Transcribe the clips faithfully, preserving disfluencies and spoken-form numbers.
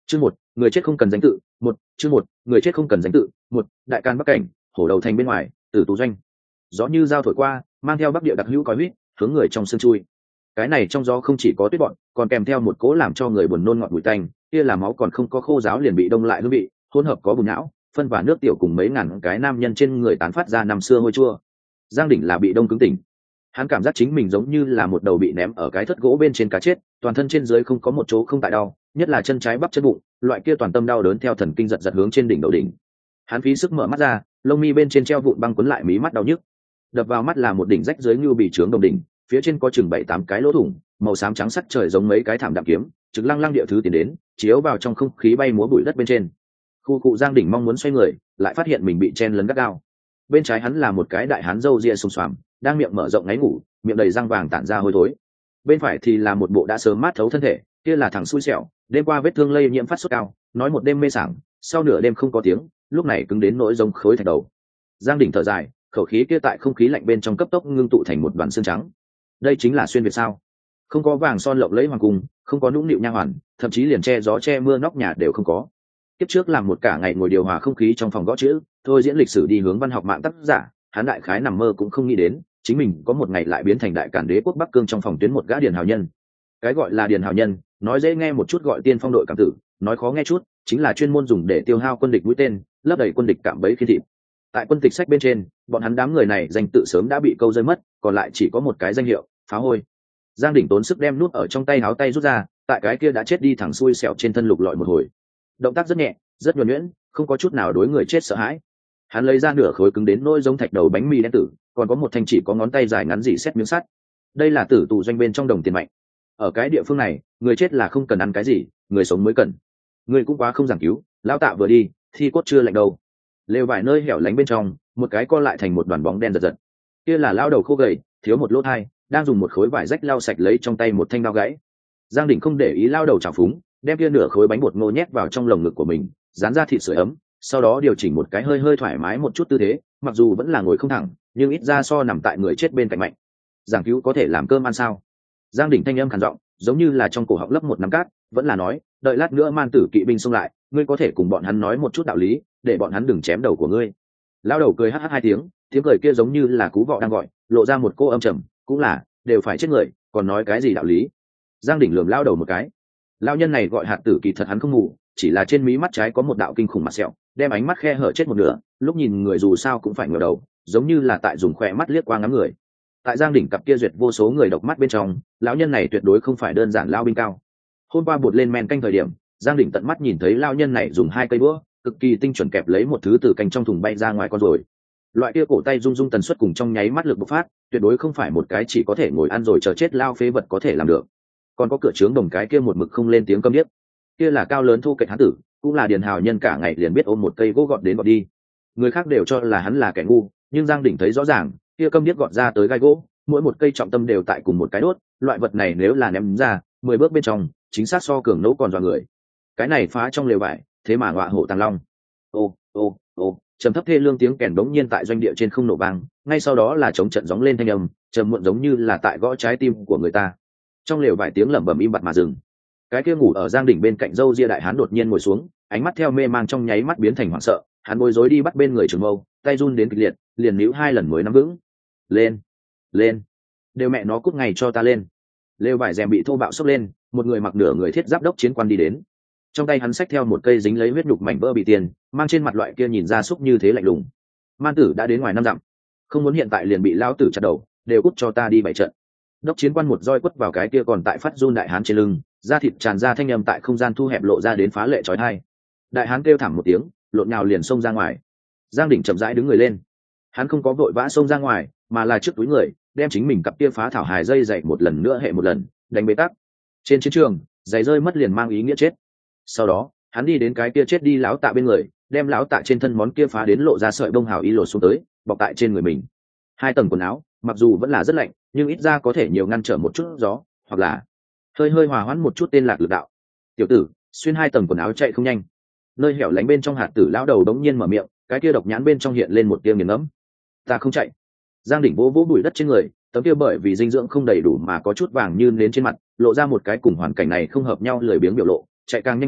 Chương một, người chết không cần danh tự. Một, chương một, người chết không cần danh tự. Một, đại can bắc cảnh, hổ đầu thành bên ngoài, tử tù doanh. Gió như dao thổi qua, mang theo bắc địa đặc hữu cói huýt, hướng người trong sương chui. Cái này trong gió không chỉ có tuyết bọn, còn kèm theo một cỗ làm cho người buồn nôn ngọt mùi tanh, kia là máu còn không có khô ráo liền bị đông lại hương vị, hỗn hợp có bùn não, phân và nước tiểu cùng mấy ngàn cái nam nhân trên người tán phát ra năm xưa hôi chua. Giang Đỉnh là bị đông cứng tỉnh. Hắn cảm giác chính mình giống như là một đầu bị ném ở cái thất gỗ bên trên cá chết, toàn thân trên dưới không có một chỗ không tại đau, nhất là chân trái bắp chân bụng, loại kia toàn tâm đau đớn theo thần kinh giật giật hướng trên đỉnh đầu đỉnh. Hắn phí sức mở mắt ra, lông mi bên trên treo vụn băng quấn lại mí mắt đau nhức. Đập vào mắt là một đỉnh rách dưới như bị trướng đồng đỉnh, phía trên có chừng bảy tám cái lỗ thủng, màu xám trắng sắc trời giống mấy cái thảm đạm kiếm, trực lăng lăng địa thứ tiến đến, chiếu vào trong không khí bay múa bụi đất bên trên. Khu cụ Giang Đỉnh mong muốn xoay người, lại phát hiện mình bị chen lấn gắt gao. Bên trái hắn là một cái đại hán râu ria xồm xoàm, đang miệng mở rộng ngáy ngủ, miệng đầy răng vàng tản ra hôi thối. Bên phải thì là một bộ đã sớm mát thấu thân thể, kia là thằng xui xẻo, đêm qua vết thương lây nhiễm phát sốt cao, nói một đêm mê sảng, sau nửa đêm không có tiếng, lúc này cứng đến nỗi giống khối thạch đầu. Giang Đỉnh thở dài, khẩu khí kia tại không khí lạnh bên trong cấp tốc ngưng tụ thành một đoàn xương trắng. Đây chính là xuyên việt sao? Không có vàng son lộng lẫy hoàng cung, không có nũng nịu nha hoàn, thậm chí liền che gió che mưa nóc nhà đều không có. Kiếp trước làm một cả ngày ngồi điều hòa không khí trong phòng gõ chữ, thôi diễn lịch sử đi hướng văn học mạng tác giả, hắn đại khái nằm mơ cũng không nghĩ đến, chính mình có một ngày lại biến thành đại cản đế quốc Bắc Cương trong phòng tuyến một gã điền hào nhân. Cái gọi là điền hào nhân, nói dễ nghe một chút gọi tiên phong đội cảm tử, nói khó nghe chút, chính là chuyên môn dùng để tiêu hao quân địch mũi tên, lấp đầy quân địch cạm bẫy khi thịt. Tại quân tịch sách bên trên, bọn hắn đám người này danh tự sớm đã bị câu rơi mất, còn lại chỉ có một cái danh hiệu, phá hôi. Giang Đỉnh tốn sức đem nút ở trong tay áo tay rút ra, tại cái kia đã chết đi thẳng xuôi sẹo trên thân lục lọi một hồi. Động tác rất nhẹ, rất nhuần nhuyễn, không có chút nào đối người chết sợ hãi. Hắn lấy ra nửa khối cứng đến nỗi giống thạch đầu bánh mì đen tử, còn có một thanh chỉ có ngón tay dài ngắn dỉ xét miếng sắt. Đây là tử tù doanh bên trong đồng tiền mạnh. Ở cái địa phương này, người chết là không cần ăn cái gì, người sống mới cần. Người cũng quá không giảng cứu, lão tạ vừa đi, thi cốt chưa lạnh đâu. Lều vải nơi hẻo lánh bên trong, một cái co lại thành một đoàn bóng đen giật giật. Kia là lão đầu khô gầy, thiếu một lỗ thai, đang dùng một khối vải rách lau sạch lấy trong tay một thanh dao gãy. Giang Đỉnh không để ý lao đầu trào phúng, đem kia nửa khối bánh bột ngô nhét vào trong lồng ngực của mình, dán ra thịt sưởi ấm, sau đó điều chỉnh một cái hơi hơi thoải mái một chút tư thế, mặc dù vẫn là ngồi không thẳng, nhưng ít ra so nằm tại người chết bên cạnh mạnh. Giảng cứu có thể làm cơm ăn sao? Giang Đỉnh thanh âm khàn giọng, giống như là trong cổ họng lấp một nắm cát, vẫn là nói, đợi lát nữa man tử kỵ binh xông lại, ngươi có thể cùng bọn hắn nói một chút đạo lý, để bọn hắn đừng chém đầu của ngươi. Lao đầu cười hắc hắc hai tiếng, tiếng cười kia giống như là cú vọ đang gọi, lộ ra một cô âm trầm, cũng là, đều phải chết người, còn nói cái gì đạo lý? Giang Đỉnh lườm lao đầu một cái. Lao nhân này gọi hạt tử kỳ thật hắn không ngủ, chỉ là trên mí mắt trái có một đạo kinh khủng mặt sẹo, đem ánh mắt khe hở chết một nửa, lúc nhìn người dù sao cũng phải ngửa đầu, giống như là tại dùng khỏe mắt liếc qua ngắm người. Tại Giang Đỉnh cặp kia duyệt vô số người độc mắt bên trong, lão nhân này tuyệt đối không phải đơn giản lao binh cao. Hôm qua bột lên men canh thời điểm, Giang Đỉnh tận mắt nhìn thấy lao nhân này dùng hai cây búa, cực kỳ tinh chuẩn kẹp lấy một thứ từ canh trong thùng bay ra ngoài con rồi. Loại kia cổ tay rung rung tần suất cùng trong nháy mắt lực bộc phát, tuyệt đối không phải một cái chỉ có thể ngồi ăn rồi chờ chết lao phế vật có thể làm được. Còn có cửa trướng đồng cái kia một mực không lên tiếng câm điếc, kia là cao lớn thu kệch hán tử, cũng là điền hào nhân cả ngày liền biết ôm một cây gỗ gọt đến gọt đi. Người khác đều cho là hắn là kẻ ngu, nhưng Giang Đỉnh thấy rõ ràng, kia câm điếc gọt ra tới gai gỗ, mỗi một cây trọng tâm đều tại cùng một cái đốt, loại vật này nếu là ném ra mười bước bên trong, chính xác so cường nấu còn dọa người. Cái này phá trong lều vải, thế mà ngọa hổ tàng long. Ô ô ô, trầm thấp thê lương tiếng kèn đống nhiên tại doanh địa trên không nổ vang, ngay sau đó là chống trận gióng lên thanh âm, trầm muộn giống như là tại gõ trái tim của người ta. Trong lều vải tiếng lẩm bẩm im bặt mà dừng. Cái kia ngủ ở Giang Đỉnh bên cạnh râu ria đại hán đột nhiên ngồi xuống, ánh mắt theo mê mang trong nháy mắt biến thành hoảng sợ, hắn bối rối đi bắt bên người Trường Mâu, tay run đến kịch liệt, liền níu hai lần mới nắm vững. Lên, lên, đều mẹ nó cút ngay cho ta lên. Lều vải rèm bị thô bạo xốc lên, một người mặc nửa người thiết giáp đốc chiến quan đi đến. Trong tay hắn xách theo một cây dính lấy huyết nhục mảnh vỡ bị tiền, mang trên mặt loại kia nhìn ra xúc như thế lạnh lùng. Man tử đã đến ngoài năm dặm, không muốn hiện tại liền bị lão tử chặt đầu, đều cút cho ta đi bảy trận. Đốc chiến quan một roi quất vào cái kia còn tại phát run đại hán trên lưng, da thịt tràn ra thanh âm tại không gian thu hẹp lộ ra đến phá lệ chói tai. Đại hán kêu thảm một tiếng, lộn nhào liền xông ra ngoài. Giang Đỉnh chậm rãi đứng người lên, hắn không có vội vã xông ra ngoài, mà là trước túi người, đem chính mình cặp kia phá thảo hài dây dậy một lần nữa hệ một lần, đánh bế tắc. Trên chiến trường, giày rơi mất liền mang ý nghĩa chết. Sau đó, hắn đi đến cái kia chết đi lão tạ bên người, đem lão tạ trên thân món kia phá đến lộ ra sợi bông hào y lột xuống tới, bọc tại trên người mình. Hai tầng quần áo, mặc dù vẫn là rất lạnh, nhưng ít ra có thể nhiều ngăn trở một chút gió, hoặc là hơi hơi hòa hoãn một chút tên lạc lực đạo. Tiểu tử, xuyên hai tầng quần áo chạy không nhanh. Nơi hẻo lánh bên trong hạt tử lão đầu đống nhiên mở miệng, cái kia độc nhãn bên trong hiện lên một tia nghiền ngẫm. Ta không chạy. Giang Đỉnh vỗ vỗ bụi đất trên người, tấm kia bởi vì dinh dưỡng không đầy đủ mà có chút vàng như nến trên mặt, lộ ra một cái cùng hoàn cảnh này không hợp nhau lười biếng biểu lộ, chạy càng nhanh hơn,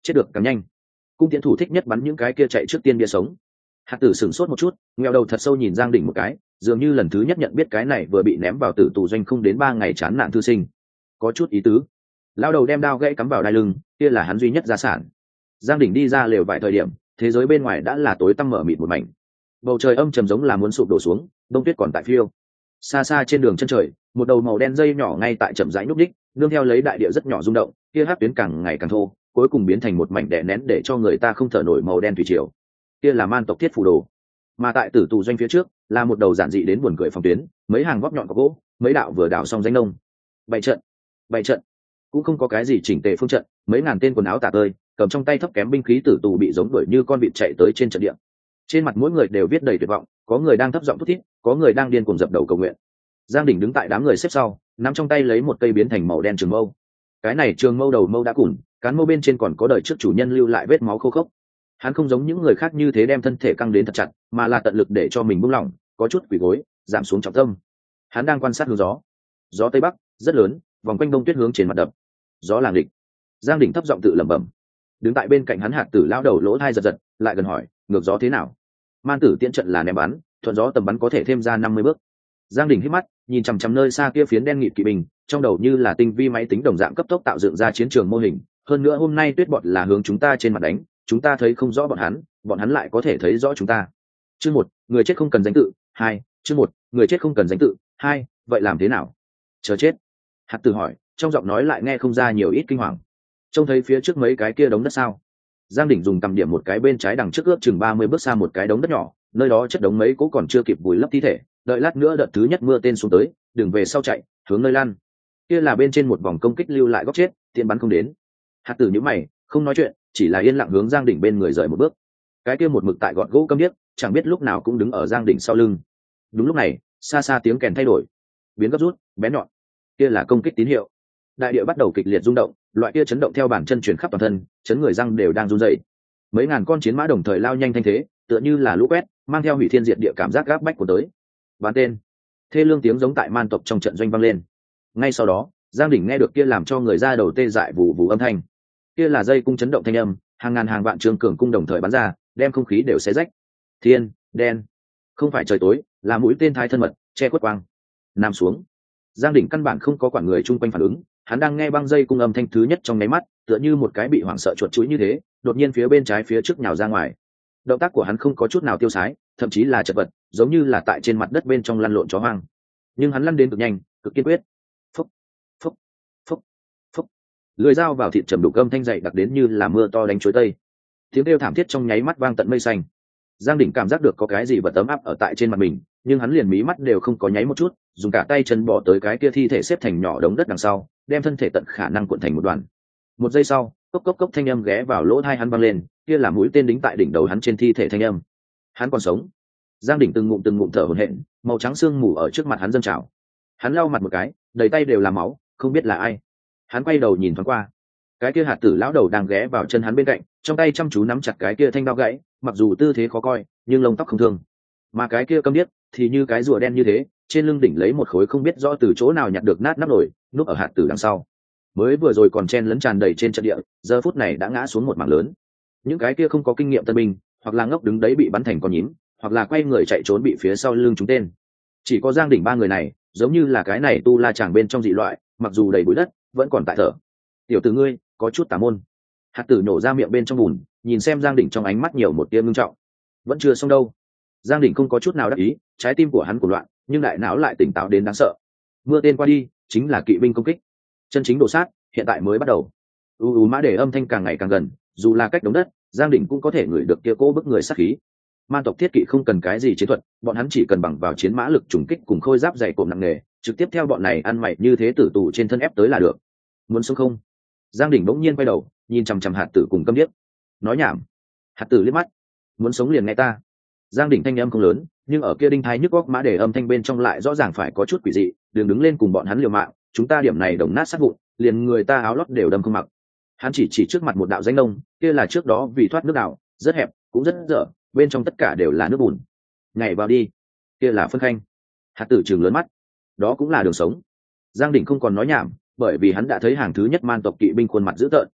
chết được càng nhanh. Cung tiễn thủ thích nhất bắn những cái kia chạy trước tiên bia sống. Hạt tử sửng sốt một chút, ngheo đầu thật sâu nhìn Giang Đỉnh một cái, dường như lần thứ nhất nhận biết cái này vừa bị ném vào tử tù doanh không đến ba ngày chán nản thư sinh, có chút ý tứ. Lao đầu đem đao gãy cắm vào đai lưng, kia là hắn duy nhất gia sản. Giang Đỉnh đi ra lều vài thời điểm, thế giới bên ngoài đã là tối tăm mở mịt một mảnh, bầu trời âm trầm giống là muốn sụp đổ xuống, đông tuyết còn tại phiêu. Xa xa trên đường chân trời, một đầu màu đen dây nhỏ ngay tại chậm rãi núp đích, nương theo lấy đại địa rất nhỏ rung động, kia hát tuyến càng ngày càng thô, cuối cùng biến thành một mảnh đè nén để cho người ta không thở nổi màu đen thủy triều. Kia là man tộc thiết phù đồ, mà tại tử tù doanh phía trước là một đầu giản dị đến buồn cười phòng tuyến, mấy hàng góc nhọn có gỗ, mấy đạo vừa đào xong danh nông. Bảy trận, bảy trận, cũng không có cái gì chỉnh tề phương trận, mấy ngàn tên quần áo tả tơi, cầm trong tay thấp kém binh khí tử tù bị giống đuổi như con vịt chạy tới trên trận địa. Trên mặt mỗi người đều viết đầy tuyệt vọng, có người đang thấp giọng thút thít, có người đang điên cuồng dập đầu cầu nguyện. Giang Đỉnh đứng tại đám người xếp sau, nắm trong tay lấy một cây biến thành màu đen trường mâu. Cái này trường mâu đầu mâu đã cùn, cán mâu bên trên còn có đời trước chủ nhân lưu lại vết máu khô khốc. Hắn không giống những người khác như thế đem thân thể căng đến thật chặt, mà là tận lực để cho mình buông lỏng, có chút quỳ gối, giảm xuống trọng tâm. Hắn đang quan sát hướng gió. Gió tây bắc rất lớn, vòng quanh đông tuyết hướng trên mặt đập. Gió làng địch. Giang Đỉnh thấp giọng tự lẩm bẩm. Đứng tại bên cạnh hắn Hạt Tử lão đầu lỗ thai giật giật, lại gần hỏi, ngược gió thế nào? Man tử tiễn trận là ném bắn, thuận gió tầm bắn có thể thêm ra năm mươi bước. Giang Đỉnh hít mắt, nhìn chằm chằm nơi xa kia phiến đen nghịt kỵ binh, trong đầu như là tinh vi máy tính đồng dạng cấp tốc tạo dựng ra chiến trường mô hình. Hơn nữa hôm nay tuyết bọt là hướng chúng ta trên mặt đánh, chúng ta thấy không rõ bọn hắn, bọn hắn lại có thể thấy rõ chúng ta. Chương một, người chết không cần danh tự. Hai, chương một, người chết không cần danh tự. Hai, vậy làm thế nào? Chờ chết. Hạt Tử hỏi, trong giọng nói lại nghe không ra nhiều ít kinh hoàng. Trông thấy phía trước mấy cái kia đống đất sao? Giang Đỉnh dùng tầm điểm một cái bên trái đằng trước ước chừng ba mươi bước xa một cái đống đất nhỏ, nơi đó chất đống mấy cố còn chưa kịp vùi lấp thi thể, đợi lát nữa đợt thứ nhất mưa tên xuống tới, đừng về sau chạy, hướng nơi lan. Kia là bên trên một vòng công kích lưu lại góc chết, tiện bắn không đến. Hạt Tử nhíu mày, không nói chuyện, chỉ là yên lặng hướng Giang Đỉnh bên người rời một bước. Cái kia một mực tại gọt gỗ câm điếc, chẳng biết lúc nào cũng đứng ở Giang Đỉnh sau lưng. Đúng lúc này, xa xa tiếng kèn thay đổi, biến gấp rút, bén nhọn. Kia là công kích tín hiệu. Đại địa bắt đầu kịch liệt rung động, loại kia chấn động theo bản chân truyền khắp toàn thân, chấn người răng đều đang run rẩy. Mấy ngàn con chiến mã đồng thời lao nhanh thanh thế, tựa như là lũ quét, mang theo hủy thiên diệt địa cảm giác gáp bách của tới. Bán tên. Thê lương tiếng giống tại man tộc trong trận doanh vang lên. Ngay sau đó, Giang Đỉnh nghe được kia làm cho người ra đầu tê dại vù vù âm thanh. Kia là dây cung chấn động thanh âm, hàng ngàn hàng vạn trường cường cung đồng thời bắn ra, đem không khí đều xé rách. Thiên, đen. Không phải trời tối, là mũi tên thái thân mật, che khuất quang. Nam xuống. Giang Đỉnh căn bản không có quản người chung quanh phản ứng, hắn đang nghe băng dây cung âm thanh thứ nhất trong nháy mắt, tựa như một cái bị hoảng sợ chuột chuỗi như thế, đột nhiên phía bên trái phía trước nhào ra ngoài. Động tác của hắn không có chút nào tiêu sái, thậm chí là chật vật, giống như là tại trên mặt đất bên trong lăn lộn chó hoang. Nhưng hắn lăn đến cực nhanh, cực kiên quyết. Phúc, phúc, phúc, phúc. Lưỡi dao vào thịt trầm đục âm thanh dậy đặc đến như là mưa to đánh chuối tây. Tiếng kêu thảm thiết trong nháy mắt vang tận mây xanh. Giang Đỉnh cảm giác được có cái gì vật ấm áp ở tại trên mặt mình, nhưng hắn liền mí mắt đều không có nháy một chút, dùng cả tay chân bỏ tới cái kia thi thể xếp thành nhỏ đống đất đằng sau, đem thân thể tận khả năng cuộn thành một đoàn. Một giây sau, cốc cốc cốc thanh âm ghé vào lỗ tai hắn vang lên, kia là mũi tên đính tại đỉnh đầu hắn trên thi thể thanh âm. Hắn còn sống. Giang Đỉnh từng ngụm từng ngụm thở hổn hển, màu trắng xương mù ở trước mặt hắn dâng trào. Hắn lau mặt một cái, đầy tay đều là máu, không biết là ai. Hắn quay đầu nhìn thoáng qua, cái kia Hạt Tử lão đầu đang ghé vào chân hắn bên cạnh, trong tay chăm chú nắm chặt cái kia thanh đao gãy, mặc dù tư thế khó coi, nhưng lông tóc không thương. Mà cái kia câm điếc thì như cái rùa đen như thế, trên lưng đỉnh lấy một khối không biết rõ từ chỗ nào nhặt được nát nắp nổi, núp ở Hạt Tử đằng sau. Mới vừa rồi còn chen lấn tràn đầy trên trận địa, giờ phút này đã ngã xuống một mảng lớn. Những cái kia không có kinh nghiệm tân binh, hoặc là ngốc đứng đấy bị bắn thành con nhím, hoặc là quay người chạy trốn bị phía sau lưng trúng tên. Chỉ có Giang Đỉnh ba người này, giống như là cái này tu la chàng bên trong dị loại, mặc dù đầy bụi đất, vẫn còn tại thở. Tiểu tử ngươi, có chút tà môn. Hạt Tử nổ ra miệng bên trong bùn, nhìn xem Giang Đỉnh trong ánh mắt nhiều một tia ngưng trọng. Vẫn chưa xong đâu. Giang Đỉnh không có chút nào đắc ý, trái tim của hắn cuồng loạn, nhưng đại não lại tỉnh táo đến đáng sợ. Mưa tên qua đi, chính là kỵ binh công kích. Chân chính đổ sát, hiện tại mới bắt đầu. U u mã để âm thanh càng ngày càng gần, dù là cách đống đất, Giang Đỉnh cũng có thể ngửi được kia cỗ bức người sát khí. Man tộc thiết kỵ không cần cái gì chiến thuật, bọn hắn chỉ cần bằng vào chiến mã lực trùng kích cùng khôi giáp dày cộm nặng nề, trực tiếp theo bọn này ăn mày như thế tử tù trên thân ép tới là được. Muốn sống không? Giang Đỉnh bỗng nhiên quay đầu, nhìn chằm chằm Hạt Tử cùng câm điếc. Nói nhảm. Hạt Tử liếc mắt. Muốn sống liền nghe ta. Giang Đỉnh thanh âm không lớn, nhưng ở kia đinh thái nhức góc mã để âm thanh bên trong lại rõ ràng phải có chút quỷ dị, đừng đứng lên cùng bọn hắn liều mạng, chúng ta điểm này đồng nát sát vụn, liền người ta áo lót đều đâm không mặc. Hắn chỉ chỉ trước mặt một đạo danh nông, kia là trước đó vì thoát nước đảo, rất hẹp, cũng rất dở, bên trong tất cả đều là nước bùn. Nhảy vào đi. Kia là Phân Khanh. Hạt Tử trừng lớn mắt. Đó cũng là đường sống. Giang Đỉnh không còn nói nhảm, bởi vì hắn đã thấy hàng thứ nhất man tộc kỵ binh khuôn mặt dữ tợn.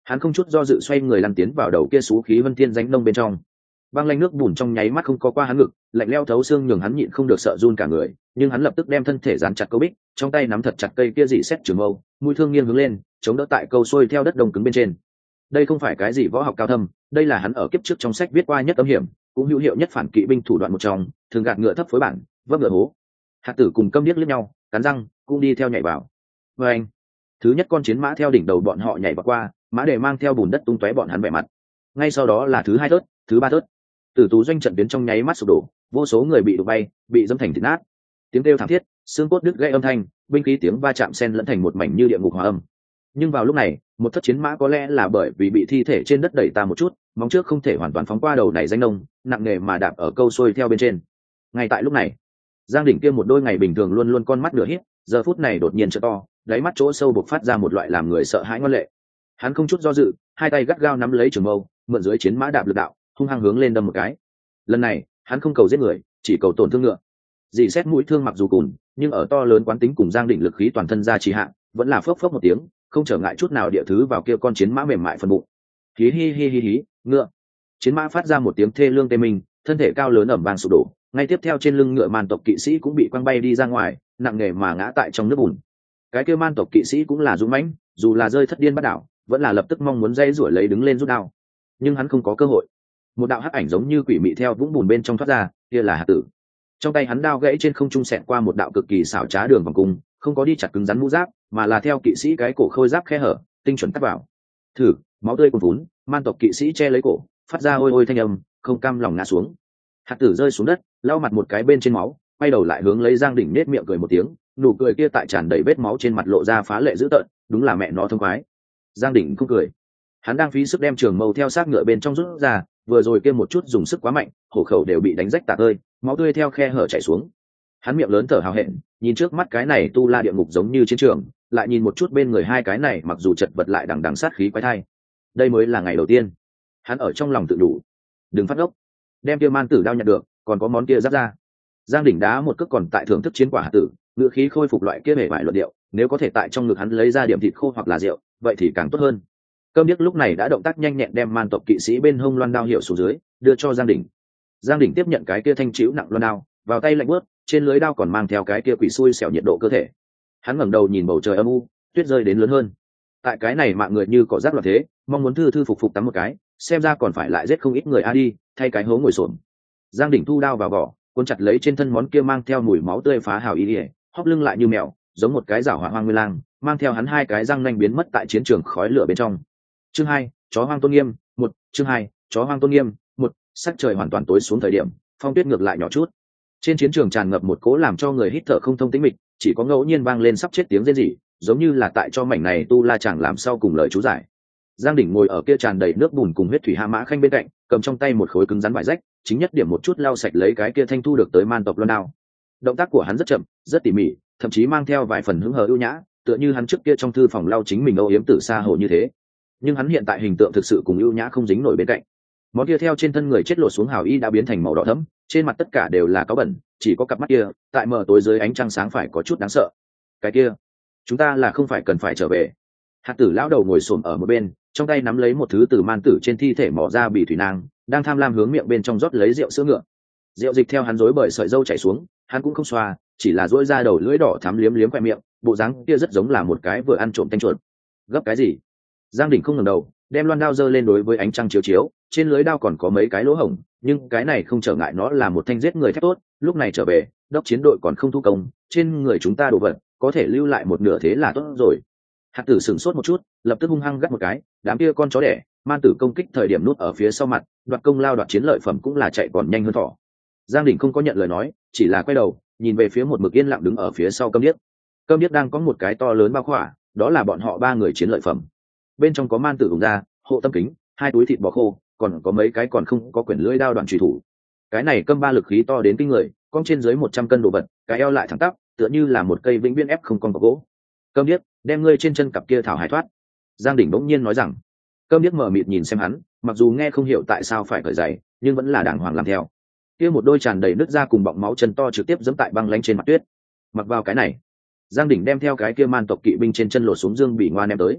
hắn không chút do dự xoay người lăn tiến vào đầu kia xú khí vân thiên danh nông bên trong. Băng lanh nước bùn trong nháy mắt không có qua hắn ngực, lạnh leo thấu xương nhường hắn nhịn không được sợ run cả người, nhưng hắn lập tức đem thân thể dán chặt câu bích, trong tay nắm thật chặt cây kia dị xét trường mâu, mũi thương nghiêng hướng lên, chống đỡ tại câu xuôi theo đất đông cứng bên trên. Đây không phải cái gì võ học cao thâm, đây là hắn ở kiếp trước trong sách viết qua nhất âm hiểm, cũng hữu hiệu nhất phản kỵ binh thủ đoạn một trong, thường gạt ngựa thấp phối bản, vấp ngựa hố. Hạt tử cùng Câm Điếc liếc nhau, cắn răng, cũng đi theo nhảy vào. Và anh, thứ nhất con chiến mã theo đỉnh đầu bọn họ nhảy vào qua, mã đề mang theo bùn đất tung tóe bọn hắn vẻ mặt. Ngay sau đó là thứ hai tớt, thứ ba tớt. Tử tú doanh trận biến trong nháy mắt sụp đổ, vô số người bị đụng bay, bị dẫm thành thịt nát. Tiếng kêu thảm thiết, xương cốt đứt gãy âm thanh, binh khí tiếng va chạm xen lẫn thành một mảnh như địa ngục hòa âm. Nhưng vào lúc này, một thất chiến mã có lẽ là bởi vì bị thi thể trên đất đẩy ta một chút, móng trước không thể hoàn toàn phóng qua đầu này danh nông, nặng nề mà đạp ở câu xuôi theo bên trên. Ngay tại lúc này, Giang Đỉnh kia một đôi ngày bình thường luôn luôn con mắt nửa híp, giờ phút này đột nhiên trợ to, đáy mắt chỗ sâu bộc phát ra một loại làm người sợ hãi ngoan lệ. Hắn không chút do dự, hai tay gắt gao nắm lấy trường mâu, mượn dưới chiến mã đạp lực đạo, hung hăng hướng lên đâm một cái. Lần này, hắn không cầu giết người, chỉ cầu tổn thương ngựa. Dì xét mũi thương mặc dù cùn, nhưng ở to lớn quán tính cùng Giang Đỉnh lực khí toàn thân ra trì hạ, vẫn là phốc phốc một tiếng, không trở ngại chút nào địa thứ vào kia con chiến mã mềm mại phần bụng. Hí hi hi hi hí, ngựa. Chiến mã phát ra một tiếng thê lương tê mình, thân thể cao lớn ẩm vang sụp đổ, ngay tiếp theo trên lưng ngựa man tộc kỵ sĩ cũng bị quăng bay đi ra ngoài, nặng nề mà ngã tại trong nước bùn. Cái kia man tộc kỵ sĩ cũng là dũng mãnh, dù là rơi thất điên bắt đảo, vẫn là lập tức mong muốn dây rủi lấy đứng lên rút đao, nhưng hắn không có cơ hội. Một đạo hắc ảnh giống như quỷ mị theo vũng bùn bên trong thoát ra, kia là Hạt Tử. Trong tay hắn đao gãy trên không trung xẹt qua một đạo cực kỳ xảo trá đường vòng cung, không có đi chặt cứng rắn mũ giáp, mà là theo kỵ sĩ cái cổ khôi giáp khe hở, tinh chuẩn cắt vào. Thử, máu tươi cuồn vún, man tộc kỵ sĩ che lấy cổ, phát ra ôi ôi thanh âm, không cam lòng ngã xuống. Hạt Tử rơi xuống đất, lau mặt một cái bên trên máu, quay đầu lại hướng lấy Giang Đỉnh nết miệng cười một tiếng, nụ cười kia tại tràn đầy vết máu trên mặt lộ ra phá lệ dữ tợn, đúng là mẹ nó thông khoái. Giang Đỉnh không cười, hắn đang phí sức đem trường mâu theo xác ngựa bên trong rút ra, vừa rồi kia một chút dùng sức quá mạnh, hổ khẩu đều bị đánh rách tả tơi, máu tươi theo khe hở chảy xuống. Hắn miệng lớn thở hào hẹn, nhìn trước mắt cái này tu la địa ngục giống như chiến trường, lại nhìn một chút bên người hai cái này mặc dù chật vật lại đằng đằng sát khí quái thai. Đây mới là ngày đầu tiên. Hắn ở trong lòng tự đủ, đừng phát ốc, đem kia man tử đao nhận được, còn có món kia giáp ra. Giang Đỉnh đá một cước còn tại thưởng thức chiến quả Hạt Tử, ngựa khí khôi phục loại kia bể bại luận điệu, nếu có thể tại trong ngực hắn lấy ra điểm thịt khô hoặc là rượu, vậy thì càng tốt hơn. Câm Điếc lúc này đã động tác nhanh nhẹn đem man tộc kỵ sĩ bên hông loan đao hiệu xuống dưới, đưa cho Giang Đỉnh. Giang Đỉnh tiếp nhận cái kia thanh chịu nặng loan đao, vào tay lạnh bớt, trên lưới đao còn mang theo cái kia quỷ xui xẻo nhiệt độ cơ thể. Hắn ngẩng đầu nhìn bầu trời âm u, tuyết rơi đến lớn hơn. Tại cái này mạng người như cỏ rác loạn thế, mong muốn thư thư phục phục tắm một cái, xem ra còn phải lại giết không ít người a đi, thay cái hố ngồi xổm. Giang Đỉnh thu đao vào vỏ, cuốn chặt lấy trên thân món kia mang theo mùi máu tươi phá hào y ỉa, hóp lưng lại như mèo, giống một cái rảo hỏa hoang nguyên lang, mang theo hắn hai cái răng nanh biến mất tại chiến trường khói lửa bên trong. Chương hai, chó hoang tôn nghiêm, một, chương hai, chó hoang tôn nghiêm, một, sắc trời hoàn toàn tối xuống thời điểm, phong tuyết ngược lại nhỏ chút. Trên chiến trường tràn ngập một cỗ làm cho người hít thở không thông tĩnh mịch, chỉ có ngẫu nhiên vang lên sắp chết tiếng rên rỉ, giống như là tại cho mảnh này tu la chẳng làm sau cùng lời chú giải. Giang Đỉnh ngồi ở kia tràn đầy nước bùn cùng huyết thủy hạ mã khanh bên cạnh, cầm trong tay một khối cứng rắn vải rách, chính nhất điểm một chút lau sạch lấy cái kia thanh thu được tới man tộc loan đao. Động tác của hắn rất chậm, rất tỉ mỉ, thậm chí mang theo vài phần hứng hờ ưu nhã, tựa như hắn trước kia trong thư phòng lau chính mình âu yếm từ xa hồ như thế. Nhưng hắn hiện tại hình tượng thực sự cùng ưu nhã không dính nổi bên cạnh. Món kia theo trên thân người chết lột xuống hào y đã biến thành màu đỏ thẫm, trên mặt tất cả đều là cáu bẩn, chỉ có cặp mắt kia, tại mờ tối dưới ánh trăng sáng phải có chút đáng sợ. Cái kia, chúng ta là không phải cần phải trở về. Hạt Tử lão đầu ngồi xổm ở một bên, trong tay nắm lấy một thứ từ man tử trên thi thể mỏ ra bị thủy nang, đang tham lam hướng miệng bên trong rót lấy rượu sữa ngựa. Rượu dịch theo hắn rối bởi sợi râu chảy xuống, hắn cũng không xoa, chỉ là duỗi ra đầu lưỡi đỏ thắm liếm liếm quẹt miệng, bộ dáng kia rất giống là một cái vừa ăn trộm tanh chuột. Gấp cái gì? Giang Đỉnh không ngẩng đầu, đem loan đao giơ lên đối với ánh trăng chiếu chiếu, trên lưới đao còn có mấy cái lỗ hổng, nhưng cái này không trở ngại nó là một thanh giết người thép tốt. Lúc này trở về, đốc chiến đội còn không thu công, trên người chúng ta đồ vật có thể lưu lại một nửa thế là tốt rồi. Hạt Tử sửng sốt một chút, lập tức hung hăng gắt một cái, đám kia con chó đẻ, man tử công kích thời điểm nút ở phía sau mặt, đoạt công lao đoạt chiến lợi phẩm cũng là chạy còn nhanh hơn thỏ. Giang Đỉnh không có nhận lời nói, chỉ là quay đầu nhìn về phía một mực yên lặng đứng ở phía sau Câm Điếc. Câm Điếc đang có một cái to lớn bao khỏa, đó là bọn họ ba người chiến lợi phẩm. Bên trong có man tử hùng da, hộ tâm kính, hai túi thịt bò khô, còn có mấy cái còn không có quyển lưỡi đao đoạn chủy thủ. Cái này Câm ba lực khí to đến kinh người, cong trên dưới một trăm cân đồ vật, cái eo lại thẳng tắp, tựa như là một cây vĩnh viễn ép không con có gỗ. Câm Điếc, đem ngươi trên chân cặp kia thảo hải thoát. Giang Đỉnh bỗng nhiên nói rằng. Câm Điếc mở mịt nhìn xem hắn, mặc dù nghe không hiểu tại sao phải cởi giày, nhưng vẫn là đàng hoàng làm theo. Kia một đôi tràn đầy nước da cùng bọng máu chân to trực tiếp giẫm tại băng lánh trên mặt tuyết. Mặc vào cái này, Giang Đỉnh đem theo cái kia man tộc kỵ binh trên chân lột xuống dương bị ngoan đem tới.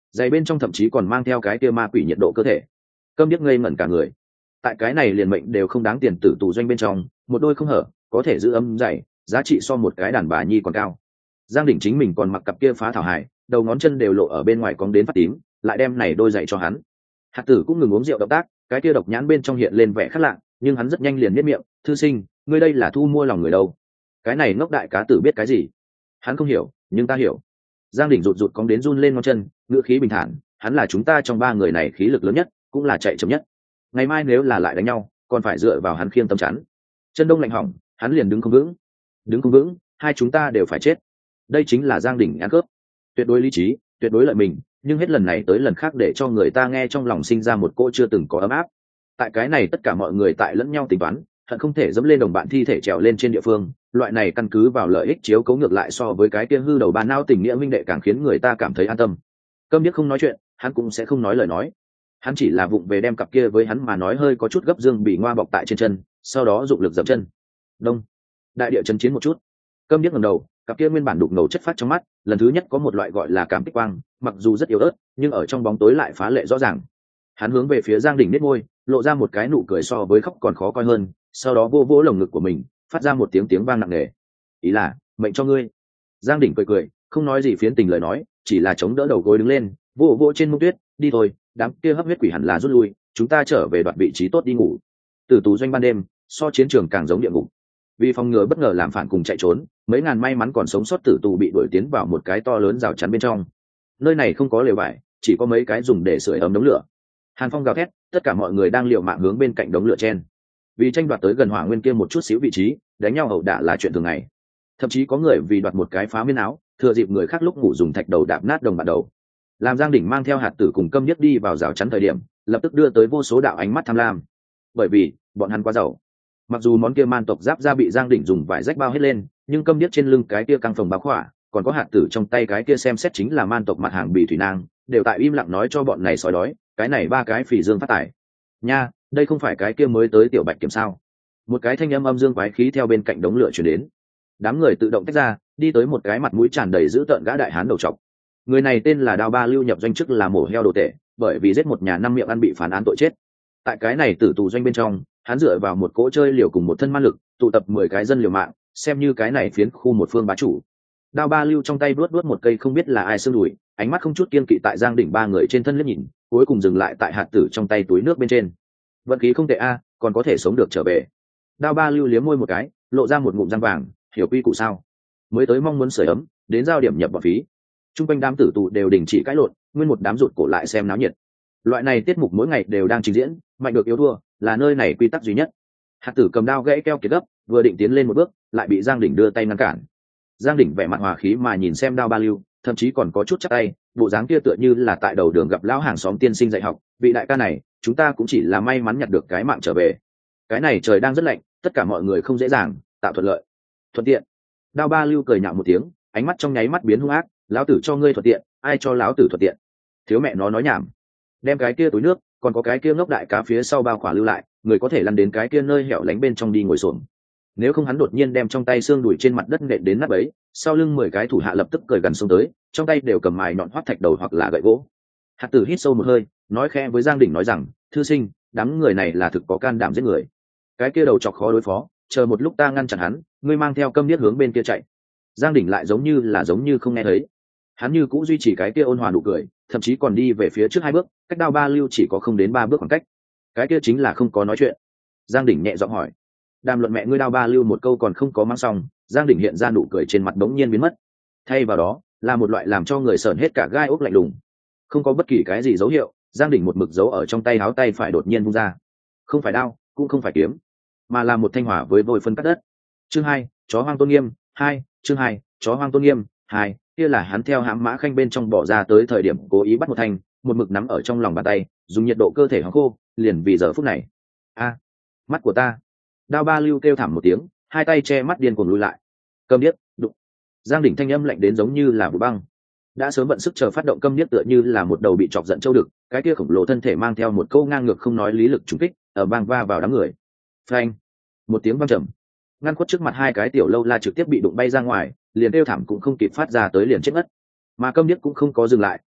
giày bên trong thậm chí còn mang theo cái kia ma quỷ nhiệt độ cơ thể. Câm điếc ngây ngẩn cả người. Tại cái này liền mệnh đều không đáng tiền tử tù doanh bên trong, một đôi không hở có thể giữ âm dày, giá trị so một cái đàn bà nhi còn cao. Giang Đỉnh chính mình còn mặc cặp kia phá thảo hải, đầu ngón chân đều lộ ở bên ngoài cong đến phát tím, lại đem này đôi giày cho hắn. Hạt Tử cũng ngừng uống rượu động tác, cái kia độc nhãn bên trong hiện lên vẻ khác lạ, nhưng hắn rất nhanh liền nhếch miệng, "Thư sinh, ngươi đây là thu mua lòng người đâu?" Cái này ngốc đại cá tử biết cái gì? Hắn không hiểu, nhưng ta hiểu. Giang Đỉnh rụt rụt cong đến run lên ngón chân, ngữ khí bình thản, "Hắn là chúng ta trong ba người này khí lực lớn nhất, cũng là chạy chậm nhất. Ngày mai nếu là lại đánh nhau, còn phải dựa vào hắn khiêng tâm chắn. Chân đông lạnh hỏng, hắn liền đứng không vững. Đứng không vững, hai chúng ta đều phải chết." Đây chính là Giang Đỉnh ăn cướp. Tuyệt đối lý trí, tuyệt đối lợi mình, nhưng hết lần này tới lần khác để cho người ta nghe trong lòng sinh ra một cỗ chưa từng có ấm áp. Tại cái này tất cả mọi người tại lẫn nhau tính toán, hận không thể dẫm lên đồng bạn thi thể trèo lên trên địa phương, loại này căn cứ vào lợi ích chiếu cấu ngược lại so với cái kia hư đầu ba não tình nghĩa minh đệ càng khiến người ta cảm thấy an tâm. Câm điếc không nói chuyện, hắn cũng sẽ không nói lời nói. Hắn chỉ là vụng về đem cặp kia với hắn mà nói hơi có chút gấp dương bị ngoa bọc tại trên chân, sau đó dụng lực dậm chân. Đông, đại địa chấn chiến một chút. Câm điếc ngẩng đầu, cặp kia nguyên bản đục ngầu chất phát trong mắt, lần thứ nhất có một loại gọi là cảm kích quang, mặc dù rất yếu ớt, nhưng ở trong bóng tối lại phá lệ rõ ràng. Hắn hướng về phía Giang Đỉnh nết môi, lộ ra một cái nụ cười so với khóc còn khó coi hơn, sau đó vô vỗ lồng ngực của mình, phát ra một tiếng tiếng vang nặng nề. "Ý là, mệnh cho ngươi." Giang Đỉnh cười cười, không nói gì phiến tình lời nói, chỉ là chống đỡ đầu gối đứng lên, vỗ vỗ trên mông tuyết, "Đi thôi, đám kia hấp huyết quỷ hẳn là rút lui, chúng ta trở về đoạt vị trí tốt đi ngủ." Tử tù doanh ban đêm, so chiến trường càng giống địa ngục. Vì phòng ngừa bất ngờ làm phản cùng chạy trốn, mấy ngàn may mắn còn sống sót tử tù bị đuổi tiến vào một cái to lớn rào chắn bên trong. Nơi này không có lều vải, chỉ có mấy cái dùng để sưởi ấm đống lửa. Hàn phong gào thét, tất cả mọi người đang liều mạng hướng bên cạnh đống lửa chen. Vì tranh đoạt tới gần hỏa nguyên kia một chút xíu vị trí, đánh nhau ẩu đả là chuyện thường ngày. Thậm chí có người vì đoạt một cái phá miên áo, thừa dịp người khác lúc ngủ dùng thạch đầu đạp nát đồng bạn đầu. Làm Giang Đỉnh mang theo Hạt Tử cùng Câm Nhất đi vào rào chắn thời điểm, lập tức đưa tới vô số đạo ánh mắt tham lam. Bởi vì bọn hắn quá giàu. Mặc dù món kia man tộc giáp da bị Giang Đỉnh dùng vải rách bao hết lên, nhưng Câm Điếc trên lưng cái kia căng phòng báo khỏa, còn có Hạt Tử trong tay cái kia xem xét chính là man tộc mặt hàng bị thủy nang, đều tại im lặng nói cho bọn này sói đói, cái này ba cái phỉ dương phát tài. Nha, đây không phải cái kia mới tới tiểu Bạch Kiểm sao? Một cái thanh âm âm dương quái khí theo bên cạnh đống lửa truyền đến. Đám người tự động tách ra, đi tới một cái mặt mũi tràn đầy dữ tợn gã đại hán đầu trọc. Người này tên là Đao Ba Lưu, nhập doanh chức là mổ heo đồ tể, bởi vì giết một nhà năm miệng ăn bị phán án tội chết. Tại cái này tử tù doanh bên trong, hắn dựa vào một cỗ chơi liều cùng một thân ma lực, tụ tập mười cái dân liều mạng, xem như cái này phiến khu một phương bá chủ. Đao Ba Lưu trong tay vuốt vuốt một cây không biết là ai xương đùi, ánh mắt không chút kiên kỵ tại Giang Đỉnh ba người trên thân liếc nhìn, cuối cùng dừng lại tại Hạt Tử trong tay túi nước bên trên. Vận khí không tệ a, còn có thể sống được trở về. Đao Ba Lưu liếm môi một cái, lộ ra một ngụm răng vàng, hiểu quy củ sao? Mới tới mong muốn sưởi ấm, đến giao điểm nhập vào phí. Trung quanh đám tử tù đều đình chỉ cãi lộn, nguyên một đám rụt cổ lại xem náo nhiệt. Loại này tiết mục mỗi ngày đều đang trình diễn, mạnh được yếu thua, là nơi này quy tắc duy nhất. Hạt Tử cầm đao gãy keo kiệt gấp, vừa định tiến lên một bước, lại bị Giang Đỉnh đưa tay ngăn cản. Giang Đỉnh vẻ mặt hòa khí mà nhìn xem Đao Ba Lưu, thậm chí còn có chút chắc tay, bộ dáng kia tựa như là tại đầu đường gặp lão hàng xóm tiên sinh dạy học, vị đại ca này, chúng ta cũng chỉ là may mắn nhặt được cái mạng trở về. Cái này trời đang rất lạnh, tất cả mọi người không dễ dàng, tạo thuận lợi. Thuận tiện. Đao Ba Lưu cười nhạo một tiếng, ánh mắt trong nháy mắt biến hung ác, lão tử cho ngươi thuận tiện, ai cho lão tử thuận tiện? Thiếu mẹ nó nói nhảm. Đem cái kia túi nước, còn có cái kia ngốc đại cá phía sau bao khỏa lưu lại, người có thể lăn đến cái kia nơi hẻo lánh bên trong đi ngồi xổm. Nếu không hắn đột nhiên đem trong tay xương đùi trên mặt đất nện đến nát bấy, sau lưng mười cái thủ hạ lập tức cười gần xông tới, trong tay đều cầm mài nhọn hoắt thạch đầu hoặc là gậy gỗ. Hạt Tử hít sâu một hơi, nói khẽ với Giang Đỉnh nói rằng, thư sinh, đám người này là thực có can đảm giết người. Cái kia đầu chọc khó đối phó, chờ một lúc ta ngăn chặn hắn, ngươi mang theo Câm Điếc hướng bên kia chạy. Giang Đỉnh lại giống như là giống như không nghe thấy. Hắn như cũng duy trì cái kia ôn hòa nụ cười, thậm chí còn đi về phía trước hai bước, cách Đao Ba Lưu chỉ có không đến ba bước khoảng cách. Cái kia chính là không có nói chuyện. Giang Đỉnh nhẹ giọng hỏi, đàm luận mẹ ngươi. Đao Ba Lưu một câu còn không có mang xong, Giang Đỉnh hiện ra nụ cười trên mặt bỗng nhiên biến mất, thay vào đó là một loại làm cho người sởn hết cả gai ốc lạnh lùng. Không có bất kỳ cái gì dấu hiệu, Giang Đỉnh một mực giấu ở trong tay áo tay phải đột nhiên vung ra, không phải đao, cũng không phải kiếm, mà là một thanh hỏa với vội phân cắt đất. Chương hai, chó hoang tôn nghiêm. Hai, chương hai, chó hoang tôn nghiêm. Hai, kia là hắn theo hãm mã khanh bên trong bỏ ra tới thời điểm cố ý bắt một thanh, một mực nắm ở trong lòng bàn tay, dùng nhiệt độ cơ thể hóng khô, liền vì giờ phút này. A, mắt của ta. Đao Ba Lưu kêu thảm một tiếng, hai tay che mắt điên cuồng lùi lại. Câm Điếc, đụng. Giang Đỉnh thanh âm lạnh đến giống như là vũ băng. Đã sớm vận sức chờ phát động Câm Điếc tựa như là một đầu bị chọc giận trâu đực, cái kia khổng lồ thân thể mang theo một câu ngang ngược không nói lý lực trùng kích, ở bang va vào đám người. Phanh! Một tiếng vang trầm. Ngăn khuất trước mặt hai cái tiểu lâu la trực tiếp bị đụng bay ra ngoài, liền kêu thảm cũng không kịp phát ra tới liền chết ngất. Mà Câm Điếc cũng không có dừng lại,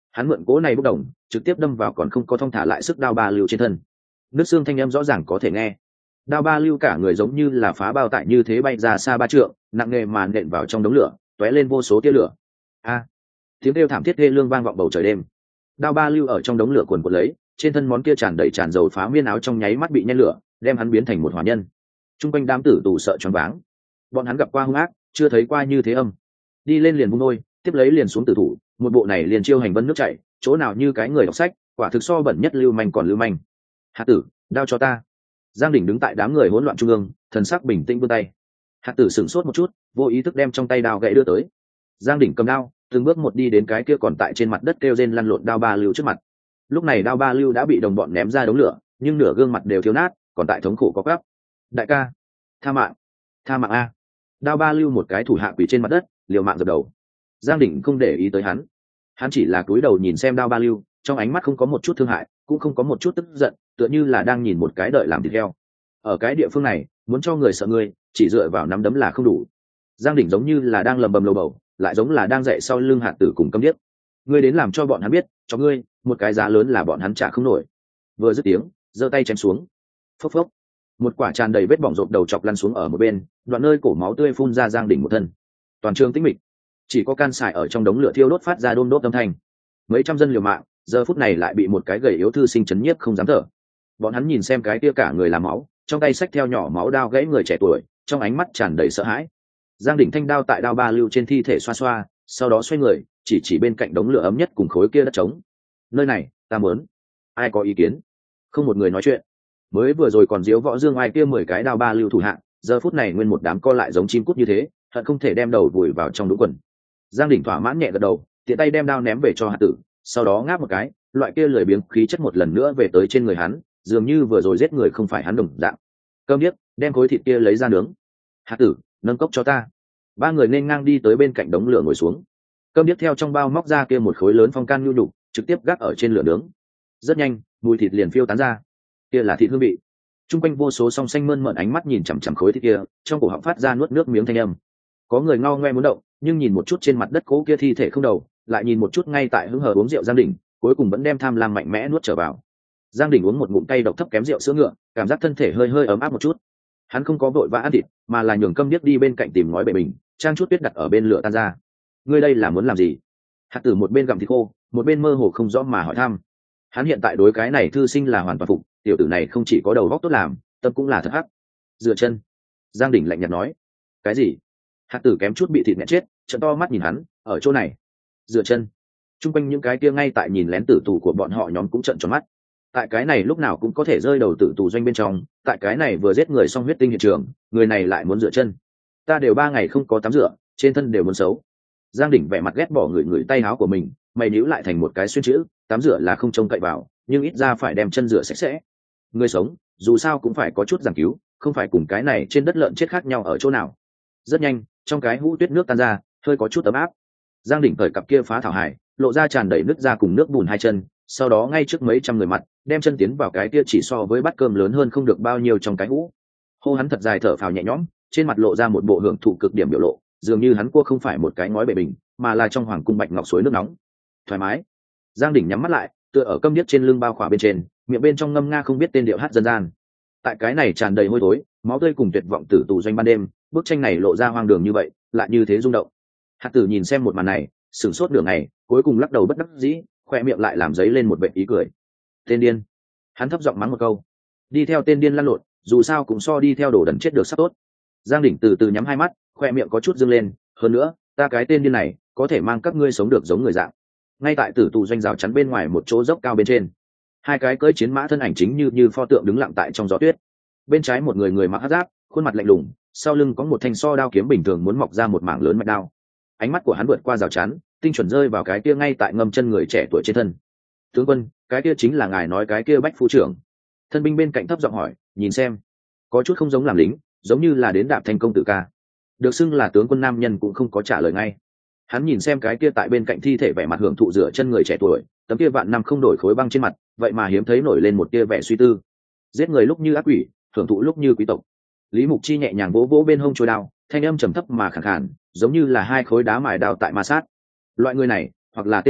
hắn mượn cỗ này bốc đồng trực tiếp đâm vào còn không có thong thả lại sức đao ba lưu trên thân. Nước xương thanh âm rõ ràng có thể nghe. Đao ba lưu cả người giống như là phá bao tải như thế bay ra xa ba trượng, nặng nề màn nện vào trong đống lửa, tóe lên vô số tia lửa. A! Tiếng kêu thảm thiết thê lương vang vọng bầu trời đêm. Đao ba lưu ở trong đống lửa cuồn cuộn lấy, trên thân món kia tràn đầy tràn dầu phá miên áo trong nháy mắt bị nhen lửa, đem hắn biến thành một hỏa nhân. Trung quanh đám tử tù sợ choáng váng. Bọn hắn gặp qua hung ác, chưa thấy qua như thế âm. Đi lên liền vung đôi, tiếp lấy liền xuống tử thủ, một bộ này liền chiêu hành vân nước chảy, chỗ nào như cái người đọc sách, quả thực so bẩn nhất lưu manh còn lưu manh. Hạt tử, đao cho ta. Giang Đỉnh đứng tại đám người hỗn loạn trung ương, thần sắc bình tĩnh vươn tay. Hạt tử sửng sốt một chút, vô ý thức đem trong tay đao gậy đưa tới. Giang Đỉnh cầm đao, từng bước một đi đến cái kia còn tại trên mặt đất kêu rên lăn lộn đao ba lưu trước mặt. Lúc này đao ba lưu đã bị đồng bọn ném ra đống lửa, nhưng nửa gương mặt đều thiếu nát, còn tại thống khổ có gắp. Đại ca, tha mạng, tha mạng a! Đao ba lưu một cái thủ hạ quỳ trên mặt đất, liều mạng dập đầu. Giang Đỉnh không để ý tới hắn, hắn chỉ là cúi đầu nhìn xem đao ba lưu, trong ánh mắt không có một chút thương hại, cũng không có một chút tức giận, tựa như là đang nhìn một cái đợi làm thịt heo. Ở cái địa phương này, muốn cho người sợ ngươi, chỉ dựa vào nắm đấm là không đủ. Giang Đỉnh giống như là đang lầm bầm lầu bầu, lại giống là đang dạy sau lưng hạt tử cùng câm điếc. Ngươi đến làm cho bọn hắn biết, cho ngươi một cái giá lớn là bọn hắn trả không nổi. Vừa dứt tiếng, giơ tay chém xuống. Phốc phốc, một quả tràn đầy vết bỏng rộp đầu chọc lăn xuống ở một bên, đoạn nơi cổ máu tươi phun ra Giang Đỉnh một thân. Toàn trường tĩnh mịch, chỉ có can sải ở trong đống lửa thiêu đốt phát ra đôm đốt âm thanh. Mấy trăm dân liều mạng, giờ phút này lại bị một cái gầy yếu thư sinh chấn nhiếp không dám thở. Bọn hắn nhìn xem cái kia cả người làm máu, trong tay xách theo nhỏ máu đao gãy người trẻ tuổi, trong ánh mắt tràn đầy sợ hãi. Giang Đỉnh thanh đao tại đao ba lưu trên thi thể xoa xoa, sau đó xoay người, chỉ chỉ bên cạnh đống lửa ấm nhất cùng khối kia đất trống. Nơi này, ta muốn. Ai có ý kiến? Không một người nói chuyện. Mới vừa rồi còn diếu võ dương ai kia mười cái đao ba lưu thủ hạng, giờ phút này nguyên một đám co lại giống chim cút như thế, hận không thể đem đầu vùi vào trong đũng quần. Giang Đỉnh thỏa mãn nhẹ gật đầu, tiện tay đem đao ném về cho hạt tử, sau đó ngáp một cái, loại kia lười biếng khí chất một lần nữa về tới trên người hắn, dường như vừa rồi giết người không phải hắn đồng dạng. Cơm điếc, đem khối thịt kia lấy ra nướng. Hạt tử, nâng cốc cho ta. Ba người nên ngang đi tới bên cạnh đống lửa ngồi xuống. Cơm điếc theo trong bao móc ra kia một khối lớn phong can nhu nhục, trực tiếp gác ở trên lửa nướng. Rất nhanh, mùi thịt liền phiêu tán ra. Kia là thịt hương vị. Trung quanh vô số song xanh mơn mởn ánh mắt nhìn chằm chằm khối thịt kia, trong cổ họng phát ra nuốt nước miếng thanh âm. Có người ngao ngoe muốn động, nhưng nhìn một chút trên mặt đất cố kia thi thể không đầu, lại nhìn một chút ngay tại hứng hờ uống rượu Giang Đỉnh, cuối cùng vẫn đem tham lam mạnh mẽ nuốt trở vào. Giang Đỉnh uống một ngụm cay độc thấp kém rượu sữa ngựa, cảm giác thân thể hơi hơi ấm áp một chút. Hắn không có vội vã ăn thịt, mà là nhường Câm Điếc đi bên cạnh tìm ngói bể mình, trang chút tuyết đặt ở bên lửa tan ra. Ngươi đây là muốn làm gì? Hạt tử một bên gặm thịt khô, một bên mơ hồ không rõ mà hỏi thăm. Hắn hiện tại đối cái này thư sinh là hoàn toàn phục, tiểu tử này không chỉ có đầu óc tốt làm, tâm cũng là thật hắc. Dựa chân. Giang Đỉnh lạnh nhạt nói. Cái gì? Hạt tử kém chút bị thịt nghẹn chết, trợn to mắt nhìn hắn, ở chỗ này. Dựa chân. Trung quanh những cái kia ngay tại nhìn lén tử tù của bọn họ nhóm cũng trợn tròn mắt. Tại cái này lúc nào cũng có thể rơi đầu tử tù doanh bên trong, tại cái này vừa giết người xong huyết tinh hiện trường, người này lại muốn dựa chân. Ta đều ba ngày không có tắm rửa, trên thân đều muốn xấu. Giang Đỉnh vẻ mặt ghét bỏ người người tay áo của mình, mày níu lại thành một cái xuyên chữ, tắm rửa là không trông cậy vào, nhưng ít ra phải đem chân rửa sạch sẽ. Người sống, dù sao cũng phải có chút giảng cứu, không phải cùng cái này trên đất lợn chết khác nhau ở chỗ nào. Rất nhanh, trong cái hũ tuyết nước tan ra, hơi có chút ấm áp. Giang Đỉnh cởi cặp kia phá thảo hải, lộ ra tràn đầy nước ra cùng nước bùn hai chân, sau đó ngay trước mấy trăm người mặt, đem chân tiến vào cái kia chỉ so với bát cơm lớn hơn không được bao nhiêu trong cái hũ. Hô hắn thật dài thở phào nhẹ nhõm, trên mặt lộ ra một bộ hưởng thụ cực điểm biểu lộ, dường như hắn cua không phải một cái ngói bể bình, mà là trong hoàng cung bạch ngọc suối nước nóng. Thoải mái. Giang Đỉnh nhắm mắt lại, tựa ở Câm Điếc trên lưng bao khỏa bên trên, miệng bên trong ngâm nga không biết tên điệu hát dân gian. Tại cái này tràn đầy hôi thối, máu tươi cùng tuyệt vọng tử tù doanh ban đêm, bức tranh này lộ ra hoang đường như vậy, lại như thế rung động. Hạt tử nhìn xem một màn này, sửng sốt nửa ngày, cuối cùng lắc đầu bất đắc dĩ, khoe miệng lại làm giấy lên một vệt ý cười. Tên điên. Hắn thấp giọng mắng một câu. Đi theo tên điên lăn lộn, dù sao cũng so đi theo đồ đần chết được sắp tốt. Giang Đỉnh từ từ nhắm hai mắt, khoe miệng có chút dương lên, hơn nữa, ta cái tên điên này, có thể mang các ngươi sống được giống người dạng. Ngay tại tử tù doanh rào chắn bên ngoài một chỗ dốc cao bên trên, hai cái cưỡi chiến mã thân ảnh chính như như pho tượng đứng lặng tại trong gió tuyết. Bên trái một người người mặc hắc giáp, khuôn mặt lạnh lùng, sau lưng có một thanh so đao kiếm bình thường muốn mọc ra một mảng lớn mạch đao. Ánh mắt của hắn vượt qua rào chắn, tinh chuẩn rơi vào cái kia ngay tại ngâm chân người trẻ tuổi trên thân. Tướng quân, cái kia chính là ngài nói cái kia Bách phu trưởng. Thân binh bên cạnh thấp giọng hỏi, nhìn xem, có chút không giống làm lính, giống như là đến đạp thành công tử ca. Được xưng là tướng quân nam nhân cũng không có trả lời ngay. Hắn nhìn xem cái kia tại bên cạnh thi thể vẻ mặt hưởng thụ rửa chân người trẻ tuổi, tấm kia vạn năm không đổi khối băng trên mặt, vậy mà hiếm thấy nổi lên một tia vẻ suy tư. Giết người lúc như ác quỷ, hưởng thụ lúc như quý tộc. Lý Mục Chi nhẹ nhàng vỗ vỗ bên hông chuôi đao, thanh âm trầm thấp mà khàn khàn, giống như là hai khối đá mài đao tại ma sát. Loại người này, hoặc là tiên điên,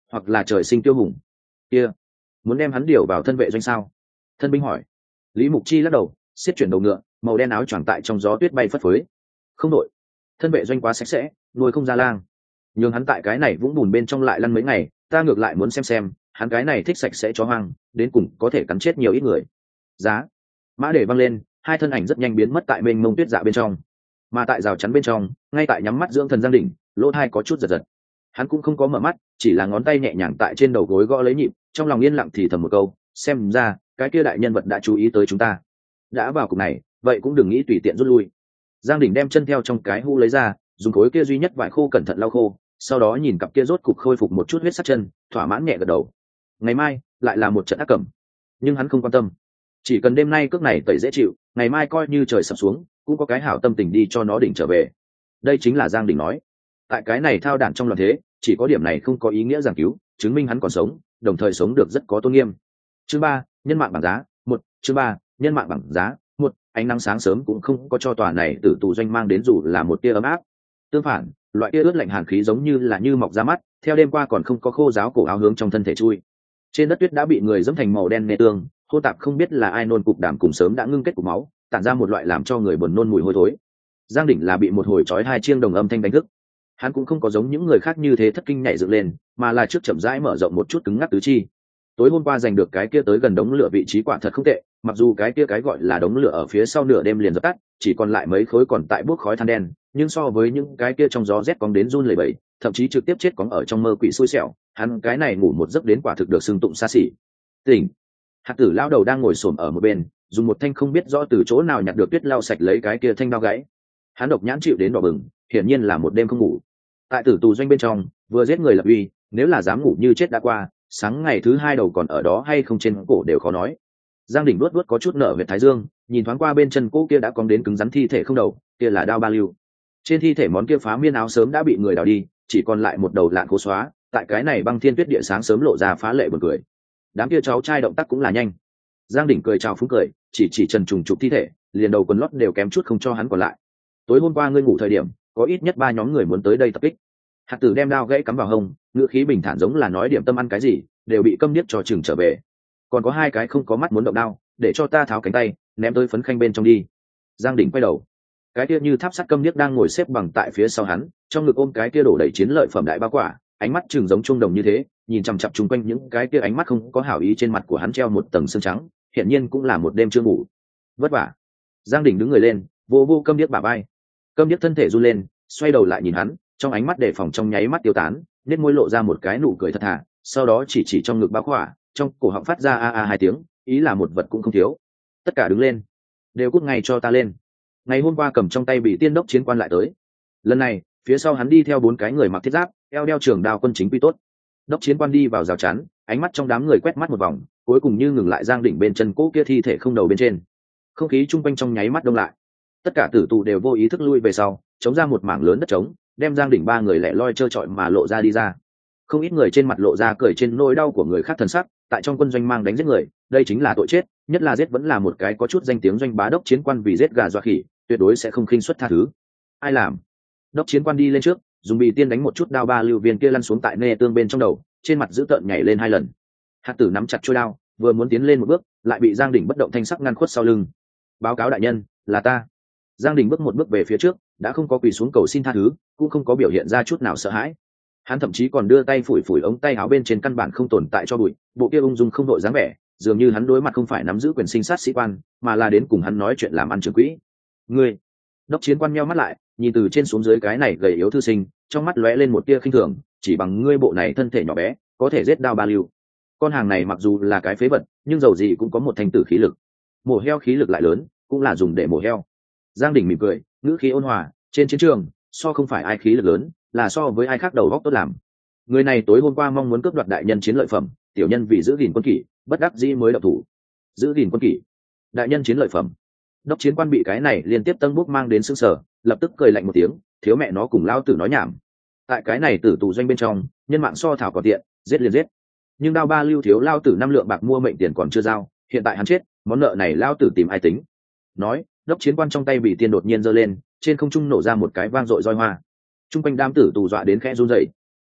hoặc là trời sinh tiêu hùng. Kia, muốn đem hắn điều vào thân vệ doanh sao? Thân binh hỏi. Lý Mục Chi lắc đầu, xiết chuyển đầu ngựa, màu đen áo choàng tại trong gió tuyết bay phất phới. Không đội, thân vệ doanh quá sạch sẽ, nuôi không ra lang. Nhưng hắn tại cái này vũng bùn bên trong lại lăn mấy ngày, ta ngược lại muốn xem xem, hắn cái này thích sạch sẽ chó hoang, đến cùng có thể cắn chết nhiều ít người. Giá. Mã để văng lên, hai thân ảnh rất nhanh biến mất tại mênh mông tuyết dạ bên trong. Mà tại rào chắn bên trong, ngay tại nhắm mắt dưỡng thần Giang Đỉnh, lỗ tai có chút giật giật. Hắn cũng không có mở mắt, chỉ là ngón tay nhẹ nhàng tại trên đầu gối gõ lấy nhịp, trong lòng yên lặng thì thầm một câu, xem ra cái kia đại nhân vật đã chú ý tới chúng ta. Đã vào cục này, vậy cũng đừng nghĩ tùy tiện rút lui. Giang Đỉnh đem chân theo trong cái hu lấy ra, dùng khối kia duy nhất vải khô cẩn thận lau khô, sau đó nhìn cặp kia rốt cục khôi phục một chút huyết sắc chân, thỏa mãn nhẹ gật đầu. Ngày mai lại là một trận ác cẩm, nhưng hắn không quan tâm, chỉ cần đêm nay cước này tẩy dễ chịu, ngày mai coi như trời sập xuống cũng có cái hảo tâm tình đi cho nó đỉnh trở về. Đây chính là Giang Đỉnh nói. Tại cái này thao đản trong loạn thế, chỉ có điểm này không có ý nghĩa giảng cứu, chứng minh hắn còn sống, đồng thời sống được rất có tôn nghiêm. Chương ba, nhân mạng bảng giá một. Chương ba, nhân mạng bảng giá một. Ánh nắng sáng sớm cũng không có cho tòa này tử tù doanh mang đến dù là một tia ấm áp. Tương phản, loại tia ướt lạnh hàn khí giống như là như mọc ra mắt, theo đêm qua còn không có khô ráo cổ áo hướng trong thân thể chui. Trên đất tuyết đã bị người dẫm thành màu đen nê tương, hô tạp không biết là ai nôn cục đảm cùng sớm đã ngưng kết cục máu, tản ra một loại làm cho người buồn nôn mùi hôi thối. Giang Đỉnh là bị một hồi chói hai chiêng đồng âm thanh đánh thức. Hắn cũng không có giống những người khác như thế thất kinh nhảy dựng lên, mà là trước chậm rãi mở rộng một chút cứng ngắc tứ chi. Tối hôm qua giành được cái kia tới gần đống lửa vị trí quả thật không tệ, mặc dù cái kia cái gọi là đống lửa ở phía sau nửa đêm liền dập tắt, chỉ còn lại mấy khối còn tại bốc khói than đen, nhưng so với những cái kia trong gió rét cóng đến run lẩy bẩy, thậm chí trực tiếp chết cóng ở trong mơ quỷ xui xẻo, hắn cái này ngủ một giấc đến quả thực được xưng tụng xa xỉ. Tỉnh. Hạt Tử lão đầu đang ngồi xổm ở một bên, dùng một thanh không biết rõ từ chỗ nào nhặt được tuyết lau sạch lấy cái kia thanh đao gãy. Hắn độc nhãn chịu đến đỏ bừng, hiển nhiên là một đêm không ngủ. Tại tử tù doanh bên trong, vừa giết người lập uy, nếu là dám ngủ như chết đã qua, sáng ngày thứ hai đầu còn ở đó hay không trên cổ đều khó nói. Giang Đỉnh luốt luốt có chút nở huyệt thái dương, nhìn thoáng qua bên chân cô kia đã cong đến cứng rắn thi thể không đầu, kia là đao ba lưu. Trên thi thể món kia phá miên áo sớm đã bị người đào đi, chỉ còn lại một đầu lạn khô xóa, tại cái này băng thiên tuyết địa sáng sớm lộ ra phá lệ buồn cười. Đám kia cháu trai động tác cũng là nhanh. Giang Đỉnh cười chào phúng cười, chỉ chỉ trần trùng trục thi thể, liền đầu quần lót đều kém chút không cho hắn còn lại. Tối hôm qua ngươi ngủ thời điểm, có ít nhất ba nhóm người muốn tới đây tập kích. Hạt Tử đem đao gãy cắm vào hông, ngữ khí bình thản giống là nói điểm tâm ăn cái gì, đều bị câm điếc cho chừng trở về. Còn có hai cái không có mắt muốn động đao, để cho ta tháo cánh tay, ném tới phấn khanh bên trong đi. Giang Đỉnh quay đầu, cái kia như tháp sắt câm điếc đang ngồi xếp bằng tại phía sau hắn, trong ngực ôm cái kia đổ đầy chiến lợi phẩm đại ba quả, ánh mắt chừng giống trung đồng như thế, nhìn chằm chằm chung quanh những cái kia ánh mắt không có hảo ý trên mặt của hắn treo một tầng sương trắng, hiển nhiên cũng là một đêm chưa ngủ. Vất vả. Giang Đỉnh đứng người lên, vô vô câm điếc bả vai. Câm điếc thân thể run lên, xoay đầu lại nhìn hắn, trong ánh mắt đề phòng trong nháy mắt tiêu tán, nét môi lộ ra một cái nụ cười thật thà, sau đó chỉ chỉ trong ngực bao khỏa, trong cổ họng phát ra a a hai tiếng, ý là một vật cũng không thiếu. Tất cả đứng lên, đều cút ngay cho ta lên. Ngày hôm qua cầm trong tay bị tiên đốc chiến quan lại tới, lần này phía sau hắn đi theo bốn cái người mặc thiết giáp, eo đeo trường đao quân chính quy tốt. Đốc chiến quan đi vào rào chắn, ánh mắt trong đám người quét mắt một vòng, cuối cùng như ngừng lại Giang Đỉnh bên chân cỗ kia thi thể không đầu bên trên. Không khí chung quanh trong nháy mắt đông lại, tất cả tử tù đều vô ý thức lui về sau, chống ra một mảng lớn đất trống, đem Giang Đỉnh ba người lẻ loi trơ trọi mà lộ ra đi ra. Không ít người trên mặt lộ ra cười trên nỗi đau của người khác thần sắc, tại trong quân doanh mang đánh giết người, đây chính là tội chết, nhất là giết vẫn là một cái có chút danh tiếng doanh bá đốc chiến quan, vì giết gà dọa khỉ, tuyệt đối sẽ không khinh suất tha thứ. Ai làm? Đốc chiến quan đi lên trước, dùng bì tiên đánh một chút đao ba lưu viên kia lăn xuống tại nê tương bên trong đầu, trên mặt dữ tợn nhảy lên hai lần. Hạt Tử nắm chặt chuôi đao, vừa muốn tiến lên một bước, lại bị Giang Đỉnh bất động thanh sắc ngăn khuất sau lưng. Báo cáo đại nhân, là ta. Giang Đỉnh bước một bước về phía trước, đã không có quỳ xuống cầu xin tha thứ, cũng không có biểu hiện ra chút nào sợ hãi. Hắn thậm chí còn đưa tay phủi phủi ống tay áo bên trên căn bản không tồn tại cho bụi, bộ kia ung dung không đội dáng vẻ, dường như hắn đối mặt không phải nắm giữ quyền sinh sát sĩ quan, mà là đến cùng hắn nói chuyện làm ăn trưởng quỹ. Ngươi. Đốc chiến quan nheo mắt lại, nhìn từ trên xuống dưới cái này gầy yếu thư sinh, trong mắt lóe lên một tia khinh thường, chỉ bằng ngươi bộ này thân thể nhỏ bé, có thể giết đao ba lưu. Con hàng này mặc dù là cái phế vật, nhưng dầu gì cũng có một thanh tử khí lực. Mổ heo khí lực lại lớn, cũng là dùng để mổ heo. Giang Đỉnh mỉm cười, ngữ khí ôn hòa, trên chiến trường, so không phải ai khí lực lớn, là so với ai khác đầu óc tốt làm. Người này tối hôm qua mong muốn cướp đoạt đại nhân chiến lợi phẩm, tiểu nhân vì giữ gìn quân kỷ, bất đắc dĩ mới động thủ. Giữ gìn quân kỷ, đại nhân chiến lợi phẩm. Đốc chiến quan bị cái này liên tiếp tân bút mang đến sưng sở, lập tức cười lạnh một tiếng, thiếu mẹ nó cùng lao tử nói nhảm. Tại cái này tử tù doanh bên trong, nhân mạng so thảo còn tiện, giết liền giết. Nhưng đao ba lưu thiếu lao tử năm lượng bạc mua mệnh tiền còn chưa giao, hiện tại hắn chết, món nợ này lao tử tìm ai tính. Nói, đốc chiến quan trong tay bị tiên đột nhiên giơ lên, trên không trung nổ ra một cái vang dội roi hoa. Trung quanh đám tử tù dọa đến khẽ run rẩy.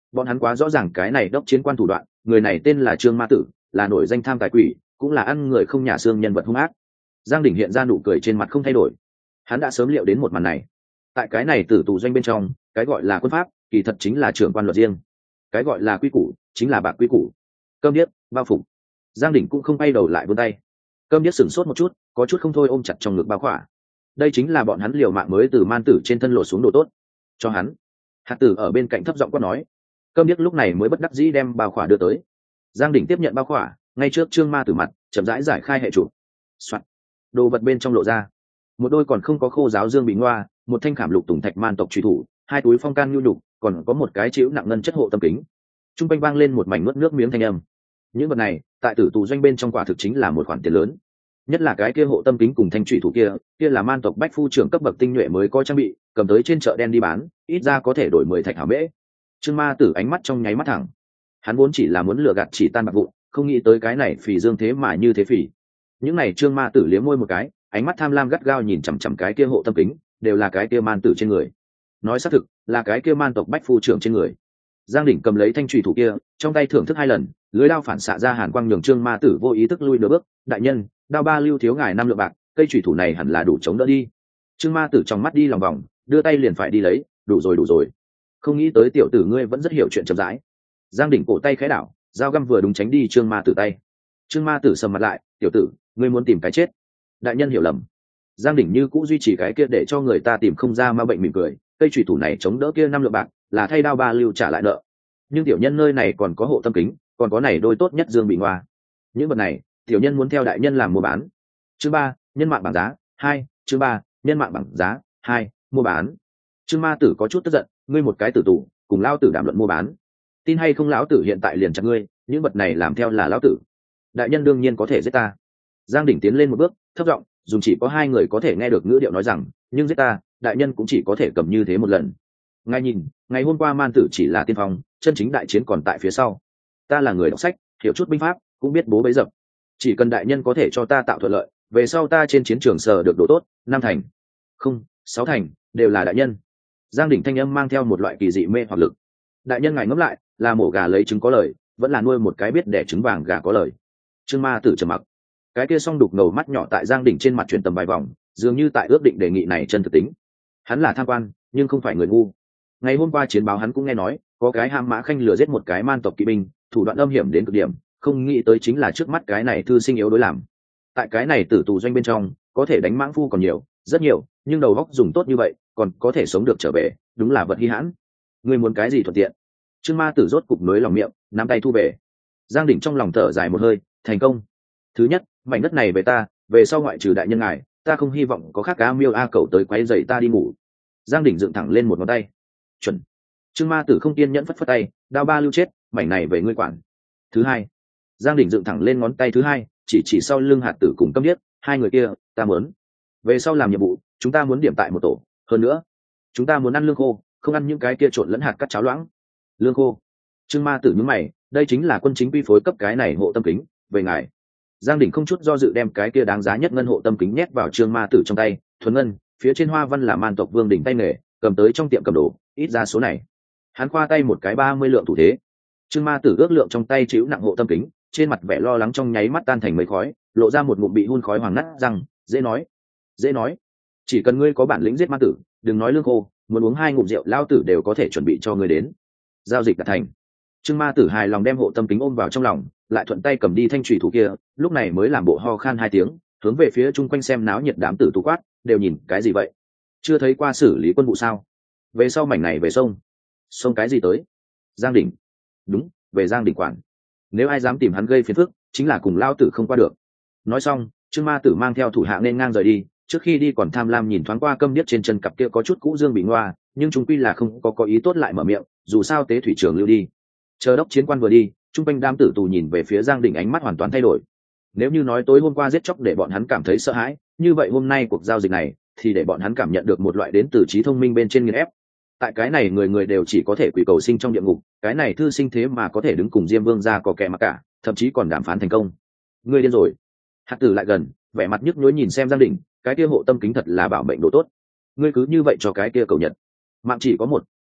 bọn hắn quá rõ ràng cái này đốc chiến quan thủ đoạn. Người này tên là Trương Ma Tử, là nổi danh tham tài quỷ, cũng là ăn người không nhà xương nhân vật hung ác. Giang Đỉnh hiện ra nụ cười trên mặt không thay đổi. Hắn đã sớm liệu đến một màn này. Tại cái này tử tù doanh bên trong, cái gọi là quân pháp kỳ thật chính là trưởng quan luật riêng, cái gọi là quy củ chính là bạc quy củ. Cơm điếc bao phục. Giang Đỉnh cũng không bay đầu lại vươn tay. Cơm điếc sửng sốt một chút, có chút không thôi ôm chặt trong ngực bao khỏa. Đây chính là bọn hắn liều mạng mới từ man tử trên thân lột xuống đồ tốt cho hắn. Hạt tử ở bên cạnh thấp giọng quát nói. Cơm điếc lúc này mới bất đắc dĩ đem bao khỏa đưa tới. Giang Đỉnh tiếp nhận bao khỏa, ngay trước Trương Ma Tử mặt chậm rãi giải khai hệ chủ. Soạn. Đồ vật bên trong lộ ra một đôi còn không có khô giáo dương bị ngoa, một thanh khảm lục tùng thạch man tộc truy thủ, hai túi phong can nhu nhục, còn có một cái chịu nặng ngân chất hộ tâm kính. Trung quanh vang lên một mảnh nuốt nước miếng thanh âm. Những vật này tại tử tù doanh bên trong quả thực chính là một khoản tiền lớn, nhất là cái kia hộ tâm kính cùng thanh truy thủ kia, kia là man tộc bách phu trưởng cấp bậc tinh nhuệ mới có trang bị, cầm tới trên chợ đen đi bán, ít ra có thể đổi mười thạch hảo mễ. Trương Ma Tử ánh mắt trong nháy mắt thẳng. Hắn vốn chỉ là muốn lừa gạt chỉ tan bạc vụn, không nghĩ tới cái này phì dương thế mà như thế phì. Những này Trương Ma Tử liếm môi một cái, ánh mắt tham lam gắt gao nhìn chằm chằm cái kia hộ tâm kính, đều là cái kia man tử trên người. Nói xác thực, là cái kia man tộc bách phu trưởng trên người. Giang Đỉnh cầm lấy thanh trùy thủ kia, trong tay thưởng thức hai lần, lưới đao phản xạ ra hàn quang nhường Trương Ma Tử vô ý thức lui nửa bước. Đại nhân, đao ba lưu thiếu ngài năm lượng bạc, cây trùy thủ này hẳn là đủ chống đỡ đi. Trương Ma Tử trong mắt đi lòng vòng, đưa tay liền phải đi lấy. Đủ rồi đủ rồi. Không nghĩ tới tiểu tử ngươi vẫn rất hiểu chuyện chậm rãi. Giang Đỉnh cổ tay khẽ đảo, dao găm vừa đúng tránh đi Trương Ma Tử tay. Trương Ma Tử sầm mặt lại, tiểu tử, ngươi muốn tìm cái chết. Đại nhân hiểu lầm. Giang Đỉnh như cũ duy trì cái kia để cho người ta tìm không ra ma bệnh mỉm cười, cây chủy thủ này chống đỡ kia năm lượng bạc, là thay đao ba lưu trả lại nợ. Nhưng tiểu nhân nơi này còn có hộ tâm kính, còn có này đôi tốt nhất dương bị ngoa. Những vật này, tiểu nhân muốn theo đại nhân làm mua bán. Chương ba, nhân mạng bảng giá, hai, chương ba, nhân mạng bảng giá, hai, mua bán. Trương Ma Tử có chút tức giận, ngươi một cái tử tù, cùng lão tử đàm luận mua bán. Tin hay không lão tử hiện tại liền chặt ngươi, những vật này làm theo là lão tử. Đại nhân đương nhiên có thể giết ta. Giang Đỉnh tiến lên một bước, thấp giọng, dùng chỉ có hai người có thể nghe được ngữ điệu nói rằng, nhưng giết ta, đại nhân cũng chỉ có thể cầm như thế một lần. Ngài nhìn, ngày hôm qua man tử chỉ là tiên phong, chân chính đại chiến còn tại phía sau. Ta là người đọc sách, hiểu chút binh pháp, cũng biết bố bấy dập. Chỉ cần đại nhân có thể cho ta tạo thuận lợi, về sau ta trên chiến trường sờ được độ tốt, năm thành, không, sáu thành, đều là đại nhân. Giang Đỉnh thanh âm mang theo một loại kỳ dị mê hoặc lực. Đại nhân ngài ngẫm lại, là mổ gà lấy trứng có lời, vẫn là nuôi một cái biết đẻ trứng vàng gà có lời. Trương Ma Tử trầm mặc. Cái kia song đục ngầu mắt nhỏ tại Giang Đỉnh trên mặt chuyển tầm vài vòng, dường như tại ước định đề nghị này chân thực tính. Hắn là tham quan, nhưng không phải người ngu. Ngày hôm qua chiến báo hắn cũng nghe nói, có cái ham mã khanh lừa giết một cái man tộc kỵ binh, thủ đoạn âm hiểm đến cực điểm, không nghĩ tới chính là trước mắt cái này thư sinh yếu đối làm. Tại cái này tử tù doanh bên trong, có thể đánh mãng phu còn nhiều, rất nhiều, nhưng đầu óc dùng tốt như vậy, còn có thể sống được trở về, đúng là vật hi hãn. Ngươi muốn cái gì thuận tiện? Trương Ma Tử rốt cục nối lòng miệng, nắm tay thu về. Giang Đỉnh trong lòng thở dài một hơi, thành công. Thứ nhất, mảnh đất này về ta, về sau ngoại trừ đại nhân ngài, ta không hy vọng có khác cá miêu a cậu tới quấy rầy ta đi ngủ. Giang Đỉnh dựng thẳng lên một ngón tay. Chuẩn. Trương Ma Tử không kiên nhẫn phất phất tay, đao ba lưu chết, mảnh này về ngươi quản. Thứ hai. Giang Đỉnh dựng thẳng lên ngón tay thứ hai, chỉ chỉ sau lưng hạt tử cùng câm điếc, hai người kia, ta muốn. Về sau làm nhiệm vụ, chúng ta muốn điểm tại một tổ, hơn nữa, chúng ta muốn ăn lương khô, không ăn những cái kia trộn lẫn hạt cắt cháo loãng. Lương khô. Trương Ma Tử nhướng mày, đây chính là quân chính quy phối cấp cái này hộ tâm kính, về ngài. Giang Đỉnh không chút do dự đem cái kia đáng giá nhất ngân hộ tâm kính nhét vào Trương Ma Tử trong tay, thuần ngân, phía trên hoa văn là man tộc vương đỉnh tay nghề, cầm tới trong tiệm cầm đồ, ít ra số này. Hắn khoa tay một cái ba mươi lượng thủ thế. Trương Ma Tử ước lượng trong tay chịu nặng hộ tâm kính, trên mặt vẻ lo lắng trong nháy mắt tan thành mây khói, lộ ra một ngụm bị hun khói hoàng nát răng, dễ nói, dễ nói, chỉ cần ngươi có bản lĩnh giết ma tử, đừng nói lương khô, muốn uống hai ngụm rượu lao tử đều có thể chuẩn bị cho ngươi đến. Giao dịch đạt thành. Trương Ma Tử hài lòng đem hộ tâm kính ôm vào trong lòng, lại thuận tay cầm đi thanh trùy thủ kia, lúc này mới làm bộ ho khan hai tiếng, hướng về phía chung quanh xem náo nhiệt đám tử tú quát, đều nhìn cái gì vậy? Chưa thấy qua xử lý quân vụ sao? Về sau mảnh này về sông, sông cái gì tới? Giang Đỉnh. Đúng, về Giang Đỉnh quản. Nếu ai dám tìm hắn gây phiền phức, chính là cùng lao tử không qua được. Nói xong, Trương Ma Tử mang theo thủ hạ nên ngang rời đi, trước khi đi còn tham lam nhìn thoáng qua câm điếc trên chân cặp kia có chút cũ dương bị ngoa, nhưng chúng quy là không có có ý tốt lại mở miệng, dù sao tế thủy trường lưu đi. Chờ đốc chiến quan vừa đi, trung quanh đám tử tù nhìn về phía Giang Đỉnh ánh mắt hoàn toàn thay đổi. Nếu như nói tối hôm qua giết chóc để bọn hắn cảm thấy sợ hãi, như vậy hôm nay cuộc giao dịch này thì để bọn hắn cảm nhận được một loại đến từ trí thông minh bên trên nghiền ép. Tại cái này người người đều chỉ có thể quỷ cầu sinh trong địa ngục, cái này thư sinh thế mà có thể đứng cùng Diêm Vương ra có kẻ mà cả, thậm chí còn đàm phán thành công. Ngươi điên rồi. Hạt tử lại gần, vẻ mặt nhức nhối nhìn xem Giang Đỉnh, cái kia hộ tâm kính thật là bảo mệnh đồ tốt. Ngươi cứ như vậy cho cái kia cầu nhật. Mạng chỉ có một,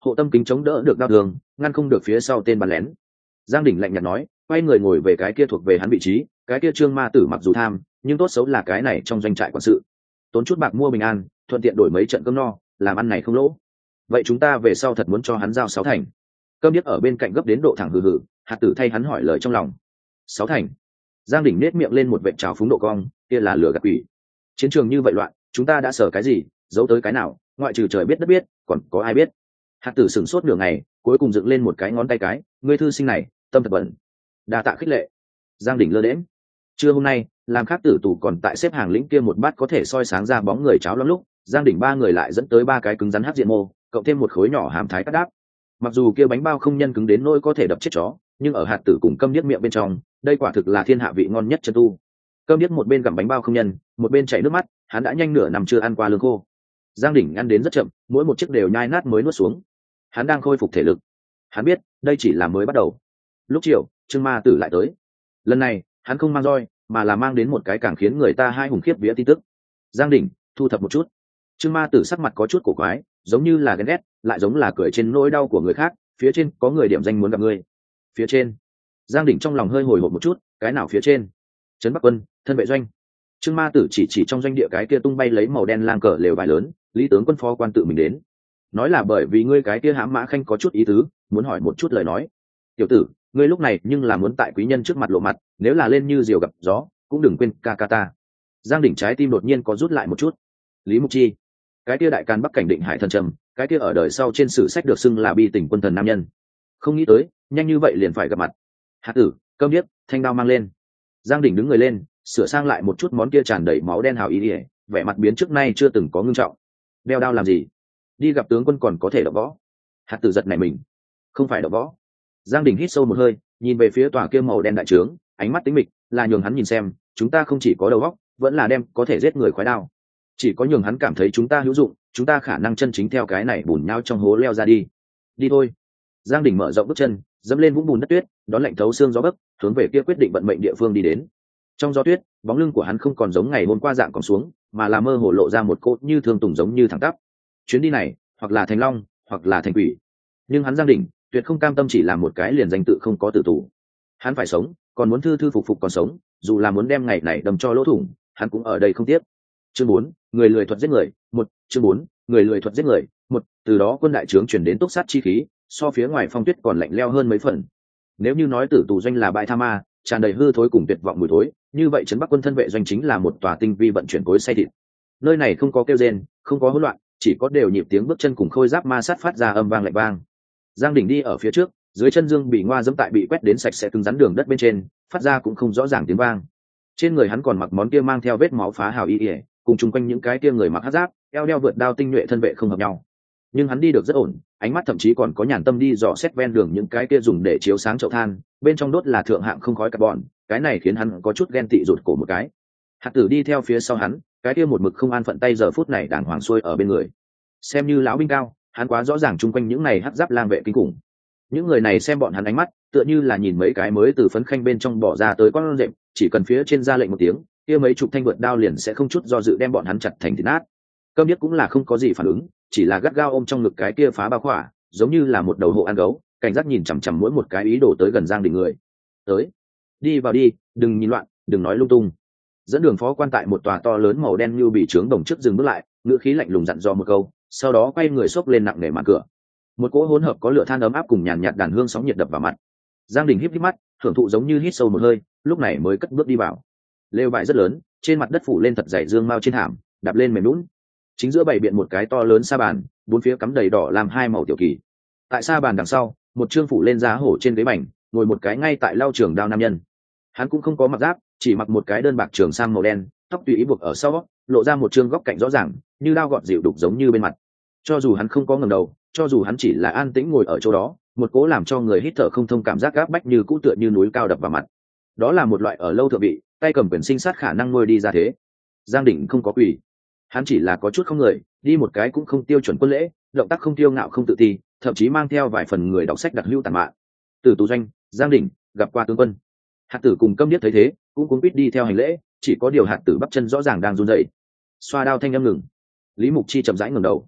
hộ tâm kính chống đỡ được đau thương, ngăn không được phía sau tên bắn lén. Giang Đỉnh lạnh nhạt nói, quay người ngồi về cái kia thuộc về hắn vị trí. Cái kia Trương Ma Tử mặc dù tham, nhưng tốt xấu là cái này trong doanh trại quản sự, tốn chút bạc mua bình an, thuận tiện đổi mấy trận cơm no, làm ăn này không lỗ. Vậy chúng ta về sau thật muốn cho hắn giao sáu thành. Cơm biết ở bên cạnh gấp đến độ thẳng hừ hừ, Hạt Tử thay hắn hỏi lời trong lòng. Sáu thành. Giang Đỉnh nết miệng lên một vệt trào phúng độ cong, kia là lừa gạt quỷ. Chiến trường như vậy loạn, chúng ta đã sợ cái gì, giấu tới cái nào, ngoại trừ trời biết đất biết, còn có ai biết. Hạt Tử sửng sốt nửa ngày, cuối cùng dựng lên một cái ngón tay cái, ngươi thư sinh này, tâm thật bẩn. Đa tạ khích lệ. Giang Đỉnh lơ đễnh. Trưa hôm nay, làm khác tử tù còn tại xếp hàng lĩnh kia một bát có thể soi sáng ra bóng người cháo lắm lúc, Giang Đỉnh ba người lại dẫn tới ba cái cứng rắn hắc diện mô, cộng thêm một khối nhỏ hàm thái cắt đáp. Mặc dù kia bánh bao không nhân cứng đến nỗi có thể đập chết chó, nhưng ở Hạt Tử cùng Câm Điếc miệng bên trong, đây quả thực là thiên hạ vị ngon nhất chân tu. Câm Điếc một bên gặm bánh bao không nhân, một bên chảy nước mắt, hắn đã nhanh nửa năm chưa ăn qua lương khô. Giang Đỉnh ăn đến rất chậm, mỗi một chiếc đều nhai nát mới nuốt xuống. Hắn đang khôi phục thể lực. Hắn biết, đây chỉ là mới bắt đầu. Lúc chiều, Trương Ma Tử lại tới. Lần này, hắn không mang roi, mà là mang đến một cái càng khiến người ta hai hùng khiếp vía tin tức. Giang Đỉnh, thu thập một chút. Trương Ma Tử sắc mặt có chút cổ quái, giống như là ghen ghét, lại giống là cười trên nỗi đau của người khác. Phía trên có người điểm danh muốn gặp ngươi. Phía trên. Giang Đỉnh trong lòng hơi hồi hộp một chút, cái nào phía trên? Trấn Bắc Quân, thân vệ doanh. Trương Ma Tử chỉ chỉ trong doanh địa cái kia tung bay lấy màu đen lang cờ lều vải lớn, Lý tướng quân phó quan tự mình đến. Nói là bởi vì ngươi cái kia hãm mã khanh có chút ý tứ, muốn hỏi một chút lời nói. Tiểu tử, ngươi lúc này nhưng là muốn tại quý nhân trước mặt lộ mặt, nếu là lên như diều gặp gió, cũng đừng quên ca ca ta. Giang Đỉnh trái tim đột nhiên có rút lại một chút. Lý Mục Chi, cái kia đại can Bắc cảnh định hải thần trầm, cái kia ở đời sau trên sử sách được xưng là bi tình quân thần nam nhân. Không nghĩ tới, nhanh như vậy liền phải gặp mặt. Hạt Tử, Câm Điếc, thanh đao mang lên. Giang Đỉnh đứng người lên, sửa sang lại một chút món kia tràn đầy máu đen hào ý ỉa, vẻ mặt biến trước nay chưa từng có ngưng trọng. Đeo đao làm gì? Đi gặp tướng quân còn có thể đập võ. Hạt Tử giật nảy mình. Không phải đập võ. Giang Đỉnh hít sâu một hơi, nhìn về phía tòa kia màu đen đại trướng, ánh mắt tính mịch, là nhường hắn nhìn xem, chúng ta không chỉ có đầu óc, vẫn là đem có thể giết người khoái đao. Chỉ có nhường hắn cảm thấy chúng ta hữu dụng, chúng ta khả năng chân chính theo cái này bùn nhau trong hố leo ra đi. Đi thôi. Giang Đỉnh mở rộng bước chân, dẫm lên vũng bùn đất tuyết, đón lạnh thấu xương gió bấc, hướng về kia quyết định vận mệnh địa phương đi đến. Trong gió tuyết, bóng lưng của hắn không còn giống ngày hôm qua dạng còn xuống, mà là mơ hồ lộ ra một cốt như thương tùng giống như thẳng tắp. Chuyến đi này, hoặc là thành long, hoặc là thành quỷ. Nhưng hắn Giang Đỉnh, tuyệt không cam tâm chỉ làm một cái liền danh tự không có tử tù. Hắn phải sống, còn muốn thư thư phục phục còn sống, dù là muốn đem ngày này đâm cho lỗ thủng, hắn cũng ở đây không tiếc. Chương bốn, người lười thuật giết người, một, chương bốn, người lười thuật giết người, một, từ đó quân đại trướng chuyển đến túc sát chi khí, so phía ngoài phong tuyết còn lạnh leo hơn mấy phần. Nếu như nói tử tù doanh là bãi tha ma, tràn đầy hư thối cùng tuyệt vọng mùi thối, như vậy trấn Bắc quân thân vệ doanh chính là một tòa tinh vi vận chuyển cối xay thịt. Nơi này không có kêu rên, không có hỗn loạn, chỉ có đều nhịp tiếng bước chân cùng khôi giáp ma sát phát ra âm vang lạnh vang. Giang Đỉnh đi ở phía trước, dưới chân dương bị ngoa dẫm tại bị quét đến sạch sẽ cứng rắn đường đất bên trên, phát ra cũng không rõ ràng tiếng vang. Trên người hắn còn mặc món kia mang theo vết máu phá hào y ỉa, cùng chung quanh những cái kia người mặc hắc giáp, eo đeo vượt đao tinh nhuệ thân vệ không hợp nhau. Nhưng hắn đi được rất ổn, ánh mắt thậm chí còn có nhàn tâm đi dò xét ven đường những cái kia dùng để chiếu sáng chậu than, bên trong đốt là thượng hạng không khói carbon, cái này khiến hắn có chút ghen tị rụt cổ một cái. Hạt Tử đi theo phía sau hắn, cái kia một mực không an phận tay giờ phút này đàng hoàng xuôi ở bên người. Xem như lão binh cao, hắn quá rõ ràng chung quanh những này hắc giáp lang vệ kinh khủng. Những người này xem bọn hắn ánh mắt, tựa như là nhìn mấy cái mới từ phấn khanh bên trong bỏ ra tới con rệm, chỉ cần phía trên ra lệnh một tiếng, kia mấy chục thanh vượt đao liền sẽ không chút do dự đem bọn hắn chặt thành thịt nát. Câm Điếc cũng là không có gì phản ứng, chỉ là gắt gao ôm trong ngực cái kia phá bao khỏa, giống như là một đầu hộ ăn gấu, cảnh giác nhìn chằm chằm mỗi một cái ý đồ tới gần Giang Đỉnh người. Tới, đi vào đi, đừng nhìn loạn, đừng nói lung tung. Dẫn đường phó quan tại một tòa to lớn màu đen như bị trướng đồng trước dừng bước lại, ngữ khí lạnh lùng dặn dò một câu, sau đó quay người xốc lên nặng nề màn cửa. Một cỗ hỗn hợp có lửa than ấm áp cùng nhàn nhạt đàn hương sóng nhiệt đập vào mặt. Giang Đỉnh híp híp mắt, hưởng thụ giống như hít sâu một hơi, lúc này mới cất bước đi vào. Lều vải rất lớn, trên mặt đất phủ lên thật dày dương mao trên thảm, đạp lên mềm lún. Chính giữa bày biện một cái to lớn sa bàn, bốn phía cắm đầy đỏ làm hai màu tiểu kỳ. Tại sa bàn đằng sau, một trương phủ lên giá hổ trên ghế bành, ngồi một cái ngay tại lau trường đao nam nhân. Hắn cũng không có mặc giáp, chỉ mặc một cái đơn bạc trường sam màu đen, tóc tùy ý buộc ở sau, lộ ra một trương góc cạnh rõ ràng, như đao gọt dịu đục giống như bên mặt. Cho dù hắn không có ngẩng đầu, cho dù hắn chỉ là an tĩnh ngồi ở chỗ đó, một cố làm cho người hít thở không thông cảm giác gáp bách như cũ tựa như núi cao đập vào mặt. Đó là một loại ở lâu thượng vị, tay cầm quyền sinh sát khả năng nuôi đi ra thế. Giang Đỉnh không có quỷ, hắn chỉ là có chút không người, đi một cái cũng không tiêu chuẩn quân lễ, động tác không tiêu ngạo không tự ti, thậm chí mang theo vài phần người đọc sách đặc hữu tàn mạn. Từ tù doanh, Giang Đỉnh gặp qua tướng quân. Hạt Tử cùng Câm Điếc thấy thế, cũng cuống quýt đi theo hành lễ, chỉ có điều Hạt Tử bắp chân rõ ràng đang run rẩy. Xoa đao thanh âm ngừng. Lý Mục Chi chậm rãi ngẩng đầu.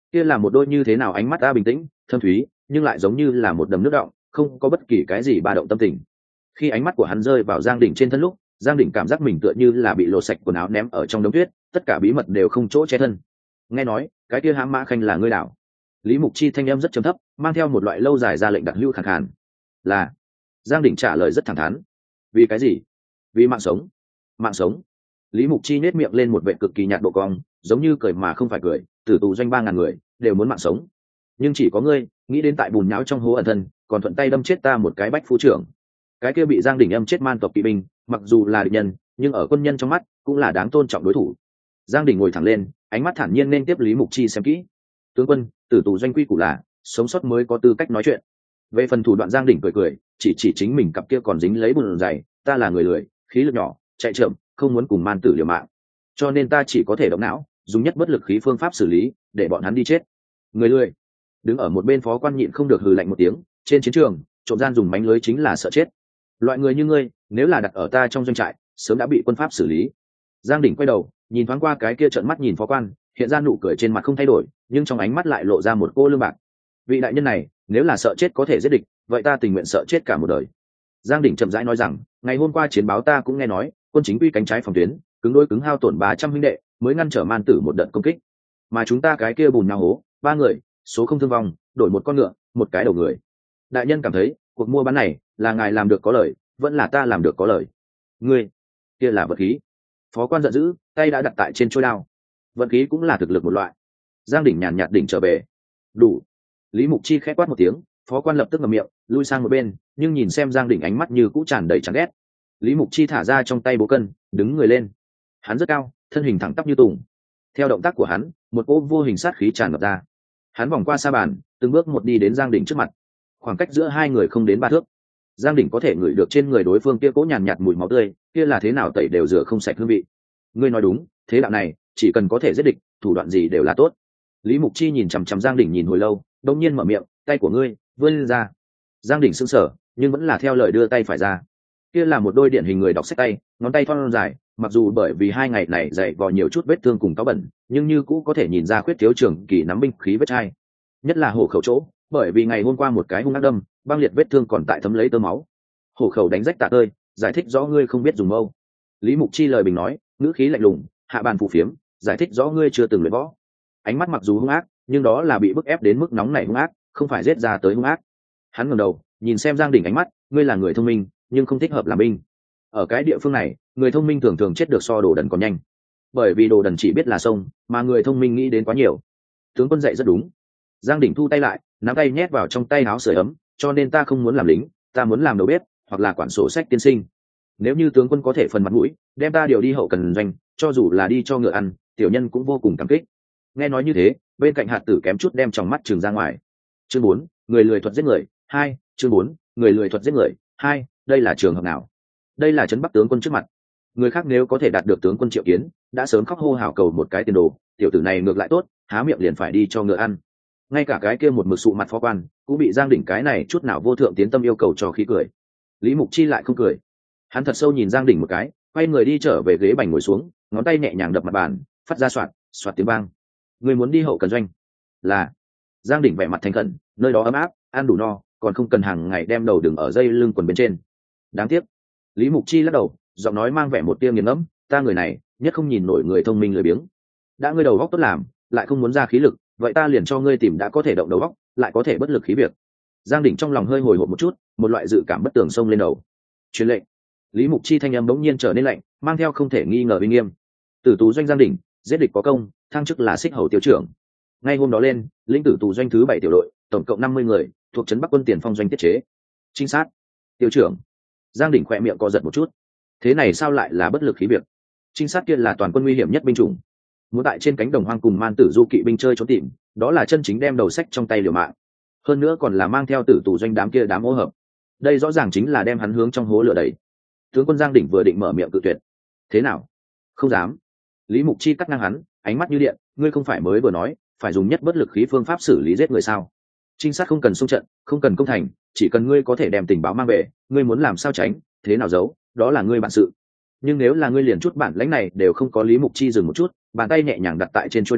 kia là một đôi như thế nào ánh mắt ta bình tĩnh thâm thúy nhưng lại giống như là một đầm nước động, không có bất kỳ cái gì ba động tâm tình. Khi ánh mắt của hắn rơi vào Giang Đỉnh trên thân lúc, Giang Đỉnh cảm giác mình tựa như là bị lột sạch quần áo ném ở trong đống tuyết, tất cả bí mật đều không chỗ che thân. Nghe nói cái kia hãm mã khanh là ngươi đảo. Lý Mục Chi thanh âm rất trầm thấp, mang theo một loại lâu dài ra lệnh đặc hữu khàn khàn. Là. Giang Đỉnh trả lời rất thẳng thắn. Vì cái gì? Vì mạng sống. Mạng sống. Lý Mục Chi nhếch miệng lên một vẻ cực kỳ nhạt độ cong, giống như cười mà không phải cười, tử tù doanh ba ngàn người đều muốn mạng sống, nhưng chỉ có ngươi nghĩ đến tại bùn nhão trong hố ẩn thân, còn thuận tay đâm chết ta một cái bách phu trưởng. Cái kia bị Giang Đỉnh âm chết man tộc kỵ binh, mặc dù là địch nhân, nhưng ở quân nhân trong mắt cũng là đáng tôn trọng đối thủ. Giang Đỉnh ngồi thẳng lên, ánh mắt thản nhiên nên tiếp Lý Mục Chi xem kỹ. Tướng quân, tử tù doanh quy củ là sống sót mới có tư cách nói chuyện. Về phần thủ đoạn, Giang Đỉnh cười cười, chỉ chỉ chính mình cặp kia còn dính lấy bùn dày, ta là người lười, khí lực nhỏ, chạy chậm, không muốn cùng man tử liều mạng, cho nên ta chỉ có thể động não, dùng nhất bất lực khí phương pháp xử lý, để bọn hắn đi chết. Người lười. Đứng ở một bên phó quan nhịn không được hừ lạnh một tiếng, trên chiến trường trộm gian dùng mánh lưới chính là sợ chết, loại người như ngươi nếu là đặt ở ta trong doanh trại sớm đã bị quân pháp xử lý. Giang Đỉnh quay đầu nhìn thoáng qua cái kia trợn mắt nhìn phó quan, hiện ra nụ cười trên mặt không thay đổi, nhưng trong ánh mắt lại lộ ra một cô lương bạc. Vị đại nhân này nếu là sợ chết có thể giết địch, vậy ta tình nguyện sợ chết cả một đời. Giang Đỉnh chậm rãi nói rằng, ngày hôm qua chiến báo ta cũng nghe nói, quân chính quy cánh trái phòng tuyến cứng đối cứng hao tổn ba trăm huynh đệ mới ngăn trở man tử một đợt công kích, mà chúng ta cái kia bùn nhau hố ba người, số không thương vong, đổi một con ngựa, một cái đầu người. Đại nhân cảm thấy cuộc mua bán này là ngài làm được có lời, vẫn là ta làm được có lời? Ngươi kia là vật khí. Phó quan giận dữ, tay đã đặt tại trên trôi đao. Vật khí cũng là thực lực một loại. Giang Đỉnh nhàn nhạt đỉnh trở về. Đủ. Lý Mục Chi khẽ quát một tiếng, phó quan lập tức ngậm miệng lui sang một bên, nhưng nhìn xem Giang Đỉnh ánh mắt như cũ tràn đầy chán ghét. Lý Mục Chi thả ra trong tay bố cân, đứng người lên. Hắn rất cao, thân hình thẳng tắp như tùng. Theo động tác của hắn, một cỗ vô hình sát khí tràn ngập ra. Hắn vòng qua sa bàn, từng bước một đi đến Giang Đỉnh trước mặt. Khoảng cách giữa hai người không đến ba thước. Giang Đỉnh có thể ngửi được trên người đối phương kia cỗ nhàn nhạt mùi máu tươi, kia là thế nào tẩy đều rửa không sạch hương vị. Ngươi nói đúng, thế đạo này chỉ cần có thể giết địch, thủ đoạn gì đều là tốt. Lý Mục Chi nhìn chằm chằm Giang Đỉnh nhìn hồi lâu, đột nhiên mở miệng, tay của ngươi vươn ra. Giang Đỉnh sững sờ, nhưng vẫn là theo lời đưa tay phải ra. Kia là một đôi điển hình người đọc sách tay, ngón tay thon dài, mặc dù bởi vì hai ngày này dậy vò nhiều chút vết thương cùng cáo bẩn, nhưng như cũ có thể nhìn ra khuyết thiếu trường kỳ nắm binh khí vết chai. Nhất là hổ khẩu chỗ, bởi vì ngày hôm qua một cái hung ác đâm, băng liệt vết thương còn tại thấm lấy tơ máu. Hổ khẩu đánh rách tạ tơi, giải thích rõ ngươi không biết dùng mâu. Lý Mục Chi lời bình nói, ngữ khí lạnh lùng, hạ bàn phù phiếm, giải thích rõ ngươi chưa từng luyện võ. Ánh mắt mặc dù hung ác, nhưng đó là bị bức ép đến mức nóng này hung ác, không phải giết ra tới hung ác. Hắn ngẩng đầu, nhìn xem Giang Đỉnh ánh mắt, ngươi là người thông minh, nhưng không thích hợp làm binh. Ở cái địa phương này, người thông minh thường thường chết được so đồ đần còn nhanh, bởi vì đồ đần chỉ biết là sông, mà người thông minh nghĩ đến quá nhiều. Tướng quân dạy rất đúng. Giang Đỉnh thu tay lại, nắm tay nhét vào trong tay áo sưởi ấm, cho nên ta không muốn làm lính, ta muốn làm đầu bếp hoặc là quản sổ sách tiên sinh. Nếu như tướng quân có thể phần mặt mũi đem ta điều đi hậu cần doanh, cho dù là đi cho ngựa ăn, tiểu nhân cũng vô cùng cảm kích. Nghe nói như thế, bên cạnh hạt tử kém chút đem tròng mắt trừng ra ngoài. Chương bốn, người lười thuật giết người hai. Chương bốn, người lười thuật giết người hai. Đây là trường hợp nào? Đây là trấn Bắc tướng quân trước mặt. Người khác nếu có thể đạt được tướng quân triệu kiến, đã sớm khóc hô hào cầu một cái tiền đồ, tiểu tử này ngược lại tốt, há miệng liền phải đi cho ngựa ăn. Ngay cả cái kia một mực sụ mặt phó quan cũng bị Giang Đỉnh cái này chút nào vô thượng tiến tâm yêu cầu cho khí cười. Lý Mục Chi lại không cười. Hắn thật sâu nhìn Giang Đỉnh một cái, quay người đi trở về ghế bành ngồi xuống, ngón tay nhẹ nhàng đập mặt bàn, phát ra soạt soạt tiếng vang. Người muốn đi hậu cần doanh? Là. Giang Đỉnh vẻ mặt thành khẩn, nơi đó ấm áp, ăn đủ no, còn không cần hàng ngày đem đầu đừng ở dây lưng quần bên trên. Đáng tiếc. Lý Mục Chi lắc đầu, giọng nói mang vẻ một tia nghiền ngẫm, ta người này nhất không nhìn nổi người thông minh lười biếng. Đã ngươi đầu óc tốt làm, lại không muốn ra khí lực, vậy ta liền cho ngươi tìm đã có thể động đầu óc, lại có thể bất lực khí việc. Giang Đỉnh trong lòng hơi hồi hộp một chút, một loại dự cảm bất tường xông lên đầu. Truyền lệnh. Lý Mục Chi thanh âm bỗng nhiên trở nên lạnh, mang theo không thể nghi ngờ uy nghiêm. Tử tù doanh Giang Đỉnh, giết địch có công, thăng chức là xích hầu tiểu trưởng. Ngay hôm đó lên, lĩnh tử tù doanh thứ bảy tiểu đội, tổng cộng năm mươi người, thuộc trấn Bắc quân tiền phong doanh tiết chế. Trinh sát. Tiểu trưởng. Giang Đỉnh khỏe miệng co giật một chút. Thế này sao lại là bất lực khí việc? Trinh sát kia là toàn quân nguy hiểm nhất binh chủng, muốn tại trên cánh đồng hoang cùng man tử du kỵ binh chơi trốn tìm, đó là chân chính đem đầu sách trong tay liều mạng. Hơn nữa còn là mang theo tử tù doanh đám kia đám ô hợp. Đây rõ ràng chính là đem hắn hướng trong hố lửa đẩy. Tướng quân Giang Đỉnh vừa định mở miệng cự tuyệt. Thế nào? Không dám. Lý Mục Chi cắt ngang hắn, ánh mắt như điện, ngươi không phải mới vừa nói phải dùng nhất bất lực khí phương pháp xử lý giết người sao? Trinh sát không cần xung trận, không cần công thành, chỉ cần ngươi có thể đem tình báo mang về, ngươi muốn làm sao tránh, thế nào giấu, đó là ngươi bản sự. Nhưng nếu là ngươi liền chút bản lãnh này đều không có, Lý Mục Chi dừng một chút, bàn tay nhẹ nhàng đặt tại trên chuôi đao,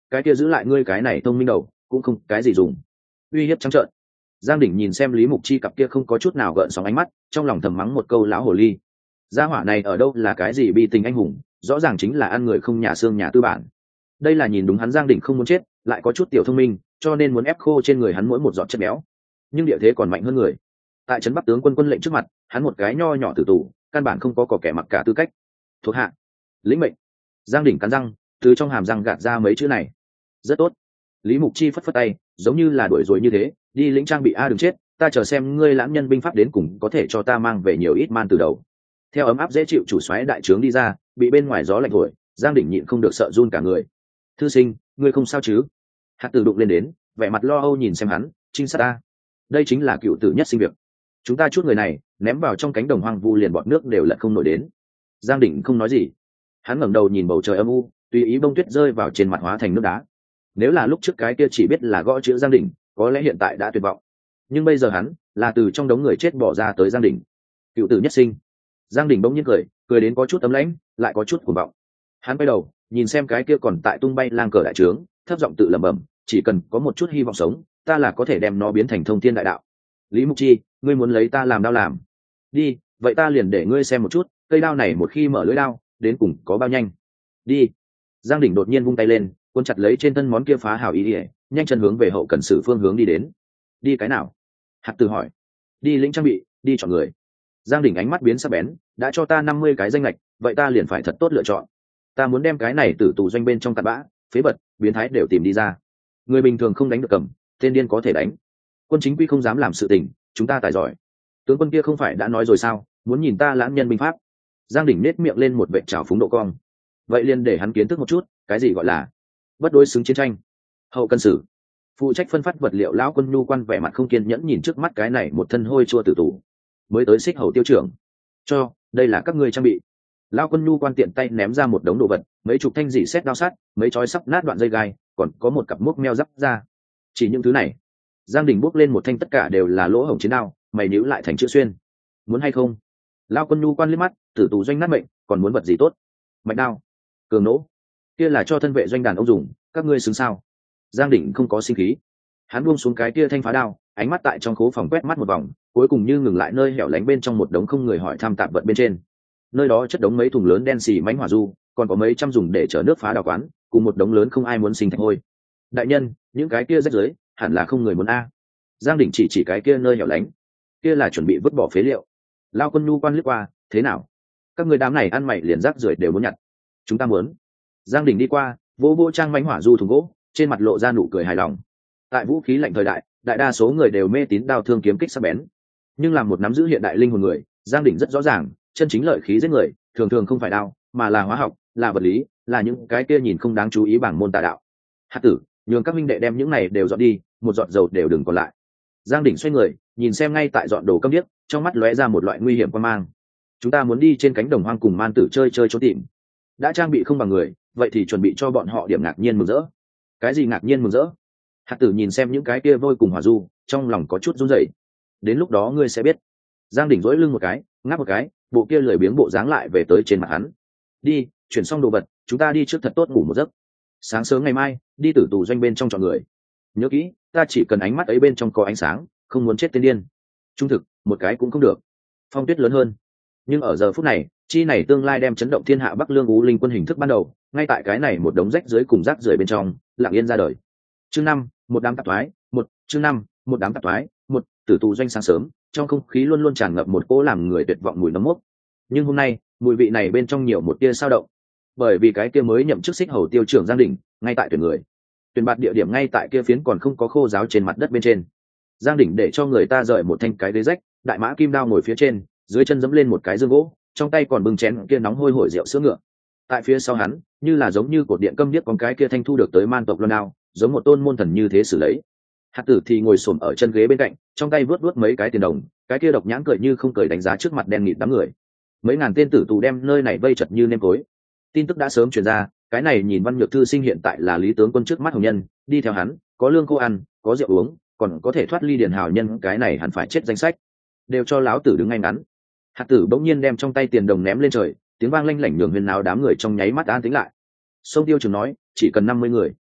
cái kia giữ lại ngươi cái này thông minh đầu cũng không cái gì dùng. Uy hiếp trắng trợn. Giang Đỉnh nhìn xem Lý Mục Chi cặp kia không có chút nào gợn sóng ánh mắt, trong lòng thầm mắng một câu lão hồ ly. Gia hỏa này ở đâu là cái gì bi tình anh hùng, rõ ràng chính là ăn người không nhà xương nhà tư bản. Đây là nhìn đúng hắn Giang Đỉnh không muốn chết, lại có chút tiểu thông minh, cho nên muốn ép khô trên người hắn mỗi một giọt chất béo. Nhưng địa thế còn mạnh hơn người. Tại trấn Bắc tướng quân quân lệnh trước mặt, hắn một cái nho nhỏ tử tù, căn bản không có cỏ kẻ mặc cả tư cách. Thuộc hạ, lĩnh mệnh. Giang Đỉnh cắn răng, từ trong hàm răng gạt ra mấy chữ này. Rất tốt. Lý Mục Chi phất phất tay, giống như là đuổi rồi như thế, đi lĩnh trang bị a đừng chết, ta chờ xem ngươi lãng nhân binh pháp đến cùng có thể cho ta mang về nhiều ít man từ đầu. Theo ấm áp dễ chịu chủ soái đại trướng đi ra, bị bên ngoài gió lạnh thổi, Giang Đỉnh nhịn không được sợ run cả người. Thư sinh, ngươi không sao chứ? Hạt Tử đụng lên đến, vẻ mặt lo âu nhìn xem hắn, trinh sát ta. Đây chính là cựu tử nhất sinh việc. Chúng ta chút người này, ném vào trong cánh đồng hoang vu liền bọt nước đều lật không nổi đến. Giang Đỉnh không nói gì. Hắn ngẩng đầu nhìn bầu trời âm u, tùy ý bông tuyết rơi vào trên mặt hóa thành nước đá. Nếu là lúc trước cái kia chỉ biết là gõ chữ Giang Đỉnh, có lẽ hiện tại đã tuyệt vọng. Nhưng bây giờ hắn, là từ trong đống người chết bỏ ra tới Giang Đỉnh. Cựu tử nhất sinh. Giang Đỉnh bỗng nhiên cười, cười đến có chút ấm lãnh, lại có chút cuồng vọng. Hắn quay đầu, nhìn xem cái kia còn tại tung bay lang cờ đại trướng, thấp giọng tự lẩm bẩm, chỉ cần có một chút hy vọng sống, ta là có thể đem nó biến thành thông thiên đại đạo. Lý Mục Chi, ngươi muốn lấy ta làm đao làm? Đi, vậy ta liền để ngươi xem một chút, cây đao này một khi mở lưỡi đao, đến cùng có bao nhanh. Đi. Giang Đỉnh đột nhiên vung tay lên, cuốn chặt lấy trên thân món kia phá hào ý ỉa, nhanh chân hướng về hậu cần sử phương hướng đi đến. Đi cái nào? Hạt Tử hỏi. Đi lĩnh trang bị, đi chọn người. Giang Đỉnh ánh mắt biến sắc bén, đã cho ta năm mươi cái danh lệch, vậy ta liền phải thật tốt lựa chọn. Ta muốn đem cái này tử tù doanh bên trong tạt bã, phế bật, biến thái đều tìm đi ra. Người bình thường không đánh được cầm, tên điên có thể đánh. Quân chính quy không dám làm sự tình, chúng ta tài giỏi. Tướng quân kia không phải đã nói rồi sao, muốn nhìn ta lãng nhân binh pháp. Giang Đỉnh nết miệng lên một vệt trào phúng độ cong. Vậy liền để hắn kiến thức một chút, cái gì gọi là bất đối xứng chiến tranh. Hậu cần sử phụ trách phân phát vật liệu lão quân nhu quan vẻ mặt không kiên nhẫn nhìn trước mắt cái này một thân hôi chua tử tù. Mới tới xích hầu tiêu trưởng, cho đây là các ngươi trang bị. Lão quân nhu quan tiện tay ném ra một đống đồ vật, mấy chục thanh dỉ xét đao sắt, mấy chói sắp nát đoạn dây gai, còn có một cặp mốc meo giáp ra. Chỉ những thứ này. Giang Đỉnh bước lên một thanh tất cả đều là lỗ hổng chiến đao, mày níu lại thành chữ xuyên. Muốn hay không? Lão quân nhu quan liếc mắt, tử tù doanh nát mệnh, còn muốn vật gì tốt? Mạch đao, cường nỗ, kia là cho thân vệ doanh đàn ông dùng, các ngươi xứng sao? Giang Đỉnh không có sinh khí, hắn buông xuống cái kia thanh phá đao, ánh mắt tại trong khố phòng quét mắt một vòng, cuối cùng như ngừng lại nơi hẻo lánh bên trong một đống không người hỏi thăm tạp vật bên trên. Nơi đó chất đống mấy thùng lớn đen xì mánh hỏa du, còn có mấy trăm dùng để chở nước phá đào quán, cùng một đống lớn không ai muốn sinh thành hôi. Đại nhân, những cái kia rách rưới, hẳn là không người muốn a. Giang Đỉnh chỉ chỉ cái kia nơi hẻo lánh, kia là chuẩn bị vứt bỏ phế liệu. Lao quân nhu quan liếc qua, thế nào? Các người đám này ăn mày liền rác rưởi đều muốn nhặt. Chúng ta muốn. Giang Đỉnh đi qua, vỗ vỗ trang mánh hỏa du thùng gỗ, trên mặt lộ ra nụ cười hài lòng. Tại vũ khí lạnh thời đại, đại đa số người đều mê tín đao thương kiếm kích sắc bén, nhưng làm một nắm giữ hiện đại linh hồn người, Giang Đỉnh rất rõ ràng, chân chính lợi khí giết người thường thường không phải đao, mà là hóa học, là vật lý, là những cái kia nhìn không đáng chú ý bảng môn tà đạo. Hạt Tử, nhường các minh đệ đem những này đều dọn đi, một giọt dầu đều đừng còn lại. Giang Đỉnh xoay người, nhìn xem ngay tại dọn đồ câm điếc, trong mắt lóe ra một loại nguy hiểm quan mang. Chúng ta muốn đi trên cánh đồng hoang cùng man tử chơi chơi trốn tìm, đã trang bị không bằng người, vậy thì chuẩn bị cho bọn họ điểm ngạc nhiên mừng rỡ. Cái gì ngạc nhiên mừng rỡ? Hạt Tử nhìn xem những cái kia vôi cùng hỏa du, trong lòng có chút run rẩy. Đến lúc đó ngươi sẽ biết. Giang Đỉnh dỗi lưng một cái, ngáp một cái, bộ kia lười biếng bộ dáng lại về tới trên mặt hắn. Đi, chuyển xong đồ vật, chúng ta đi trước thật tốt ngủ một giấc. Sáng sớm ngày mai, đi tử tù doanh bên trong chọn người. Nhớ kỹ, ta chỉ cần ánh mắt ấy bên trong có ánh sáng, không muốn chết tên điên. Trung thực, một cái cũng không được. Phong tuyết lớn hơn. Nhưng ở giờ phút này, chi này tương lai đem chấn động thiên hạ Bắc Lương Ú Linh quân hình thức ban đầu, ngay tại cái này một đống rách dưới cùng rác rưởi bên trong, lặng yên ra đời. Chương năm, một đám tạp thoái, một, chương năm, một đám tạp thoái, một, tử tù doanh sáng sớm, trong không khí luôn luôn tràn ngập một cỗ làm người tuyệt vọng mùi nấm mốc. Nhưng hôm nay, mùi vị này bên trong nhiều một tia sao động, bởi vì cái kia mới nhậm chức xích hầu tiêu trưởng Giang Đỉnh, ngay tại tuyển người. Tuyển bạt địa điểm ngay tại kia phiến còn không có khô giáo trên mặt đất bên trên. Giang Đỉnh để cho người ta rời một thanh cái ghế rách, đại mã kim đao ngồi phía trên, dưới chân dẫm lên một cái dương gỗ, trong tay còn bưng chén kia nóng hôi hổi rượu sữa ngựa. Tại phía sau hắn, như là giống như cột điện câm điếc con cái kia thanh thu được tới man tộc loan đao, giống một tôn môn thần như thế xử lấy. Hạt Tử thì ngồi xổm ở chân ghế bên cạnh, trong tay vớt vớt mấy cái tiền đồng, cái kia độc nhãn cười như không cười đánh giá trước mặt đen nghịt đám người. Mấy ngàn tên tử tù đem nơi này vây chật như nêm tối. Tin tức đã sớm truyền ra, cái này nhìn Văn Nhược thư sinh hiện tại là Lý tướng quân trước mắt hồng nhân, đi theo hắn, có lương cô ăn, có rượu uống, còn có thể thoát ly điển hào nhân, cái này hẳn phải chết danh sách. Đều cho láo tử đứng ngay ngắn. Hạt Tử bỗng nhiên đem trong tay tiền đồng ném lên trời, tiếng vang lanh lảnh nhường huyền náo đám người trong nháy mắt an tĩnh lại. Sông Tiêu Trường nói, chỉ cần năm mươi người.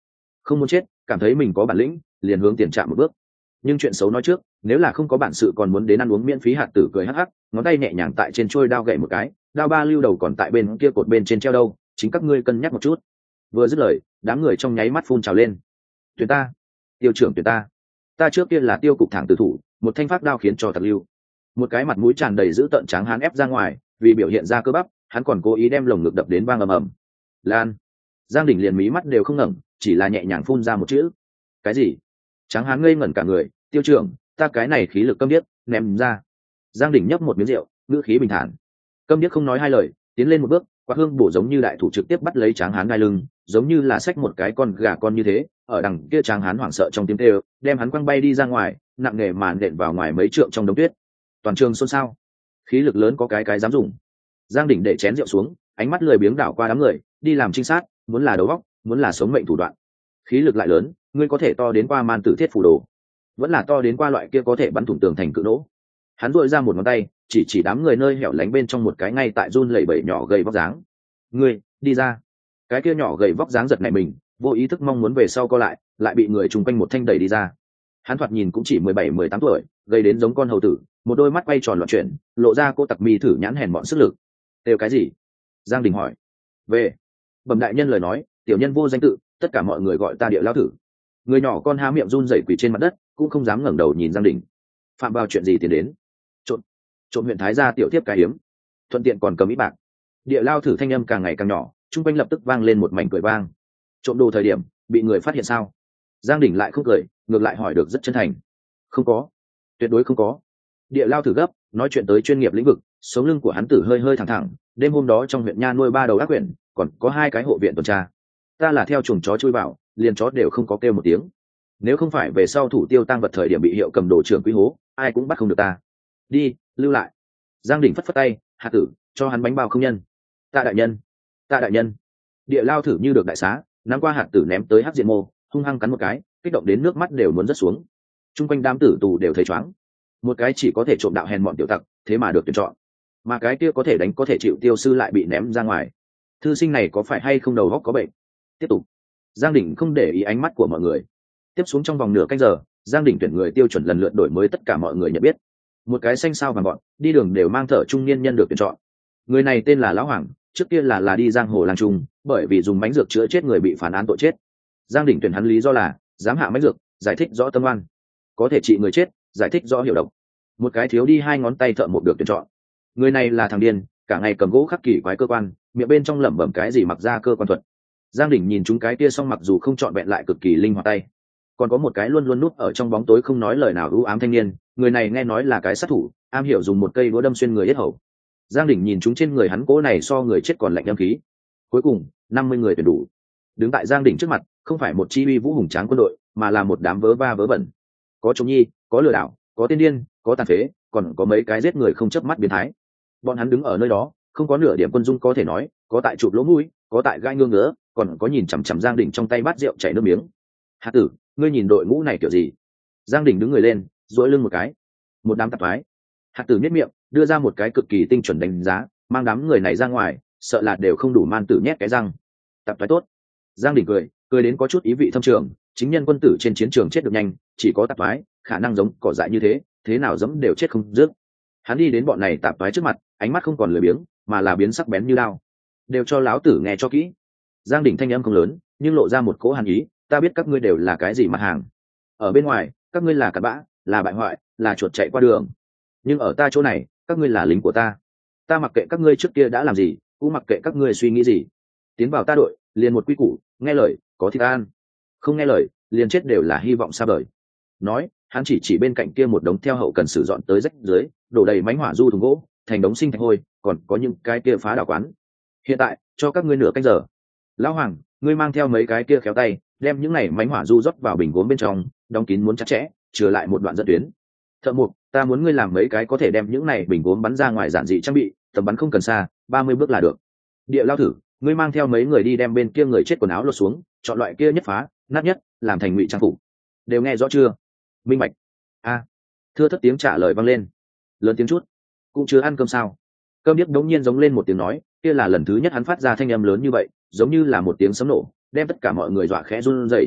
không muốn chết, cảm thấy mình có bản lĩnh liền hướng tiền trạm một bước. Nhưng chuyện xấu nói trước, nếu là không có bản sự còn muốn đến ăn uống miễn phí. Hạt tử cười hắc hắc, ngón tay nhẹ nhàng tại trên trôi đao gậy một cái, đao ba lưu đầu còn tại bên kia cột bên trên treo đâu, chính các ngươi cân nhắc một chút. Vừa dứt lời, đám người trong nháy mắt phun trào lên. Tuyển ta, tiêu trưởng tuyển ta, ta trước kia là tiêu cục thẳng tử thủ, một thanh phát đao khiến cho thật lưu. Một cái mặt mũi tràn đầy dữ tợn trắng hắn ép ra ngoài, vì biểu hiện ra cơ bắp, hắn còn cố ý đem lồng ngực đập đến vang ầm ầm. Lan. Giang Đỉnh liền mí mắt đều không ngẩng, chỉ là nhẹ nhàng phun ra một chữ. Cái gì? Tráng hán ngây ngẩn cả người. Tiêu trưởng, ta cái này khí lực câm điếc, ném ra. Giang Đỉnh nhấp một miếng rượu, ngữ khí bình thản. Câm điếc không nói hai lời, tiến lên một bước, quạt hương bổ giống như đại thủ trực tiếp bắt lấy tráng hán gai lưng, giống như là xách một cái con gà con như thế. Ở đằng kia tráng hán hoảng sợ trong tiếng kêu, đem hắn quăng bay đi ra ngoài, nặng nề màn đện vào ngoài mấy trượng trong đống tuyết. Toàn trường xôn xao. Khí lực lớn có cái cái dám dùng. Giang Đỉnh để chén rượu xuống, ánh mắt lười biếng đảo qua đám người, đi làm trinh sát, muốn là đầu óc, muốn là sống mệnh thủ đoạn. Khí lực lại lớn, ngươi có thể to đến qua man tử thiết phủ đồ, vẫn là to đến qua loại kia có thể bắn thủng tường thành cự nỗ. Hắn duỗi ra một ngón tay, chỉ chỉ đám người nơi hẻo lánh bên trong một cái ngay tại run lẩy bẩy nhỏ gầy vóc dáng. Ngươi, đi ra. Cái kia nhỏ gầy vóc dáng giật nảy mình, vô ý thức mong muốn về sau co lại, lại bị người chung quanh một thanh đẩy đi ra. Hắn thoạt nhìn cũng chỉ mười bảy mười tám tuổi, gây đến giống con hầu tử, một đôi mắt quay tròn loạn chuyển, lộ ra cô tặc mi thử nhãn hèn bọn sức lực. Đều cái gì? Giang Đình hỏi. Về. Bẩm đại nhân lời nói, tiểu nhân vô danh tự, tất cả mọi người gọi ta Địa Lao Thử. Người nhỏ con há miệng run rẩy quỳ trên mặt đất, cũng không dám ngẩng đầu nhìn Giang Đình. Phạm vào chuyện gì tiền đến? Trộm, trộm huyện Thái gia tiểu tiếp cái hiếm, thuận tiện còn cầm ít bạc. Địa Lao Thử thanh âm càng ngày càng nhỏ, chung quanh lập tức vang lên một mảnh cười vang. Trộm đồ thời điểm bị người phát hiện sao? Giang Đình lại không cười, ngược lại hỏi được rất chân thành. Không có, tuyệt đối không có. Địa Lao Thử gấp, nói chuyện tới chuyên nghiệp lĩnh vực, sống lưng của hắn tử hơi hơi thẳng thẳng. Đêm hôm đó trong huyện nha nuôi ba đầu ác quyển, còn có hai cái hộ viện tuần tra. Ta là theo chuồng chó chui vào, liền chó đều không có kêu một tiếng. Nếu không phải về sau thủ tiêu tăng vật thời điểm bị hiệu cầm đồ trưởng quý hố, ai cũng bắt không được ta. Đi, lưu lại. Giang Đình phất phất tay, Hạt tử, cho hắn bánh bao không nhân. Tạ đại nhân, tạ đại nhân. Địa Lao Thử như được đại xá, nắm qua hạt tử ném tới Hắc Diện Mô, hung hăng cắn một cái, kích động đến nước mắt đều muốn rớt xuống. Trung quanh đám tử tù đều thấy choáng. Một cái chỉ có thể trộm đạo hèn mọn tiểu tặc, thế mà được tuyển chọn, mà cái kia có thể đánh có thể chịu tiêu sư lại bị ném ra ngoài. Thư sinh này có phải hay không đầu óc có bệnh? Tiếp tục. Giang Đình không để ý ánh mắt của mọi người. Tiếp xuống trong vòng nửa canh giờ, Giang Đình tuyển người tiêu chuẩn lần lượt đổi mới tất cả mọi người nhận biết. Một cái xanh sao vàng gọn, đi đường đều mang thở trung niên nhân được tuyển chọn. Người này tên là Lão Hoàng, trước kia là là đi giang hồ làng trung, bởi vì dùng mánh dược chữa chết người bị phản án tội chết. Giang Đình tuyển hắn lý do là dám hạ mánh dược, giải thích rõ tâm oan, có thể trị người chết, giải thích rõ hiểu độc. Một cái thiếu đi hai ngón tay thợ một được tuyển chọn. Người này là thằng điên, cả ngày cầm gỗ khắc kỳ quái cơ quan, miệng bên trong lẩm bẩm cái gì mặc ra cơ quan thuật. Giang Đình nhìn chúng cái kia xong mặc dù không trọn vẹn lại cực kỳ linh hoạt tay. Còn có một cái luôn luôn núp ở trong bóng tối không nói lời nào ưu ám thanh niên, người này nghe nói là cái sát thủ, am hiểu dùng một cây đũa đâm xuyên người yết hầu. Giang Đình nhìn chúng trên người hắn cố này so người chết còn lạnh âm khí. Cuối cùng, năm mươi người tuyển đủ. Đứng tại Giang Đình trước mặt, không phải một chi uy vũ hùng tráng quân đội, mà là một đám vớ va vớ vẩn. Có trộm nhi, có lừa đảo, có tiên điên, có tàn phế, còn có mấy cái giết người không chớp mắt biến thái. Bọn hắn đứng ở nơi đó, không có nửa điểm quân dung có thể nói, có tại chụp lỗ mũi, có tại gai ngương ngứa, còn có nhìn chằm chằm Giang Đình trong tay bát rượu chảy nước miếng. Hạt tử, ngươi nhìn đội ngũ này kiểu gì? Giang Đình đứng người lên, duỗi lưng một cái. Một đám tạp thoái. Hạt tử nhếch miệng, đưa ra một cái cực kỳ tinh chuẩn đánh giá, mang đám người này ra ngoài, sợ là đều không đủ man tử nhét cái răng. Tạp thoái tốt. Giang Đình cười, cười đến có chút ý vị thâm trường, chính nhân quân tử trên chiến trường chết được nhanh, chỉ có tạp thoái, khả năng giống cỏ dại như thế, thế nào dẫm đều chết không dứt. Hắn đi đến bọn này tạp thoái trước mặt, ánh mắt không còn lười biếng, mà là biến sắc bén như đao. Đều cho láo tử nghe cho kỹ. Giang Đình thanh âm không lớn, nhưng lộ ra một cỗ hàn ý, ta biết các ngươi đều là cái gì mặt hàng. Ở bên ngoài, các ngươi là cặn bã, là bại hoại, là chuột chạy qua đường. Nhưng ở ta chỗ này, các ngươi là lính của ta. Ta mặc kệ các ngươi trước kia đã làm gì, cũng mặc kệ các ngươi suy nghĩ gì. Tiến vào ta đội, liền một quy củ, nghe lời, có thịt ăn. Không nghe lời, liền chết đều là hy vọng xa vời. Nói, hắn chỉ chỉ bên cạnh kia một đống theo hậu cần sử dọn tới rách dưới, đổ đầy mánh hỏa du thùng gỗ, thành đống sinh thành hôi, còn có những cái kia phá đảo quán. Hiện tại, cho các ngươi nửa canh giờ. Lão Hoàng, ngươi mang theo mấy cái kia khéo tay, đem những này mánh hỏa du rót vào bình gốm bên trong, đóng kín muốn chặt chẽ, trừ lại một đoạn dẫn tuyến. Thợ mục, ta muốn ngươi làm mấy cái có thể đem những này bình gốm bắn ra ngoài giản dị trang bị, tầm bắn không cần xa, ba mươi bước là được. Địa Lao Thử, ngươi mang theo mấy người đi đem bên kia người chết quần áo lột xuống, chọn loại kia nhất phá, nát nhất, làm thành ngụy trang phục. Đều nghe rõ chưa? Minh bạch. A. Thưa thất tiếng trả lời vang lên. Lớn tiếng chút. Cũng chưa ăn cơm sao? Cơm điếc đống nhiên giống lên một tiếng nói, kia là lần thứ nhất hắn phát ra thanh âm lớn như vậy, giống như là một tiếng sấm nổ, đem tất cả mọi người dọa khẽ run rẩy.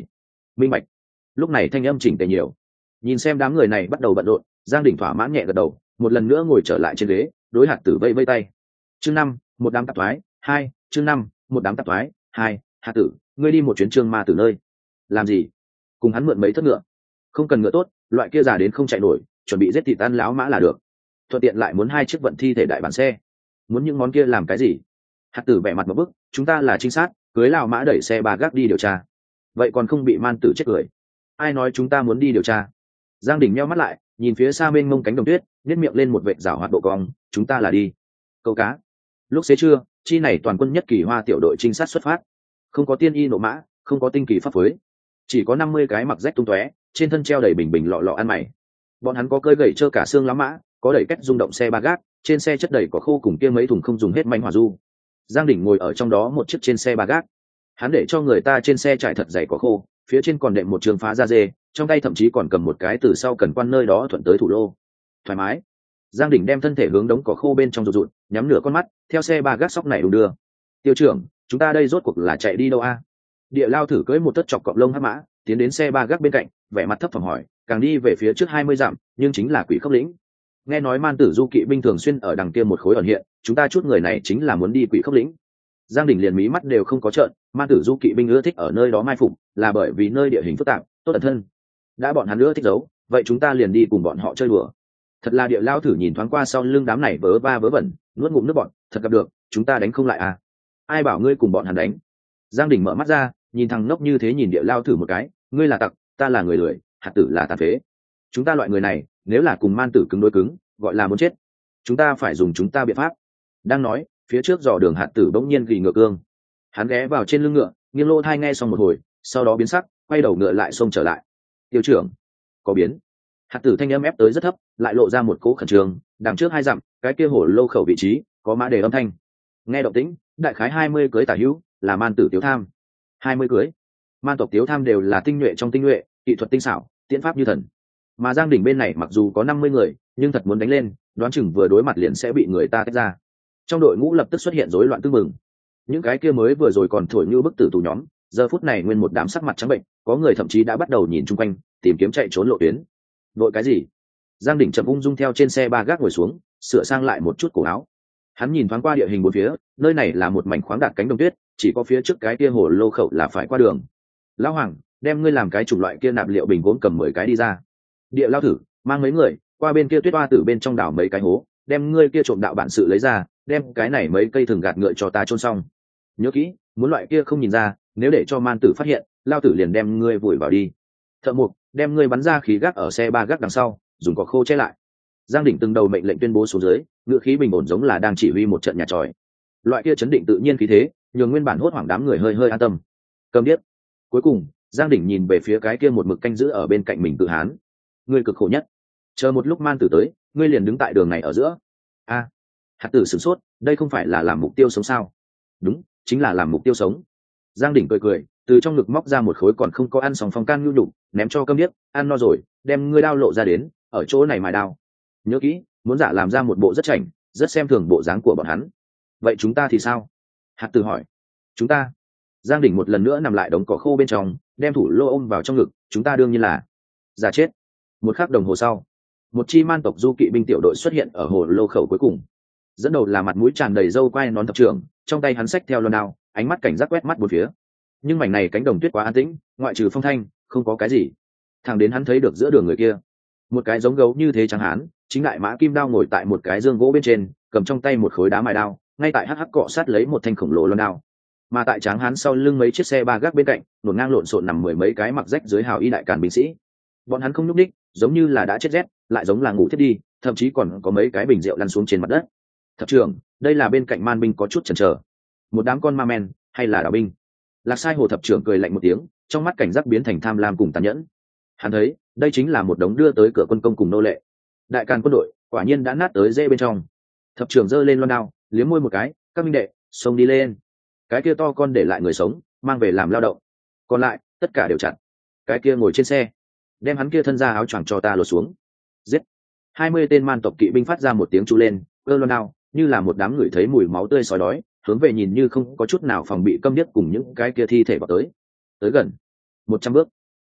minh bạch. Lúc này thanh âm chỉnh tề nhiều. Nhìn xem đám người này bắt đầu bận rộn, Giang Đình thỏa mãn nhẹ gật đầu, một lần nữa ngồi trở lại trên ghế, đối Hạt Tử vây vây tay. Chương năm, một đám tạp thoái, hai, chương năm, một đám tạp thoái, hai, Hạt Tử, ngươi đi một chuyến Trương Ma Tử nơi. Làm gì? Cùng hắn mượn mấy thất ngựa. Không cần ngựa tốt, loại kia già đến không chạy nổi, chuẩn bị giết thịt tan lão mã là được. Thuận tiện lại muốn hai chiếc vận thi thể đại bản xe. Muốn những món kia làm cái gì? Hạt Tử vẻ mặt một bức, chúng ta là trinh sát, cưới lão mã đẩy xe ba gác đi điều tra. Vậy còn không bị Man Tử chết cười. Ai nói chúng ta muốn đi điều tra? Giang Đình nheo mắt lại, nhìn phía xa bên mông cánh đồng tuyết, nhếch miệng lên một vệt rảo hoạt độ cong, chúng ta là đi câu cá. Lúc xế trưa, chi này toàn quân nhất kỳ hoa tiểu đội trinh sát xuất phát. Không có tiên y nộ mã, không có tinh kỳ pháp phối, chỉ có năm mươi cái mặc rách tung tóe, trên thân treo đầy bình bình lọ lọ ăn mày. Bọn hắn có cơi gậy trơ cả xương lá mã, có đẩy cách rung động xe ba gác, trên xe chất đầy có khô cùng kia mấy thùng không dùng hết manh hỏa du. Giang Đình ngồi ở trong đó một chiếc trên xe ba gác, hắn để cho người ta trên xe trải thật dày có khô, phía trên còn đệm một trường phá da dê, trong tay thậm chí còn cầm một cái từ sau cần quan nơi đó thuận tới thủ lô. Thoải mái. Giang Đình đem thân thể hướng đống cỏ khô bên trong rụt rụt, nhắm nửa con mắt, theo xe ba gác sóc này đung đưa. Tiêu trưởng, chúng ta đây rốt cuộc là chạy đi đâu a? Địa Lao thử cưỡi một tất chọc cọp lông hắc mã, tiến đến xe ba gác bên cạnh, vẻ mặt thấp thỏm hỏi, càng đi về phía trước hai mươi dặm, nhưng chính là Quỷ Khốc lĩnh. Nghe nói Man Tử du kỵ binh thường xuyên ở đằng kia một khối ẩn hiện, chúng ta chút người này chính là muốn đi Quỷ Khốc lĩnh. Giang Đình liền mí mắt đều không có trợn, Man Tử du kỵ binh ưa thích ở nơi đó mai phục, là bởi vì nơi địa hình phức tạp, tốt ẩn thân. Đã bọn hắn ưa thích giấu, vậy chúng ta liền đi cùng bọn họ chơi đùa. Thật là Địa Lao thử nhìn thoáng qua sau lưng đám này vớ va vớ vẩn, nuốt ngụm nước bọn, thật gặp được, chúng ta đánh không lại à? Ai bảo ngươi cùng bọn hắn đánh? Giang Đình mở mắt ra, nhìn thằng ngốc như thế nhìn Địa Lao thử một cái, ngươi là tặc, ta là người lười, Hạt Tử là tàn phế. Chúng ta loại người này, nếu là cùng Man Tử cứng đối cứng, gọi là muốn chết. Chúng ta phải dùng chúng ta biện pháp. Đang nói, phía trước dò đường Hạt Tử bỗng nhiên gỉ ngựa cương. Hắn ghé vào trên lưng ngựa, nghiêng lô thai nghe xong một hồi, sau đó biến sắc, quay đầu ngựa lại xông trở lại. Tiêu trưởng, có biến. Hạt Tử thanh âm ép tới rất thấp, lại lộ ra một cỗ khẩn trương, đằng trước hai dặm, cái kia hổ lô khẩu vị trí, có mã đề âm thanh. Nghe động tĩnh, đại khái hai mươi cưới tả hữu, là Man Tử Tiếu Tham. hai mươi cưới. Man tộc Tiếu Tham đều là tinh nhuệ trong tinh nhuệ, kỹ thuật tinh xảo, tiễn pháp như thần. Mà Giang Đình bên này mặc dù có năm mươi người, nhưng thật muốn đánh lên, đoán chừng vừa đối mặt liền sẽ bị người ta tách ra. Trong đội ngũ lập tức xuất hiện rối loạn tương mừng. Những cái kia mới vừa rồi còn thổi như bức tử tù nhóm, giờ phút này nguyên một đám sắc mặt trắng bệnh, có người thậm chí đã bắt đầu nhìn chung quanh, tìm kiếm chạy trốn lộ tuyến. Đội cái gì? Giang Đình chậm ung dung theo trên xe ba gác ngồi xuống, sửa sang lại một chút cổ áo. Hắn nhìn thoáng qua địa hình bốn phía, nơi này là một mảnh khoáng đạt cánh đồng tuyết, chỉ có phía trước cái kia hồ lô khẩu là phải qua đường. Lão Hoàng, đem ngươi làm cái chủng loại kia nạp liệu bình gốm cầm mười cái đi ra. Địa Lao thử, mang mấy người qua bên kia tuyết oa tử bên trong đảo mấy cái hố, đem ngươi kia trộm đạo bản sự lấy ra, đem cái này mấy cây thường gạt ngựa cho ta chôn xong. Nhớ kỹ, muốn loại kia không nhìn ra, nếu để cho Man Tử phát hiện, Lao tử liền đem ngươi vùi vào đi. Thợ mục, đem ngươi bắn ra khí gác ở xe ba gác đằng sau, dùng cỏ khô che lại. Giang Đình từng đầu mệnh lệnh tuyên bố xuống dưới, ngựa khí bình ổn giống là đang chỉ huy một trận nhà tròi. Loại kia chấn định tự nhiên khí thế, nhường nguyên bản hốt hoảng đám người hơi hơi an tâm. Cầm điếc. Cuối cùng, Giang Đình nhìn về phía cái kia một mực canh giữ ở bên cạnh mình Cự Hán. Ngươi cực khổ nhất. Chờ một lúc Man Tử tới, ngươi liền đứng tại đường này ở giữa. A. Hạt Tử sửng sốt, đây không phải là làm mục tiêu sống sao? Đúng, chính là làm mục tiêu sống. Giang Đình cười cười, từ trong ngực móc ra một khối còn không có ăn xong phong can nhu nhục, ném cho Câm Điếc, ăn no rồi, đem ngươi đao lộ ra đến, ở chỗ này mài đao. Nhớ kỹ, muốn giả làm ra một bộ rất chảnh, rất xem thường bộ dáng của bọn hắn. Vậy chúng ta thì sao? Hạt Tử hỏi. Chúng ta? Giang Đình một lần nữa nằm lại đống cỏ khô bên trong, đem thủ lô ôm vào trong ngực, chúng ta đương nhiên là giả chết. Một khắc đồng hồ sau, một chi Man tộc du kỵ binh tiểu đội xuất hiện ở hồ lô khẩu cuối cùng. Dẫn đầu là mặt mũi tràn đầy râu quai nón thập trưởng, trong tay hắn xách theo loan đao, ánh mắt cảnh giác quét mắt bốn phía. Nhưng mảnh này cánh đồng tuyết quá an tĩnh, ngoại trừ phong thanh, không có cái gì. Thẳng đến hắn thấy được giữa đường người kia, một cái giống gấu như thế trắng hán, chính lại Mã Kim Đao ngồi tại một cái dương gỗ bên trên, cầm trong tay một khối đá mài đao, ngay tại hắc hắc cọ sát lấy một thanh khổng lồ loan đao. Mà tại tráng hán sau lưng mấy chiếc xe ba gác bên cạnh, nổn ngang lộn xộn nằm mười mấy cái mặc rách dưới hào y đại càn binh sĩ. Bọn hắn không nhúc nhích, giống như là đã chết rét, lại giống là ngủ thiết đi, thậm chí còn có mấy cái bình rượu lăn xuống trên mặt đất. Thập trưởng, đây là bên cạnh Man binh có chút chần chờ. Một đám con ma men, hay là đạo binh? Lạc Sai Hồ thập trưởng cười lạnh một tiếng, trong mắt cảnh giác biến thành tham lam cùng tàn nhẫn. Hắn thấy, đây chính là một đống đưa tới cửa quân công cùng nô lệ. Đại càn quân đội, quả nhiên đã nát tới dê bên trong. Thập trưởng giơ lên loan đao, liếm môi một cái, các minh đệ, xông đi lên. Cái kia to con để lại người sống, mang về làm lao động. Còn lại, tất cả đều chặn. Cái kia ngồi trên xe, đem hắn kia thân ra áo choàng cho ta lột xuống. Giết. Hai mươi tên Man tộc kỵ binh phát ra một tiếng chú lên, cơ loan đao, như là một đám người thấy mùi máu tươi sói đói, hướng về nhìn như không có chút nào phòng bị Câm Điếc cùng những cái kia thi thể vào tới. Tới gần một trăm bước,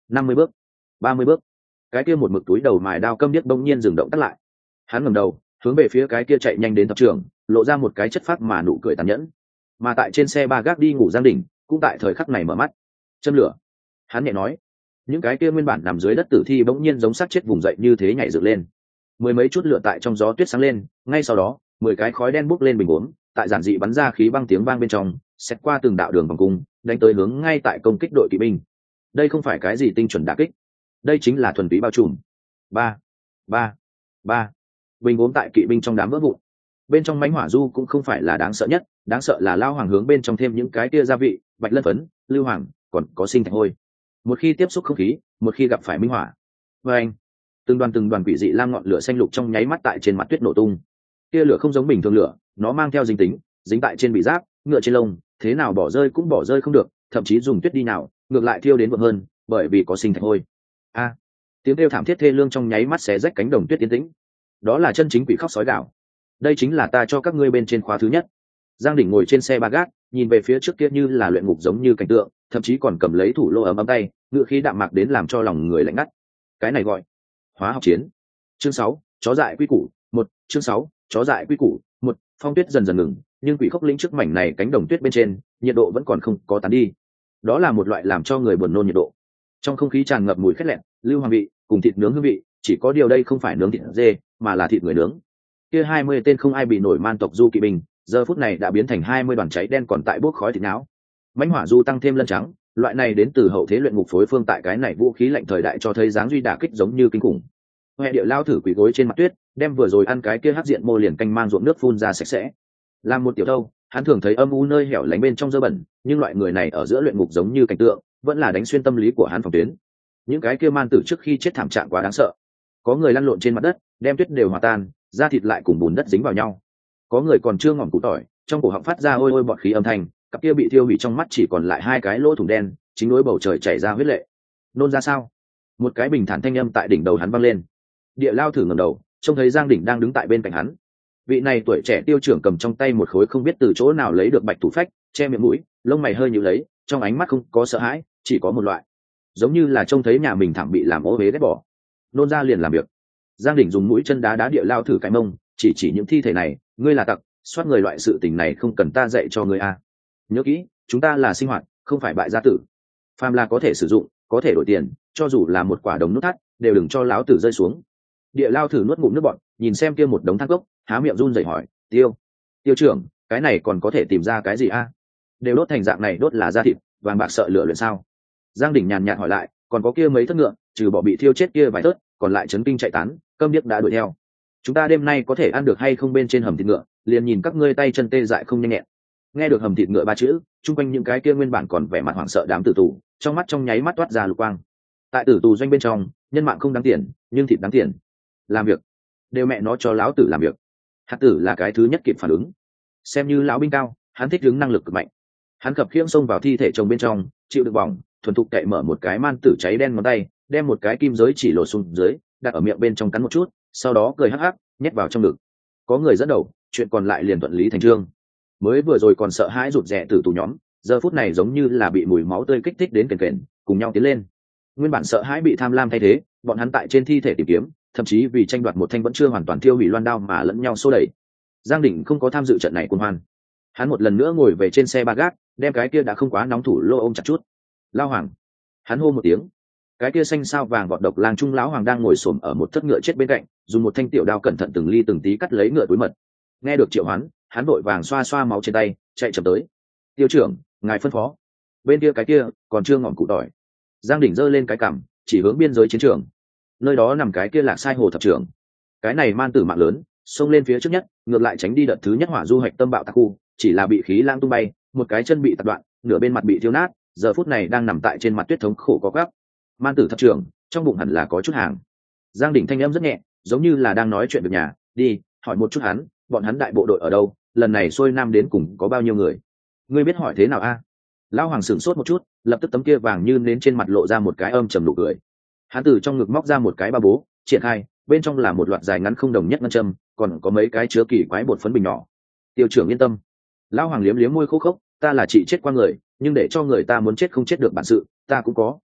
năm mươi bước, ba mươi bước, cái kia một mực túi đầu mài đao câm điếc bỗng nhiên dừng động tắt lại. Hắn ngẩng đầu hướng về phía cái kia chạy nhanh đến thập trưởng, lộ ra một cái chất phác mà nụ cười tàn nhẫn. Mà tại trên xe ba gác đi ngủ Giang Đình cũng tại thời khắc này mở mắt. Châm lửa, hắn nhẹ nói. Những cái kia nguyên bản nằm dưới đất tử thi bỗng nhiên giống xác chết vùng dậy như thế nhảy dựng lên. Mười mấy chút lửa tại trong gió tuyết sáng lên, ngay sau đó mười cái khói đen bốc lên bình uống, tại giản dị bắn ra khí băng tiếng vang bên trong, xét qua từng đạo đường vòng cung, đánh tới hướng ngay tại công kích đội kỵ binh. Đây không phải cái gì tinh chuẩn đả kích, đây chính là thuần túy bao trùm. Ba, ba, ba. Bình uống tại kỵ binh trong đám vỡ vụn. Bên trong mánh hỏa du cũng không phải là đáng sợ nhất, đáng sợ là lao hoàng hướng bên trong thêm những cái kia gia vị, bạch lân phấn, lưu hoàng, còn có sinh thạch hôi. Một khi tiếp xúc không khí, một khi gặp phải minh hỏa, và anh, từng đoàn từng đoàn quỷ dị lam ngọn lửa xanh lục trong nháy mắt tại trên mặt tuyết nổ tung. Kia lửa không giống bình thường lửa, nó mang theo dính tính, dính tại trên bị giáp, ngựa trên lông, thế nào bỏ rơi cũng bỏ rơi không được, thậm chí dùng tuyết đi nào, ngược lại thiêu đến vượng hơn, bởi vì có sinh thạch hôi. A, tiếng kêu thảm thiết thê lương trong nháy mắt xé rách cánh đồng tuyết tiến tĩnh. Đó là chân chính quỷ khóc sói gào. Đây chính là ta cho các ngươi bên trên khóa thứ nhất. Giang Đỉnh ngồi trên xe ba gác, nhìn về phía trước kia như là luyện ngục giống như cảnh tượng, thậm chí còn cầm lấy thủ lô ấm ấm tay, ngựa khí đạm mạc đến làm cho lòng người lạnh ngắt. Cái này gọi hóa học chiến. Chương sáu, chó dại quy củ. Một, chương sáu, chó dại quy củ. Một, phong tuyết dần dần ngừng, nhưng quỷ khốc lĩnh trước mảnh này cánh đồng tuyết bên trên, nhiệt độ vẫn còn không có tán đi. Đó là một loại làm cho người buồn nôn nhiệt độ. Trong không khí tràn ngập mùi khét lẹn, lưu hoàng vị, cùng thịt nướng hương vị, chỉ có điều đây không phải nướng thịt dê, mà là thịt người nướng. Kia hai mươi tên không ai bị nổi man tộc du kỵ binh, giờ phút này đã biến thành hai mươi đoàn cháy đen còn tại bốc khói thịt não. Mãnh hỏa du tăng thêm lân trắng, loại này đến từ hậu thế luyện ngục phối phương tại cái này vũ khí lạnh thời đại cho thấy dáng duy đả kích giống như kinh khủng. Hệ địa lao thử quỷ gối trên mặt tuyết, đem vừa rồi ăn cái kia hắc diện mô liền canh mang ruộng nước phun ra sạch sẽ. Làm một tiểu đâu, hắn thường thấy âm u nơi hẻo lánh bên trong dơ bẩn, nhưng loại người này ở giữa luyện ngục giống như cảnh tượng, vẫn là đánh xuyên tâm lý của hắn phòng tuyến. Những cái kia man tử trước khi chết thảm trạng quá đáng sợ. Có người lăn lộn trên mặt đất, đem tuyết đều hòa tan, da thịt lại cùng bùn đất dính vào nhau. Có người còn chưa ngỏm củ tỏi, trong cổ họng phát ra ôi ôi bọt khí âm thanh, cặp kia bị thiêu hủy trong mắt chỉ còn lại hai cái lỗ thủng đen, chính đối bầu trời chảy ra huyết lệ. Nôn ra sao? Một cái bình thản thanh âm tại đỉnh đầu hắn vang lên. Địa lao thử ngẩng đầu, trông thấy Giang Đỉnh đang đứng tại bên cạnh hắn. Vị này tuổi trẻ tiêu trưởng cầm trong tay một khối không biết từ chỗ nào lấy được bạch thủ phách, che miệng mũi, lông mày hơi nhíu lấy, trong ánh mắt không có sợ hãi, chỉ có một loại, giống như là trông thấy nhà mình thảm bị làm ô uế ghét bỏ. Nôn ra liền làm việc. Giang Đỉnh dùng mũi chân đá đá địa lao thử cái mông, chỉ chỉ những thi thể này, ngươi là tặc, soát người loại sự tình này không cần ta dạy cho ngươi a. Nhớ kỹ, chúng ta là sinh hoạt, không phải bại gia tử. Phàm là có thể sử dụng, có thể đổi tiền, cho dù là một quả đồng nút thắt, đều đừng cho láo tử rơi xuống. Địa lao thử nuốt ngụm nước bọt, nhìn xem kia một đống than cốc, há miệng run rẩy hỏi, tiêu, tiêu trưởng, cái này còn có thể tìm ra cái gì a? Đều đốt thành dạng này, đốt là da thịt, vàng bạc sợ lửa luyện sao? Giang Đỉnh nhàn nhạt hỏi lại, còn có kia mấy thất ngựa, trừ bỏ bị thiêu chết kia vài tớt, còn lại chấn kinh chạy tán, câm điếc đã đuổi theo. Chúng ta đêm nay có thể ăn được hay không bên trên hầm thịt ngựa, liền nhìn các ngươi tay chân tê dại không nhanh nhẹn. Nghe được hầm thịt ngựa ba chữ, chung quanh những cái kia nguyên bản còn vẻ mặt hoảng sợ đám tử tù, trong mắt trong nháy mắt toát ra lục quang. Tại tử tù doanh bên trong, nhân mạng không đáng tiền, nhưng thịt đáng tiền. Làm việc, đều mẹ nó cho lão tử làm việc. Hạt tử là cái thứ nhất kịp phản ứng. Xem như lão binh cao, hắn thích ứng năng lực cực mạnh. Hắn khập khiễng xông vào thi thể chồng bên trong, chịu được bỏng, thuần thục cậy mở một cái man tử cháy đen ngón tay, đem một cái kim giới chỉ lột xuống dưới, đặt ở miệng bên trong cắn một chút, sau đó cười hắc hắc, nhét vào trong ngực. Có người dẫn đầu, chuyện còn lại liền thuận lý thành chương. Mới vừa rồi còn sợ hãi rụt rè tử tù nhóm, giờ phút này giống như là bị mùi máu tươi kích thích đến kền kền, cùng nhau tiến lên. Nguyên bản sợ hãi bị tham lam thay thế, bọn hắn tại trên thi thể tìm kiếm, thậm chí vì tranh đoạt một thanh vẫn chưa hoàn toàn thiêu hủy loan đao mà lẫn nhau xô đẩy. Giang Đỉnh không có tham dự trận này cuồng hoan. Hắn một lần nữa ngồi về trên xe ba gác, đem cái kia đã không quá nóng thủ lô ôm chặt chút. Lao Hoàng, hắn hô một tiếng. Cái kia xanh sao vàng vọt độc lang trung lão hoàng đang ngồi xổm ở một thất ngựa chết bên cạnh, dùng một thanh tiểu đao cẩn thận từng ly từng tí cắt lấy ngựa túi mật. Nghe được triệu hoán, hắn vội vàng xoa xoa máu trên tay, chạy chậm tới. Tiêu trưởng, ngài phân phó. Bên kia cái kia còn chưa ngọn cụ tỏi. Giang Đỉnh giơ lên cái cằm, chỉ hướng biên giới chiến trường. Nơi đó nằm cái kia Lạc Sai hồ thập trưởng. Cái này man tử mạng lớn, xông lên phía trước nhất, ngược lại tránh đi đợt thứ nhất hỏa du hạch tâm bạo tạc khu, chỉ là bị khí lang tung bay, một cái chân bị tạt đoạn, nửa bên mặt bị thiêu nát, giờ phút này đang nằm tại trên mặt tuyết thống khổ có gắp. Man tử thập trưởng, trong bụng hẳn là có chút hàng. Giang Đỉnh thanh âm rất nhẹ, giống như là đang nói chuyện việc nhà, đi, hỏi một chút hắn, bọn hắn đại bộ đội ở đâu, lần này xuôi nam đến cùng có bao nhiêu người? Ngươi biết hỏi thế nào a? À? Lão Hoàng sửng sốt một chút, lập tức tấm kia vàng như nến trên mặt lộ ra một cái âm trầm nụ cười. Hắn từ trong ngực móc ra một cái ba bố, triển khai, bên trong là một loạt dài ngắn không đồng nhất ngân châm, còn có mấy cái chứa kỳ quái bột phấn bình nhỏ. Tiêu trưởng yên tâm. Lão Hoàng liếm liếm môi khô khốc, ta là chị chết qua người, nhưng để cho người ta muốn chết không chết được bản sự, ta cũng có.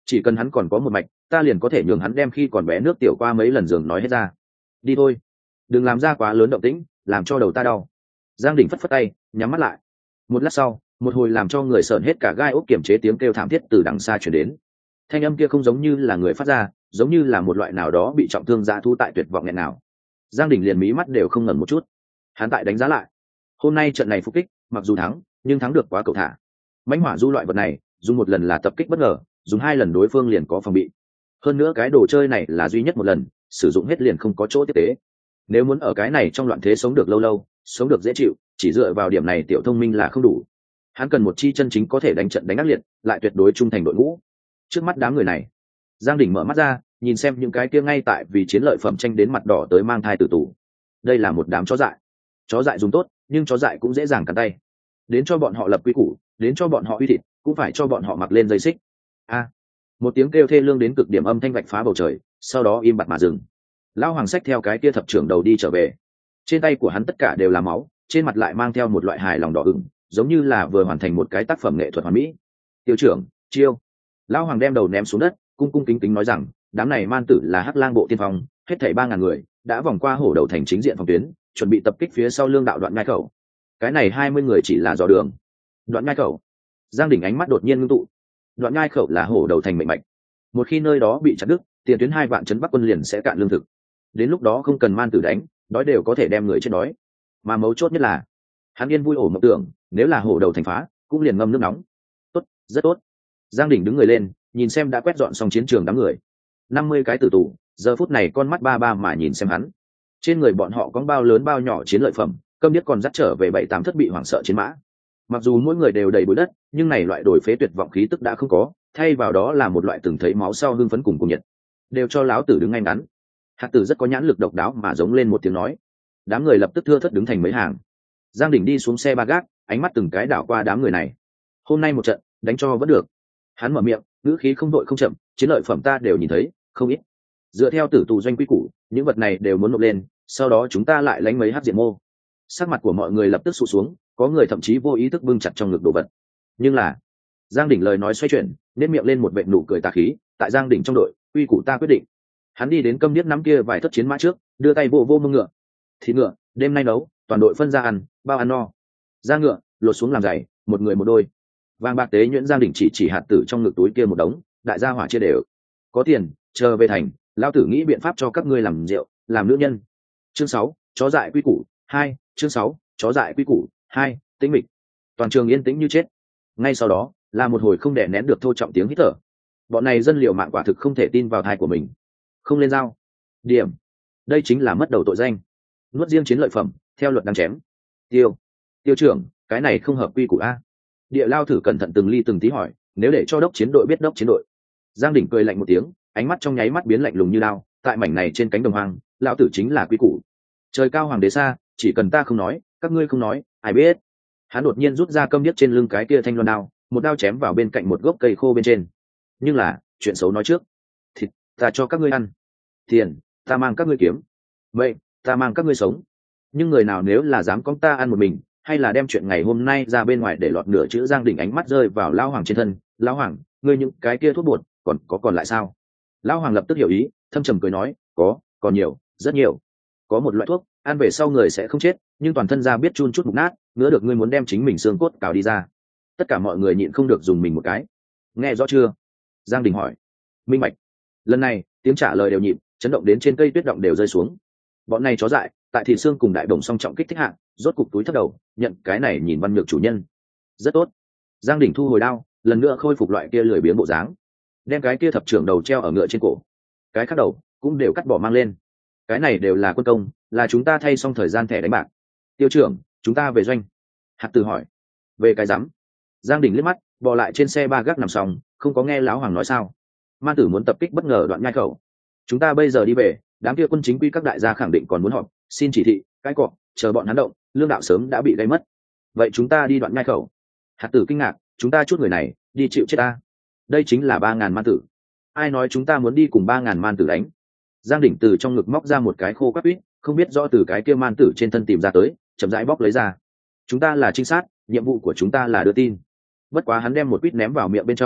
chỉ cần hắn còn có một mạch ta liền có thể nhường hắn đem khi còn bé nước tiểu qua mấy lần giường nói hết ra. Đi thôi, đừng làm ra quá lớn động tĩnh, làm cho đầu ta đau. Giang Đình phất phất tay, nhắm mắt lại. Một lát sau, một hồi làm cho người sợn hết cả gai ốc kiểm chế tiếng kêu thảm thiết từ đằng xa chuyển đến. Thanh âm kia không giống như là người phát ra, giống như là một loại nào đó bị trọng thương dã thú tại tuyệt vọng nghẹn nào. Giang Đình liền mí mắt đều không ngẩng một chút. Hắn tại đánh giá lại, hôm nay trận này phục kích mặc dù thắng nhưng thắng được quá cẩu thả. Mãnh hỏa du loại vật này dùng một lần là tập kích bất ngờ, dùng hai lần đối phương liền có phòng bị. Hơn nữa cái đồ chơi này là duy nhất một lần, sử dụng hết liền không có chỗ tiếp tế. Nếu muốn ở cái này trong loạn thế sống được lâu lâu, sống được dễ chịu, chỉ dựa vào điểm này tiểu thông minh là không đủ. Hắn cần một chi chân chính có thể đánh trận đánh ác liệt, lại tuyệt đối trung thành đội ngũ. Trước mắt đám người này, Giang Đình mở mắt ra, nhìn xem những cái kia ngay tại vì chiến lợi phẩm tranh đến mặt đỏ tới mang thai tử tù. Đây là một đám chó dại. Chó dại dùng tốt, nhưng chó dại cũng dễ dàng cắn tay. Đến cho bọn họ lập quy củ, đến cho bọn họ uy thịt, cũng phải cho bọn họ mặc lên dây xích. A, một tiếng kêu thê lương đến cực điểm âm thanh vạch phá bầu trời, sau đó im bặt mà dừng. Lão Hoàng xách theo cái kia thập trưởng đầu đi trở về. Trên tay của hắn tất cả đều là máu, trên mặt lại mang theo một loại hài lòng đỏ ửng, giống như là vừa hoàn thành một cái tác phẩm nghệ thuật hoàn mỹ. Tiêu trưởng, chiêu. Lão Hoàng đem đầu ném xuống đất, cung cung kính kính nói rằng, đám này man tử là Hắc Lang bộ tiên phong, hết thảy ba ngàn người, đã vòng qua hổ đầu thành chính diện phòng tuyến, chuẩn bị tập kích phía sau lương đạo Đoạn Nhai Khẩu. Cái này hai mươi người chỉ là dò đường. Đoạn Nhai Khẩu. Giang Đình ánh mắt đột nhiên ngưng tụ. Đoạn Nhai Khẩu là hổ đầu thành mệnh mạch. Một khi nơi đó bị chặt đứt, tiền tuyến hai vạn trấn Bắc quân liền sẽ cạn lương thực. Đến lúc đó không cần man tử đánh, đói đều có thể đem người chết đói. Mà mấu chốt nhất là, hắn yên vui ổ mộng tưởng, nếu là hổ đầu thành phá, cũng liền ngâm nước nóng. Tốt, rất tốt. Giang Đình đứng người lên, nhìn xem đã quét dọn xong chiến trường đám người. năm mươi cái tử tù, giờ phút này con mắt ba ba mà nhìn xem hắn. Trên người bọn họ có bao lớn bao nhỏ chiến lợi phẩm, cơm biết còn dắt trở về bảy tám thất bị hoảng sợ chiến mã. Mặc dù mỗi người đều đầy bụi đất, nhưng này loại đổi phế tuyệt vọng khí tức đã không có, thay vào đó là một loại từng thấy máu sau hưng phấn cùng cùng nhiệt. Đều cho láo tử đứng ngay ngắn. Hạt tử rất có nhãn lực độc đáo mà giống lên một tiếng nói. Đám người lập tức thưa thớt đứng thành mấy hàng. Giang Đình đi xuống xe ba gác, ánh mắt từng cái đảo qua đám người này. Hôm nay một trận, đánh cho vẫn được. Hắn mở miệng, ngữ khí không đội không chậm, chiến lợi phẩm ta đều nhìn thấy, không ít. Dựa theo tử tù doanh quy củ, những vật này đều muốn nộp lên, sau đó chúng ta lại lánh mấy hắc diện mô. Sắc mặt của mọi người lập tức sụt xuống, có người thậm chí vô ý thức bưng chặt trong ngực đồ vật. Nhưng là, Giang Đình lời nói xoay chuyển, nét miệng lên một vệt nụ cười tà khí, tại Giang Đình trong đội, quy củ ta quyết định. Hắn đi đến câm điếc nắm kia vài thất chiến mã trước, đưa tay vô vô mông ngựa. Thịt ngựa, đêm nay nấu, toàn đội phân ra ăn, bao ăn no. Ra ngựa, lột xuống làm giày, một người một đôi. Vàng bạc tế nhuyễn Giang Đình chỉ chỉ hạt tử trong ngực túi kia một đống, đại gia hỏa chia đều. Có tiền, chờ về thành, lão tử nghĩ biện pháp cho các ngươi làm rượu, làm nữ nhân. Chương sáu, chó dại quy củ hai. Chương sáu, chó dại quy củ hai. Tĩnh mịch. Toàn trường yên tĩnh như chết. Ngay sau đó, là một hồi không đè nén được thô trọng tiếng hít thở. Bọn này dân liều mạng quả thực không thể tin vào thai của mình. Không lên dao. Điểm. Đây chính là mất đầu tội danh. Nuốt riêng chiến lợi phẩm, theo luật đang chém. Tiêu. Tiêu trưởng, cái này không hợp quy củ a. Địa Lao thử cẩn thận từng ly từng tí hỏi, nếu để cho đốc chiến đội biết đốc chiến đội. Giang Đình cười lạnh một tiếng, ánh mắt trong nháy mắt biến lạnh lùng như lao, tại mảnh này trên cánh đồng hoang, lão tử chính là quy củ. Trời cao hoàng đế xa, chỉ cần ta không nói, các ngươi không nói, ai biết. Hắn đột nhiên rút ra câm điếc trên lưng cái kia thanh loan đao, một đao chém vào bên cạnh một gốc cây khô bên trên. Nhưng là, chuyện xấu nói trước. Thịt, ta cho các ngươi ăn. Tiền, ta mang các ngươi kiếm. Vậy, ta mang các ngươi sống. Nhưng người nào nếu là dám con ta ăn một mình, hay là đem chuyện ngày hôm nay ra bên ngoài để lọt nửa chữ. Giang Đình ánh mắt rơi vào lão hoàng trên thân. Lão hoàng, ngươi những cái kia thuốc bột còn có còn lại sao? Lão hoàng lập tức hiểu ý, thâm trầm cười nói, có, còn nhiều, rất nhiều. Có một loại thuốc, ăn về sau người sẽ không chết, nhưng toàn thân da biết chun chút mục nát, ngứa được ngươi muốn đem chính mình xương cốt cào đi ra. Tất cả mọi người nhịn không được dùng mình một cái. Nghe rõ chưa? Giang Đình hỏi. Minh bạch. Lần này, tiếng trả lời đều nhịp, chấn động đến trên cây tuyết động đều rơi xuống. Bọn này chó dại, tại thị xương cùng đại đồng song trọng kích thích hạng, rốt cục túi thấp đầu, nhận cái này nhìn văn nhược chủ nhân. Rất tốt. Giang Đình thu hồi đao, lần nữa khôi phục loại kia lười biếng bộ dáng, đem cái kia thập trưởng đầu treo ở ngựa trên cổ, cái khác đầu cũng đều cắt bỏ mang lên. Cái này đều là quân công, là chúng ta thay xong thời gian thẻ đánh bạc. Tiêu trưởng, chúng ta về doanh. Hạt Tử hỏi. Về cái rắm. Giang Đình liếc mắt, bò lại trên xe ba gác nằm xong, không có nghe lão hoàng nói sao? Man tử muốn tập kích bất ngờ Đoạn Nhai Khẩu. Chúng ta bây giờ đi về, đám kia quân chính quy các đại gia khẳng định còn muốn họp, xin chỉ thị, cái cọ, chờ bọn hắn động, lương đạo sớm đã bị gây mất. Vậy chúng ta đi Đoạn Nhai Khẩu. Hạt Tử kinh ngạc, chúng ta chút người này, đi chịu chết ta. Đây chính là ba ngàn man tử. Ai nói chúng ta muốn đi cùng ba ngàn man tử đánh? Giang Đình từ trong ngực móc ra một cái khô quắt quýt, không biết rõ từ cái kia man tử trên thân tìm ra tới, chậm rãi bóc lấy ra. Chúng ta là trinh sát, nhiệm vụ của chúng ta là đưa tin. Bất quá hắn đem một quýt ném vào miệng bên trong,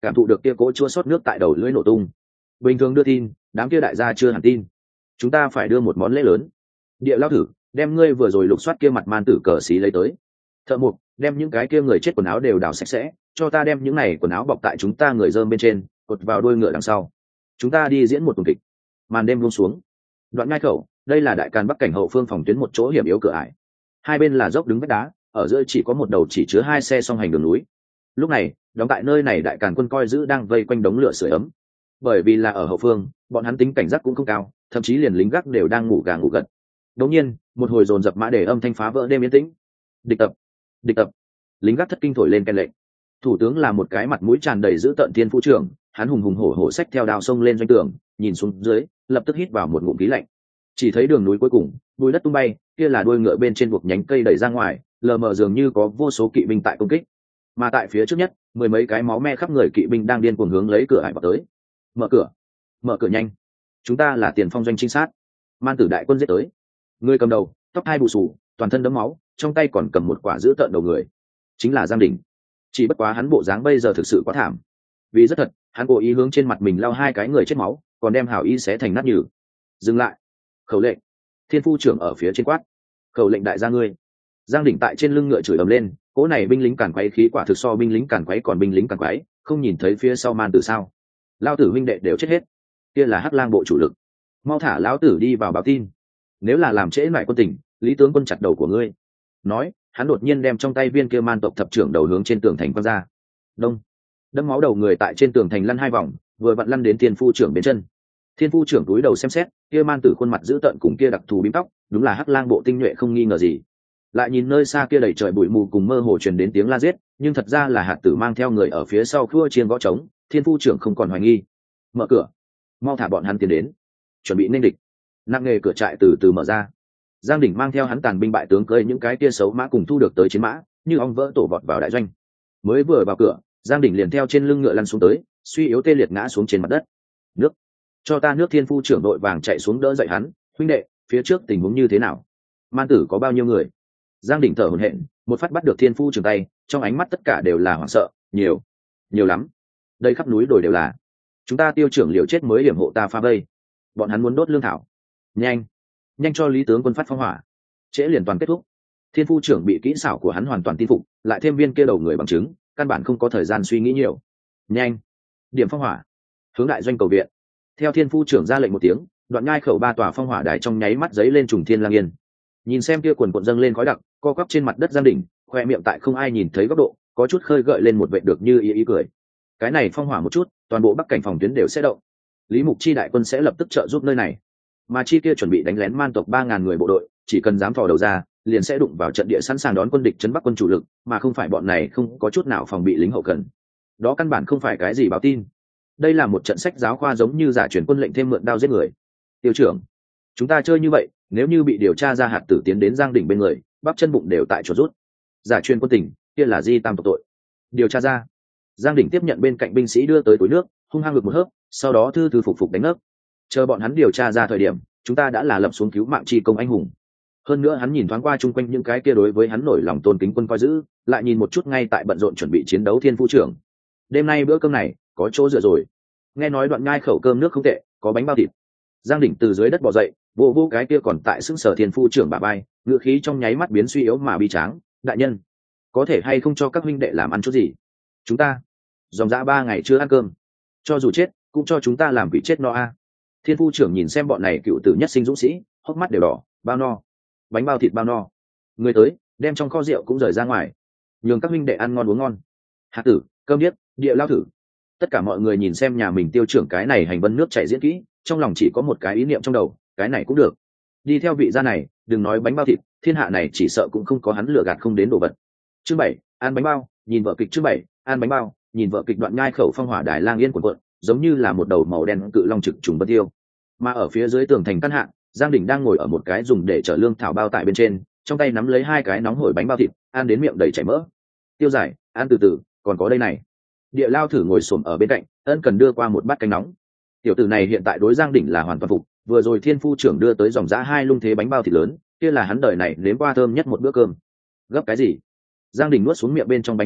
cảm thụ được kia cỗ chua xót nước tại đầu lưỡi nổ tung. Bình thường đưa tin, đám kia đại gia chưa hẳn tin. Chúng ta phải đưa một món lễ lớn. Địa lao thử, đem ngươi vừa rồi lục soát kia mặt man tử cờ xí lấy tới. Thợ mộc, đem những cái kia người chết quần áo đều đào sạch sẽ, cho ta đem những này quần áo bọc tại chúng ta người dơm bên trên, cột vào đuôi ngựa đằng sau. Chúng ta đi diễn một tuần kịch. Màn đêm buông xuống. Đoạn Ngai khẩu, đây là đại càn bắc cảnh hậu phương phòng tuyến một chỗ hiểm yếu cửa ải. Hai bên là dốc đứng vách đá, ở giữa chỉ có một đầu chỉ chứa hai xe song hành đường núi. Lúc này, đóng tại nơi này đại càn quân coi giữ đang vây quanh đống lửa sưởi ấm. Bởi vì là ở hậu phương, bọn hắn tính cảnh giác cũng không cao, thậm chí liền lính gác đều đang ngủ gà ngủ gật. Đột nhiên, một hồi dồn dập mã để âm thanh phá vỡ đêm yên tĩnh. Địch tập, địch tập. Lính gác thất kinh thổi lên cai lệnh. Thủ tướng là một cái mặt mũi tràn đầy dữ tợn thiên phu trưởng, hắn hùng hùng hổ hổ xách theo đao sông lên doanh tường, nhìn xuống dưới, lập tức hít vào một ngụm khí lạnh. Chỉ thấy đường núi cuối cùng, bùi đất tung bay, kia là đuôi ngựa bên trên buộc nhánh cây đẩy ra ngoài, lờ mờ dường như có vô số kỵ binh tại công kích. Mà tại phía trước nhất, mười mấy cái máu me khắp người kỵ binh đang điên cuồng hướng lấy cửa ải vào tới. Mở cửa, mở cửa nhanh, chúng ta là tiền phong doanh trinh sát. Man tử đại quân giết tới. Người cầm đầu, tóc hai bù xù, toàn thân đẫm máu, trong tay còn cầm một quả giữ tợn đầu người, chính là Giang Đình. Chỉ bất quá hắn bộ dáng bây giờ thực sự quá thảm, vì rất thật, hắn cố ý hướng trên mặt mình lau hai cái người chết máu, còn đem hảo ý xé thành nát nhừ. Dừng lại. Khẩu lệnh. Thiên phu trưởng ở phía trên quát. Khẩu lệnh đại gia ngươi. Giang Đỉnh tại trên lưng ngựa chửi ầm lên, cỗ này binh lính càn quấy khí quả thực so binh lính càn quấy còn binh lính càn quấy, không nhìn thấy phía sau man tử sao? Lao tử huynh đệ đều chết hết, kia là Hắc Lang bộ chủ lực, mau thả lão tử đi vào báo tin. Nếu là làm trễ lại quân tình, Lý tướng quân chặt đầu của ngươi. Nói, hắn đột nhiên đem trong tay viên kia man tộc thập trưởng đầu hướng trên tường thành quăng ra. Đông, đâm máu đầu người tại trên tường thành lăn hai vòng, vừa vặn lăn đến thiên phu trưởng bên chân. Thiên phu trưởng túi đầu xem xét, kia man tử khuôn mặt dữ tợn cùng kia đặc thù bím tóc, đúng là Hắc Lang bộ tinh nhuệ không nghi ngờ gì. Lại nhìn nơi xa kia đầy trời bụi mù cùng mơ hồ truyền đến tiếng la giết, nhưng thật ra là hạt tử mang theo người ở phía sau khua chiên gõ trống. Thiên phu trưởng không còn hoài nghi. Mở cửa, mau thả bọn hắn tiến đến, chuẩn bị nên địch. Nặng nghề cửa trại từ từ mở ra. Giang Đỉnh mang theo hắn tàn binh bại tướng cưỡi những cái kia xấu mã cùng thu được tới chiến mã, như ong vỡ tổ vọt vào đại doanh. Mới vừa vào cửa, Giang Đỉnh liền theo trên lưng ngựa lăn xuống tới, suy yếu tê liệt ngã xuống trên mặt đất. Nước, cho ta nước. Thiên phu trưởng đội vàng chạy xuống đỡ dậy hắn. Huynh đệ, phía trước tình huống như thế nào? Man tử có bao nhiêu người? Giang Đỉnh thở hổn hển, một phát bắt được thiên phu trưởng tay, trong ánh mắt tất cả đều là hoảng sợ. Nhiều, nhiều lắm, đây khắp núi đồi đều là. Chúng ta tiêu trưởng liều chết mới hiểm hộ ta phá vây, bọn hắn muốn đốt lương thảo. Nhanh, nhanh cho Lý tướng quân phát phong hỏa, trễ liền toàn kết thúc. Thiên phu trưởng bị kỹ xảo của hắn hoàn toàn tin phục, lại thêm viên kia đầu người bằng chứng, căn bản không có thời gian suy nghĩ nhiều. Nhanh, điểm phong hỏa, hướng đại doanh cầu viện. Theo thiên phu trưởng ra lệnh một tiếng, Đoạn Ngai khẩu ba tòa phong hỏa đài trong nháy mắt giấy lên trùng thiên lang yên. Nhìn xem kia quần cuộn dâng lên khói đặc, co quắp trên mặt đất Giang Đỉnh, khoe miệng tại không ai nhìn thấy góc độ, có chút khơi gợi lên một vệ được như ý ý cười. Cái này phong hỏa một chút, toàn bộ bắc cảnh phòng tuyến đều sẽ động. Lý Mục Chi đại quân sẽ lập tức trợ giúp nơi này, mà chi kia chuẩn bị đánh lén man tộc ba ngàn người bộ đội, chỉ cần dám thò đầu ra, liền sẽ đụng vào trận địa sẵn sàng đón quân địch trấn bắc quân chủ lực, mà không phải bọn này không có chút nào phòng bị lính hậu cần. Đó căn bản không phải cái gì báo tin, đây là một trận sách giáo khoa, giống như giả truyền quân lệnh thêm mượn đao giết người. Tiêu trưởng, chúng ta chơi như vậy, nếu như bị điều tra ra hạt tử tiến đến Giang Đỉnh bên người, bắp chân bụng đều tại chỗ rút. Giả truyền quân tình, kia là di tam tộc tội. Điều tra ra. Giang Đỉnh tiếp nhận bên cạnh binh sĩ đưa tới túi nước, hung hăng ngực một hớp, sau đó thư thư phục phục đánh ngất. Chờ bọn hắn điều tra ra thời điểm, chúng ta đã là lập xuống cứu mạng chi công anh hùng. Hơn nữa hắn nhìn thoáng qua chung quanh những cái kia đối với hắn nổi lòng tôn kính quân coi giữ, lại nhìn một chút ngay tại bận rộn chuẩn bị chiến đấu thiên phu trưởng. Đêm nay bữa cơm này có chỗ dựa rồi. Nghe nói Đoạn Ngai khẩu cơm nước không tệ, có bánh bao thịt. Giang Đỉnh từ dưới đất bò dậy, vô vô cái kia còn tại sững sờ thiên phu trưởng bả vai, ngựa khí trong nháy mắt biến suy yếu mà bi tráng. Đại nhân, có thể hay không cho các huynh đệ làm ăn chút gì? Chúng ta dòng dã ba ngày chưa ăn cơm, cho dù chết cũng cho chúng ta làm vị chết no a. Thiên phu trưởng nhìn xem bọn này cựu tử nhất sinh dũng sĩ, hốc mắt đều đỏ. Bao no, bánh bao thịt bao no. Người tới, đem trong kho rượu cũng rời ra ngoài, nhường các huynh đệ ăn ngon uống ngon. Hạt tử, cơm điếc, địa lao thử. Tất cả mọi người nhìn xem nhà mình tiêu trưởng cái này hành vân nước chảy diễn kỹ, trong lòng chỉ có một cái ý niệm trong đầu, cái này cũng được. Đi theo vị gia này, đừng nói bánh bao thịt, thiên hạ này chỉ sợ cũng không có hắn lừa gạt không đến đồ vật. Chương bảy, ăn bánh bao, nhìn vợ kịch. Chương bảy, ăn bánh bao, nhìn vợ kịch. Đoạn Ngai khẩu phong hỏa đài lang yên cuộn cuộn, giống như là một đầu màu đen cự long trực trùng bất tiêu. Mà ở phía dưới tường thành căn hạ, Giang Đỉnh đang ngồi ở một cái dùng để chở lương thảo bao tải bên trên, trong tay nắm lấy hai cái nóng hổi bánh bao thịt, ăn đến miệng đầy chảy mỡ. Tiêu giải, ăn từ từ, còn có đây này. Địa lao thử ngồi xổm ở bên cạnh, ân cần đưa qua một bát canh nóng. Tiểu tử này hiện tại đối Giang Đỉnh là hoàn toàn phục, vừa rồi thiên phu trưởng đưa tới dòng giá hai lung thế bánh bao thịt lớn, kia là hắn đời này nếm qua thơm nhất một bữa cơm. Gấp cái gì? Giang Đỉnh nuốt xuống miệng bên trong bánh nhân thịt,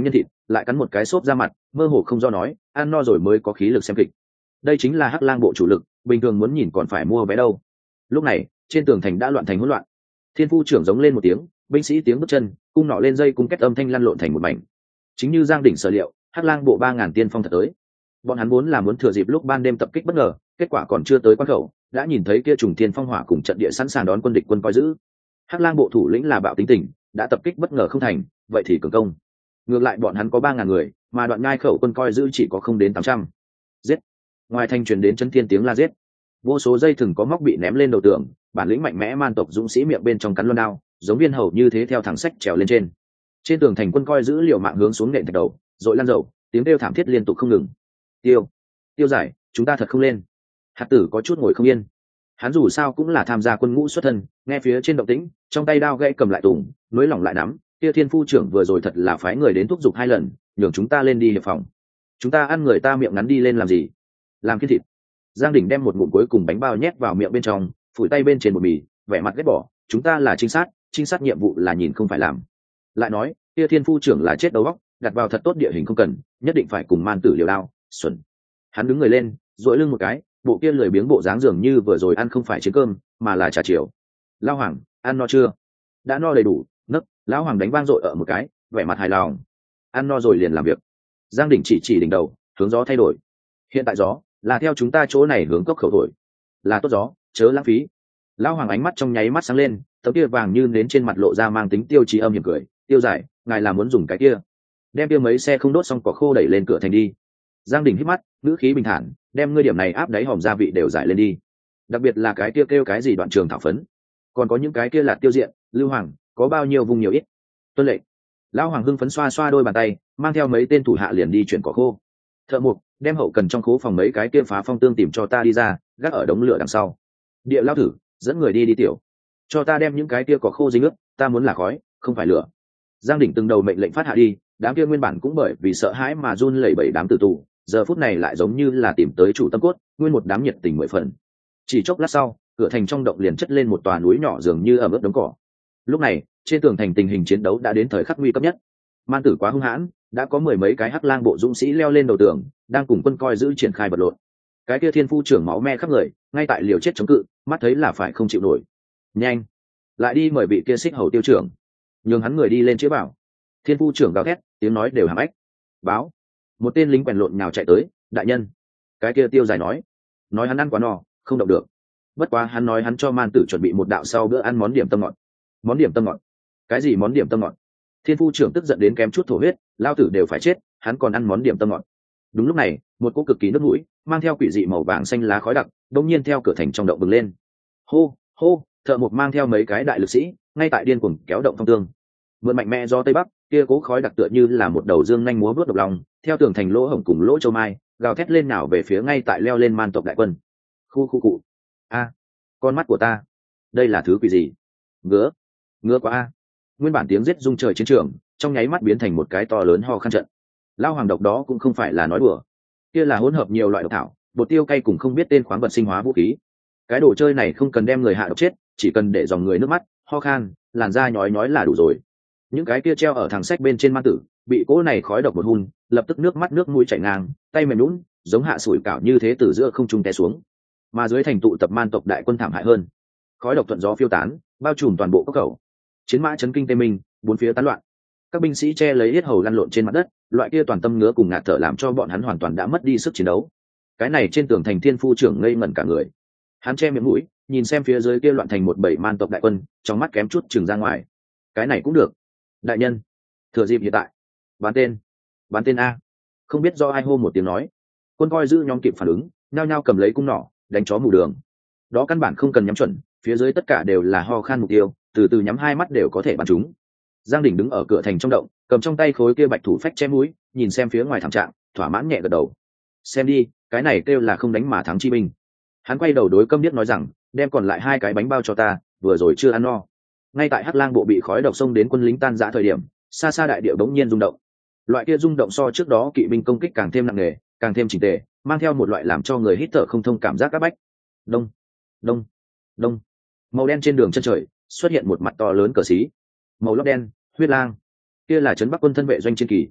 lại cắn một cái xốp ra mặt, mơ hồ không do nói, ăn no rồi mới có khí lực xem kịch. Đây chính là Hắc Lang bộ chủ lực, bình thường muốn nhìn còn phải mua vé đâu. Lúc này trên tường thành đã loạn thành hỗn loạn. Thiên phu trưởng giống lên một tiếng, binh sĩ tiếng bước chân, cung nọ lên dây cung kết âm thanh lăn lộn thành một mảnh. Chính như Giang Đỉnh sở liệu, Hắc Lang bộ ba ngàn tiên phong thật tới. Bọn hắn muốn là muốn thừa dịp lúc ban đêm tập kích bất ngờ, kết quả còn chưa tới quan khẩu, đã nhìn thấy kia trùng thiên phong hỏa cùng trận địa sẵn sàng đón quân địch quân coi giữ. Hắc Lang bộ thủ lĩnh là Bạo Tính Tình, đã tập kích bất ngờ không thành, vậy thì cường công. Ngược lại bọn hắn có ba ngàn người, mà Đoạn Nhai khẩu quân coi giữ chỉ có không đến tám trăm. Giết! Ngoài thành truyền đến chấn thiên tiếng la giết. Vô số dây thừng có móc bị ném lên đầu tường, bản lĩnh mạnh mẽ man tộc dũng sĩ miệng bên trong cắn loan đao, giống viên hầu như thế theo thẳng sách trèo lên trên. Trên tường thành quân coi giữ liều mạng hướng xuống nện thạch đầu, rồi lăn dầu, tiếng kêu thảm thiết liên tục không ngừng. Tiêu, tiêu giải, chúng ta thật không lên. Hạt Tử có chút ngồi không yên. Hắn dù sao cũng là tham gia quân ngũ xuất thân, nghe phía trên động tĩnh, trong tay đao gãy cầm lại tùng, nối lỏng lại nắm. Kia Thiên phu trưởng vừa rồi thật là phái người đến thúc giục hai lần, nhường chúng ta lên đi hiệp phòng. Chúng ta ăn người ta miệng ngắn đi lên làm gì? Làm kiên thịt. Giang Đỉnh đem một ngụm cuối cùng bánh bao nhét vào miệng bên trong, phủi tay bên trên bột mì, vẻ mặt ghét bỏ. Chúng ta là trinh sát, trinh sát nhiệm vụ là nhìn không phải làm. Lại nói, kia Thiên phu trưởng là chết đầu óc, đặt vào thật tốt địa hình không cần, nhất định phải cùng man tử liều đao. Xuẩn. Hắn đứng người lên, duỗi lưng một cái, bộ kia lười biếng bộ dáng dường như vừa rồi ăn không phải chiến cơm, mà là trà chiều. Lão Hoàng, ăn no chưa? Đã no đầy đủ. Nấc. Lão Hoàng đánh vang dội ở một cái, vẻ mặt hài lòng. Ăn no rồi liền làm việc. Giang Đỉnh chỉ chỉ đỉnh đầu, hướng gió thay đổi. Hiện tại gió là theo chúng ta chỗ này hướng cốc khẩu thổi, là tốt gió, chớ lãng phí. Lão Hoàng ánh mắt trong nháy mắt sáng lên, tấm kia vàng như nến trên mặt lộ ra mang tính tiêu chí âm hiểm cười. Tiêu giải, ngài là muốn dùng cái kia? Đem kia mấy xe không đốt xong cỏ khô đẩy lên cửa thành đi. Giang Đỉnh hít mắt, ngữ khí bình thản, đem ngươi điểm này áp đáy hòm gia vị đều giải lên đi. Đặc biệt là cái kia kêu cái gì Đoạn Trường thảo phấn, còn có những cái kia là tiêu diện, Lưu Hoàng, có bao nhiêu vùng nhiều ít. Tuân lệnh. Lão Hoàng hưng phấn xoa xoa đôi bàn tay, mang theo mấy tên thủ hạ liền đi chuyển cỏ khô. Thợ mục, đem hậu cần trong khố phòng mấy cái kia phá phong tương tìm cho ta đi ra, gác ở đống lửa đằng sau. Địa Lao Thử, dẫn người đi đi tiểu, cho ta đem những cái kia cỏ khô dính ướt, ta muốn là khói, không phải lửa. Giang Đỉnh từng đầu mệnh lệnh phát hạ đi, đám kia nguyên bản cũng bởi vì sợ hãi mà run lẩy bẩy đám tử tù, giờ phút này lại giống như là tìm tới chủ tâm cốt, nguyên một đám nhiệt tình mười phần. Chỉ chốc lát sau, cửa thành trong động liền chất lên một tòa núi nhỏ dường như ẩm ướt đống cỏ. Lúc này trên tường thành tình hình chiến đấu đã đến thời khắc nguy cấp nhất. Man tử quá hung hãn, đã có mười mấy cái Hắc Lang bộ dũng sĩ leo lên đầu tường, đang cùng quân coi giữ triển khai vật lộn. Cái kia Thiên phu trưởng máu me khắp người, ngay tại liều chết chống cự, mắt thấy là phải không chịu nổi. Nhanh, lại đi mời vị kia Xích Hầu tiêu trưởng, nhường hắn người đi lên chữa bảo. Thiên phu trưởng gào thét, tiếng nói đều hàm ếch. Báo. Một tên lính quèn lộn nhào chạy tới. Đại nhân. Cái kia Tiêu dài nói, nói hắn ăn quá no, không động được. Bất quá hắn nói hắn cho man tử chuẩn bị một đạo sau bữa ăn món điểm tâm ngọt. Món điểm tâm ngọt? Cái gì món điểm tâm ngọt? Thiên phu trưởng tức giận đến kém chút thổ huyết, lao tử đều phải chết, hắn còn ăn món điểm tâm ngọt. Đúng lúc này, một cỗ cực kỳ nước mũi, mang theo quỷ dị màu vàng xanh lá khói đặc, đột nhiên theo cửa thành trong động bừng lên. Hô, hô, thợ mộc mang theo mấy cái đại lực sĩ, ngay tại điên cuồng kéo động phong tương. Mượn mạnh mẽ do tây bắc, kia cố khói đặc tựa như là một đầu dương nhanh múa vớt độc lòng, theo tường thành lỗ hổng cùng lỗ châu mai, gào thét lên nào về phía ngay tại leo lên man tộc đại quân. Khu khu cụ. A, con mắt của ta, đây là thứ quỷ gì? Ngứa, ngứa quá a. Nguyên bản tiếng giết rung trời chiến trường, trong nháy mắt biến thành một cái to lớn ho khan trận. Lao hoàng độc đó cũng không phải là nói đùa, kia là hỗn hợp nhiều loại độc thảo, bột tiêu cay cùng không biết tên khoáng vật sinh hóa vũ khí. Cái đồ chơi này không cần đem người hạ độc chết, chỉ cần để dòng người nước mắt, ho khan, làn da nhói nhói là đủ rồi. Những cái kia treo ở thằng sách bên trên man tử, bị cỗ này khói độc một hun, lập tức nước mắt nước mũi chảy ngang, tay mềm nhũn, giống hạ sủi cảo như thế từ giữa không trung té xuống. Mà dưới thành tụ tập man tộc đại quân thảm hại hơn, khói độc thuận gió phiêu tán, bao trùm toàn bộ cốc khẩu. Chiến mã chấn kinh tê minh, bốn phía tán loạn. Các binh sĩ che lấy yết hầu lăn lộn trên mặt đất, loại kia toàn tâm ngứa cùng ngạt thở làm cho bọn hắn hoàn toàn đã mất đi sức chiến đấu. Cái này trên tường thành Thiên phu trưởng ngây ngẩn cả người. Hắn che miệng mũi, nhìn xem phía dưới kia loạn thành một bầy man tộc đại quân, trong mắt kém chút chừng ra ngoài. Cái này cũng được. Đại nhân, thừa dịp hiện tại, bán tên, bán tên a. Không biết do ai hô một tiếng nói, quân coi giữ nhóm kịp phản ứng, nhao nhao cầm lấy cung nỏ, đánh chó mù đường. Đó căn bản không cần nhắm chuẩn, phía dưới tất cả đều là ho khan mục tiêu, từ từ nhắm hai mắt đều có thể bắn chúng. Giang Đỉnh đứng ở cửa thành trong động, cầm trong tay khối kia bạch thủ phách che mũi, nhìn xem phía ngoài thảm trạng, thỏa mãn nhẹ gật đầu. Xem đi, cái này kêu là không đánh mà thắng chi binh. Hắn quay đầu đối Câm Điếc nói rằng, đem còn lại hai cái bánh bao cho ta, vừa rồi chưa ăn no. Ngay tại Hắc Lang bộ bị khói độc xông đến quân lính tan rã thời điểm, xa xa đại địa bỗng nhiên rung động. Loại kia rung động so trước đó kỵ binh công kích càng thêm nặng nề, càng thêm chỉnh tề, mang theo một loại làm cho người hít thở không thông cảm giác áp bách. Đông, đông, đông. Màu đen trên đường chân trời xuất hiện một mặt to lớn cờ xí, màu lót đen, huyết lang. Kia là trấn Bắc quân thân vệ doanh chiến kỳ.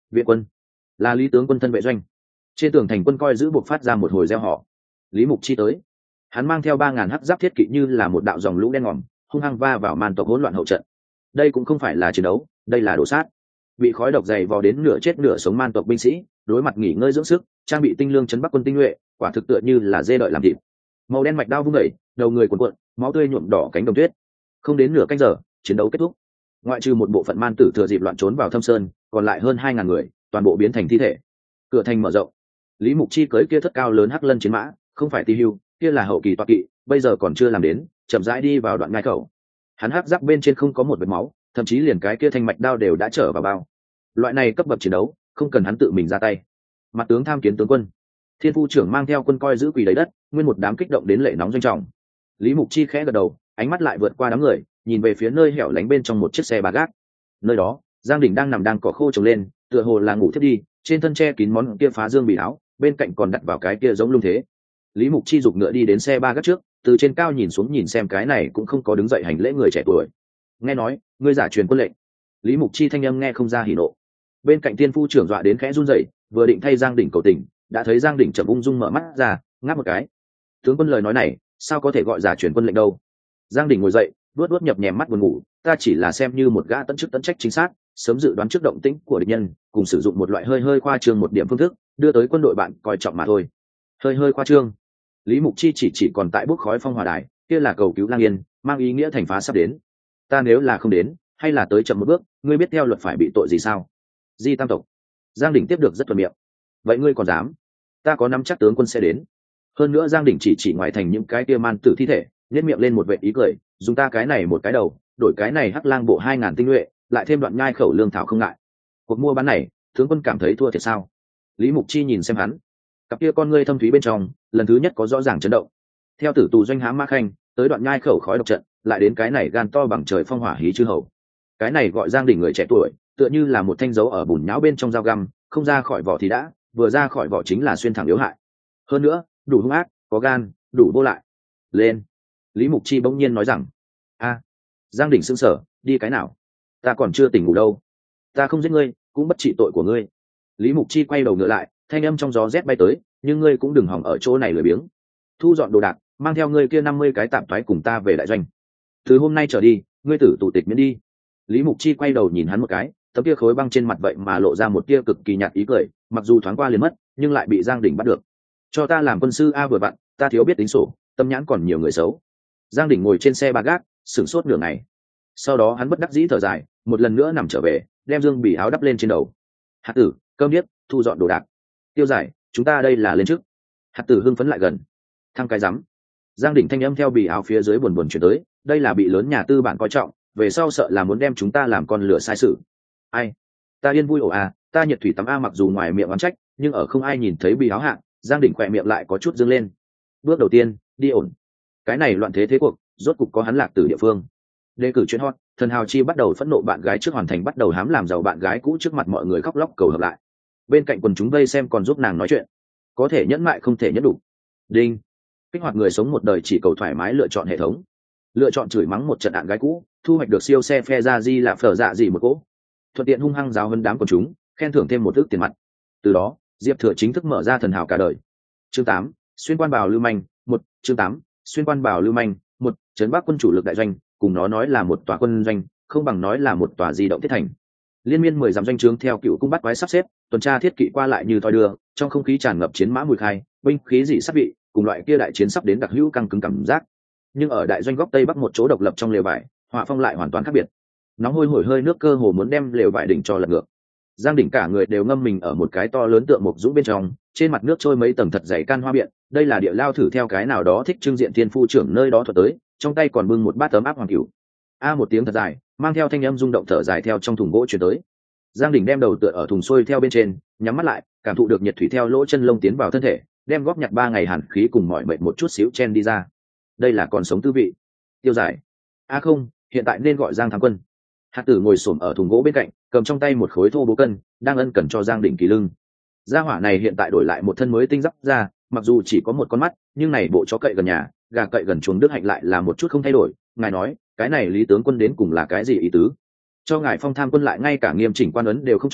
viện quân là Lý tướng quân thân vệ doanh. Trên tường thành quân coi giữ buộc phát ra một hồi reo hò. Lý Mục Chi tới, hắn mang theo ba ngàn hắc giáp thiết kỵ như là một đạo dòng lũ đen ngòm hung hăng va vào man tộc hỗn loạn hậu trận. Đây cũng không phải là chiến đấu, đây là đổ sát. Bị khói độc dày vò đến nửa chết nửa sống man tộc binh sĩ đối mặt nghỉ ngơi dưỡng sức, trang bị tinh lương chấn bắc quân tinh nhuệ, quả thực tựa như là dê đợi làm thịt. Màu đen mạch đao vung đẩy, đầu người cuộn cuộn, máu tươi nhuộm đỏ cánh đồng tuyết. Không đến nửa canh giờ, chiến đấu kết thúc. Ngoại trừ một bộ phận man tử thừa dịp loạn trốn vào thâm sơn, còn lại hơn hai ngàn người toàn bộ biến thành thi thể. Cửa thành mở rộng, Lý Mục Chi cưỡi kia thất cao lớn hắc lân chiến mã, không phải tỳ hưu, kia là hậu kỳ toa kỵ, bây giờ còn chưa làm đến, chậm rãi đi vào đoạn ngai khẩu. Hắn hắc giáp bên trên không có một vệt máu, thậm chí liền cái kia thanh mạch đao đều đã trở vào bao. Loại này cấp bậc chiến đấu, không cần hắn tự mình ra tay. Mặt tướng tham kiến tướng quân. Thiên Phu trưởng mang theo quân coi giữ quỳ đầy đất, nguyên một đám kích động đến lệ nóng doanh trọng. Lý Mục Chi khẽ gật đầu, ánh mắt lại vượt qua đám người, nhìn về phía nơi hẻo lánh bên trong một chiếc xe ba gác. Nơi đó, Giang Đỉnh đang nằm đang cỏ khô trồng lên, tựa hồ là ngủ thiếp đi, trên thân che kín món kia phá dương bị áo, bên cạnh còn đặt vào cái kia giống lung thế. Lý Mục Chi giục ngựa đi đến xe ba gác trước, từ trên cao nhìn xuống nhìn xem cái này cũng không có đứng dậy hành lễ người trẻ tuổi. Nghe nói, ngươi giả truyền quân lệnh. Lý Mục Chi thanh âm nghe không ra hỉ nộ. Bên cạnh Tiên Phu trưởng dọa đến khẽ run rẩy, vừa định thay Giang Đỉnh cầu tình, đã thấy Giang Đỉnh chậm ung dung mở mắt ra, ngáp một cái. Tướng quân lời nói này, sao có thể gọi giả truyền quân lệnh đâu? Giang Đỉnh ngồi dậy, vuốt vuốt nhập nhèm mắt buồn ngủ, ta chỉ là xem như một gã tận chức tận trách chính xác, sớm dự đoán trước động tĩnh của địch nhân, cùng sử dụng một loại hơi hơi khoa trương một điểm phương thức, đưa tới quân đội bạn coi trọng mà thôi. Hơi hơi khoa trương. Lý Mục Chi chỉ chỉ còn tại bốc khói phong hỏa đài, kia là cầu cứu Lang Yên, mang ý nghĩa thành phá sắp đến. Ta nếu là không đến, hay là tới chậm một bước, ngươi biết theo luật phải bị tội gì sao? Di tam tộc. Giang Đỉnh tiếp được rất thuận miệng. Vậy ngươi còn dám? Ta có nắm chắc tướng quân sẽ đến. Hơn nữa Giang Đỉnh chỉ chỉ ngoài thành những cái kia man tử thi thể, nhếch miệng lên một vệt ý cười, dùng ta cái này một cái đầu, đổi cái này hắc lang bộ hai ngàn tinh nhuệ, lại thêm đoạn nhai khẩu lương thảo không ngại. Cuộc mua bán này, tướng quân cảm thấy thua thiệt sao? Lý Mục Chi nhìn xem hắn, cặp kia con ngươi thâm thúy bên trong, lần thứ nhất có rõ ràng chấn động. Theo tử tù doanh hãm ma khanh, tới đoạn nhai khẩu khói độc trận, lại đến cái này gan to bằng trời phong hỏa hí chư hầu. Cái này gọi Giang Đỉnh người trẻ tuổi, tựa như là một thanh dấu ở bùn nhão bên trong dao găm, không ra khỏi vỏ thì đã, vừa ra khỏi vỏ chính là xuyên thẳng yếu hại. Hơn nữa, đủ hung ác, có gan, đủ vô lại. Lên. Lý Mục Chi bỗng nhiên nói rằng, a, Giang Đỉnh sững sờ, đi cái nào? Ta còn chưa tỉnh ngủ đâu. Ta không giết ngươi, cũng bất trị tội của ngươi. Lý Mục Chi quay đầu ngựa lại, thanh âm trong gió rét bay tới, nhưng ngươi cũng đừng hòng ở chỗ này lười biếng. Thu dọn đồ đạc, mang theo ngươi kia năm mươi cái tạm thoái cùng ta về đại doanh. Từ hôm nay trở đi, ngươi tử tù tịch miễn đi. Lý Mục Chi quay đầu nhìn hắn một cái, tấm kia khối băng trên mặt vậy mà lộ ra một tia cực kỳ nhạt ý cười, mặc dù thoáng qua liền mất, nhưng lại bị Giang Đỉnh bắt được. Cho ta làm quân sư a vừa vặn, ta thiếu biết tính sổ, tâm nhãn còn nhiều người xấu. Giang Đỉnh ngồi trên xe ba gác, sửng sốt nửa ngày. Sau đó hắn bất đắc dĩ thở dài, một lần nữa nằm trở về, đem dương bỉ áo đắp lên trên đầu. Hạt tử, cơm điếc, thu dọn đồ đạc. Tiêu giải, chúng ta đây là lên trước. Hạt tử hưng phấn lại gần. Thăng cái rắm. Giang Đỉnh thanh âm theo bỉ áo phía dưới buồn buồn chuyển tới, đây là bị lớn nhà tư bản coi trọng, về sau sợ là muốn đem chúng ta làm con lửa sai sự. Ai? Ta yên vui ổ à, ta nhiệt thủy tắm a mặc dù ngoài miệng oán trách, nhưng ở không ai nhìn thấy bỉ áo hạng, Giang Đỉnh khỏe miệng lại có chút dương lên. Bước đầu tiên, đi ổn. Cái này loạn thế thế cuộc, rốt cục có hắn lạc từ địa phương. Đề cử chuyên hot, thần hào chi bắt đầu phẫn nộ bạn gái trước hoàn thành bắt đầu hám làm giàu bạn gái cũ trước mặt mọi người khóc lóc cầu hợp lại. Bên cạnh quần chúng vây xem còn giúp nàng nói chuyện. Có thể nhẫn mại không thể nhẫn đủ. Đinh. Kích hoạt người sống một đời chỉ cầu thoải mái lựa chọn hệ thống. Lựa chọn chửi mắng một trận đạn gái cũ, thu hoạch được siêu xe phe ra di là phở dạ gì một cỗ. Thuận tiện hung hăng giáo hơn đám quần chúng, khen thưởng thêm một ức tiền mặt. Từ đó, Diệp Thừa chính thức mở ra thần hào cả đời. Chương tám, xuyên quan bào lưu manh, một, chương tám, xuyên quan bào lưu manh, một, trấn Bắc quân chủ lực đại doanh, cùng nó nói là một tòa quân doanh, không bằng nói là một tòa di động thiết thành. Liên miên mười dặm doanh trướng theo cựu cung bắt quái sắp xếp, tuần tra thiết kỵ qua lại như thoi đưa, trong không khí tràn ngập chiến mã mùi khai, binh khí dị sắp bị, cùng loại kia đại chiến sắp đến đặc hữu căng cứng cảm giác. Nhưng ở đại doanh góc tây bắc một chỗ độc lập trong lều vải, họa phong lại hoàn toàn khác biệt. Nóng hôi hổi hơi nước cơ hồ muốn đem lều vải đỉnh cho lật ngược. Giang Đỉnh cả người đều ngâm mình ở một cái to lớn tượng mục dũng bên trong, trên mặt nước trôi mấy tầng thật dày can hoa biện, đây là địa lao thử theo cái nào đó thích trưng diện thiên phu trưởng nơi đó thuật tới, trong tay còn bưng một bát tấm áp hoàng cửu. A một tiếng thật dài, mang theo thanh âm rung động thở dài theo trong thùng gỗ truyền tới. Giang Đỉnh đem đầu tựa ở thùng xuôi theo bên trên, nhắm mắt lại, cảm thụ được nhiệt thủy theo lỗ chân lông tiến vào thân thể, đem góp nhặt ba ngày hàn khí cùng mọi mệt một chút xíu chen đi ra. Đây là còn sống tư vị. Tiêu giải. A không, hiện tại nên gọi Giang Thắng Quân. Hạt tử ngồi xổm ở thùng gỗ bên cạnh, cầm trong tay một khối thô bố cân, đang ân cần cho Giang Đỉnh kỳ lưng. Gia hỏa này hiện tại đổi lại một thân mới tinh giáp ra, mặc dù chỉ có một con mắt, nhưng này bộ chó cậy gần nhà, gà cậy gần chuồng đức hạnh lại là một chút không thay đổi. Ngài nói, cái này Lý tướng quân đến cùng là cái gì ý tứ? Cho ngài phong tham quân lại ngay cả nghiêm chỉnh quan ấn đều không cho,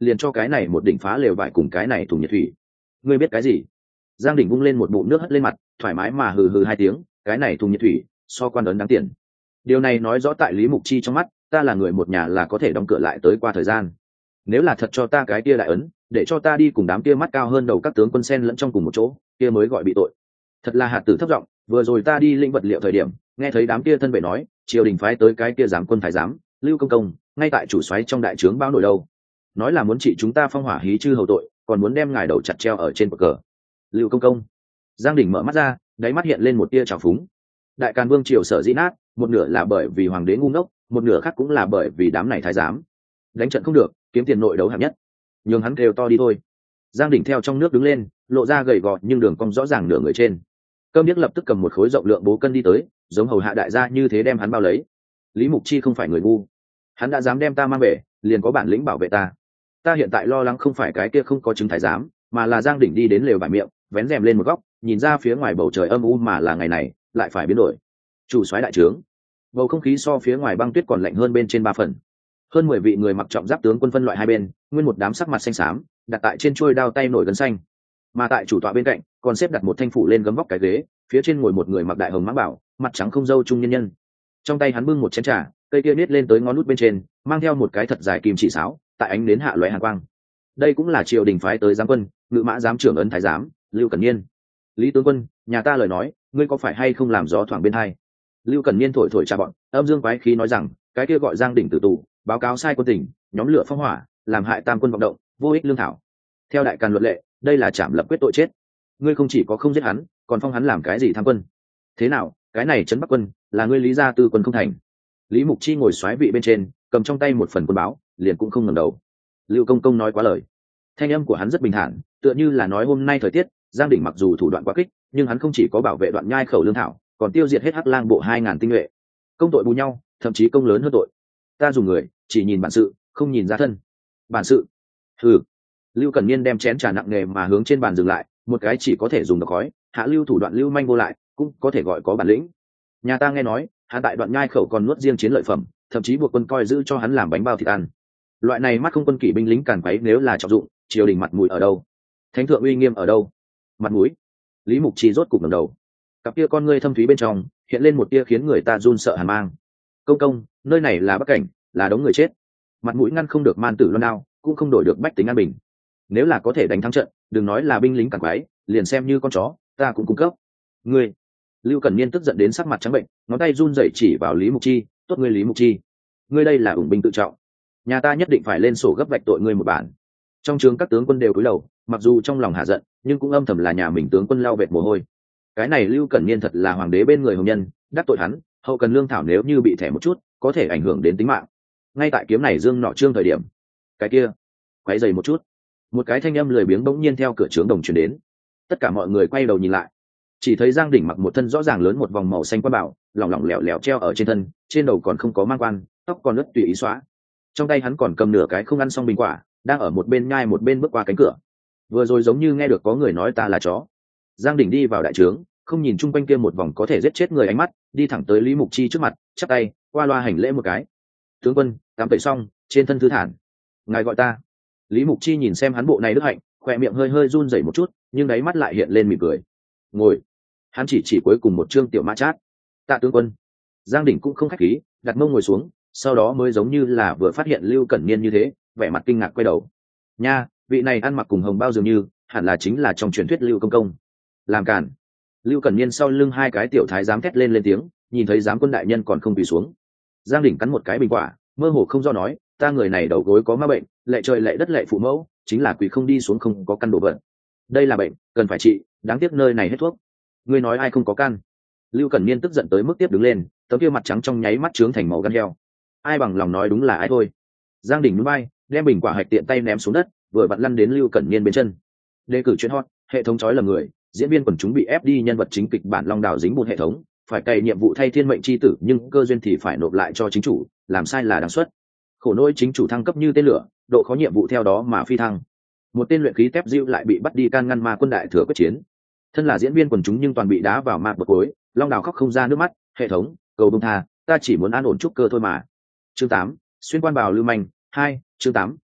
liền cho cái này một đỉnh phá lều vải cùng cái này thùng nhiệt thủy. Ngươi biết cái gì? Giang Đỉnh vung lên một bụng nước hất lên mặt, thoải mái mà hừ hừ hai tiếng, cái này thùng nhiệt thủy so quan ấn đáng tiền. Điều này nói rõ tại Lý Mục Chi trong mắt, ta là người một nhà là có thể đóng cửa lại tới qua thời gian. Nếu là thật cho ta cái kia đại ấn, để cho ta đi cùng đám kia mắt cao hơn đầu các tướng quân sen lẫn trong cùng một chỗ, kia mới gọi bị tội. Thật là hạt tử thấp giọng, vừa rồi ta đi lĩnh vật liệu thời điểm, nghe thấy đám kia thân vệ nói, triều đình phái tới cái kia giám quân thái giám, Lưu Công Công, ngay tại chủ soái trong đại trướng bao nổi đâu. Nói là muốn trị chúng ta phong hỏa hí chư hầu tội, còn muốn đem ngài đầu chặt treo ở trên bậc cờ. Lưu Công Công. Giang Đỉnh mở mắt ra, đáy mắt hiện lên một tia trào phúng. Đại Càn Vương triều sở dĩ nát, một nửa là bởi vì hoàng đế ngu ngốc, một nửa khác cũng là bởi vì đám này thái giám. Đánh trận không được, kiếm tiền nội đấu hạng nhất. Nhưng hắn kêu to đi thôi. Giang Đỉnh theo trong nước đứng lên, lộ ra gầy gò nhưng đường cong rõ ràng nửa người trên. Cơm điếc lập tức cầm một khối rộng lượng bố cân đi tới, giống hầu hạ đại gia như thế đem hắn bao lấy. Lý Mục Chi không phải người ngu, hắn đã dám đem ta mang về, liền có bản lĩnh bảo vệ ta. Ta hiện tại lo lắng không phải cái kia không có chứng thái giám, mà là Giang Đỉnh đi đến lều vải miệng, vén rèm lên một góc, nhìn ra phía ngoài bầu trời âm u mà là ngày này lại phải biến đổi. Chủ soái đại trướng, bầu không khí so phía ngoài băng tuyết còn lạnh hơn bên trên ba phần. Hơn mười vị người mặc trọng giáp tướng quân phân loại hai bên, nguyên một đám sắc mặt xanh xám, đặt tại trên chuôi đao tay nổi gân xanh. Mà tại chủ tọa bên cạnh, còn xếp đặt một thanh phủ lên gấm vóc cái ghế, phía trên ngồi một người mặc đại hồng mãng bảo, mặt trắng không râu trung nhân nhân. Trong tay hắn bưng một chén trà, cây kia nít lên tới ngón nút bên trên, mang theo một cái thật dài kim chỉ sáo, tại ánh đến hạ lóe hàn quang. Đây cũng là triều đình phái tới giám quân, ngự mã giám trưởng ấn thái giám, Lưu Cẩn Niên. Lý tướng quân, nhà ta lời nói, ngươi có phải hay không làm gió thoảng bên hai? Lưu Cẩn Niên thổi thổi trà bọn, âm dương quái khí nói rằng, cái kia gọi Giang Đỉnh tử tù, báo cáo sai quân tỉnh, nhóm lửa phong hỏa, làm hại tam quân vọng động, vô ích lương thảo. Theo đại càn luật lệ, đây là trảm lập quyết tội chết. Ngươi không chỉ có không giết hắn, còn phong hắn làm cái gì tham quân? Thế nào, cái này trấn Bắc quân, là ngươi Lý gia tư quân không thành? Lý Mục Chi ngồi xoáy vị bên trên, cầm trong tay một phần quân báo, liền cũng không ngẩng đầu. Lưu Công Công nói quá lời. Thanh âm của hắn rất bình thản, tựa như là nói hôm nay thời tiết, Giang Đỉnh mặc dù thủ đoạn quá kích, nhưng hắn không chỉ có bảo vệ đoạn nhai khẩu lương thảo, còn tiêu diệt hết Hắc Lang bộ hai ngàn tinh nhuệ. Công tội bù nhau, thậm chí công lớn hơn tội. Ta dùng người, chỉ nhìn bản sự, không nhìn ra thân. Bản sự? Ừ. Lưu Cẩn Niên đem chén trà nặng nề mà hướng trên bàn dừng lại, một cái chỉ có thể dùng độc khói, hạ lưu thủ đoạn lưu manh vô lại, cũng có thể gọi có bản lĩnh. Nhà ta nghe nói, hắn tại đoạn nhai khẩu còn nuốt riêng chiến lợi phẩm, thậm chí buộc quân coi giữ cho hắn làm bánh bao thịt ăn. Loại này mắt không quân kỷ binh lính càn quấy nếu là trọng dụng, triều đình mặt mũi ở đâu? Thánh thượng uy nghiêm ở đâu? Mặt mũi? Lý Mục Chi rốt cục ngẩng đầu, cặp kia con ngươi thâm thúy bên trong hiện lên một tia khiến người ta run sợ hàn mang. Công công, nơi này là Bắc Cảnh, là đống người chết, mặt mũi ngăn không được man tử loan đao, cũng không đổi được bách tính an bình. Nếu là có thể đánh thắng trận, đừng nói là binh lính càn quấy, liền xem như con chó, ta cũng cung cấp. Ngươi! Lưu Cẩn Niên tức giận đến sắc mặt trắng bệnh, ngón tay run rẩy chỉ vào Lý Mục Chi, tốt ngươi Lý Mục Chi, ngươi đây là ủng binh tự trọng, nhà ta nhất định phải lên sổ gấp vạch tội ngươi một bản. Trong trường các tướng quân đều cúi đầu, mặc dù trong lòng hạ giận, nhưng cũng âm thầm là nhà mình tướng quân lao vệt mồ hôi. Cái này Lưu Cẩn Niên thật là hoàng đế bên người hồng nhân, đắc tội hắn, hậu cần lương thảo nếu như bị thẻ một chút, có thể ảnh hưởng đến tính mạng. Ngay tại kiếm này dương nọ trương thời điểm, cái kia, quấy dày một chút, một cái thanh âm lười biếng bỗng nhiên theo cửa trướng đồng truyền đến. Tất cả mọi người quay đầu nhìn lại, chỉ thấy Giang Đỉnh mặc một thân rõ ràng lớn một vòng màu xanh quan bảo, lỏng lỏng lẻo lẻo treo ở trên thân, trên đầu còn không có mang quan, tóc còn ướt tùy ý xóa. Trong tay hắn còn cầm nửa cái không ăn xong bình quả, đang ở một bên nhai một bên bước qua cánh cửa. Vừa rồi giống như nghe được có người nói ta là chó. Giang Đỉnh đi vào đại trướng, không nhìn chung quanh kia một vòng có thể giết chết người ánh mắt, đi thẳng tới Lý Mục Chi trước mặt, chắp tay, qua loa hành lễ một cái. Tướng quân, tắm tẩy xong, trên thân thư thản. Ngài gọi ta. Lý Mục Chi nhìn xem hắn bộ này đức hạnh, khỏe miệng hơi hơi run rẩy một chút, nhưng đáy mắt lại hiện lên mỉm cười. Ngồi. Hắn chỉ chỉ cuối cùng một trương tiểu mã chát. Tạ tướng quân. Giang Đỉnh cũng không khách khí, đặt mông ngồi xuống, sau đó mới giống như là vừa phát hiện Lưu Cẩn Niên như thế, vẻ mặt kinh ngạc quay đầu. Nha, vị này ăn mặc cùng hồng bao dường như, hẳn là chính là trong truyền thuyết Lưu Công Công. Làm cản. Lưu Cẩn Niên sau lưng hai cái tiểu thái giám thét lên lên tiếng, nhìn thấy giám quân đại nhân còn không quỳ xuống. Giang Đỉnh cắn một cái bình quả, mơ hồ không do nói, ta người này đầu gối có ma bệnh, lệ trời lệ đất lệ phụ mẫu, chính là quỳ không đi xuống không có căn độ vận. Đây là bệnh, cần phải trị, đáng tiếc nơi này hết thuốc. Ngươi nói ai không có căn? Lưu Cẩn Niên tức giận tới mức tiếp đứng lên, tấm kia mặt trắng trong nháy mắt trướng thành màu gan heo. Ai bằng lòng nói đúng là ai thôi. Giang Đỉnh núi bay, đem bình quả hạch tiện tay ném xuống đất, vừa vặn lăn đến Lưu Cẩn Niên bên chân. Đề cử chuyện hot, hệ thống chói lầm người, diễn viên quần chúng bị ép đi nhân vật chính kịch bản long đào dính bùn hệ thống, phải cày nhiệm vụ thay thiên mệnh chi tử nhưng cơ duyên thì phải nộp lại cho chính chủ, làm sai là đáng suất. Khổ nỗi chính chủ thăng cấp như tên lửa, độ khó nhiệm vụ theo đó mà phi thăng. Một tên luyện khí tép diêu lại bị bắt đi can ngăn ma quân đại thừa quyết chiến. Thân là diễn viên quần chúng nhưng toàn bị đá vào ma bậc cối, long đào khóc không ra nước mắt, hệ thống, cầu bông tha, ta chỉ muốn an ổn trúc cơ thôi mà. Chương tám, xuyên quan bào lưu manh, hai, chương tám,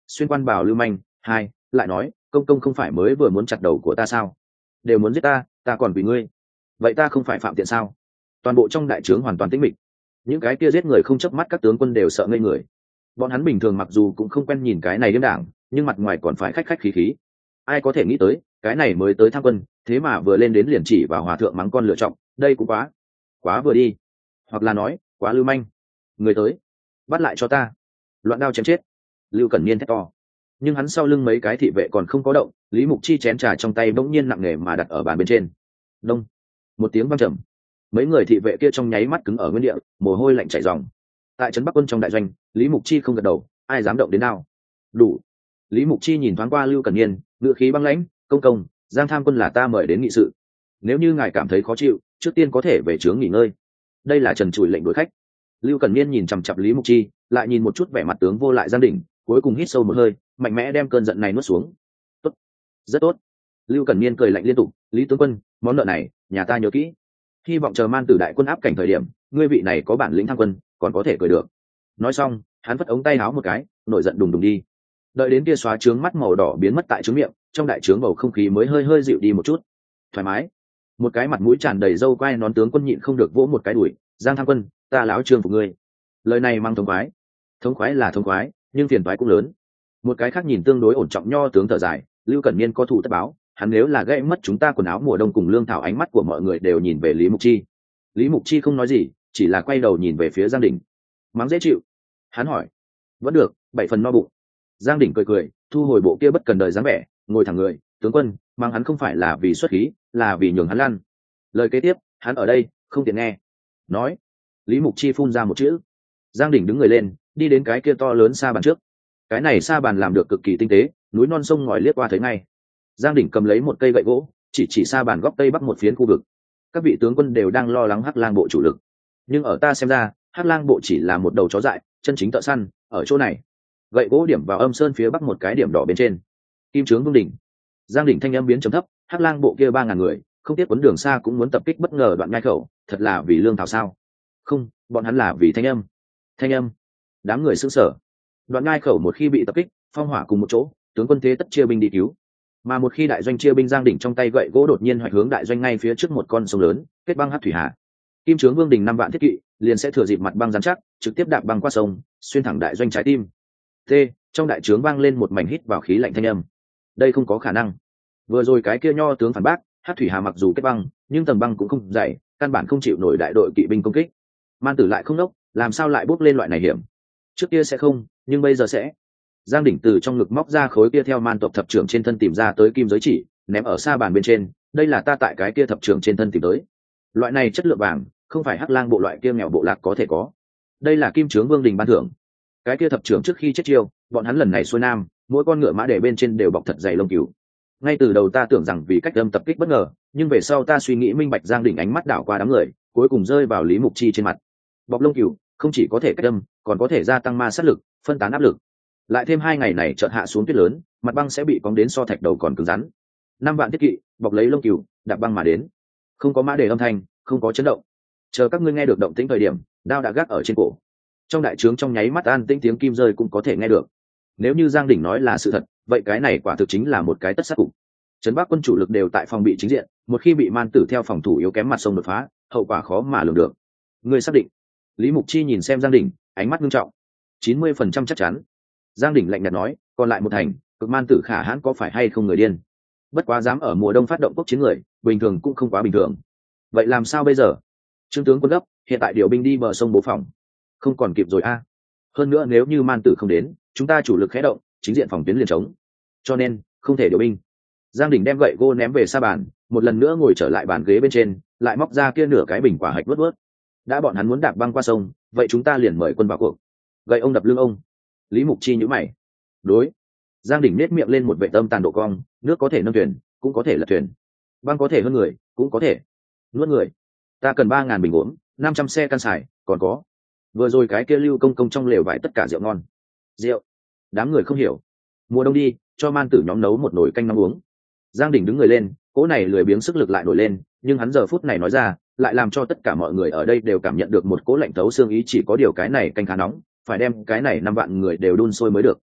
xuyên quan bảo lưu manh. Hai, lại nói công công không phải mới vừa muốn chặt đầu của ta sao, đều muốn giết ta, ta còn vì ngươi, vậy ta không phải phạm tiện sao? Toàn bộ trong đại trướng hoàn toàn tĩnh mịch, những cái kia giết người không chớp mắt các tướng quân đều sợ ngây người. Bọn hắn bình thường mặc dù cũng không quen nhìn cái này điếm đảng, nhưng mặt ngoài còn phải khách khách khí khí. Ai có thể nghĩ tới cái này mới tới tham quân, thế mà vừa lên đến liền chỉ vào hòa thượng mắng con lựa chọn, đây cũng quá quá vừa đi, hoặc là nói quá lưu manh. Người tới, bắt lại cho ta, loạn đao chém chết. Lưu Cẩn Niên thét to, nhưng hắn sau lưng mấy cái thị vệ còn không có động. Lý Mục Chi chén trà trong tay bỗng nhiên nặng nề mà đặt ở bàn bên trên. Đông, một tiếng vang trầm, mấy người thị vệ kia trong nháy mắt cứng ở nguyên địa, mồ hôi lạnh chảy ròng. Tại trấn Bắc Quân trong đại doanh, Lý Mục Chi không gật đầu, ai dám động đến nào? Đủ. Lý Mục Chi nhìn thoáng qua Lưu Cẩn Niên, ngựa khí băng lãnh, công công, Giang Tham Quân là ta mời đến nghị sự, nếu như ngài cảm thấy khó chịu, trước tiên có thể về trướng nghỉ ngơi. Đây là trần trụi lệnh đuổi khách. Lưu Cẩn Niên nhìn chằm chằm Lý Mục Chi, lại nhìn một chút vẻ mặt tướng vô lại Giang Đỉnh, cuối cùng hít sâu một hơi, mạnh mẽ đem cơn giận này nuốt xuống. Tốt, rất tốt. Lưu Cẩn Niên cười lạnh liên tục, Lý tướng quân, món nợ này nhà ta nhớ kỹ, hy vọng chờ Man Tử đại quân áp cảnh thời điểm, ngươi vị này có bản lĩnh tham quân, còn có thể cười được. Nói xong, hắn vất ống tay áo một cái, nổi giận đùng đùng đi. Đợi đến kia xóa trướng mắt màu đỏ biến mất tại trướng miệng, trong đại trướng bầu không khí mới hơi hơi dịu đi một chút, thoải mái. Một cái mặt mũi tràn đầy râu quai nón tướng quân nhịn không được vỗ một cái đùi, Giang Tham Quân, ta lão trương phục ngươi. Lời này mang thống khoái, thống khoái là thống khoái, nhưng phiền toái cũng lớn. Một cái khác nhìn tương đối ổn trọng nho tướng thở dài, Lưu Cẩn Niên có thủ tất báo, hắn nếu là gãy mất chúng ta quần áo mùa đông cùng lương thảo. Ánh mắt của mọi người đều nhìn về Lý Mục Chi. Lý Mục Chi không nói gì, chỉ là quay đầu nhìn về phía Giang Đỉnh. Mắng dễ chịu? Hắn hỏi. Vẫn được, bảy phần no bụng. Giang Đỉnh cười cười, thu hồi bộ kia bất cần đời dáng vẻ, ngồi thẳng người, tướng quân, mắng hắn không phải là vì xuất khí, là vì nhường hắn lăn. Lời kế tiếp, hắn ở đây, không tiện nghe. Nói. Lý Mục Chi phun ra một chữ. Giang Đỉnh đứng người lên, đi đến cái kia to lớn sa bàn trước. Cái này sa bàn làm được cực kỳ tinh tế, núi non sông ngòi liếc qua thấy ngay. Giang Đỉnh cầm lấy một cây gậy gỗ, chỉ chỉ sa bàn góc tây bắc một phiến khu vực. Các vị tướng quân đều đang lo lắng Hắc Lang bộ chủ lực, nhưng ở ta xem ra, Hắc Lang bộ chỉ là một đầu chó dại, chân chính thợ săn ở chỗ này. Gậy gỗ điểm vào âm sơn phía bắc một cái điểm đỏ bên trên. Kim Trướng Vương đỉnh. Giang Đỉnh thanh âm biến trầm thấp, Hắc Lang bộ kia ba ngàn người, không tiếc quấn đường xa cũng muốn tập kích bất ngờ Đoạn Nhai khẩu, thật là vì lương thảo sao? Không, bọn hắn là vì thanh âm. Thanh âm. Đám người sững sờ. Đoạn Nhai khẩu một khi bị tập kích, phong hỏa cùng một chỗ, tướng quân thế tất chia binh đi cứu. Mà một khi đại doanh chia binh, Giang Đỉnh trong tay gậy gỗ đột nhiên hoạch hướng đại doanh ngay phía trước một con sông lớn, kết băng Hắc thủy hà. Kim Trướng Vương đỉnh năm vạn thiết kỵ, liền sẽ thừa dịp mặt băng rắn chắc, trực tiếp đạp băng qua sông, xuyên thẳng đại doanh trái tim. T, trong đại trướng vang lên một mảnh hít vào khí lạnh thanh âm. Đây không có khả năng. Vừa rồi cái kia nho tướng phản bác, Hắc thủy hà mặc dù kết băng, nhưng tầng băng cũng không dày, căn bản không chịu nổi đại đội kỵ binh công kích. Man Tử lại không đốc, làm sao lại bước lên loại này hiểm? Trước kia sẽ không, nhưng bây giờ sẽ. Giang Đỉnh từ trong ngực móc ra khối kia theo Man tộc thập trưởng trên thân tìm ra tới kim giới chỉ, ném ở sa bàn bên trên. Đây là ta tại cái kia thập trưởng trên thân tìm tới. Loại này chất lượng vàng, không phải Hắc Lang bộ loại kia nghèo bộ lạc có thể có. Đây là Kim Trướng Vương đình ban thưởng. Cái kia thập trưởng trước khi chết chiêu, bọn hắn lần này xuôi nam, mỗi con ngựa mã để bên trên đều bọc thật dày lông cừu. Ngay từ đầu ta tưởng rằng vì cách âm tập kích bất ngờ, nhưng về sau ta suy nghĩ minh bạch. Giang Đỉnh ánh mắt đảo qua đám người, cuối cùng rơi vào Lý Mục Chi trên mặt. Bọc lông cừu không chỉ có thể cách âm, còn có thể gia tăng ma sát lực, phân tán áp lực. Lại thêm hai ngày này chợt hạ xuống tuyết lớn, mặt băng sẽ bị cóng đến so thạch đầu còn cứng rắn. Năm vạn thiết kỵ bọc lấy lông cừu, đạp băng mà đến. Không có mã để âm thanh, không có chấn động. Chờ các ngươi nghe được động tĩnh thời điểm, đao đã gác ở trên cổ. Trong đại trướng trong nháy mắt an tĩnh, tiếng kim rơi cũng có thể nghe được. Nếu như Giang Đỉnh nói là sự thật, vậy cái này quả thực chính là một cái tất sát cục. Trấn Bắc quân chủ lực đều tại phòng bị chính diện, một khi bị Man Tử theo phòng thủ yếu kém mặt sông đột phá, hậu quả khó mà lường được. Ngươi xác định? Lý Mục Chi nhìn xem Giang Đỉnh, ánh mắt nghiêm trọng. chín mươi phần trăm chắc chắn. Giang Đỉnh lạnh nhạt nói, còn lại một thành, cực Man Tử khả hãn có phải hay không người điên? Bất quá dám ở mùa đông phát động quốc chiến người, bình thường cũng không quá bình thường. Vậy làm sao bây giờ? Trương tướng quân gấp, hiện tại điều binh đi bờ sông bố phòng. Không còn kịp rồi a. Hơn nữa nếu như Man Tử không đến, chúng ta chủ lực khẽ động, chính diện phòng tuyến liền trống. Cho nên, không thể điều binh. Giang Đỉnh đem gậy gỗ ném về sa bàn, một lần nữa ngồi trở lại bàn ghế bên trên, lại móc ra kia nửa cái bình quả hạch vớt vớt. Đã bọn hắn muốn đạp băng qua sông, vậy chúng ta liền mời quân vào cuộc. Gậy ông đập lưng ông. Lý Mục Chi nhíu mày. Đối. Giang Đỉnh nét miệng lên một vệ tâm tàn độ cong, nước có thể nâng thuyền, cũng có thể lật thuyền. Băng có thể hơn người, cũng có thể nuốt người. Ta cần ba ngàn bình uống, năm trăm xe can xài, còn có. Vừa rồi cái kia Lưu công công trong lều vải tất cả rượu ngon. Rượu? Đám người không hiểu. Mùa đông đi, cho Man Tử nhóm nấu một nồi canh nóng uống. Giang Đỉnh đứng người lên, cỗ này lười biếng sức lực lại nổi lên, nhưng hắn giờ phút này nói ra, lại làm cho tất cả mọi người ở đây đều cảm nhận được một cỗ lạnh thấu xương ý. Chỉ có điều cái này canh khá nóng, phải đem cái này năm vạn người đều đun sôi mới được.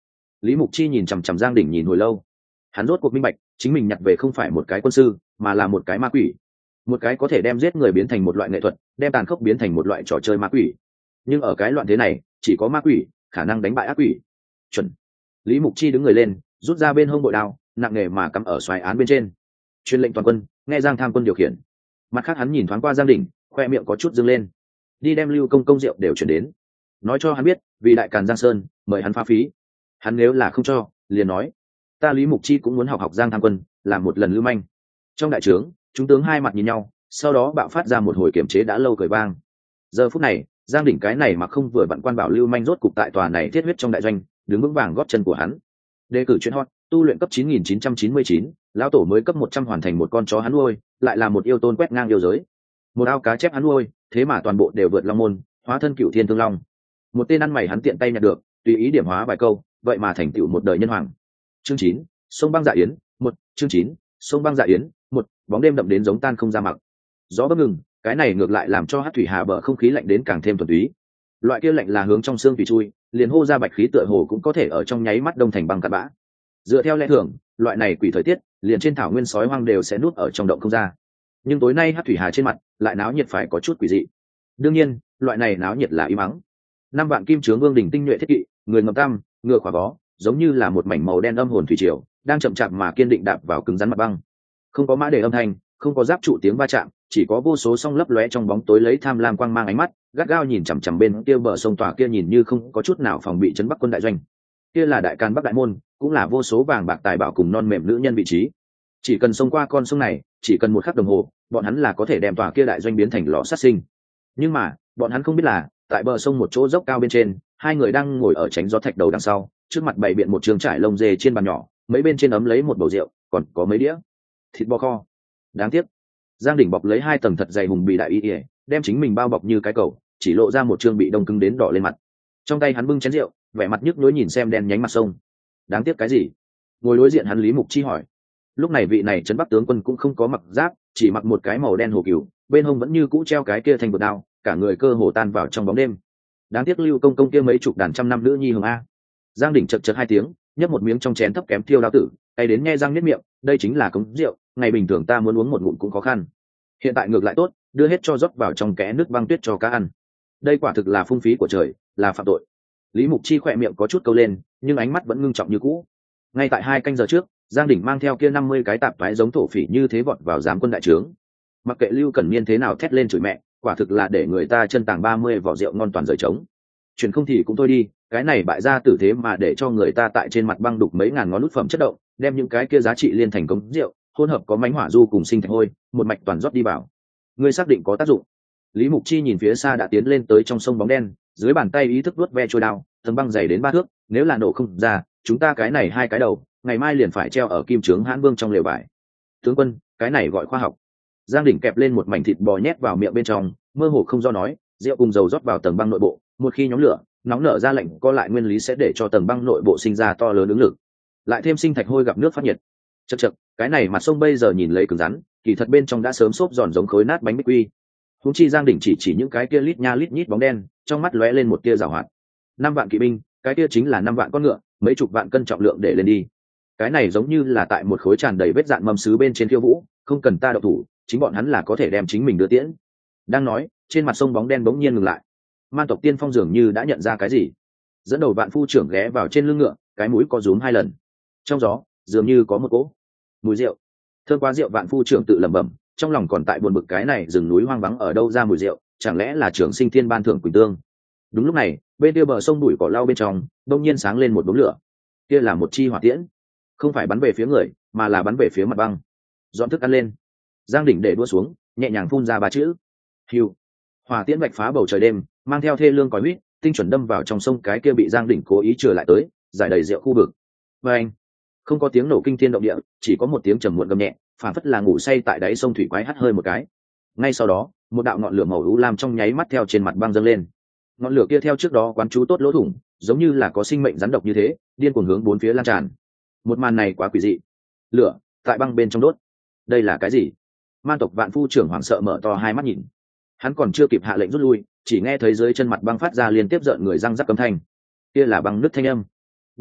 Lý Mục Chi nhìn chằm chằm Giang Đỉnh nhìn hồi lâu, hắn rốt cuộc minh bạch chính mình nhặt về không phải một cái quân sư mà là một cái ma quỷ, một cái có thể đem giết người biến thành một loại nghệ thuật, đem tàn khốc biến thành một loại trò chơi ma quỷ. Nhưng ở cái loạn thế này chỉ có ma quỷ khả năng đánh bại ác quỷ. Chuẩn. Lý Mục Chi đứng người lên, rút ra bên hông bội đao, nặng nề mà cắm ở xoài án bên trên, truyền lệnh toàn quân, nghe Giang Tham quân điều khiển. Mặt khác hắn nhìn thoáng qua Giang Đỉnh, khoe miệng có chút dương lên, đi đem Lưu Công công rượu đều chuyển đến, nói cho hắn biết vì đại càn Giang Sơn mời hắn phá phí. Hắn nếu là không cho liền nói ta Lý Mục Chi cũng muốn học học Giang Tham quân làm một lần lưu manh. Trong đại trướng chúng tướng hai mặt nhìn nhau, sau đó bạo phát ra một hồi kiểm chế đã lâu cười vang. Giờ phút này Giang Đỉnh cái này mà không vừa vặn quan bảo lưu manh rốt cục tại tòa này thiết huyết trong đại doanh đứng vững vàng gót chân của hắn. Đề cử chuyện hot, tu luyện cấp chín nghìn chín trăm chín mươi chín, lão tổ mới cấp một trăm hoàn thành một con chó hắn nuôi, lại là một yêu tôn quét ngang yêu giới. Một ao cá chép hắn nuôi, thế mà toàn bộ đều vượt long môn, hóa thân cửu thiên thương long. Một tên ăn mày hắn tiện tay nhặt được, tùy ý điểm hóa vài câu, vậy mà thành tựu một đời nhân hoàng. Chương chín, sông băng dạ yến, một, chương chín, sông băng dạ yến, một, bóng đêm đậm đến giống tan không ra mặc. Gió bấc ngừng, cái này ngược lại làm cho hát thủy hà bờ không khí lạnh đến càng thêm thuần túy. Loại kia lạnh là hướng trong xương tùy chui, liền hô ra bạch khí tựa hồ cũng có thể ở trong nháy mắt đông thành băng cát bã. Dựa theo lẽ thường, loại này quỷ thời tiết, liền trên thảo nguyên sói hoang đều sẽ nuốt ở trong động không ra. Nhưng tối nay hát thủy hà trên mặt lại náo nhiệt phải có chút quỷ dị. Đương nhiên, loại này náo nhiệt là im ắng. Năm vạn kim trướng vương đỉnh tinh nhuệ thiết kỵ, người ngầm tam, ngựa khỏa vó, giống như là một mảnh màu đen âm hồn thủy triều, đang chậm chạp mà kiên định đạp vào cứng rắn mặt băng. Không có mã để âm thanh, không có giáp trụ tiếng va chạm, chỉ có vô số song lấp lóe trong bóng tối lấy tham lam quang mang ánh mắt, gắt gao nhìn chằm chằm bên kia bờ sông tòa kia nhìn như không có chút nào phòng bị chấn Bắc quân đại doanh. Kia là đại can Bắc đại môn, cũng là vô số vàng bạc tài bảo cùng non mềm nữ nhân vị trí. Chỉ cần xông qua con sông này, chỉ cần một khắc đồng hồ, bọn hắn là có thể đem tòa kia đại doanh biến thành lò sát sinh. Nhưng mà, bọn hắn không biết là, tại bờ sông một chỗ dốc cao bên trên, hai người đang ngồi ở tránh gió thạch đầu đằng sau, trước mặt bày biện một trường trải lông dê trên bàn nhỏ, mấy bên trên ấm lấy một bầu rượu, còn có mấy đĩa thịt bò kho. Đáng tiếc, Giang Đỉnh bọc lấy hai tầng thật dày hùng bì đại y ỉa, đem chính mình bao bọc như cái cầu, chỉ lộ ra một trương bị đông cứng đến đỏ lên mặt. Trong tay hắn bưng chén rượu, vẻ mặt nhức nhối nhìn xem đen nhánh mặt sông. Đáng tiếc cái gì? Ngồi đối diện hắn Lý Mục Chi hỏi. Lúc này vị này trấn Bắc tướng quân cũng không có mặc giáp, chỉ mặc một cái màu đen hồ cừu, bên hông vẫn như cũ treo cái kia thanh bột đao, cả người cơ hồ tan vào trong bóng đêm. Đáng tiếc Lưu Công công kia mấy chục đàn trăm năm nữ nhi hồng a. Giang Đỉnh chật chật hai tiếng, nhấp một miếng trong chén thấp kém thiêu đao tử, tay đến nghe răng niết miệng, đây chính là cống rượu, ngày bình thường ta muốn uống một ngụm cũng khó khăn. Hiện tại ngược lại tốt, đưa hết cho rót vào trong kẽ nước băng tuyết cho cá ăn. Đây quả thực là phung phí của trời, là phạm tội. Lý Mục Chi khỏe miệng có chút câu lên, nhưng ánh mắt vẫn ngưng trọng như cũ. Ngay tại hai canh giờ trước, Giang Đỉnh mang theo kia năm mươi cái tạp toái giống thổ phỉ như thế vọt vào giám quân đại trướng. Mặc kệ Lưu Cẩn Niên thế nào thét lên chửi mẹ, quả thực là để người ta chân tàng ba mươi vỏ rượu ngon toàn rời trống. Chuyển không thì cũng thôi đi, cái này bại gia tử thế mà để cho người ta tại trên mặt băng đục mấy ngàn ngón nút phẩm chất động, đem những cái kia giá trị liên thành cống rượu, hỗn hợp có mánh hỏa du cùng sinh thạch hôi, một mạch toàn rót đi vào. Ngươi xác định có tác dụng? Lý Mục Chi nhìn phía xa đã tiến lên tới trong sông bóng đen, dưới bàn tay ý thức vuốt ve trôi đao, tầng băng dày đến ba thước, nếu là nổ không ra, chúng ta cái này hai cái đầu, ngày mai liền phải treo ở kim trướng Hãn Vương trong lều vải. Tướng quân, cái này gọi khoa học. Giang Đỉnh kẹp lên một mảnh thịt bò nhét vào miệng bên trong, mơ hồ không do nói, rượu cùng dầu rót vào tầng băng nội bộ, một khi nhóm lửa, nóng nở ra lệnh co lại nguyên lý sẽ để cho tầng băng nội bộ sinh ra to lớn ứng lực, lại thêm sinh thạch hôi gặp nước phát nhiệt. Chậc chậc, cái này mặt sông bây giờ nhìn lấy cứng rắn, kỳ thật bên trong đã sớm xốp giòn giống khối nát bánh bích quy. Huống chi Giang Đỉnh chỉ chỉ những cái kia lít nha lít nhít bóng đen, trong mắt lóe lên một tia giảo hoạt. Năm vạn kỵ binh, cái kia chính là năm vạn con ngựa, mấy chục vạn cân trọng lượng để lên đi. Cái này giống như là tại một khối tràn đầy vết dạn mâm sứ bên trên khiêu vũ, không cần ta động thủ, chính bọn hắn là có thể đem chính mình đưa tiễn. Đang nói, trên mặt sông bóng đen bỗng nhiên ngừng lại. Man tộc Tiên Phong dường như đã nhận ra cái gì, dẫn đầu vạn phu trưởng ghé vào trên lưng ngựa, cái mũi có rúm hai lần. Trong gió dường như có một cỗ mùi rượu, thơm quá rượu. Vạn phu trưởng tự lẩm bẩm, trong lòng còn tại buồn bực cái này rừng núi hoang vắng ở đâu ra mùi rượu, chẳng lẽ là trưởng sinh thiên ban thưởng quỳnh tương. Đúng lúc này, bên kia bờ sông bụi cỏ lau bên trong đông nhiên sáng lên một đốm lửa. Kia là một chi hỏa tiễn, không phải bắn về phía người mà là bắn về phía mặt băng. Dọn thức ăn lên. Giang Đỉnh để đua xuống, nhẹ nhàng phun ra ba chữ: hiu. Hỏa tiễn vạch phá bầu trời đêm, mang theo thê lương còi huýt, tinh chuẩn đâm vào trong sông cái kia bị Giang Đỉnh cố ý trở lại tới, giải đầy rượu khu vực. Và anh, không có tiếng nổ kinh thiên động địa, chỉ có một tiếng trầm muộn gầm nhẹ, phản phất là ngủ say tại đáy sông thủy quái hắt hơi một cái. Ngay sau đó, một đạo ngọn lửa màu u lam trong nháy mắt theo trên mặt băng dâng lên. Ngọn lửa kia theo trước đó quán chú tốt lỗ thủng, giống như là có sinh mệnh rắn độc như thế, điên cuồng hướng bốn phía lan tràn. Một màn này quá quỷ dị. Lửa tại băng bên trong đốt. Đây là cái gì? Man tộc Vạn phu trưởng hoảng sợ mở to hai mắt nhìn. Hắn còn chưa kịp hạ lệnh rút lui, chỉ nghe thấy dưới chân mặt băng phát ra liên tiếp rợn người răng rắc âm thanh. Kia là băng nứt thanh âm.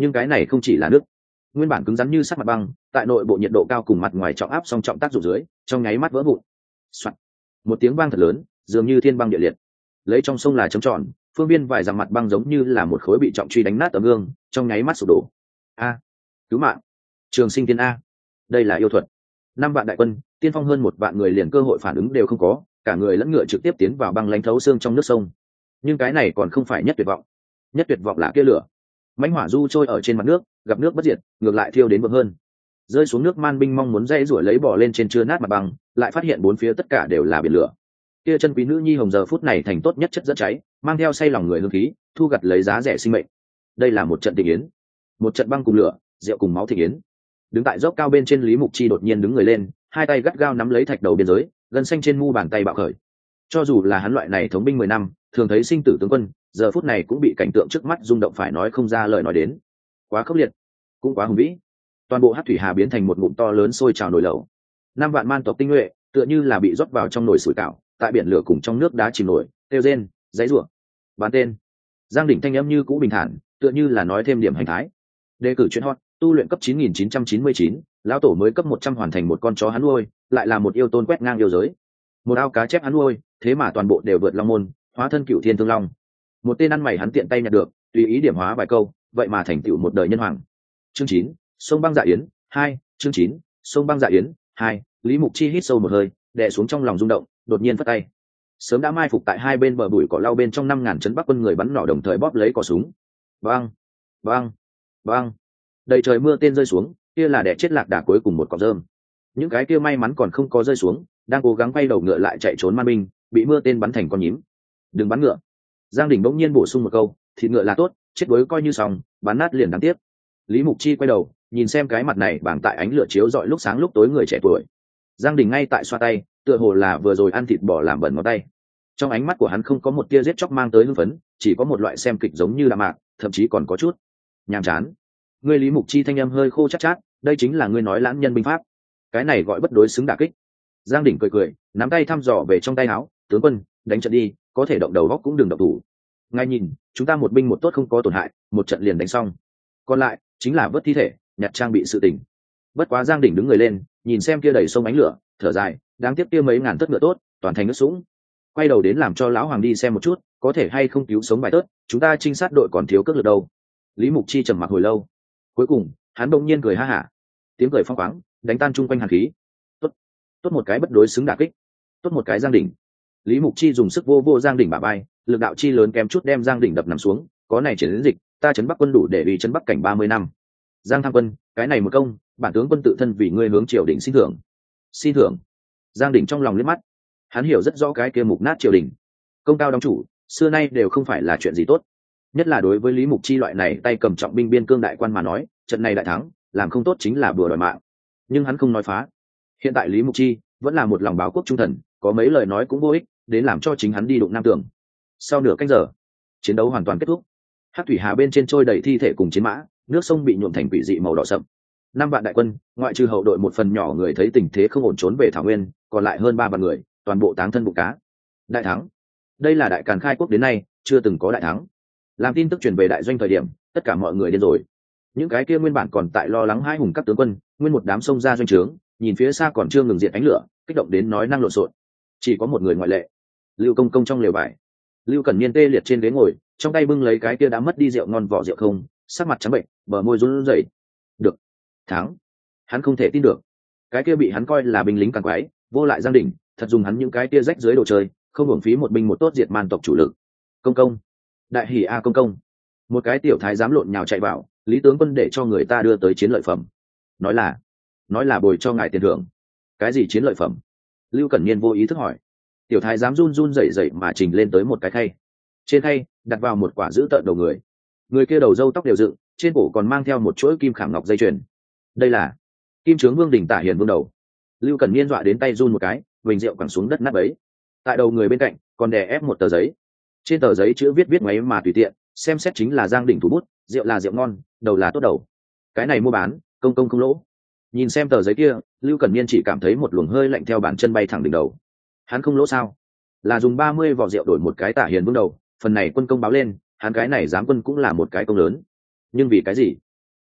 nhưng cái này không chỉ là nước, nguyên bản cứng rắn như sắt mặt băng tại nội bộ nhiệt độ cao cùng mặt ngoài trọng áp song trọng tác dụng dưới trong nháy mắt vỡ vụn. Một tiếng vang thật lớn dường như thiên băng địa liệt, lấy trong sông là trống tròn, phương viên vài dặm mặt băng giống như là một khối bị trọng truy đánh nát tấm gương trong nháy mắt sụp đổ. A, cứu mạng, Trường Sinh Tiên A, đây là yêu thuật. Năm vạn đại quân tiên phong hơn một vạn người liền cơ hội phản ứng đều không có, cả người lẫn ngựa trực tiếp tiến vào băng lánh thấu xương trong nước sông. Nhưng cái này còn không phải nhất tuyệt vọng, nhất tuyệt vọng là kia lửa mãnh hỏa du trôi ở trên mặt nước, gặp nước bất diệt ngược lại thiêu đến vượng hơn. Rơi xuống nước man binh mong muốn dây rủi lấy bỏ lên trên chưa nát mặt băng, lại phát hiện bốn phía tất cả đều là biển lửa. Kia chân quý nữ nhi hồng giờ phút này thành tốt nhất chất dẫn cháy, mang theo say lòng người hương khí, thu gặt lấy giá rẻ sinh mệnh. Đây là một trận tình yến, một trận băng cùng lửa, rượu cùng máu thị yến. Đứng tại dốc cao bên trên Lý Mục Chi đột nhiên đứng người lên, hai tay gắt gao nắm lấy thạch đầu biên giới, gân xanh trên mu bàn tay bạo khởi. Cho dù là hắn loại này thống binh mười năm, thường thấy sinh tử tướng quân, giờ phút này cũng bị cảnh tượng trước mắt rung động phải nói không ra lời nói đến. Quá khốc liệt, cũng quá hùng vĩ. Toàn bộ Hắc Thủy Hà biến thành một ngụm to lớn sôi trào nồi lẩu. Năm vạn man tộc tinh nhuệ, tựa như là bị rót vào trong nồi sủi cảo, tại biển lửa cùng trong nước đá chìm nổi, kêu rên, giãy giụa. Bán tên. Giang Đỉnh thanh âm như cũ bình thản, tựa như là nói thêm điểm hành thái. Đề cử chuyện hot, tu luyện cấp chín nghìn chín trăm chín mươi chín, lão tổ mới cấp một trăm hoàn thành một con chó hắn nuôi, lại là một yêu tôn quét ngang yêu giới. Một ao cá chép hắn nuôi, thế mà toàn bộ đều vượt long môn, hóa thân cựu thiên thương long. Một tên ăn mày hắn tiện tay nhặt được, tùy ý điểm hóa vài câu, vậy mà thành tựu một đời nhân hoàng. Chương chín, sông băng dạ yến hai, chương chín, sông băng dạ yến hai. Lý Mục Chi hít sâu một hơi, đè xuống trong lòng rung động, đột nhiên phất tay. Sớm đã mai phục tại hai bên bờ bụi cỏ lau bên trong năm ngàn trấn Bắc quân người bắn nỏ đồng thời bóp lấy cò súng. Bang, bang, bang. Đầy trời mưa tên rơi xuống, kia là đẻ chết lạc đà cuối cùng một cọng rơm. Những cái kia may mắn còn không có rơi xuống, đang cố gắng quay đầu ngựa lại chạy trốn man binh, bị mưa tên bắn thành con nhím. Đừng bắn ngựa. Giang Đình bỗng nhiên bổ sung một câu, thịt ngựa là tốt, chết đuối coi như xong, bắn nát liền đáng tiếc. Lý Mục Chi quay đầu, nhìn xem cái mặt này bảng tại ánh lửa chiếu rọi lúc sáng lúc tối người trẻ tuổi. Giang Đình ngay tại xoa tay, tựa hồ là vừa rồi ăn thịt bò làm bẩn ngón tay. Trong ánh mắt của hắn không có một tia giết chóc mang tới hưng phấn, chỉ có một loại xem kịch giống như đạm mạc, thậm chí còn có chút nhàm chán. Ngươi Lý Mục Chi thanh âm hơi khô chát chát, đây chính là ngươi nói lãng nhân binh pháp. Cái này gọi bất đối xứng đả kích. Giang Đỉnh cười cười, nắm tay thăm dò về trong tay áo, tướng quân, đánh trận đi, có thể động đầu góc cũng đừng động thủ. Ngay nhìn, chúng ta một binh một tốt không có tổn hại, một trận liền đánh xong. Còn lại chính là vớt thi thể, nhặt trang bị sự tình. Bất quá Giang Đỉnh đứng người lên, nhìn xem kia đầy sông ánh lửa, thở dài, đáng tiếc kia mấy ngàn tất ngựa tốt, toàn thành nước sũng. Quay đầu đến làm cho lão hoàng đi xem một chút, có thể hay không cứu sống bài tớt, chúng ta trinh sát đội còn thiếu cước lượt đâu. Lý Mục Chi trầm mặc hồi lâu, cuối cùng hắn bỗng nhiên cười ha hả, tiếng cười phong khoáng, đánh tan chung quanh hàn khí. Tốt, tốt một cái bất đối xứng đả kích, tốt một cái Giang Đỉnh. Lý Mục Chi dùng sức vô vô Giang Đỉnh bả vai, lực đạo chi lớn kém chút đem Giang Đỉnh đập nằm xuống. Có này chiến dịch, ta trấn Bắc quân đủ để vì trấn Bắc cảnh ba mươi năm. Giang Tham quân, cái này một công, bản tướng quân tự thân vì ngươi hướng triều đình xin thưởng. Xin thưởng. Giang Đỉnh trong lòng liếc mắt, hắn hiểu rất rõ cái kia mục nát triều đình, công cao đóng chủ, xưa nay đều không phải là chuyện gì tốt. Nhất là đối với Lý Mục Chi loại này tay cầm trọng binh biên cương đại quan mà nói, trận này đại thắng, làm không tốt chính là bừa đòi mạng. Nhưng hắn không nói phá. Hiện tại Lý Mục Chi vẫn là một lòng báo quốc trung thần, có mấy lời nói cũng vô ích, đến làm cho chính hắn đi đụng nam tường. Sau nửa canh giờ, chiến đấu hoàn toàn kết thúc. Hắc Thủy Hà bên trên trôi đầy thi thể cùng chiến mã, nước sông bị nhuộm thành quỷ dị màu đỏ sậm. Năm vạn đại quân, ngoại trừ hậu đội một phần nhỏ người thấy tình thế không ổn trốn về thảo nguyên, còn lại hơn ba vạn người, toàn bộ táng thân bụng cá. Đại thắng. Đây là đại càn khai quốc đến nay chưa từng có đại thắng. Làm tin tức truyền về đại doanh thời điểm, tất cả mọi người điên rồi. Những cái kia nguyên bản còn tại lo lắng hai hùng các tướng quân, nguyên một đám xông ra doanh trướng, nhìn phía xa còn chưa ngừng diệt ánh lửa, kích động đến nói năng lộn xộn. Chỉ có một người ngoại lệ, Lưu Công Công trong lều vải. Lưu Cẩn Niên tê liệt trên ghế ngồi, trong tay bưng lấy cái kia đã mất đi rượu ngon vỏ rượu không, sắc mặt trắng bệnh, bờ môi run rẩy. Được, thắng. Hắn không thể tin được, cái kia bị hắn coi là binh lính càng quái, vô lại Giang Đỉnh, thật dùng hắn những cái kia rách dưới đồ chơi, không hưởng phí một binh một tốt diệt man tộc chủ lực. Công công, đại hỉ a công công. Một cái tiểu thái giám lộn nhào chạy vào, Lý tướng quân để cho người ta đưa tới chiến lợi phẩm. Nói là, nói là bồi cho ngài tiền thưởng. Cái gì chiến lợi phẩm? Lưu Cẩn Niên vô ý thức hỏi. Tiểu thái giám run run rẩy rẩy mà trình lên tới một cái khay. Trên khay đặt vào một quả giữ tợn đầu người. Người kia đầu râu tóc đều dựng, trên cổ còn mang theo một chuỗi kim khảm ngọc dây chuyền. Đây là Kim Trướng Vương đỉnh Tả Hiền Vương đầu. Lưu Cẩn Niên dọa đến tay run một cái, bình rượu quẳng xuống đất nát bấy. Tại đầu người bên cạnh còn đè ép một tờ giấy. Trên tờ giấy chữ viết viết ngoáy mà tùy tiện, xem xét chính là Giang Đỉnh thủ bút, rượu là rượu ngon, đầu là tốt đầu. Cái này mua bán, công công không lỗ. Nhìn xem tờ giấy kia, Lưu Cẩn Niên chỉ cảm thấy một luồng hơi lạnh theo bàn chân bay thẳng đỉnh đầu. Hắn không lỗ sao? Là dùng ba mươi vỏ rượu đổi một cái Tả Hiền Vương đầu, phần này quân công báo lên, hắn cái này giám quân cũng là một cái công lớn. Nhưng vì cái gì?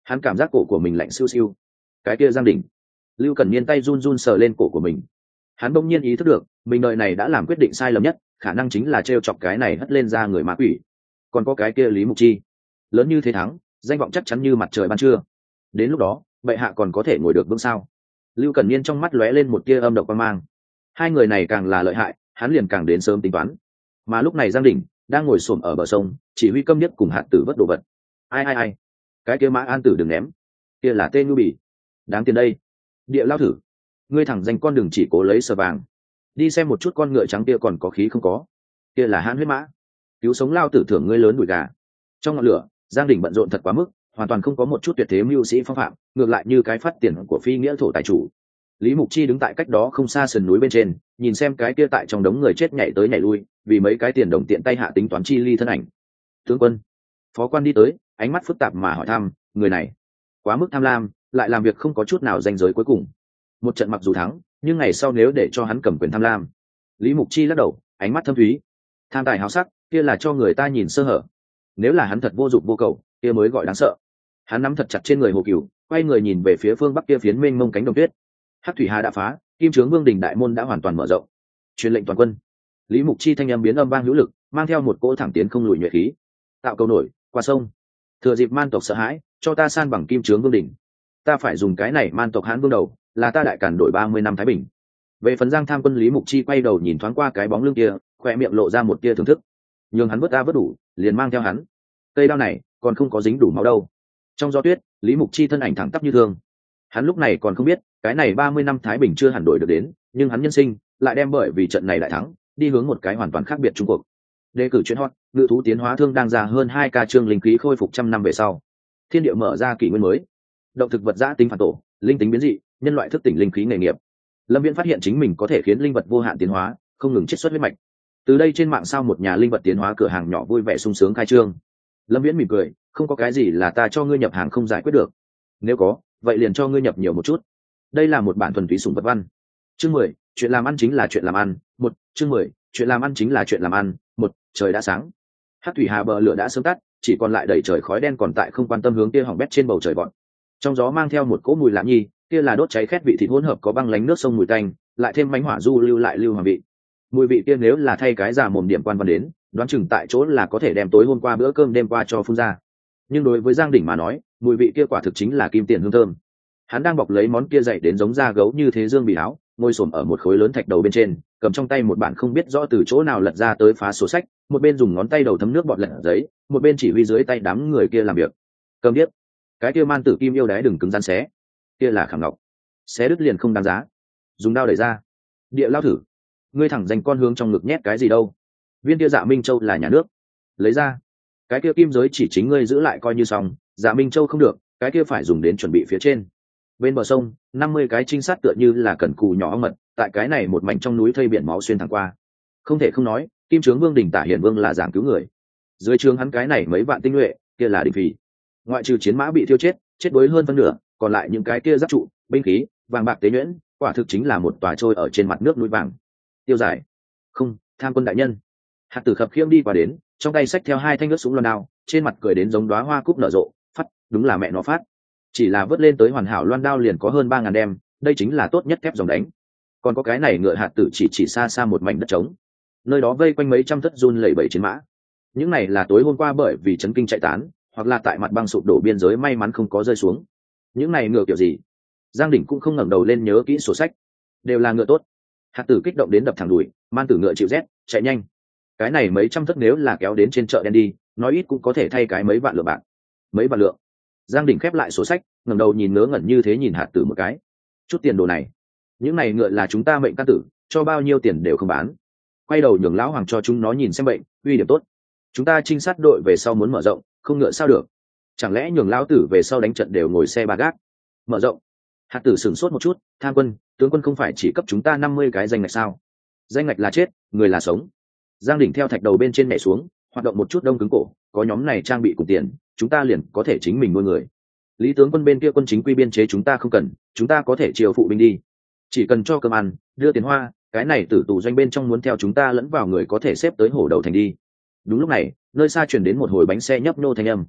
Hắn cảm giác cổ của mình lạnh siêu siêu. Cái kia Giang Đình. Lưu Cẩn Niên tay run run sờ lên cổ của mình. Hắn bỗng nhiên ý thức được mình đời này đã làm quyết định sai lầm nhất, khả năng chính là t chọc cái này hất lên ra người ma quỷ. Còn có cái kia Lý Mục Chi, lớn như thế thắng, danh vọng chắc chắn như mặt trời ban trưa. Đến lúc đó bệ hạ còn có thể ngồi được vững sao? Lưu Cẩn Niên trong mắt lóe lên một tia âm độc quang mang. Hai người này càng là lợi hại, hắn liền càng đến sớm tính toán. Mà lúc này Giang Đình đang ngồi xổm ở bờ sông, chỉ huy câm điếc cùng hạt tử vớt đồ vật. Ai ai ai, cái kia Mã An Tử đừng ném, kia là tên ngu bỉ, đáng tiền đây. Địa lao thử, ngươi thẳng danh con đường chỉ cố lấy sờ vàng, đi xem một chút con ngựa trắng kia còn có khí không có, kia là hãn huyết mã, cứu sống lao tử thưởng ngươi lớn đùi gà. Trong ngọn lửa, Giang Đình bận rộn thật quá mức, hoàn toàn không có một chút tuyệt thế mưu sĩ phong phạm, ngược lại như cái phát tiền của phi nghĩa thổ tài chủ. Lý Mục Chi đứng tại cách đó không xa sườn núi bên trên, nhìn xem cái kia tại trong đống người chết nhảy tới nhảy lui, vì mấy cái tiền đồng tiện tay hạ tính toán chi ly thân ảnh. Tướng quân, phó quan đi tới, ánh mắt phức tạp mà hỏi thăm, người này quá mức tham lam, lại làm việc không có chút nào ranh giới cuối cùng. Một trận mặc dù thắng, nhưng ngày sau nếu để cho hắn cầm quyền tham lam. Lý Mục Chi lắc đầu, ánh mắt thâm thúy. Tham tài háo sắc, kia là cho người ta nhìn sơ hở. Nếu là hắn thật vô dụng vô cầu, kia mới gọi đáng sợ. Hắn nắm thật chặt trên người Hồ Cửu, quay người nhìn về phía phương bắc kia phiến mênh mông cánh đồng tuyết. Hắc thủy hà đã phá, kim trướng vương đình đại môn đã hoàn toàn mở rộng. Truyền lệnh toàn quân. Lý Mục Chi thanh âm biến âm vang hữu lực, mang theo một cỗ thẳng tiến không lùi nhuệ khí. Tạo cầu nổi, qua sông. Thừa dịp man tộc sợ hãi, cho ta san bằng kim trướng vương đình. Ta phải dùng cái này man tộc hãn vương đầu, là ta đại cản đổi ba mươi năm thái bình. Về phần Giang Tham quân, Lý Mục Chi quay đầu nhìn thoáng qua cái bóng lưng kia, khoe miệng lộ ra một tia thưởng thức. Nhưng hắn vớt ta vớt đủ, liền mang theo hắn. Cây đao này còn không có dính đủ máu đâu. Trong gió tuyết, Lý Mục Chi thân ảnh thẳng tắp như thường. Hắn lúc này còn không biết, cái này ba mươi năm thái bình chưa hẳn đổi được đến, nhưng hắn nhân sinh lại đem bởi vì trận này đại thắng, đi hướng một cái hoàn toàn khác biệt Trung Quốc. Đề cử chuyên hot, ngự thú tiến hóa thương đang ra hơn hai ca chương linh khí khôi phục trăm năm về sau. Thiên địa mở ra kỷ nguyên mới. Động thực vật giã tính phản tổ, linh tính biến dị, nhân loại thức tỉnh linh khí nghề nghiệp. Lâm Viễn phát hiện chính mình có thể khiến linh vật vô hạn tiến hóa, không ngừng chiết xuất huyết mạch. Từ đây trên mạng sao một nhà linh vật tiến hóa cửa hàng nhỏ vui vẻ sung sướng khai trương. Lâm Viễn mỉm cười, không có cái gì là ta cho ngươi nhập hàng không giải quyết được. Nếu có, vậy liền cho ngươi nhập nhiều một chút. Đây là một bản thuần túy sủng vật văn. Chương mười, chuyện làm ăn chính là chuyện làm ăn. Một, chương mười, chuyện làm ăn chính là chuyện làm ăn. Một, trời đã sáng. Hắc thủy hà bờ lửa đã sớm tắt, chỉ còn lại đầy trời khói đen còn tại không quan tâm hướng kia hỏng bét trên bầu trời bọn. Trong gió mang theo một cỗ mùi lạ nhi, kia là đốt cháy khét vị thịt hỗn hợp có băng lánh nước sông mùi tanh, lại thêm mánh hỏa du lưu lại lưu hoàng vị. Mùi vị kia nếu là thay cái giả mồm điểm quan văn đến, đoán chừng tại chỗ là có thể đem tối hôm qua bữa cơm đêm qua cho phun ra. Nhưng đối với Giang Đỉnh mà nói, mùi vị kia quả thực chính là kim tiền hương thơm. Hắn đang bọc lấy món kia dậy đến giống da gấu như thế dương bị áo, ngồi xổm ở một khối lớn thạch đầu bên trên, cầm trong tay một bản không biết rõ từ chỗ nào lật ra tới phá sổ sách, một bên dùng ngón tay đầu thấm nước bọt lật giấy, một bên chỉ huy dưới tay đám người kia làm việc. Cầm điếc, cái kia man tử kim yêu đái đừng cứng rắn xé, kia là khảm ngọc, xé đứt liền không đáng giá. Dùng dao đẩy ra. Địa lao thử, ngươi thẳng dành con hướng trong ngực nhét cái gì đâu? Viên kia Dạ Minh Châu là nhà nước, lấy ra. Cái kia kim giới chỉ chính ngươi giữ lại coi như xong, Dạ Minh Châu không được, cái kia phải dùng đến chuẩn bị phía trên. Bên bờ sông, năm mươi cái trinh sát tựa như là cần cù nhỏ ong mật, tại cái này một mảnh trong núi thây biển máu xuyên thẳng qua. Không thể không nói, kim trướng vương đình Tả Hiền Vương là giảng cứu người. Dưới trướng hắn cái này mấy vạn tinh nhuệ, kia là đỉnh phì. Ngoại trừ chiến mã bị thiêu chết, chết đuối hơn phân nửa, còn lại những cái kia giáp trụ, binh khí, vàng bạc tế nhuyễn, quả thực chính là một tòa trôi ở trên mặt nước núi vàng. Tiêu giải. Không, Tham quân đại nhân. Hạt Tử khập khiễng đi qua đến, trong tay xách theo hai thanh nước súng loan đao, trên mặt cười đến giống đóa hoa cúc nở rộ, phát, đúng là mẹ nó phát. Chỉ là vớt lên tới hoàn hảo loan đao liền có hơn ba ngàn đem, đây chính là tốt nhất thép dòng đánh. Còn có cái này ngựa Hạt Tử chỉ chỉ xa xa một mảnh đất trống, nơi đó vây quanh mấy trăm thất run lẩy bẩy chiến mã. Những này là tối hôm qua bởi vì chấn kinh chạy tán, hoặc là tại mặt băng sụp đổ biên giới may mắn không có rơi xuống. Những này ngựa kiểu gì? Giang Đỉnh cũng không ngẩng đầu lên nhớ kỹ sổ sách, đều là ngựa tốt. Hạt Tử kích động đến đập thẳng đùi, man tử ngựa chịu rét, chạy nhanh. Cái này mấy trăm thất nếu là kéo đến trên chợ đen đi, nói ít cũng có thể thay cái mấy vạn lượng bạc. Mấy vạn lượng. Giang Đỉnh khép lại sổ sách, ngẩng đầu nhìn ngớ ngẩn như thế nhìn Hạt Tử một cái. Chút tiền đồ này, những này ngựa là chúng ta mệnh căn tử, cho bao nhiêu tiền đều không bán. Quay đầu nhường lão hoàng cho chúng nó nhìn xem bệnh, uy điểm tốt. Chúng ta trinh sát đội về sau muốn mở rộng, không ngựa sao được? Chẳng lẽ nhường lão tử về sau đánh trận đều ngồi xe ba gác? Mở rộng? Hạt Tử sửng sốt một chút, Tham quân, tướng quân không phải chỉ cấp chúng ta năm mươi cái danh ngạch sao? Danh ngạch là chết, người là sống. Giang Đỉnh theo thạch đầu bên trên nhảy xuống, hoạt động một chút đông cứng cổ, có nhóm này trang bị cùng tiền, chúng ta liền có thể chính mình nuôi người. Lý tướng quân bên kia quân chính quy biên chế chúng ta không cần, chúng ta có thể chiêu phụ binh đi, chỉ cần cho cơm ăn, đưa tiền hoa, cái này tử tù doanh bên trong muốn theo chúng ta lẫn vào người có thể xếp tới hổ đầu thành đi. Đúng lúc này, nơi xa truyền đến một hồi bánh xe nhấp nô thanh âm.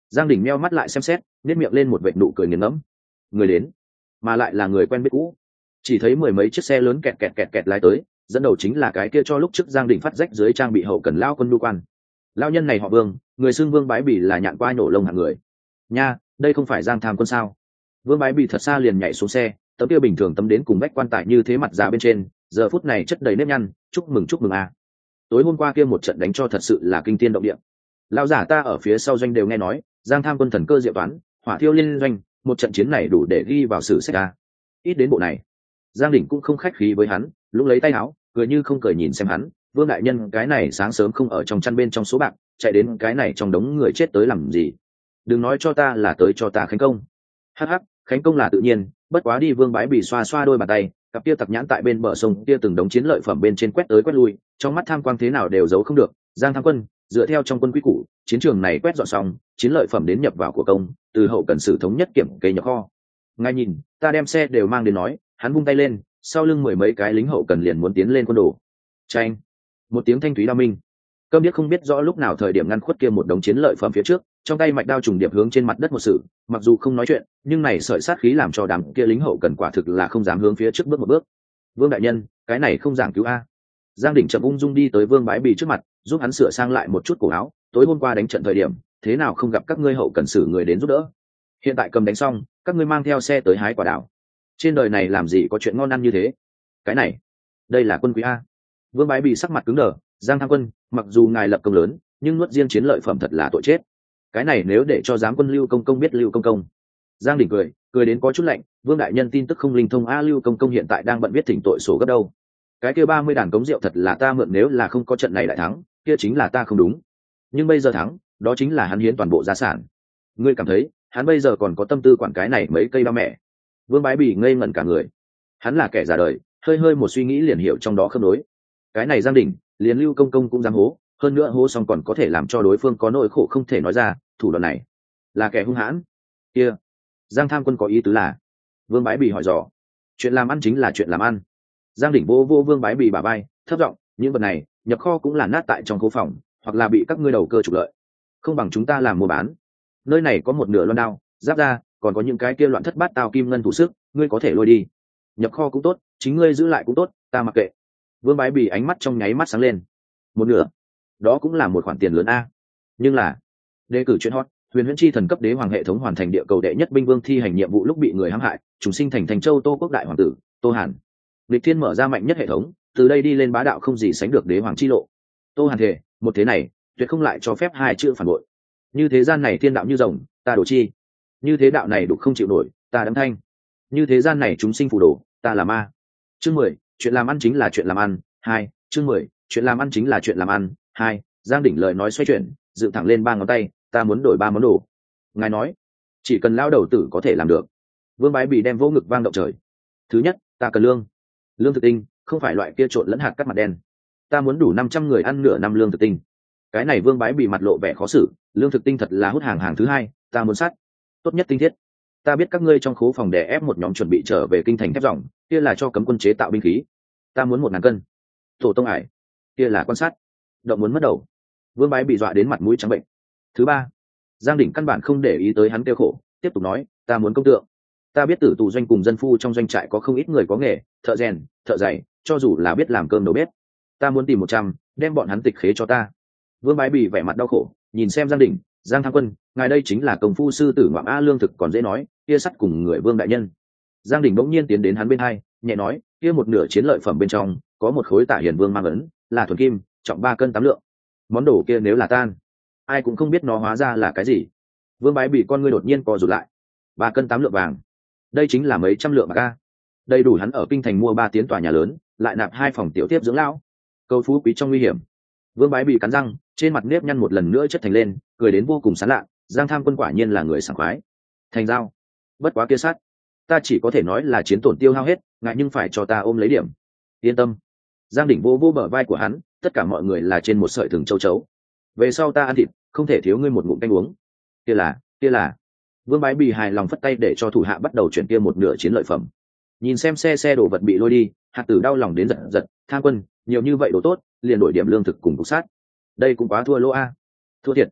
Giang Đình meo mắt lại xem xét, nét miệng lên một vệt nụ cười nghiền ngẫm. Người đến, mà lại là người quen biết cũ. Chỉ thấy mười mấy chiếc xe lớn kẹt kẹt kẹt kẹt lái tới, dẫn đầu chính là cái kia cho lúc trước Giang Đình phát rách dưới trang bị hậu cần lao quân đu quan. Lao nhân này họ Vương, người xưng Vương Bái Bỉ là nhạn qua nổ lông hạng người. Nha, đây không phải Giang Tham Quân sao? Vương Bái Bỉ thật xa liền nhảy xuống xe, tấm kia bình thường tấm đến cùng vách quan tài như thế mặt già bên trên, giờ phút này chất đầy nếp nhăn, chúc mừng chúc mừng a. À. Tối hôm qua kia một trận đánh cho thật sự là kinh thiên động địa. Lão giả ta ở phía sau doanh đều nghe nói, Giang Tham Quân thần cơ diệu toán, hỏa thiêu liên doanh, một trận chiến này đủ để ghi vào sử sách a. Ít đến bộ này. Giang Đình cũng không khách khí với hắn, lúc lấy tay áo, cười như không cười nhìn xem hắn, Vương đại nhân cái này sáng sớm không ở trong chăn bên trong số bạc, chạy đến cái này trong đống người chết tới làm gì? Đừng nói cho ta là tới cho ta khánh công. Hắc hắc, khánh công là tự nhiên, bất quá đi. Vương Bái Bỉ xoa xoa đôi bàn tay, cặp kia tặc nhãn tại bên bờ sông kia từng đống chiến lợi phẩm bên trên quét tới quét lui, trong mắt tham quang thế nào đều giấu không được. Giang Tham Quân, dựa theo trong quân quy củ, chiến trường này quét dọn xong, chiến lợi phẩm đến nhập vào của công, từ hậu cần sử thống nhất kiểm kê nhập kho. Ngay nhìn, ta đem xe đều mang đến nói, hắn vung tay lên, sau lưng mười mấy cái lính hậu cần liền muốn tiến lên quân đồ. Chanh, một tiếng thanh thúy đao minh. Câm biết không biết rõ lúc nào thời điểm ngăn khuất kia một đống chiến lợi phẩm phía trước, trong tay mạch đao trùng điệp hướng trên mặt đất một sự, mặc dù không nói chuyện, nhưng này sợi sát khí làm cho đám kia lính hậu cần quả thực là không dám hướng phía trước bước một bước. Vương đại nhân, cái này không giảng cứu a. Giang Đình chậm ung dung đi tới Vương Bái Bỉ trước mặt, giúp hắn sửa sang lại một chút cổ áo, tối hôm qua đánh trận thời điểm, thế nào không gặp các ngươi hậu cần sử người đến giúp đỡ. Hiện tại cầm đánh xong, các ngươi mang theo xe tới hái quả đào. Trên đời này làm gì có chuyện ngon ăn như thế. Cái này, đây là quân quý a. Vương Bái Bỉ sắc mặt cứng đờ, Giang Tham Quân, mặc dù ngài lập công lớn, nhưng nuốt riêng chiến lợi phẩm thật là tội chết. Cái này nếu để cho giám quân Lưu Công Công biết Lưu Công Công. Giang Đình cười, cười đến có chút lạnh, Vương đại nhân tin tức không linh thông a. Lưu Công Công hiện tại đang bận viết thỉnh tội sổ gấp đâu. Cái kia ba mươi đàn cống rượu thật là ta mượn, nếu là không có trận này lại thắng, kia chính là ta không đúng. Nhưng bây giờ thắng, đó chính là hắn hiến toàn bộ gia sản. Ngươi cảm thấy, hắn bây giờ còn có tâm tư quản cái này mấy cây ba mẹ? Vương Bái Bỉ ngây ngẩn cả người. Hắn là kẻ già đời, hơi hơi một suy nghĩ liền hiểu trong đó khớp nối. Cái này Giang Đình, liền Lưu Công Công cũng dám hố, hơn nữa hố xong còn có thể làm cho đối phương có nỗi khổ không thể nói ra, thủ đoạn này là kẻ hung hãn. Kia, Giang Tham Quân có ý tứ là? Vương Bái Bỉ hỏi dò. Chuyện làm ăn chính là chuyện làm ăn. Giang Đình vô vô Vương Bái Bỉ bả vai, thấp giọng, những vật này nhập kho cũng là nát tại trong khố phòng, hoặc là bị các ngươi đầu cơ trục lợi, không bằng chúng ta làm mua bán. Nơi này có một nửa loan đao, giáp ra, còn có những cái kia loạn thất bát tao kim ngân thủ sức, ngươi có thể lôi đi. Nhập kho cũng tốt, chính ngươi giữ lại cũng tốt, ta mặc kệ. Vương Bái Bỉ ánh mắt trong nháy mắt sáng lên. Một nửa, đó cũng là một khoản tiền lớn a. Nhưng là, đề cử chuyện hot, Huyền Huyễn Chi thần cấp đế hoàng hệ thống hoàn thành địa cầu đệ nhất binh vương thi hành nhiệm vụ lúc bị người hãm hại, trùng sinh thành Thành Châu Tô Quốc đại hoàng tử, Tô Hàn. Lịch Thiên mở ra mạnh nhất hệ thống, từ đây đi lên bá đạo không gì sánh được đế hoàng chi lộ. Tô Hàn thể, một thế này, tuyệt không lại cho phép hai chữ phản bội. Như thế gian này thiên đạo như rồng, ta đổ chi. Như thế đạo này đục không chịu nổi, ta đấm thanh. Như thế gian này chúng sinh phù đồ, ta là ma. Chương mười, chuyện làm ăn chính là chuyện làm ăn. Hai, chương mười, chuyện làm ăn chính là chuyện làm ăn. Hai, Giang Đỉnh lời nói xoay chuyển, dựng thẳng lên ba ngón tay, ta muốn đổi ba món đồ. Ngài nói, chỉ cần lao đầu tử có thể làm được. Vương Bái Bỉ đem vỗ ngực vang động trời. Thứ nhất, ta cần lương. Lương thực tinh, không phải loại kia trộn lẫn hạt cắt mặt đen. Ta muốn đủ năm trăm người ăn nửa năm lương thực tinh. Cái này Vương Bái Bỉ mặt lộ vẻ khó xử, lương thực tinh thật là hút hàng hàng thứ hai, ta muốn sắt. Tốt nhất tinh thiết. Ta biết các ngươi trong khố phòng đè ép một nhóm chuẩn bị trở về kinh thành thép ròng, kia là cho cấm quân chế tạo binh khí. Ta muốn một ngàn cân. Tổ tông ải, kia là quan sát. Động muốn mất đầu. Vương Bái bị dọa đến mặt mũi trắng bệnh. Thứ ba, Giang Đỉnh căn bản không để ý tới hắn kêu khổ, tiếp tục nói, ta muốn công tượng. Ta biết tử tù doanh cùng dân phu trong doanh trại có không ít người có nghề, thợ rèn, thợ giày, cho dù là biết làm cơm đầu bếp. Ta muốn tìm một trăm, đem bọn hắn tịch khế cho ta. Vương Bái bị vẻ mặt đau khổ, nhìn xem Giang Đỉnh, Giang Tham Quân, ngài đây chính là công phu sư tử ngoạm a. Lương thực còn dễ nói, kia sắt cùng người Vương đại nhân. Giang Đỉnh bỗng nhiên tiến đến hắn bên hai, nhẹ nói, kia một nửa chiến lợi phẩm bên trong có một khối Tả Hiền Vương mang ấn, là thuần kim, trọng ba cân tám lượng. Món đồ kia nếu là tan, ai cũng không biết nó hóa ra là cái gì. Vương Bái bị con ngươi đột nhiên co rụt lại. Ba cân tám lượng vàng, đây chính là mấy trăm lượng bạc a. Đầy đủ hắn ở kinh thành mua ba tiến tòa nhà lớn, lại nạp hai phòng tiểu tiếp dưỡng lão. Câu phú quý trong nguy hiểm. Vương Bái bị cắn răng, trên mặt nếp nhăn một lần nữa chất thành lên, cười đến vô cùng sán lạ. Giang Tham Quân quả nhiên là người sảng khoái. Thành giao, bất quá kia sát, ta chỉ có thể nói là chiến tổn tiêu hao hết, ngại nhưng phải cho ta ôm lấy điểm. Yên tâm. Giang Đỉnh vô vô bờ vai của hắn, tất cả mọi người là trên một sợi thừng châu chấu. Về sau ta ăn thịt, không thể thiếu ngươi một ngụm canh uống. Kia là, kia là. Vương Bái Bỉ hài lòng phất tay để cho thủ hạ bắt đầu chuyển kia một nửa chiến lợi phẩm. Nhìn xem xe xe đồ vật bị lôi đi, hạt tử đau lòng đến giật giật. Tham Quân, nhiều như vậy đồ tốt, liền đổi điểm lương thực cùng cục sát. Đây cũng quá thua lỗ a. Thua thiệt.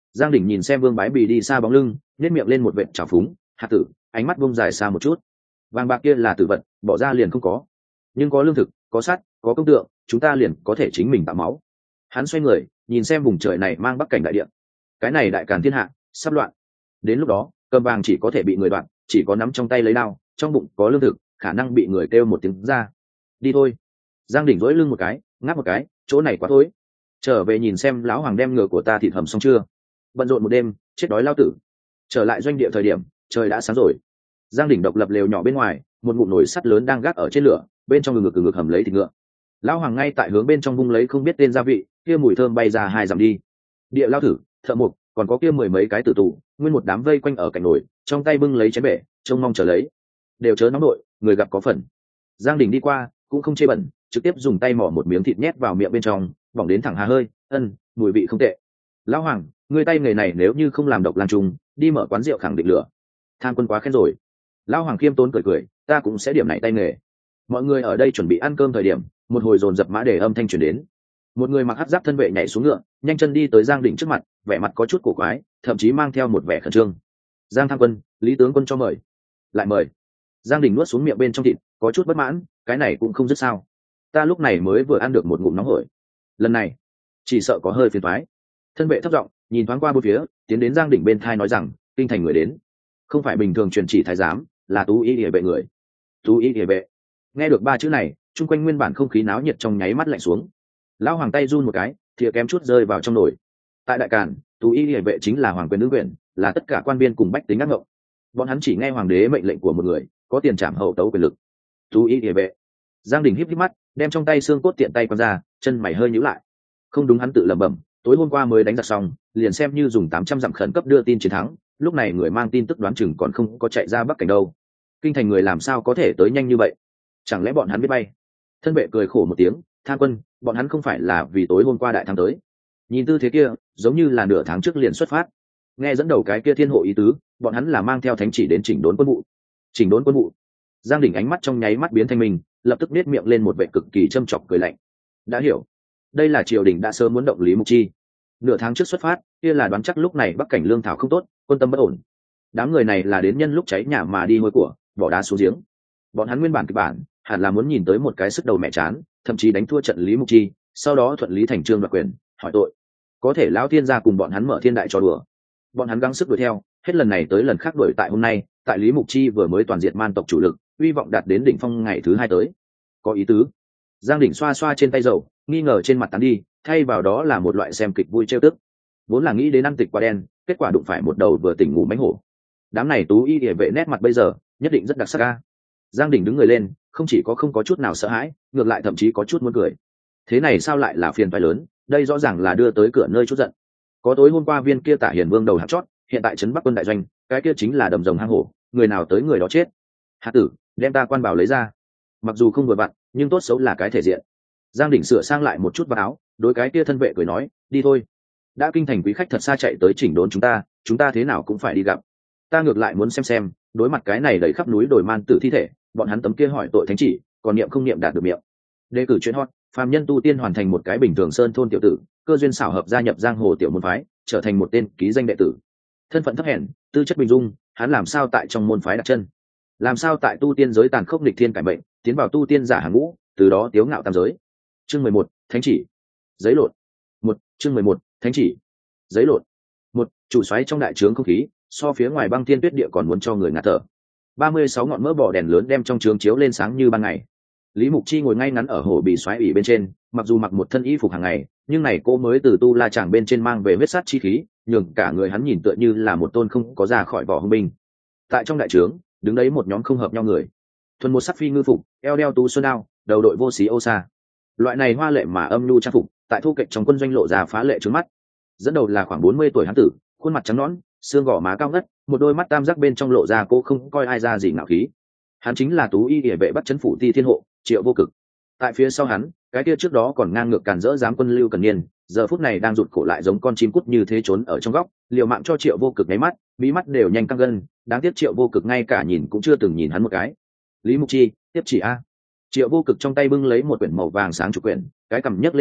Giang Đỉnh nhìn xem Vương Bái Bì đi xa bóng lưng, nhếch miệng lên một vệt trào phúng, hạt tử, ánh mắt bông dài xa một chút. Vàng bạc kia là tử vật, bỏ ra liền không có, nhưng có lương thực, có sắt, có công tượng, chúng ta liền có thể chính mình tạo máu. Hắn xoay người, nhìn xem vùng trời này mang bắc cảnh đại địa. Cái này đại càn thiên hạ, sắp loạn. Đến lúc đó, cầm vàng chỉ có thể bị người đoạn, chỉ có nắm trong tay lấy đao, trong bụng có lương thực, khả năng bị người kêu một tiếng ra. Đi thôi. Giang Đỉnh dỗi lưng một cái, ngáp một cái, chỗ này quá thối. Trở về nhìn xem lão hoàng đem ngựa của ta thịt hầm xong chưa. Bận rộn một đêm, chết đói lao tử. Trở lại doanh địa thời điểm, trời đã sáng rồi. Giang Đỉnh độc lập lều nhỏ bên ngoài, một ngụm nồi sắt lớn đang gác ở trên lửa, bên trong ngực ngực ngực hầm lấy thịt ngựa. Lão hoàng ngay tại hướng bên trong vung lấy không biết tên gia vị, kia mùi thơm bay ra hai dặm đi. Địa lao thử, thợ mộc, còn có kia mười mấy cái tử tù, nguyên một đám vây quanh ở cạnh nồi, trong tay bưng lấy chén bể, trông mong chờ lấy. Đều chớ nóng nội, người gặp có phần. Giang Đỉnh đi qua, cũng không chê bẩn, trực tiếp dùng tay mỏ một miếng thịt nhét vào miệng bên trong, bỏng đến thẳng hà hơi, ân, mùi vị không tệ. Lão hoàng, người tay nghề này nếu như không làm độc lang trùng, đi mở quán rượu khẳng định lửa. Tham quân quá khen rồi. Lão hoàng khiêm tốn cười cười, ta cũng sẽ điểm này tay nghề. Mọi người ở đây chuẩn bị ăn cơm thời điểm, một hồi dồn dập mã để âm thanh truyền đến. Một người mặc hắc giáp thân vệ nhảy xuống ngựa, nhanh chân đi tới Giang Đỉnh trước mặt, vẻ mặt có chút cổ quái, thậm chí mang theo một vẻ khẩn trương. Giang tham quân, Lý tướng quân cho mời. Lại mời. Giang Đỉnh nuốt xuống miệng bên trong thịt, có chút bất mãn, cái này cũng không dứt sao. Ta lúc này mới vừa ăn được một ngụm nóng hổi. Lần này, chỉ sợ có hơi phiền toái. Thân vệ thấp giọng, nhìn thoáng qua bốn phía, tiến đến Giang Đỉnh bên thai nói rằng, kinh thành người đến. Không phải bình thường truyền chỉ thái giám, là tú ý địa vệ người. Tú ý địa vệ. Nghe được ba chữ này, chung quanh nguyên bản không khí náo nhiệt trong nháy mắt lạnh xuống. Lão hoàng tay run một cái, thìa kém chút rơi vào trong nồi. Tại đại càn, tú ý địa vệ chính là hoàng quyền nữ quyền, là tất cả quan viên cùng bách tính ác ngộng. Bọn hắn chỉ nghe hoàng đế mệnh lệnh của một người, có tiền trảm hậu tấu quyền lực. Tú ý địa vệ. Giang Đình híp híp mắt, đem trong tay xương cốt tiện tay quăng ra, chân mày hơi nhíu lại. Không đúng, hắn tự lẩm bẩm, tối hôm qua mới đánh giặc xong, liền xem như dùng tám trăm dặm khẩn cấp đưa tin chiến thắng, lúc này người mang tin tức đoán chừng còn không có chạy ra bắc cảnh đâu. Kinh thành người làm sao có thể tới nhanh như vậy? Chẳng lẽ bọn hắn biết bay? Thân vệ cười khổ một tiếng, Tham quân, bọn hắn không phải là vì tối hôm qua đại thắng tới. Nhìn tư thế kia, giống như là nửa tháng trước liền xuất phát. Nghe dẫn đầu cái kia thiên hộ ý tứ, bọn hắn là mang theo thánh chỉ đến chỉnh đốn quân vụ. Chỉnh đốn quân vụ. Giang Đình ánh mắt trong nháy mắt biến thành mình, lập tức nét miệng lên một vẻ cực kỳ châm chọc cười lạnh. Đã hiểu, đây là triều đình đã sớm muốn động Lý Mục Chi. Nửa tháng trước xuất phát, kia là đoán chắc lúc này bắc cảnh lương thảo không tốt, quân tâm bất ổn. Đám người này là đến nhân lúc cháy nhà mà đi hôi của, bỏ đá xuống giếng. Bọn hắn nguyên bản kịch bản, hẳn là muốn nhìn tới một cái sức đầu mẹ chán, thậm chí đánh thua trận Lý Mục Chi, sau đó thuận lý thành trương đoạt quyền, hỏi tội. Có thể lão thiên gia cùng bọn hắn mở thiên đại trò đùa. Bọn hắn gắng sức đuổi theo, hết lần này tới lần khác đuổi tại hôm nay, tại Lý Mục Chi vừa mới toàn diệt man tộc chủ lực, uy vọng đạt đến đỉnh phong ngày thứ hai tới. Có ý tứ. Giang Đỉnh xoa xoa trên tay dầu, nghi ngờ trên mặt tán đi, thay vào đó là một loại xem kịch vui trêu tức. Vốn là nghĩ đến ăn tịch quả đen, kết quả đụng phải một đầu vừa tỉnh ngủ mánh hổ. Đám này tú y địa vệ nét mặt bây giờ, nhất định rất đặc sắc ca. Giang Đỉnh đứng người lên, không chỉ có không có chút nào sợ hãi, ngược lại thậm chí có chút muốn cười. Thế này sao lại là phiền phải lớn, đây rõ ràng là đưa tới cửa nơi chút giận. Có tối hôm qua viên kia Tả Hiền Vương đầu hạt chót, hiện tại trấn Bắc quân đại doanh, cái kia chính là đầm rồng hang hổ, người nào tới người đó chết. Hạ tử, đem ta quan bảo lấy ra. Mặc dù không vừa vặn, nhưng tốt xấu là cái thể diện. Giang Đỉnh sửa sang lại một chút vào áo, đối cái kia thân vệ cười nói, đi thôi. Đã kinh thành quý khách thật xa chạy tới chỉnh đốn chúng ta, chúng ta thế nào cũng phải đi gặp. Ta ngược lại muốn xem xem, đối mặt cái này đầy khắp núi đồi man tử thi thể, bọn hắn tấm kia hỏi tội thánh chỉ, còn niệm không niệm đạt được miệng. Đề cử chuyện hot, phàm nhân tu tiên hoàn thành một cái bình thường sơn thôn tiểu tử, cơ duyên xảo hợp gia nhập giang hồ tiểu môn phái, trở thành một tên ký danh đệ tử. Thân phận thấp hèn, tư chất bình dung, hắn làm sao tại trong môn phái đặt chân? Làm sao tại tu tiên giới tàn khốc nghịch thiên cải mệnh, tiến vào tu tiên giả hàng ngũ, từ đó tiếu ngạo tam giới. Chương mười một, thánh chỉ. Giấy lộn. Một, chương mười một, thánh chỉ. Giấy lộn. Một, chủ xoáy trong đại trướng không khí, so phía ngoài băng thiên tuyết địa còn muốn cho người ngạt thở. Ba mươi sáu ngọn mỡ bò đèn lớn đem trong trướng chiếu lên sáng như ban ngày. Lý Mục Chi ngồi ngay ngắn ở hồ bị xoáy ủy bên trên, mặc dù mặc một thân y phục hàng ngày, nhưng này cô mới từ tu la chàng bên trên mang về huyết sát chi khí, nhường cả người hắn nhìn tựa như là một tôn không có ra khỏi vỏ hung binh. Tại trong đại trướng, đứng đấy một nhóm không hợp nhau người. Thuần một sắc phi ngư phục, eo đeo tú xuân đao, đầu đội vô xí ô sa. Loại này hoa lệ mà âm nhu trang phục, tại thu kệch trong quân doanh lộ ra phá lệ trước mắt. Dẫn đầu là khoảng bốn mươi tuổi hán tử, khuôn mặt trắng nõn, xương gò má cao ngất, một đôi mắt tam giác bên trong lộ ra cô không coi ai ra gì ngạo khí. Hắn chính là tú y địa vệ bắt chấn phủ ti thiên hộ, Triệu Vô Cực. Tại phía sau hắn, cái kia trước đó còn ngang ngược càn rỡ dám quân Lưu Cần Niên, giờ phút này đang rụt cổ lại giống con chim cút như thế trốn ở trong góc, liều mạng cho Triệu Vô Cực nháy mắt, mí mắt đều nhanh căng gân, đáng tiếc Triệu Vô Cực ngay cả nhìn cũng chưa từng nhìn hắn một cái. Lý Mục Chi, tiếp chỉ a. Triệu Vô Cực trong tay bưng lấy một quyển màu vàng sáng chủ quyển, cái cằm nhấc lên cao,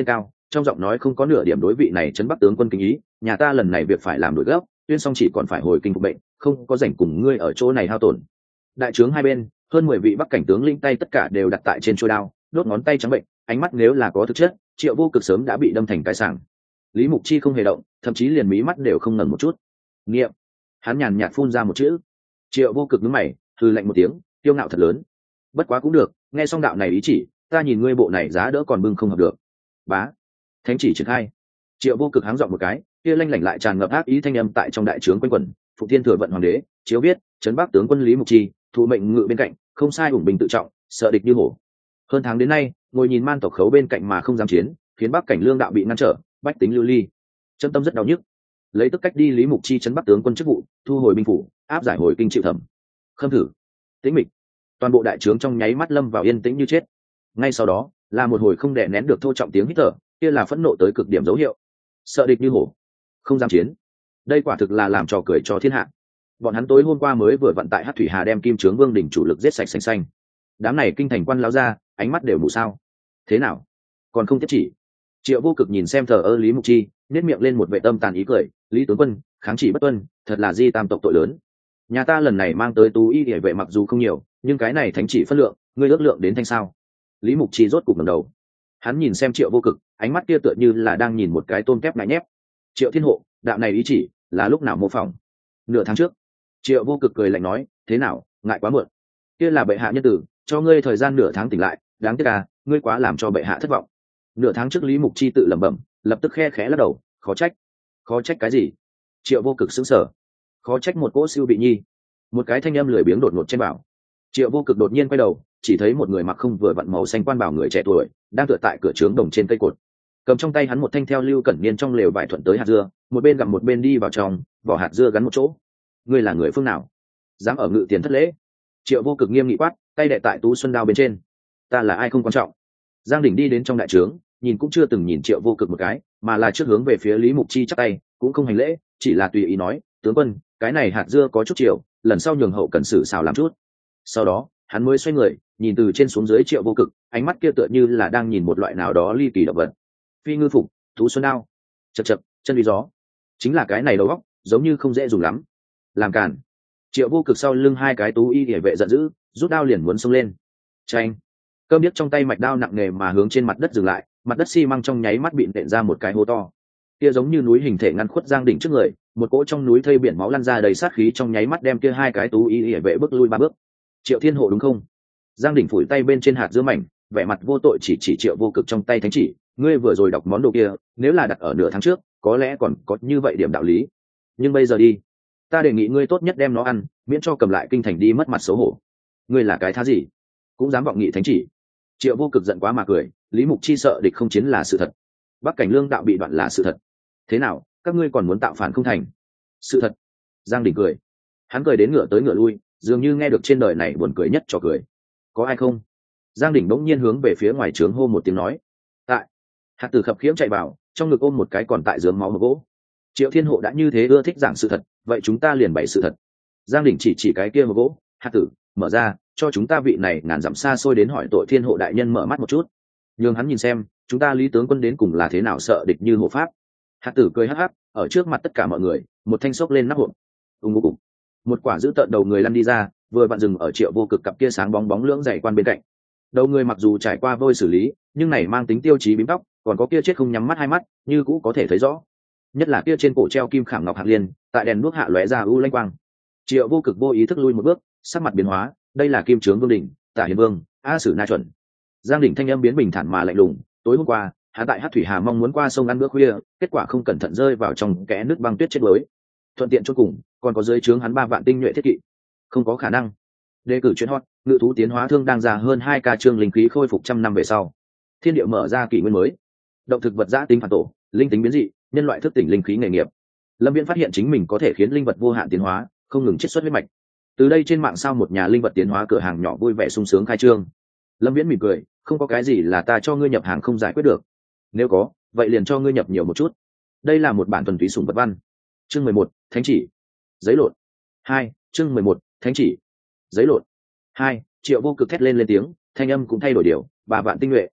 trong giọng nói không có nửa điểm đối vị này trấn bắc tướng quân kính ý. Nhà ta lần này việc phải làm đổi gấp, tuyên xong chỉ còn phải hồi kinh phục bệnh, không có rảnh cùng ngươi ở chỗ này hao tổn. Đại trướng hai bên hơn mười vị bắc cảnh tướng lĩnh tay tất cả đều đặt tại trên chuôi đao, đốt ngón tay trắng bệnh, ánh mắt nếu là có thực chất, Triệu Vô Cực sớm đã bị đâm thành cái sảng. Lý Mục Chi không hề động, thậm chí liền mí mắt đều không ngẩng một chút. Nghiệm. Hắn nhàn nhạt phun ra một chữ. Triệu Vô Cực nhướng mày, hừ lạnh một tiếng, tiêu ngạo thật lớn. Bất quá cũng được, nghe xong đạo này ý chỉ, ta nhìn ngươi bộ này giá đỡ còn bưng không hợp được. Bá. Thánh chỉ triển khai. Triệu Vô Cực háng giọng một cái, kia lanh lảnh lại tràn ngập ác ý thanh âm tại trong đại trướng quanh quẩn. Phụ Thiên Thừa vận hoàng đế, chiếu biết, trấn bắc tướng quân Lý Mục Chi, thụ mệnh ngự bên cạnh, không sai ủng bình tự trọng, sợ địch như hổ. Hơn tháng đến nay, ngồi nhìn man tộc khấu bên cạnh mà không dám chiến, khiến bắc cảnh lương đạo bị ngăn trở, bách tính lưu ly. Chân tâm rất đau nhức. Lấy tức cách đi Lý Mục Chi trấn bắc tướng quân chức vụ, thu hồi binh phủ, áp giải hồi kinh chịu thẩm. Khâm thử. Tĩnh mịch. Toàn bộ đại trướng trong nháy mắt lâm vào yên tĩnh như chết. Ngay sau đó, là một hồi không đè nén được thô trọng tiếng hít thở, kia là phẫn nộ tới cực điểm dấu hiệu. Sợ địch như hổ, không dám chiến. Đây quả thực là làm trò cười cho thiên hạ. Bọn hắn tối hôm qua mới vừa vận tại Hắc Thủy Hà đem Kim Trướng Vương đỉnh chủ lực giết sạch sành xanh. Đám này kinh thành quan lão ra, ánh mắt đều mù sao. Thế nào? Còn không tiếp chỉ. Triệu Vô Cực nhìn xem thờ ơ Lý Mục Chi, nét miệng lên một vệ tâm tàn ý cười, Lý tướng quân, kháng chỉ bất tuân, thật là di tam tộc tội lớn. Nhà ta lần này mang tới tú y địa vệ mặc dù không nhiều, nhưng cái này thánh chỉ phân lượng, ngươi ước lượng đến thanh sao? Lý Mục Chi rốt cục ngẩng đầu. Hắn nhìn xem Triệu Vô Cực, ánh mắt kia tựa như là đang nhìn một cái tôm kép ngại nhép. Triệu Thiên Hộ, đạo này ý chỉ là lúc nào mô phỏng? Nửa tháng trước. Triệu Vô Cực cười lạnh nói, thế nào, ngại quá muộn. Kia là bệ hạ nhân tử, cho ngươi thời gian nửa tháng tỉnh lại, đáng tiếc à, ngươi quá làm cho bệ hạ thất vọng. Nửa tháng trước Lý Mục Chi tự lẩm bẩm, lập tức khe khẽ lắc đầu, khó trách. Khó trách cái gì? Triệu Vô Cực sững sờ. Khó trách một cỗ siêu bị nhi. Một cái thanh âm lười biếng đột ngột trên bảo. Triệu Vô Cực đột nhiên quay đầu, chỉ thấy một người mặc không vừa vặn màu xanh quan bảo người trẻ tuổi, đang tựa tại cửa trướng đồng trên cây cột. Cầm trong tay hắn một thanh theo Lưu Cẩn Niên trong lều vải thuận tới hạt dưa, một bên gặm một bên đi vào trong, vỏ hạt dưa gắn một chỗ. Ngươi là người phương nào? Dám ở ngự tiền thất lễ? Triệu Vô Cực nghiêm nghị quát, tay đệ tại tú xuân đao bên trên. Ta là ai không quan trọng. Giang Đỉnh đi đến trong đại trướng, nhìn cũng chưa từng nhìn Triệu Vô Cực một cái, mà là trước hướng về phía Lý Mục Chi chắp tay, cũng không hành lễ, chỉ là tùy ý nói, tướng quân, cái này hạt dưa có chút chiều, lần sau nhường hậu cần xử xào làm chút. Sau đó, hắn mới xoay người, nhìn từ trên xuống dưới Triệu Vô Cực, ánh mắt kia tựa như là đang nhìn một loại nào đó ly kỳ động vật. Phi ngư phục, tú xuân đao, chập chập, chân đi gió, chính là cái này đầu óc, giống như không dễ dùng lắm. Làm cản. Triệu Vô Cực sau lưng hai cái tú y địa vệ giận dữ, rút đao liền muốn xông lên. Chanh. Cơm biết trong tay mạch đao nặng nề mà hướng trên mặt đất dừng lại, mặt đất xi măng trong nháy mắt bị nện ra một cái hố to. Kia giống như núi hình thể ngăn khuất Giang Đỉnh trước người, một cỗ trong núi thây biển máu lăn ra đầy sát khí trong nháy mắt đem kia hai cái tú y địa vệ bước lui ba bước. Triệu Thiên Hộ đúng không? Giang Đỉnh phủi tay bên trên hạt dưa mảnh, vẻ mặt vô tội chỉ chỉ Triệu Vô Cực trong tay thánh chỉ, ngươi vừa rồi đọc món đồ kia, nếu là đặt ở nửa tháng trước, có lẽ còn có như vậy điểm đạo lý. Nhưng bây giờ đi, ta đề nghị ngươi tốt nhất đem nó ăn, miễn cho cầm lại kinh thành đi mất mặt xấu hổ. Ngươi là cái thá gì, cũng dám vọng nghị thánh chỉ? Triệu Vô Cực giận quá mà cười, Lý Mục Chi sợ địch không chiến là sự thật, bắc cảnh lương đạo bị đoạn là sự thật. Thế nào, các ngươi còn muốn tạo phản không thành? Sự thật. Giang Đỉnh cười, hắn cười đến ngửa tới ngửa lui, dường như nghe được trên đời này buồn cười nhất trò cười. Có ai không? Giang Đỉnh bỗng nhiên hướng về phía ngoài trướng hô một tiếng nói. Tại. Hạt Tử khập khiễng chạy vào, trong ngực ôm một cái còn tại giường máu hộp gỗ. Triệu Thiên Hộ đã như thế ưa thích giảng sự thật, vậy chúng ta liền bày sự thật. Giang Đỉnh chỉ chỉ cái kia hộp gỗ, Hạt Tử, mở ra, cho chúng ta vị này ngàn dặm xa xôi đến hỏi tội Thiên Hộ đại nhân mở mắt một chút. Nhường hắn nhìn xem, chúng ta Lý tướng quân đến cùng là thế nào sợ địch như hộ pháp. Hạt Tử cười hắc hắc, ở trước mặt tất cả mọi người, một thanh xốc lên nắp hộp. Ung ung ung. Một quả giữ tợn đầu người lăn đi ra, vừa vặn dừng ở Triệu Vô Cực cặp kia sáng bóng bóng lưỡng dày quan bên cạnh. Đầu người mặc dù trải qua vôi xử lý, nhưng này mang tính tiêu chí bím tóc, còn có kia chết không nhắm mắt hai mắt, như cũ có thể thấy rõ. Nhất là kia trên cổ treo kim khảm ngọc hạt liên, tại đèn đuốc hạ lóe ra u lanh quang. Triệu Vô Cực vô ý thức lui một bước, sắc mặt biến hóa, đây là Kim Trướng Vương đỉnh, Tả Hiền Vương, A Sử Na chuẩn. Giang Đỉnh thanh âm biến bình thản mà lạnh lùng, tối hôm qua, hắn tại Hắc Thủy Hà mong muốn qua sông ăn bữa khuya, kết quả không cẩn thận rơi vào trong kẽ nước băng tuyết chết đuối. Thuận tiện chốt cùng, còn có dưới trướng hắn ba vạn tinh nhuệ thiết kỵ. Không có khả năng. Đề cử chuyến hot, ngự thú tiến hóa thương đang già hơn hai ca chương linh khí khôi phục trăm năm về sau. Thiên địa mở ra kỷ nguyên mới. Động thực vật giã tính phản tổ, linh tính biến dị, nhân loại thức tỉnh linh khí nghề nghiệp. Lâm Viễn phát hiện chính mình có thể khiến linh vật vô hạn tiến hóa, không ngừng chiết xuất huyết mạch. Từ đây trên mạng sao một nhà linh vật tiến hóa cửa hàng nhỏ vui vẻ sung sướng khai trương. Lâm Viễn mỉm cười, không có cái gì là ta cho ngươi nhập hàng không giải quyết được. Nếu có, vậy liền cho ngươi nhập nhiều một chút. Đây là một bản thuần túy sủng vật văn. Chương mười một, thánh chỉ. Giấy lộn. Hai, chương mười một, thánh chỉ. Giấy lộn. Hai, Triệu Vô Cực thét lên lên tiếng, thanh âm cũng thay đổi điều, bà vạn tinh nhuệ.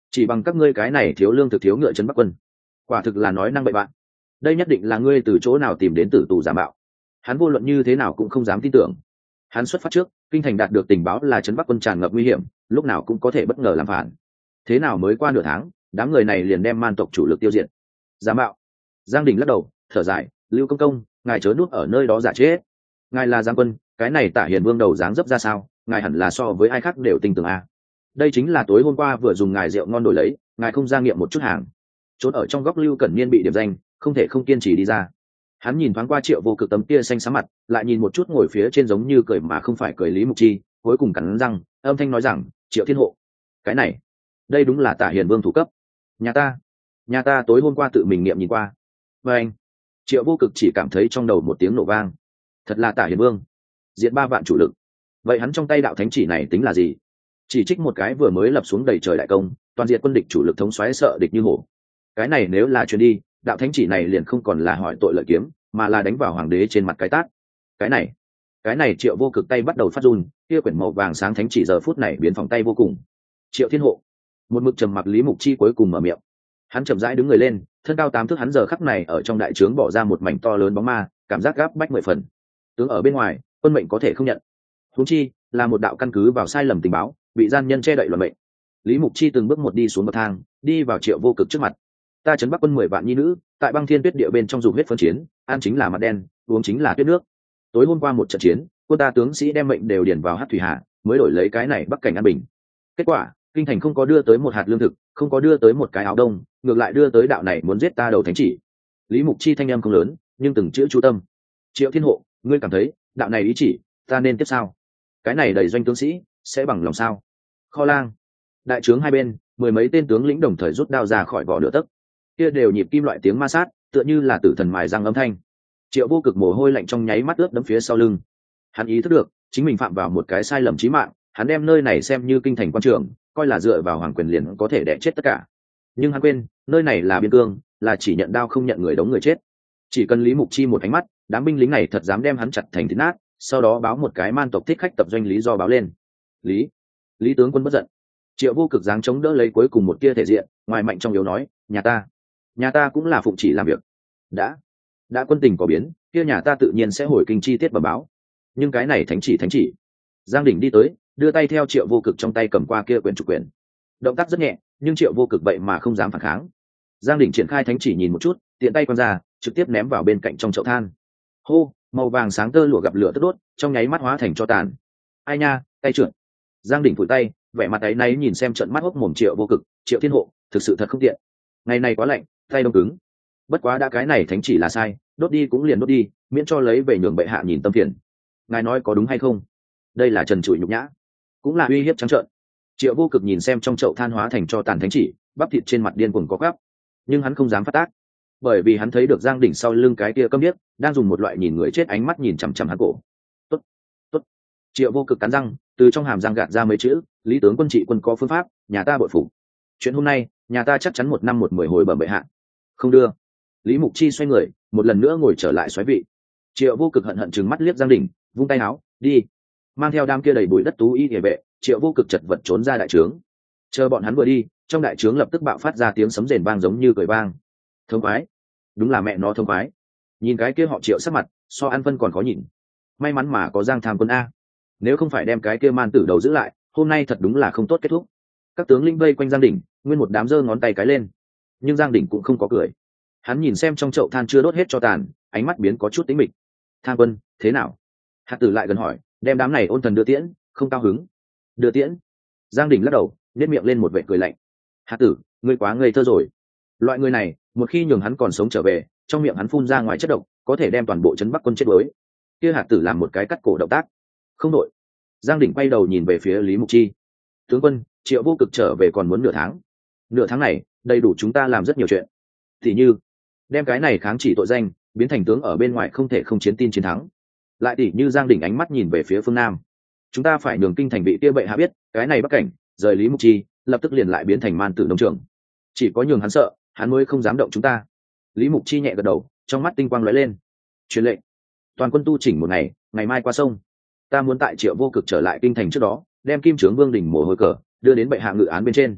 chỉ bằng các ngươi cái này thiếu lương thực thiếu ngựa trấn Bắc quân, quả thực là nói năng bậy bạn. Đây nhất định là ngươi từ chỗ nào tìm đến tử tù giả mạo. Hắn vô luận như thế nào cũng không dám tin tưởng. Hắn xuất phát trước, kinh thành đạt được tình báo là trấn Bắc quân tràn ngập nguy hiểm, lúc nào cũng có thể bất ngờ làm phản. Thế nào mới qua nửa tháng, đám người này liền đem man tộc chủ lực tiêu diệt. Giả mạo. Giang Đình lắc đầu, thở dài, Lưu công công, ngài chớ nuốt ở nơi đó giả chết. Ngài là giang quân, cái này Tả Hiền Vương đầu dáng dấp ra sao, ngài hẳn là so với ai khác đều tin tưởng a. Đây chính là tối hôm qua vừa dùng ngài rượu ngon đổi lấy, ngài không ra nghiệm một chút hàng. Trốn ở trong góc Lưu Cẩn Niên bị điểm danh, không thể không kiên trì đi ra. Hắn nhìn thoáng qua Triệu Vô Cực tấm kia xanh xám mặt, lại nhìn một chút ngồi phía trên giống như cười mà không phải cười Lý Mục Chi, cuối cùng cắn răng, âm thanh nói rằng, Triệu Thiên Hộ, cái này, đây đúng là Tả Hiền Vương thủ cấp. Nhà ta, nhà ta tối hôm qua tự mình nghiệm nhìn qua. Và anh, Triệu Vô Cực chỉ cảm thấy trong đầu một tiếng nổ vang. Thật là Tả Hiền Vương, diện ba vạn chủ lực. Vậy hắn trong tay đạo thánh chỉ này tính là gì? Chỉ trích một cái vừa mới lập xuống đầy trời đại công, toàn diện quân địch chủ lực thống xoáy sợ địch như hổ. Cái này nếu là chuyến đi, đạo thánh chỉ này liền không còn là hỏi tội lợi kiếm, mà là đánh vào hoàng đế trên mặt cái tát. Cái này, cái này Triệu Vô Cực tay bắt đầu phát run, kia quyển màu vàng sáng thánh chỉ giờ phút này biến phòng tay vô cùng. Triệu Thiên Hộ, một mực trầm mặc Lý Mục Chi cuối cùng mở miệng. Hắn chậm rãi đứng người lên, thân cao tám thước, hắn giờ khắc này ở trong đại trướng bỏ ra một mảnh to lớn bóng ma, cảm giác gáp bách mười phần. Tướng ở bên ngoài, quân mệnh có thể không nhận. Huống chi là một đạo căn cứ vào sai lầm tình báo, bị gian nhân che đậy luận mệnh. Lý Mục Chi từng bước một đi xuống bậc thang, đi vào Triệu Vô Cực trước mặt. Ta trấn Bắc quân mười vạn nhi nữ, tại băng thiên tuyết địa bên trong dùng huyết phân chiến, ăn chính là mặt đen, uống chính là tuyết nước. Tối hôm qua một trận chiến, quân ta tướng sĩ đem mệnh đều điền vào Hắc Thủy Hà, mới đổi lấy cái này Bắc cảnh an bình. Kết quả, kinh thành không có đưa tới một hạt lương thực, không có đưa tới một cái áo đông, ngược lại đưa tới đạo này muốn giết ta đầu thánh chỉ. Lý Mục Chi thanh em không lớn, nhưng từng chữ chú tâm. Triệu Thiên Hộ, ngươi cảm thấy đạo này ý chỉ, ta nên tiếp sao? Cái này đầy doanh tướng sĩ sẽ bằng lòng sao? Kho lang, đại trướng hai bên, mười mấy tên tướng lĩnh đồng thời rút đao ra khỏi vỏ lửa tấc, kia đều nhịp kim loại tiếng ma sát, tựa như là tử thần mài răng âm thanh. Triệu Vô Cực mồ hôi lạnh trong nháy mắt ướt đẫm phía sau lưng. Hắn ý thức được chính mình phạm vào một cái sai lầm chí mạng, hắn đem nơi này xem như kinh thành quan trường, coi là dựa vào hoàng quyền liền có thể đẻ chết tất cả. Nhưng hắn quên, nơi này là biên cương, là chỉ nhận đao không nhận người đóng người chết. Chỉ cần Lý Mục Chi một ánh mắt, đám binh lính này thật dám đem hắn chặt thành thịt nát, sau đó báo một cái man tộc thích khách tập doanh lý do báo lên. Lý, Lý tướng quân bất giận. Triệu Vô Cực dáng chống đỡ lấy cuối cùng một tia thể diện, ngoài mạnh trong yếu nói, nhà ta, nhà ta cũng là phụng chỉ làm việc. Đã, đã quân tình có biến, kia nhà ta tự nhiên sẽ hồi kinh chi tiết và báo. Nhưng cái này thánh chỉ thánh chỉ. Giang Đỉnh đi tới, đưa tay theo Triệu Vô Cực trong tay cầm qua kia quyển trục quyển. Động tác rất nhẹ, nhưng Triệu Vô Cực vậy mà không dám phản kháng. Giang Đỉnh triển khai thánh chỉ nhìn một chút, tiện tay quăng ra, trực tiếp ném vào bên cạnh trong chậu than. Hô, màu vàng sáng tơ lụa gặp lửa tức đốt, trong nháy mắt hóa thành tro tàn. Ai nha, tay trượt. Giang Đỉnh phủi tay, vẻ mặt ấy náy nhìn xem trận mắt hốc mồm Triệu Vô Cực, Triệu Thiên Hộ, thực sự thật không tiện. Ngày này quá lạnh, tay đông cứng. Bất quá đã cái này thánh chỉ là sai, đốt đi cũng liền đốt đi, miễn cho lấy về nhường bệ hạ nhìn tâm phiền. Ngài nói có đúng hay không? Đây là trần trụi nhục nhã, cũng là uy hiếp trắng trợn. Triệu Vô Cực nhìn xem trong chậu than hóa thành tro tàn thánh chỉ, bắp thịt trên mặt điên cuồng có gắp, nhưng hắn không dám phát tác, bởi vì hắn thấy được Giang Đỉnh sau lưng cái kia câm điếc đang dùng một loại nhìn người chết ánh mắt nhìn chằm chằm hắn cổ. Tốt, tốt. Triệu Vô Cực cắn răng, từ trong hàm răng gạt ra mấy chữ, Lý tướng quân trị quân có phương pháp, nhà ta bội phục. Chuyện hôm nay, nhà ta chắc chắn một năm một mười hồi bẩm bệ hạ. Không đưa. Lý Mục Chi xoay người, một lần nữa ngồi trở lại xoáy vị. Triệu Vô Cực hận hận trừng mắt liếc Giang Đỉnh, vung tay áo, đi. Mang theo đám kia đầy bụi đất tú y địa vệ, Triệu Vô Cực chật vật trốn ra đại trướng. Chờ bọn hắn vừa đi, trong đại trướng lập tức bạo phát ra tiếng sấm rền vang giống như cười vang. Thông khoái, đúng là mẹ nó thông khoái. Nhìn cái kia họ Triệu sắc mặt, so ăn phân còn khó nhìn. May mắn mà có Giang Tham quân a, nếu không phải đem cái kia man tử đầu giữ lại, hôm nay thật đúng là không tốt kết thúc. Các tướng lĩnh vây quanh Giang Đỉnh, nguyên một đám giơ ngón tay cái lên, nhưng Giang Đỉnh cũng không có cười. Hắn nhìn xem trong chậu than chưa đốt hết cho tàn, ánh mắt biến có chút tĩnh mịch. Tham quân, thế nào? Hạt Tử lại gần hỏi, đem đám này ôn thần đưa tiễn, không cao hứng. Đưa tiễn? Giang Đỉnh lắc đầu, nhếch miệng lên một vẻ cười lạnh. Hạt Tử, ngươi quá ngây thơ rồi. Loại người này, một khi nhường hắn còn sống trở về, trong miệng hắn phun ra ngoài chất độc, có thể đem toàn bộ trấn Bắc quân chết đuối. Kia Hạt Tử làm một cái cắt cổ động tác. Không đội. Giang Đỉnh quay đầu nhìn về phía Lý Mục Chi. Tướng quân, Triệu Vô Cực trở về còn muốn nửa tháng. Nửa tháng này, đầy đủ chúng ta làm rất nhiều chuyện. Thì như, đem cái này kháng chỉ tội danh, biến thành tướng ở bên ngoài không thể không chiến tin chiến thắng. Lại tỉ như Giang Đỉnh ánh mắt nhìn về phía phương nam, chúng ta phải nhường kinh thành bị kia bệ hạ biết, cái này Bắc cảnh rời Lý Mục Chi, lập tức liền lại biến thành man tử nông trường. Chỉ có nhường hắn sợ, hắn mới không dám động chúng ta. Lý Mục Chi nhẹ gật đầu, trong mắt tinh quang lóe lên. Truyền lệnh, toàn quân tu chỉnh một ngày, ngày mai qua sông. Ta muốn tại Triệu Vô Cực trở lại kinh thành trước đó, đem kim trướng vương đỉnh mồ hôi cờ đưa đến bệ hạ ngự án bên trên.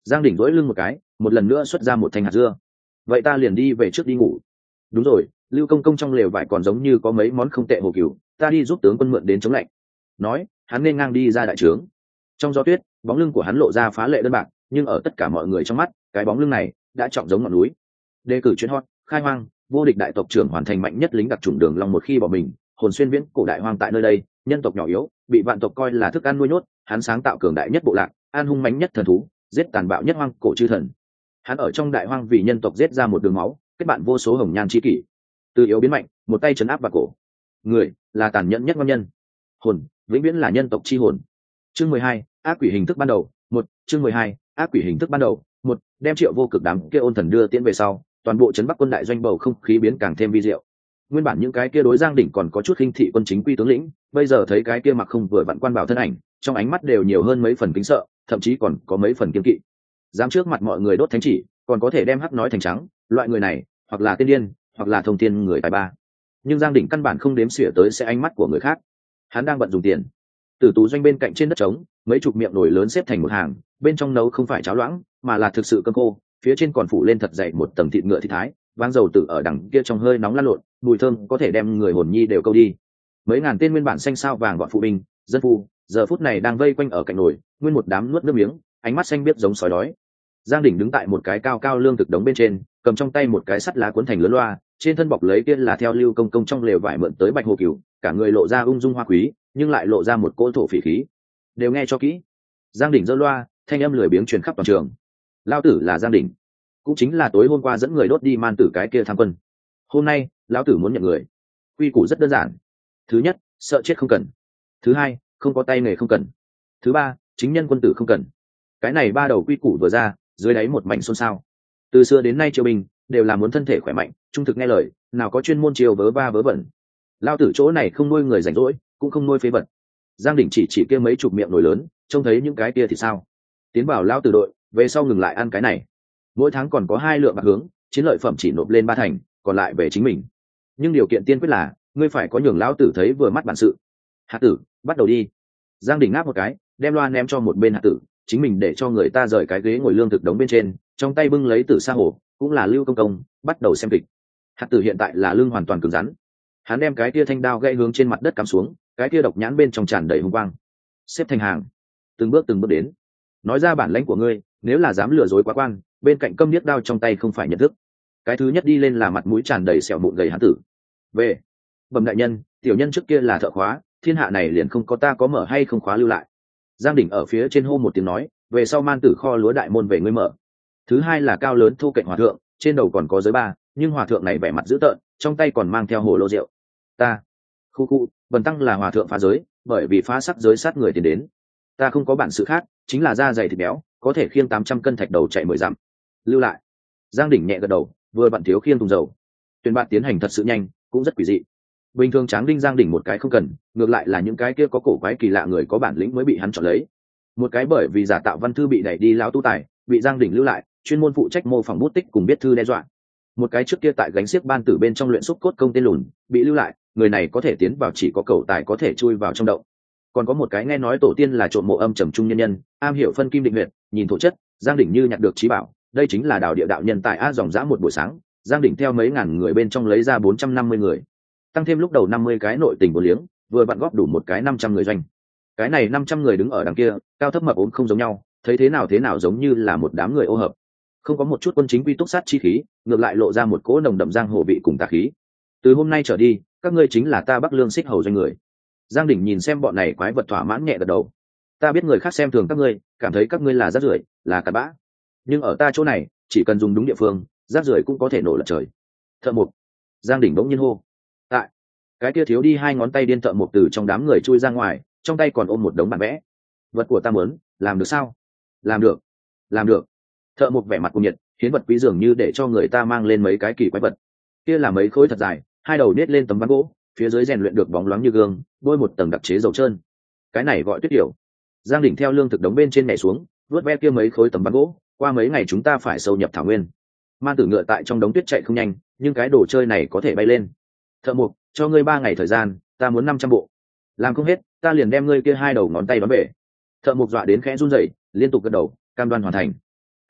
Giang Đỉnh dỗi lưng một cái, một lần nữa xuất ra một thanh hạt dưa. Vậy ta liền đi về trước đi ngủ. Đúng rồi, Lưu Công công trong lều vải còn giống như có mấy món không tệ hồ cừu, ta đi giúp tướng quân mượn đến chống lạnh. Nói, hắn nên ngang đi ra đại trướng. Trong gió tuyết, bóng lưng của hắn lộ ra phá lệ đơn bạc, nhưng ở tất cả mọi người trong mắt, cái bóng lưng này đã trọng giống ngọn núi. Đề cử chuyến hot, khai hoang, vô địch đại tộc trưởng hoàn thành mạnh nhất lính đặc chủng đường long một khi bỏ mình, hồn xuyên viễn cổ đại hoang tại nơi đây, nhân tộc nhỏ yếu, bị vạn tộc coi là thức ăn nuôi nhốt, hắn sáng tạo cường đại nhất bộ lạc, an hung mãnh nhất thần thú, giết tàn bạo nhất hoang cổ chư thần. Hắn ở trong đại hoang vì nhân tộc giết ra một đường máu, kết bạn vô số hồng nhan chi kỷ. Từ yếu biến mạnh, một tay trấn áp vào cổ. Người là tàn nhẫn nhất ngon nhân. Hồn, vĩnh viễn là nhân tộc chi hồn. Chương mười hai, ác quỷ hình thức ban đầu, một, chương mười hai, ác quỷ hình thức ban đầu, một, đem Triệu Vô Cực đám kia ôn thần đưa tiễn về sau, toàn bộ trấn Bắc quân đại doanh bầu không khí biến càng thêm vi diệu. Nguyên bản những cái kia đối Giang Đỉnh còn có chút khinh thị quân chính quy tướng lĩnh, bây giờ thấy cái kia mặc không vừa vặn quan bảo thân ảnh, trong ánh mắt đều nhiều hơn mấy phần kính sợ, thậm chí còn có mấy phần kiêng kỵ. Dám trước mặt mọi người đốt thánh chỉ, còn có thể đem hắc nói thành trắng, loại người này, hoặc là tiên điên, hoặc là thông thiên người tài ba. Nhưng Giang Đỉnh căn bản không đếm xỉa tới sẽ ánh mắt của người khác. Hắn đang bận dùng tiền. Tử tù doanh bên cạnh trên đất trống, mấy chục miệng nồi lớn xếp thành một hàng, bên trong nấu không phải cháo loãng, mà là thực sự cơm khô, phía trên còn phủ lên thật dày một tầng thịt ngựa thịt thái, vang dầu tử ở đằng kia trong hơi nóng lăn lộn, mùi thơm có thể đem người hồn nhi đều câu đi. Mấy ngàn tên nguyên bản xanh sao vàng gọn phụ binh, dân phu, giờ phút này đang vây quanh ở cạnh nồi, nguyên một đám nuốt nước miếng, ánh mắt xanh biếc giống sói đói. Giang Đỉnh đứng tại một cái cao cao lương thực đống bên trên, cầm trong tay một cái sắt lá cuốn thành lớn loa, trên thân bọc lấy kia là theo Lưu Công công trong lều vải mượn tới bạch hồ cửu, cả người lộ ra ung dung hoa quý, nhưng lại lộ ra một cỗ thổ phỉ khí. Đều nghe cho kỹ. Giang Đỉnh giơ loa, thanh âm lười biếng truyền khắp toàn trường. Lão tử là Giang Đỉnh, cũng chính là tối hôm qua dẫn người đốt đi man tử cái kia tham quân. Hôm nay, lão tử muốn nhận người. Quy củ rất đơn giản. Thứ nhất, sợ chết không cần. Thứ hai, không có tay nghề không cần. Thứ ba, chính nhân quân tử không cần. Cái này ba đầu quy củ vừa ra, dưới đáy một mảnh xôn xao. Từ xưa đến nay triều binh đều là muốn thân thể khỏe mạnh, trung thực nghe lời, nào có chuyên môn triều vớ va vớ vẩn. Lão tử chỗ này không nuôi người rảnh rỗi, cũng không nuôi phế vật. Giang Đỉnh chỉ chỉ kia mấy chục miệng nồi lớn, trông thấy những cái kia thì sao? Tiến vào lão tử đội, về sau ngừng lại ăn cái này. Mỗi tháng còn có hai lượng bạc hướng, chiến lợi phẩm chỉ nộp lên ba thành, còn lại về chính mình. Nhưng điều kiện tiên quyết là ngươi phải có nhường lão tử thấy vừa mắt bản sự. Hạt tử, bắt đầu đi. Giang Đỉnh ngáp một cái, đem loa ném cho một bên hạt tử, chính mình để cho người ta rời cái ghế ngồi lương thực đống bên trên, trong tay bưng lấy tử sa hồ, cũng là Lưu Công công, bắt đầu xem kịch. Hạt tử hiện tại là lưng hoàn toàn cứng rắn. Hắn đem cái kia thanh đao gãy hướng trên mặt đất cắm xuống, cái kia độc nhãn bên trong tràn đầy hung quang. Xếp thành hàng, từng bước từng bước đến. Nói ra bản lãnh của ngươi, nếu là dám lừa dối quá quan, bên cạnh câm niết đao trong tay không phải nhận thức. Cái thứ nhất đi lên là mặt mũi tràn đầy sẹo mụn gầy hán tử. Về, bẩm đại nhân, tiểu nhân trước kia là thợ khóa, thiên hạ này liền không có ta có mở hay không khóa lưu lại. Giang Đỉnh ở phía trên hô một tiếng nói, về sau man tử kho lúa đại môn về ngươi mở. Thứ hai là cao lớn thu cạnh hòa thượng, trên đầu còn có giới ba, nhưng hòa thượng này vẻ mặt dữ tợn, trong tay còn mang theo hồ lô rượu. Ta, khu khu, bần tăng là hòa thượng phá giới, bởi vì phá sắc giới sát người tiền đến. Ta không có bản sự khác, chính là da dày thịt béo, có thể khiêng tám trăm cân thạch đầu chạy mười dặm. Lưu lại. Giang Đỉnh nhẹ gật đầu, vừa bạn thiếu khiêng thùng dầu. Tuyển bạn tiến hành thật sự nhanh, cũng rất quỷ dị. Bình thường Tráng Đinh Giang Đỉnh một cái không cần, ngược lại là những cái kia có cổ quái kỳ lạ người có bản lĩnh mới bị hắn chọn lấy. Một cái bởi vì giả tạo văn thư bị đẩy đi lão tu tài, bị Giang Đỉnh lưu lại, chuyên môn phụ trách mô phỏng bút tích cùng biết thư đe dọa. Một cái trước kia tại gánh xiếc ban tử bên trong luyện xúc cốt công tên lùn, bị lưu lại, người này có thể tiến vào chỉ có cầu tài có thể chui vào trong động. Còn có một cái nghe nói tổ tiên là trộm mộ âm trầm trung nhân nhân, am hiểu phân kim định huyệt, nhìn thổ chất, Giang Đỉnh như nhặt được trí bảo, đây chính là đào địa đạo nhân tại a dòng dã một buổi sáng, Giang Đỉnh theo mấy ngàn người bên trong lấy ra bốn trăm năm mươi người, tăng thêm lúc đầu năm mươi cái nội tình vô liếng, vừa vặn góp đủ một cái năm trăm người doanh. Cái này năm trăm người đứng ở đằng kia, cao thấp mập ốm không giống nhau, thấy thế nào thế nào giống như là một đám người ô hợp, không có một chút quân chính quy túc sát chi khí, ngược lại lộ ra một cỗ nồng đậm giang hồ vị cùng tà khí. Từ hôm nay trở đi, các ngươi chính là ta Bắc Lương Xích Hầu doanh người. Giang Đỉnh nhìn xem bọn này quái vật thỏa mãn nhẹ gật đầu. Ta biết người khác xem thường các ngươi, cảm thấy các ngươi là rác rưởi, là cặn bã, nhưng ở ta chỗ này, chỉ cần dùng đúng địa phương, rác rưởi cũng có thể nổ lật trời. Thợ mộc. Giang Đỉnh bỗng nhiên hô. Tại. Cái kia thiếu đi hai ngón tay điên thợ mộc từ trong đám người chui ra ngoài, trong tay còn ôm một đống bản vẽ. Vật của ta muốn, làm được sao? Làm được, làm được. Thợ mộc vẻ mặt cuồng nhiệt, hiến vật quý dường như để cho người ta mang lên mấy cái kỳ quái vật. Kia là mấy khối thật dài, hai đầu nết lên tấm ván gỗ, phía dưới rèn luyện được bóng loáng như gương, bôi một tầng đặc chế dầu trơn. Cái này gọi tuyết điểu. Giang Đỉnh theo lương thực đống bên trên nhảy xuống, vớt ve kia mấy khối tấm ván gỗ. Qua mấy ngày chúng ta phải sâu nhập thảo nguyên. Man tử ngựa tại trong đống tuyết chạy không nhanh, nhưng cái đồ chơi này có thể bay lên. Thợ mộc, cho ngươi ba ngày thời gian, ta muốn năm trăm bộ. Làm không hết, ta liền đem ngươi kia hai đầu ngón tay đón về. Thợ mộc dọa đến khẽ run rẩy, liên tục gật đầu, cam đoan hoàn thành.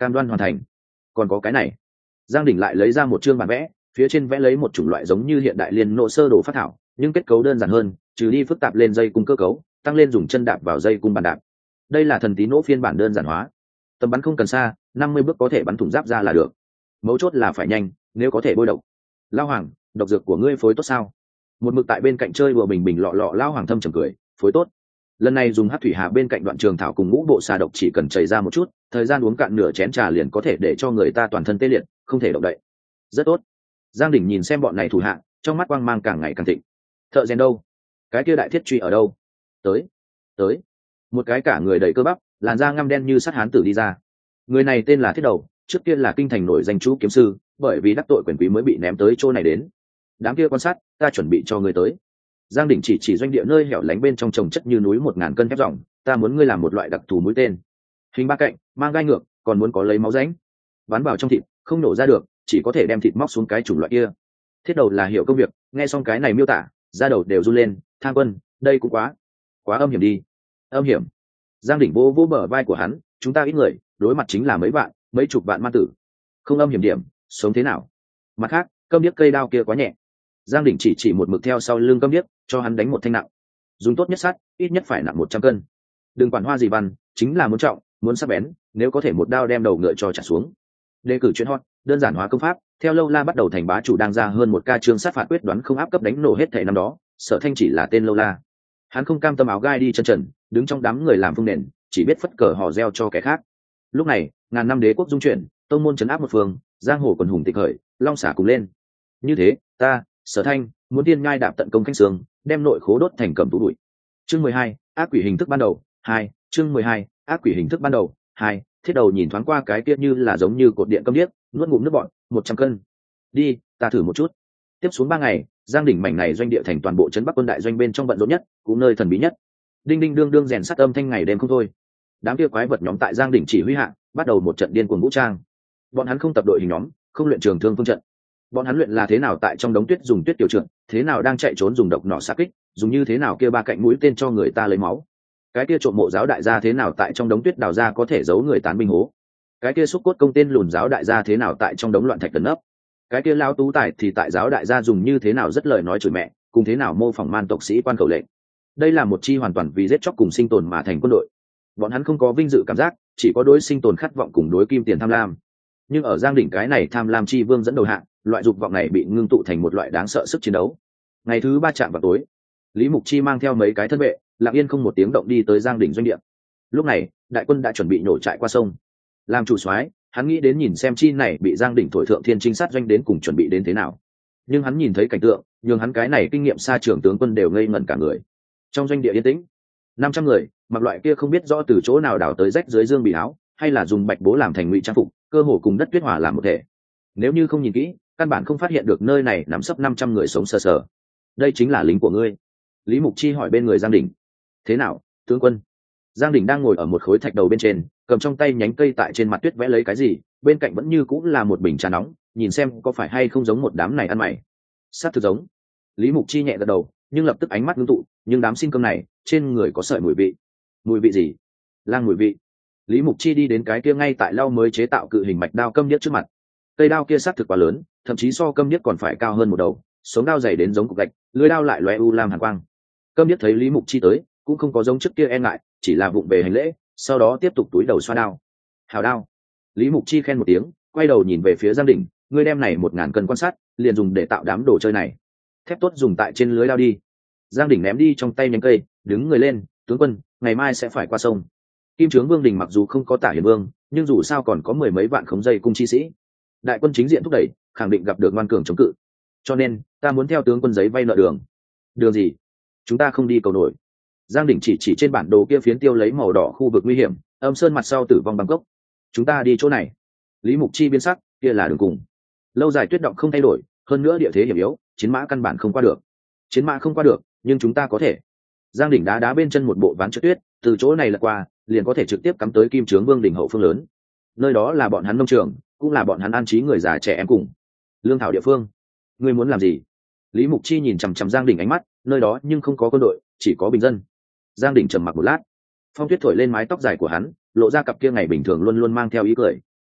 cam đoan hoàn thành. Còn có cái này. Giang Đỉnh lại lấy ra một chương bản vẽ, phía trên vẽ lấy một chủng loại giống như hiện đại liên nộ sơ đồ phát thảo, nhưng kết cấu đơn giản hơn, trừ đi phức tạp lên dây cung cơ cấu, tăng lên dùng chân đạp vào dây cung bàn đạp. Đây là thần tí nỗ phiên bản đơn giản hóa. Tầm bắn không cần xa, năm mươi bước có thể bắn thủng giáp ra là được. Mấu chốt là phải nhanh, nếu có thể bôi độc. Lao Hoàng, độc dược của ngươi phối tốt sao? Một mực tại bên cạnh chơi đùa bình bình lọ lọ Lao Hoàng thâm trầm cười, phối tốt. Lần này dùng hắc thủy hà bên cạnh đoạn trường thảo cùng ngũ bộ xà độc chỉ cần chảy ra một chút, thời gian uống cạn nửa chén trà liền có thể để cho người ta toàn thân tê liệt, không thể động đậy. Rất tốt. Giang Đỉnh nhìn xem bọn này thủ hạ, trong mắt quang mang càng ngày càng thịnh. Thợ rèn đâu? Cái kia đại thiết truy ở đâu? Tới, tới. Một cái cả người đầy cơ bắp, làn da ngăm đen như sắt hán tử đi ra. Người này tên là Thiết Đầu, trước kia là kinh thành nổi danh chú kiếm sư, bởi vì đắc tội quyền quý mới bị ném tới chỗ này đến. Đám kia quan sát, ta chuẩn bị cho ngươi tới. Giang Đỉnh chỉ chỉ doanh địa nơi hẻo lánh bên trong trồng chất như núi một ngàn cân thép ròng, ta muốn ngươi làm một loại đặc thù mũi tên, hình ba cạnh, mang gai ngược, còn muốn có lấy máu rãnh, bắn vào trong thịt, không nổ ra được, chỉ có thể đem thịt móc xuống cái chủng loại kia. Thiết Đầu là hiểu công việc, nghe xong cái này miêu tả, da đầu đều run lên, Thang Quân, đây cũng quá, quá âm hiểm đi. Âm hiểm? Giang Đỉnh vỗ vỗ bờ vai của hắn, chúng ta ít người, đối mặt chính là mấy vạn, mấy chục vạn ma tử, không âm hiểm điểm, sống thế nào? Mặt khác, cơm điếc cây đao kia quá nhẹ. Giang Đỉnh chỉ chỉ một mực theo sau lưng cơm điếc, cho hắn đánh một thanh nặng, dùng tốt nhất sắt, ít nhất phải nặng một trăm cân. Đừng quản hoa gì văn, chính là muốn trọng, muốn sắc bén, nếu có thể một đao đem đầu ngựa cho trả xuống. Đề cử chuyện hot, đơn giản hóa công pháp, theo lâu la bắt đầu thành bá chủ đang ra hơn một ca chương sát phạt quyết đoán không áp cấp đánh nổ hết thảy năm đó, Sở Thanh chỉ là tên lâu la. Hắn không cam tâm áo gai đi chân trần, đứng trong đám người làm phương nền, chỉ biết phất cờ hò reo cho kẻ khác. Lúc này, ngàn năm đế quốc dung chuyển, tông môn trấn áp một phương, giang hồ quần hùng tịch khởi, long xả cùng lên. Như thế, ta, Sở Thanh, muốn tiên ngai đạp tận công khanh sương, đem nội khố đốt thành cẩm tú bụi. Chương mười hai, ác quỷ hình thức ban đầu, hai, chương mười hai, ác quỷ hình thức ban đầu, hai. Thiết Đầu nhìn thoáng qua cái kia như là giống như cột điện câm điếc, nuốt ngụm nước bọt, một trăm cân. Đi, ta thử một chút. Tiếp xuống ba ngày, Giang Đỉnh mảnh này doanh địa thành toàn bộ trấn Bắc quân đại doanh bên trong bận rộn nhất, cũng nơi thần bí nhất. Đinh đinh đương đương rèn sắt âm thanh ngày đêm không thôi. Đám kia quái vật nhóm tại Giang Đỉnh chỉ huy hạ, bắt đầu một trận điên cuồng vũ trang. Bọn hắn không tập đội hình nhóm, không luyện trường thương phương trận. Bọn hắn luyện là thế nào tại trong đống tuyết dùng tuyết tiểu trượng, thế nào đang chạy trốn dùng độc nỏ xạ kích, dùng như thế nào kia ba cạnh mũi tên cho người ta lấy máu. Cái kia trộm mộ giáo đại gia thế nào tại trong đống tuyết đào ra có thể giấu người tán binh hố. Cái kia xúc cốt công tên lùn giáo đại gia thế nào tại trong đống loạn thạch tấn ấp. Cái kia lao tú tài thì tại giáo đại gia dùng như thế nào rất lời nói chửi mẹ, cùng thế nào mô phỏng man tộc sĩ quan cầu lệnh. Đây là một chi hoàn toàn vì giết chóc cùng sinh tồn mà thành quân đội. Bọn hắn không có vinh dự cảm giác, chỉ có đối sinh tồn khát vọng cùng đối kim tiền tham lam. Nhưng ở Giang Đỉnh cái này tham lam chi vương dẫn đầu hạng, loại dục vọng này bị ngưng tụ thành một loại đáng sợ sức chiến đấu. Ngày thứ ba chạm vào tối, Lý Mục Chi mang theo mấy cái thân vệ, lặng yên không một tiếng động đi tới Giang Đỉnh doanh địa. Lúc này, đại quân đã chuẩn bị nổ trại qua sông. Làm chủ soái, hắn nghĩ đến nhìn xem chi này bị Giang Đỉnh thổi thượng thiên trinh sát doanh đến cùng chuẩn bị đến thế nào. Nhưng hắn nhìn thấy cảnh tượng, nhường hắn cái này kinh nghiệm xa trưởng tướng quân đều ngây ngẩn cả người. Trong doanh địa yên tĩnh, năm trăm người, mặc loại kia không biết rõ từ chỗ nào đào tới rách dưới dương bị áo, hay là dùng bạch bố làm thành ngụy trang phục, cơ hồ cùng đất tuyết hòa làm một thể. Nếu như không nhìn kỹ, căn bản không phát hiện được nơi này nằm sấp năm trăm người sống sờ sờ. Đây chính là lính của ngươi. Lý Mục Chi hỏi bên người Giang Đỉnh. Thế nào, tướng quân? Giang Đỉnh đang ngồi ở một khối thạch đầu bên trên, cầm trong tay nhánh cây tại trên mặt tuyết vẽ lấy cái gì, bên cạnh vẫn như cũng là một bình trà nóng, nhìn xem có phải hay không giống một đám này ăn mày. Sát thực giống. Lý Mục Chi nhẹ gật đầu, nhưng lập tức ánh mắt ngưng tụ, nhưng đám xin cơm này, trên người có sợi mùi vị. Mùi vị gì? Lang mùi vị. Lý Mục Chi đi đến cái kia ngay tại lau mới chế tạo cự hình mạch đao câm điếc trước mặt. Cây đao kia sát thực quá lớn, thậm chí so câm điếc còn phải cao hơn một đầu, sống đao dày đến giống cục gạch, lưỡi đao lại lóe u lam hàn quang. Câm điếc thấy Lý Mục Chi tới, cũng không có giống trước kia e ngại, chỉ là vụng về hành lễ, sau đó tiếp tục túi đầu xoa đao. Hào đao. Lý Mục Chi khen một tiếng, quay đầu nhìn về phía Giang Đỉnh, ngươi đem này một ngàn cân quan sát, liền dùng để tạo đám đồ chơi này. Thép tốt dùng tại trên lưới đao đi. Giang Đỉnh ném đi trong tay nhánh cây, đứng người lên, tướng quân, ngày mai sẽ phải qua sông. Kim Trướng Vương Đình mặc dù không có Tả Hiền Vương, nhưng dù sao còn có mười mấy vạn khống dây cung chi sĩ. Đại quân chính diện thúc đẩy, khẳng định gặp được ngoan cường chống cự. Cho nên, ta muốn theo tướng quân giấy vay nợ đường. Đường gì? Chúng ta không đi cầu nổi. Giang Đỉnh chỉ chỉ trên bản đồ kia phiến tiêu lấy màu đỏ khu vực nguy hiểm, âm sơn mặt sau tử vong Bangkok. Chúng ta đi chỗ này. Lý Mục Chi biến sắc, kia là đường cùng. Lâu dài tuyết động không thay đổi, hơn nữa địa thế hiểm yếu, chiến mã căn bản không qua được. Chiến mã không qua được, nhưng chúng ta có thể. Giang Đỉnh đá đá bên chân một bộ ván trượt tuyết, từ chỗ này lật qua, liền có thể trực tiếp cắm tới Kim Trướng Vương đỉnh hậu phương lớn. Nơi đó là bọn hắn nông trường, cũng là bọn hắn an trí người già trẻ em cùng lương thảo địa phương. Ngươi muốn làm gì? Lý Mục Chi nhìn chằm chằm Giang Đỉnh ánh mắt, nơi đó nhưng không có quân đội, chỉ có bình dân. Giang Đỉnh trầm mặc một lát, phong tuyết thổi lên mái tóc dài của hắn, lộ ra cặp kia ngày bình thường luôn luôn mang theo ý cười,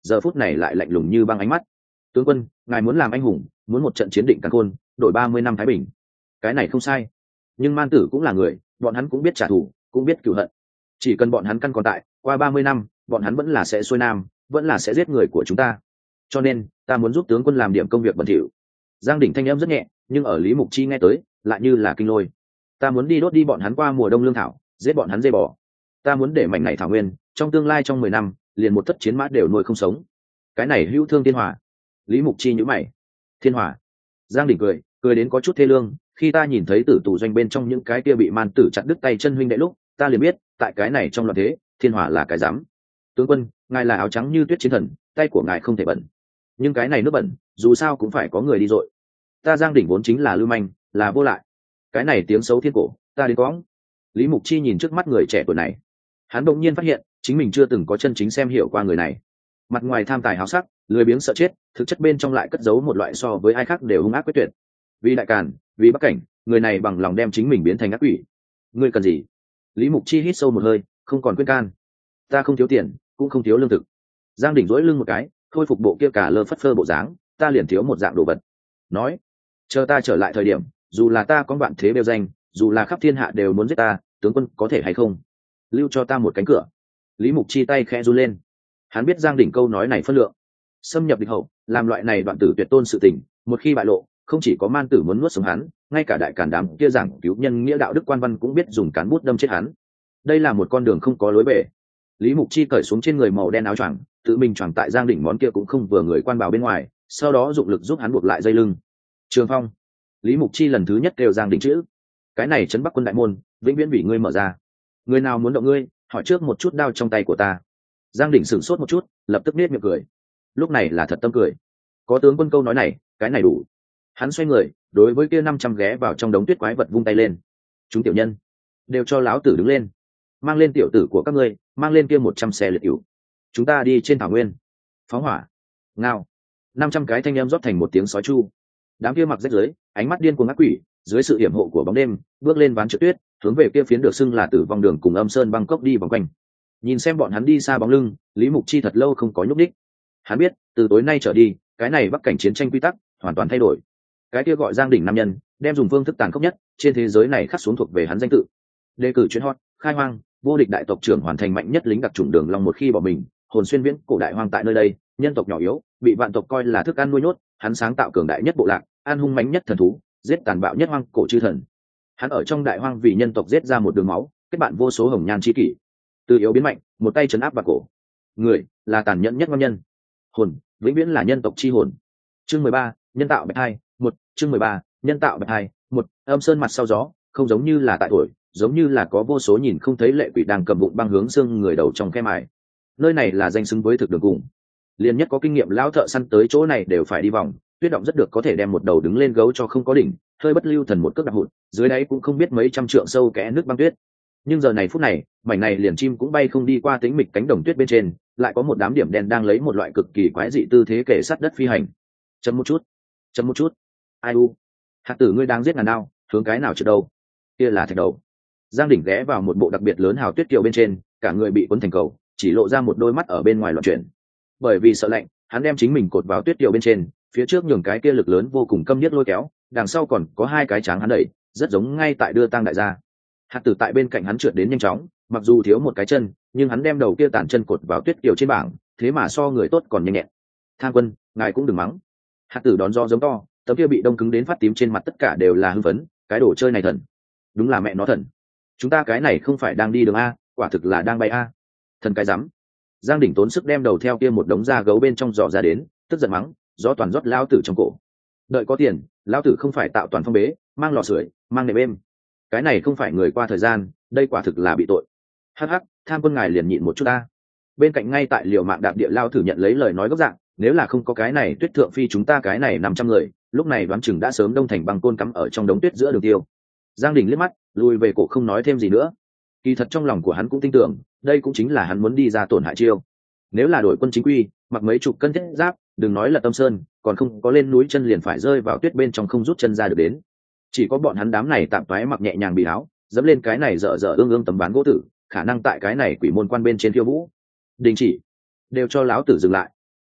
giờ phút này lại lạnh lùng như băng ánh mắt. Tướng quân, ngài muốn làm anh hùng, muốn một trận chiến định càn khôn, đổi ba mươi năm thái bình, cái này không sai. Nhưng man tử cũng là người, bọn hắn cũng biết trả thù, cũng biết cửu hận. Chỉ cần bọn hắn căn còn tại, qua ba mươi năm bọn hắn vẫn là sẽ xuôi nam, vẫn là sẽ giết người của chúng ta. Cho nên ta muốn giúp tướng quân làm điểm công việc bẩn thỉu. Giang Đỉnh thanh âm rất nhẹ, nhưng ở Lý Mục Chi nghe tới lại như là kinh lôi. Ta muốn đi đốt đi bọn hắn qua mùa đông lương thảo, giết bọn hắn dây bò. Ta muốn để mảnh này thảo nguyên trong tương lai trong mười năm liền một thất chiến mã đều nuôi không sống. Cái này hữu thương thiên hòa. Lý Mục Chi nhíu mày. Thiên hòa? Giang Đỉnh cười, cười đến có chút thê lương. Khi ta nhìn thấy tử tù doanh bên trong những cái kia bị man tử chặt đứt tay chân huynh đệ lúc, ta liền biết tại cái này trong loạn thế, thiên hòa là cái dám. Tướng quân, ngài là áo trắng như tuyết chiến thần, tay của ngài không thể bẩn, nhưng cái này nước bẩn dù sao cũng phải có người đi dội. Ta Giang Đỉnh vốn chính là lưu manh, là vô lại, cái này tiếng xấu thiên cổ ta đến quõng. Lý Mục Chi nhìn trước mắt người trẻ tuổi này, hắn bỗng nhiên phát hiện chính mình chưa từng có chân chính xem hiểu qua người này. Mặt ngoài tham tài háo sắc, lười biếng sợ chết, thực chất bên trong lại cất giấu một loại so với ai khác đều hung ác quyết tuyệt. Vì đại càn, vì bắc cảnh, người này bằng lòng đem chính mình biến thành ác quỷ. Ngươi cần gì? Lý Mục Chi hít sâu một hơi, không còn khuyên can. Ta không thiếu tiền, cũng không thiếu lương thực. Giang Đỉnh dỗi lưng một cái, khôi phục bộ kia cả lơ phất phơ bộ dáng. Ta liền thiếu một dạng đồ vật. Nói, chờ ta trở lại thời điểm, dù là ta có vạn thế đều danh, dù là khắp thiên hạ đều muốn giết ta, tướng quân có thể hay không lưu cho ta một cánh cửa? Lý Mục Chi tay khẽ run lên, hắn biết Giang Đỉnh câu nói này phân lượng. Xâm nhập địch hậu, làm loại này đoạn tử tuyệt tôn sự tình, một khi bại lộ, không chỉ có man tử muốn nuốt sống hắn, ngay cả đại càn đám kia giảng cứu nhân nghĩa đạo đức quan văn cũng biết dùng cán bút đâm chết hắn. Đây là một con đường không có lối về. Lý Mục Chi cởi xuống trên người màu đen áo choàng, tự mình choàng tại Giang Đỉnh món kia cũng không vừa người quan bảo bên ngoài, sau đó dụng lực giúp hắn buộc lại dây lưng. Trường Phong. Lý Mục Chi lần thứ nhất kêu Giang Đỉnh chữ. Cái này trấn Bắc quân đại môn, vĩnh viễn vì ngươi mở ra. Người nào muốn động ngươi, hỏi trước một chút đao trong tay của ta. Giang Đỉnh sửng sốt một chút, lập tức nết miệng cười. Lúc này là thật tâm cười. Có tướng quân câu nói này, cái này đủ. Hắn xoay người, đối với kia năm trăm ghé vào trong đống tuyết quái vật vung tay lên. Chúng tiểu nhân, đều cho lão tử đứng lên, mang lên tiểu tử của các ngươi, mang lên kia một trăm xe liệt cửu. Chúng ta đi trên thảo nguyên. Phóng hỏa. Ngao. Năm trăm cái thanh âm rót thành một tiếng sói chu. Đám kia mặc rách dưới, ánh mắt điên cuồng ác quỷ, dưới sự hiểm hộ của bóng đêm, bước lên ván trượt tuyết, hướng về kia phiến được xưng là Tử Vong Đường cùng Âm Sơn băng cốc đi vòng quanh. Nhìn xem bọn hắn đi xa bóng lưng, Lý Mục Chi thật lâu không có nhúc nhích. Hắn biết, từ tối nay trở đi, cái này bắc cảnh chiến tranh quy tắc hoàn toàn thay đổi. Cái kia gọi Giang Đỉnh nam nhân, đem dùng phương thức tàn khốc nhất trên thế giới này khắc xuống thuộc về hắn danh tự. Đề cử chuyến hot, khai hoang, vô địch đại tộc trưởng hoàn thành mạnh nhất lính đặc chủng đường long một khi bỏ mình, hồn xuyên viễn cổ đại hoang tại nơi đây, nhân tộc nhỏ yếu, bị vạn tộc coi là thức ăn nuôi nhốt, hắn sáng tạo cường đại nhất bộ lạc, an hung mãnh nhất thần thú, giết tàn bạo nhất hoang cổ chư thần. Hắn ở trong đại hoang vì nhân tộc giết ra một đường máu, kết bạn vô số hồng nhan chi kỷ. Từ yếu biến mạnh, một tay trấn áp vào cổ. Người là tàn nhẫn nhất ngon nhân. Hồn vĩnh viễn là nhân tộc chi hồn. Chương mười ba, nhân tạo bạch hai, một, chương mười ba, nhân tạo bạch hai, một, Âm Sơn mặt sau gió, không giống như là tại tuổi, giống như là có vô số nhìn không thấy lệ quỷ đang cầm bụng băng hướng xương người đầu trong khe mài. Nơi này là danh xứng với thực đường cùng. Liên nhất có kinh nghiệm lão thợ săn tới chỗ này đều phải đi vòng, tuyết động rất được có thể đem một đầu đứng lên gấu cho không có đỉnh, hơi bất lưu thần một cước đạp hụt, dưới đáy cũng không biết mấy trăm trượng sâu kẽ nước băng tuyết. Nhưng giờ này phút này, mảnh này liền chim cũng bay không đi qua tĩnh mịch cánh đồng tuyết bên trên, lại có một đám điểm đen đang lấy một loại cực kỳ quái dị tư thế kể sát đất phi hành. Chấm một chút, chấm một chút. Ai u, hạt tử ngươi đang giết ngàn đao, hướng cái nào trượt đâu? Kia là thạch đầu. Giang Đỉnh ghé vào một bộ đặc biệt lớn hào tuyết kiều bên trên, cả người bị cuốn thành cầu, chỉ lộ ra một đôi mắt ở bên ngoài loạn chuyển. Bởi vì sợ lạnh, hắn đem chính mình cột vào tuyết kiều bên trên, phía trước nhường cái kia lực lớn vô cùng câm điếc lôi kéo, đằng sau còn có hai cái tráng hắn đẩy, rất giống ngay tại đưa tang đại gia. Hạt tử tại bên cạnh hắn trượt đến nhanh chóng, mặc dù thiếu một cái chân, nhưng hắn đem đầu kia tản chân cột vào tuyết kiều trên bảng, thế mà so người tốt còn nhanh nhẹn. Tham quân, ngài cũng đừng mắng. Hạt tử đón do giống to, tấm kia bị đông cứng đến phát tím trên mặt tất cả đều là hưng phấn, cái đồ chơi này thần, đúng là mẹ nó thần. Chúng ta cái này không phải đang đi đường a, quả thực là đang bay a. Thần cái rắm. Giang Đỉnh tốn sức đem đầu theo kia một đống da gấu bên trong dò ra đến, tức giận mắng, gió toàn rót lao tử trong cổ. Đợi có tiền, lao tử không phải tạo toàn phong bế, mang lò sưởi, mang nệm êm. Cái này không phải người qua thời gian, đây quả thực là bị tội. Hắc hắc, tham quân ngài liền nhịn một chút ta. Bên cạnh ngay tại liều mạng đạp địa lao thử nhận lấy lời nói gốc dạng, nếu là không có cái này tuyết thượng phi chúng ta cái này năm trăm người, lúc này đoán chừng đã sớm đông thành băng côn cắm ở trong đống tuyết giữa đường tiêu. Giang Đỉnh liếc mắt, lùi về cổ không nói thêm gì nữa. Kỳ thật trong lòng của hắn cũng tin tưởng, đây cũng chính là hắn muốn đi ra tổn hại chiêu. Nếu là đổi quân chính quy, mặc mấy chục cân thiết giáp, đừng nói là Tâm Sơn, còn không có lên núi chân liền phải rơi vào tuyết bên trong không rút chân ra được đến. Chỉ có bọn hắn đám này tạm toái mặc nhẹ nhàng bị áo, dẫm lên cái này dở dở ương ương tấm ván gỗ tử, khả năng tại cái này quỷ môn quan bên trên phiêu vũ. Đình chỉ, đều cho lão tử dừng lại.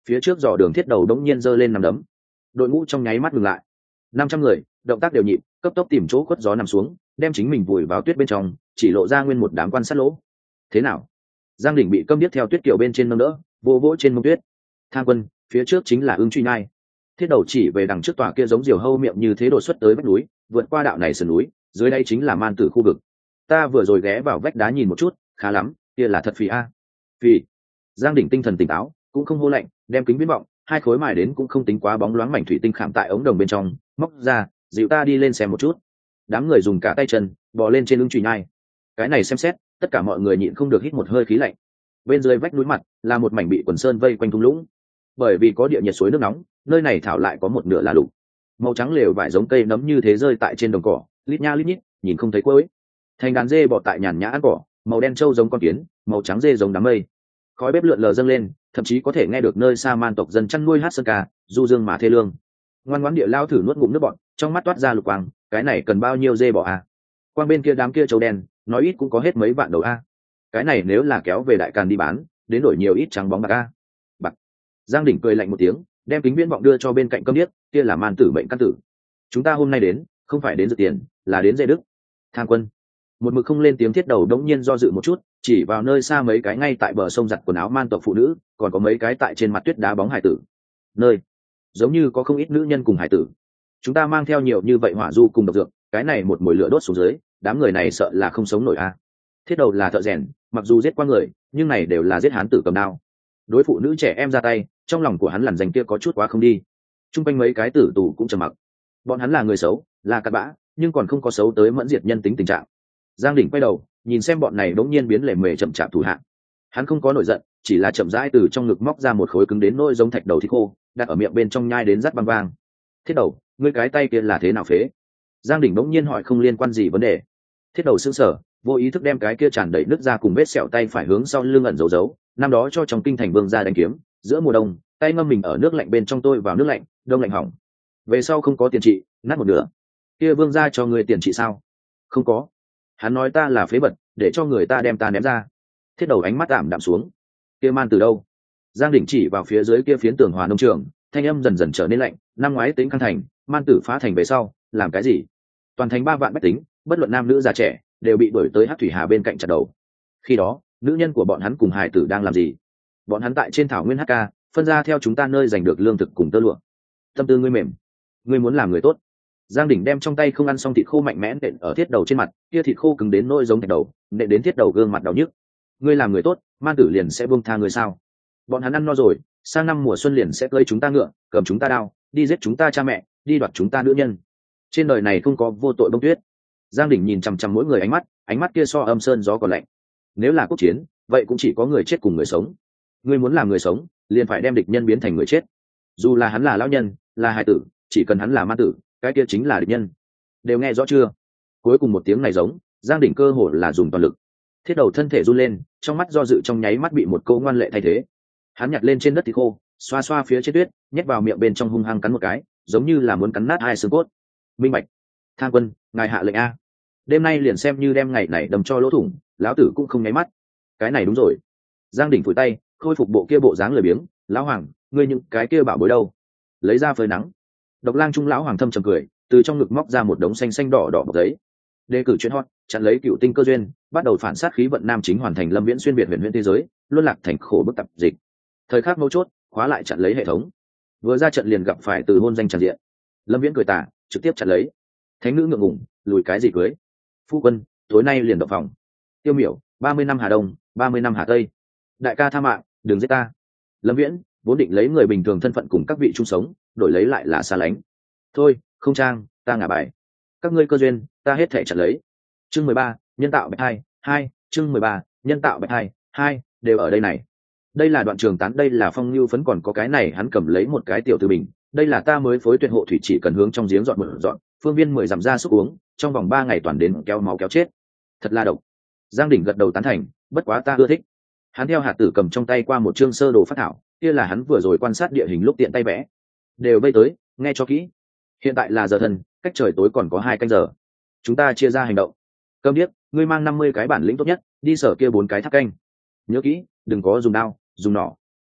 Phía trước dò đường thiết đầu đống nhiên giơ lên nằm đấm, đội ngũ trong nháy mắt ngừng lại. Năm trăm người động tác đều nhịp, cấp tốc tìm chỗ khuất gió nằm xuống, đem chính mình vùi vào tuyết bên trong, chỉ lộ ra nguyên một đám quan sát lỗ. Thế nào? Giang Đỉnh bị câm điếc theo tuyết kiệu bên trên nâng đỡ, vô vỗ trên mông tuyết. Thang quân, phía trước chính là Ưng Truy Nhai. Thiết đầu chỉ về đằng trước tòa kia giống diều hâu miệng như thế đột xuất tới vách núi, vượt qua đạo này sườn núi, dưới đây chính là man tử khu vực. Ta vừa rồi ghé vào vách đá nhìn một chút, khá lắm, kia là thật phì a. Phì. Giang Đỉnh tinh thần tỉnh táo, cũng không hô lạnh, đem kính viễn vọng, hai khối mài đến cũng không tính quá bóng loáng mảnh thủy tinh khảm tại ống đồng bên trong, móc ra, dịu ta đi lên xem một chút. Đám người dùng cả tay chân bò lên trên Ưng Truy Nhai. Cái này xem xét, tất cả mọi người nhịn không được hít một hơi khí lạnh. Bên dưới vách núi mặt là một mảnh bị quần sơn vây quanh thung lũng, bởi vì có địa nhiệt suối nước nóng, nơi này thảo lại có một nửa là lục, màu trắng lều vải giống cây nấm như thế rơi tại trên đồng cỏ, lít nha lít nhít, nhìn không thấy cuối. Thành đàn dê bò tại nhàn nhã ăn cỏ, màu đen trâu giống con kiến, màu trắng dê giống đám mây. Khói bếp lượn lờ dâng lên, thậm chí có thể nghe được nơi xa man tộc dân chăn nuôi hát sơn ca, du dương mà thê lương. Ngoan ngoãn địa lao thử nuốt ngụm nước bọt, trong mắt toát ra lục quang, cái này cần bao nhiêu dê bò à? Quang bên kia đám kia trâu đen, nói ít cũng có hết mấy vạn đầu a. Cái này nếu là kéo về đại càn đi bán, đến đổi nhiều ít trắng bóng bạc a. Bạc. Giang Đỉnh cười lạnh một tiếng, đem kính viễn vọng đưa cho bên cạnh câm điếc, kia là man tử mệnh căn tử. Chúng ta hôm nay đến, không phải đến dự tiền, là đến dê đức. Thang quân. Một mực không lên tiếng thiết đầu đống nhiên do dự một chút, chỉ vào nơi xa mấy cái ngay tại bờ sông giặt quần áo man tộc phụ nữ, còn có mấy cái tại trên mặt tuyết đá bóng hải tử. Nơi giống như có không ít nữ nhân cùng hải tử. Chúng ta mang theo nhiều như vậy hỏa du cùng độc dược, cái này một mùi lửa đốt xuống dưới, đám người này sợ là không sống nổi a. Thiết đầu là thợ rèn, mặc dù giết qua người, nhưng này đều là giết hán tử cầm đao. Đối phụ nữ trẻ em ra tay, trong lòng của hắn lằn danh kia có chút quá không đi. Trung quanh mấy cái tử tù cũng trầm mặc. Bọn hắn là người xấu, là cặn bã, nhưng còn không có xấu tới mẫn diệt nhân tính tình trạng. Giang Đỉnh quay đầu, nhìn xem bọn này đống nhiên biến lề mề chậm chạp thủ hạ. Hắn không có nổi giận, chỉ là chậm rãi từ trong ngực móc ra một khối cứng đến nỗi giống thạch đầu thịt khô, đặt ở miệng bên trong nhai đến rát băng vang. Thiết đầu, ngươi cái tay kia là thế nào phế? Giang Đỉnh đống nhiên hỏi không liên quan gì vấn đề. Thiết đầu sững sờ, vô ý thức đem cái kia tràn đầy nước ra cùng vết sẹo tay phải hướng sau lưng ẩn giấu giấu. Năm đó cho trong kinh thành vương gia đánh kiếm, giữa mùa đông, tay ngâm mình ở nước lạnh bên trong tôi vào nước lạnh, đông lạnh hỏng. Về sau không có tiền trị, nát một nửa. Kia vương gia cho người tiền trị sao? Không có. Hắn nói ta là phế vật, để cho người ta đem ta ném ra. Thiết đầu ánh mắt ảm đạm xuống. Kia man từ đâu? Giang Đỉnh chỉ vào phía dưới kia phiến tường hòa nông trường, thanh âm dần dần trở nên lạnh. Năm ngoái tính khăn thành, man tử phá thành về sau, làm cái gì? Toàn thành ba vạn bách tính, bất luận nam nữ già trẻ, đều bị đuổi tới Hắc Thủy Hà bên cạnh chặt đầu. Khi đó, nữ nhân của bọn hắn cùng hài tử đang làm gì? Bọn hắn tại trên thảo nguyên hát ca, phân ra theo chúng ta nơi giành được lương thực cùng tơ lụa. Tâm tư ngươi mềm, ngươi muốn làm người tốt. Giang Đỉnh đem trong tay không ăn xong thịt khô mạnh mẽ nện ở thiết đầu trên mặt, kia thịt khô cứng đến nỗi giống thạch đầu, nện đến thiết đầu gương mặt đau nhức. Ngươi làm người tốt, man tử liền sẽ buông tha người sao? Bọn hắn ăn no rồi, sang năm mùa xuân liền sẽ cưỡi chúng ta ngựa, cầm chúng ta đao, đi giết chúng ta cha mẹ, đi đoạt chúng ta nữ nhân. Trên đời này không có vô tội bông tuyết. Giang Đỉnh nhìn chằm chằm mỗi người ánh mắt, ánh mắt kia so âm sơn gió còn lạnh. Nếu là quốc chiến, vậy cũng chỉ có người chết cùng người sống. Ngươi muốn làm người sống, liền phải đem địch nhân biến thành người chết. Dù là hắn là lão nhân, là hài tử, chỉ cần hắn là ma tử, cái kia chính là địch nhân. Đều nghe rõ chưa? Cuối cùng một tiếng này giống, Giang Đỉnh cơ hồ là dùng toàn lực. Thiết đầu thân thể run lên, trong mắt do dự trong nháy mắt bị một câu ngoan lệ thay thế. Hắn nhặt lên trên đất thịt khô, xoa xoa phía trên tuyết, nhét vào miệng bên trong hung hăng cắn một cái, giống như là muốn cắn nát hai xương cốt. Minh bạch. Thang quân, ngài hạ lệnh a. Đêm nay liền xem như đem ngày này đâm cho lỗ thủng, lão tử cũng không nháy mắt. Cái này đúng rồi. Giang Đỉnh phủi tay, khôi phục bộ kia bộ dáng lười biếng. Lão hoàng, ngươi những cái kia bảo bối đâu? Lấy ra phơi nắng. Độc Lang Trung lão hoàng thâm trầm cười, từ trong ngực móc ra một đống xanh xanh đỏ đỏ bọc giấy. Đề cử chuyên hot, chặn lấy cựu tinh cơ duyên, bắt đầu phản sát khí vận nam chính hoàn thành lâm viễn xuyên việt huyền huyền thế giới, luân lạc thành khổ bức tập dịch. Thời khắc mấu chốt, khóa lại chặn lấy hệ thống. Vừa ra trận liền gặp phải từ hôn danh tràn diện. Lâm Viễn cười tà, trực tiếp chặn lấy. Thánh nữ ngượng ngùng, lùi cái gì cưới? Phu quân, tối nay liền động phòng. Tiêu Miểu, ba mươi năm Hà Đông, ba mươi năm Hà Tây. Đại ca tha mạng, đừng giết ta. Lâm Viễn vốn định lấy người bình thường thân phận cùng các vị chung sống, đổi lấy lại là xa lánh. Thôi, không trang, ta ngả bài. Các ngươi cơ duyên, ta hết thể chặn lấy. Chương mười ba, nhân tạo bạch hai, hai, chương mười ba, nhân tạo bạch hai, hai, đều ở đây này. Đây là đoạn trường tán, đây là phong lưu phấn, còn có cái này hắn cầm lấy một cái tiểu từ bình. Đây là ta mới phối tuyệt hộ thủy, chỉ cần hướng trong giếng dọn một dọn, phương viên mười dặm ra xúc uống, trong vòng ba ngày toàn đến kéo máu kéo chết. Thật là độc. Giang Đỉnh gật đầu tán thành, bất quá ta ưa thích. Hắn theo hạt tử cầm trong tay qua một chương sơ đồ phát thảo, kia là hắn vừa rồi quan sát địa hình lúc tiện tay vẽ. Đều vây tới, nghe cho kỹ. Hiện tại là giờ thân, cách trời tối còn có hai canh giờ. Chúng ta chia ra hành động. Câm điếc, ngươi mang năm mươi cái bản lĩnh tốt nhất, đi sở kia bốn cái tháp canh. Nhớ kỹ, đừng có dùng đao, dùng nỏ.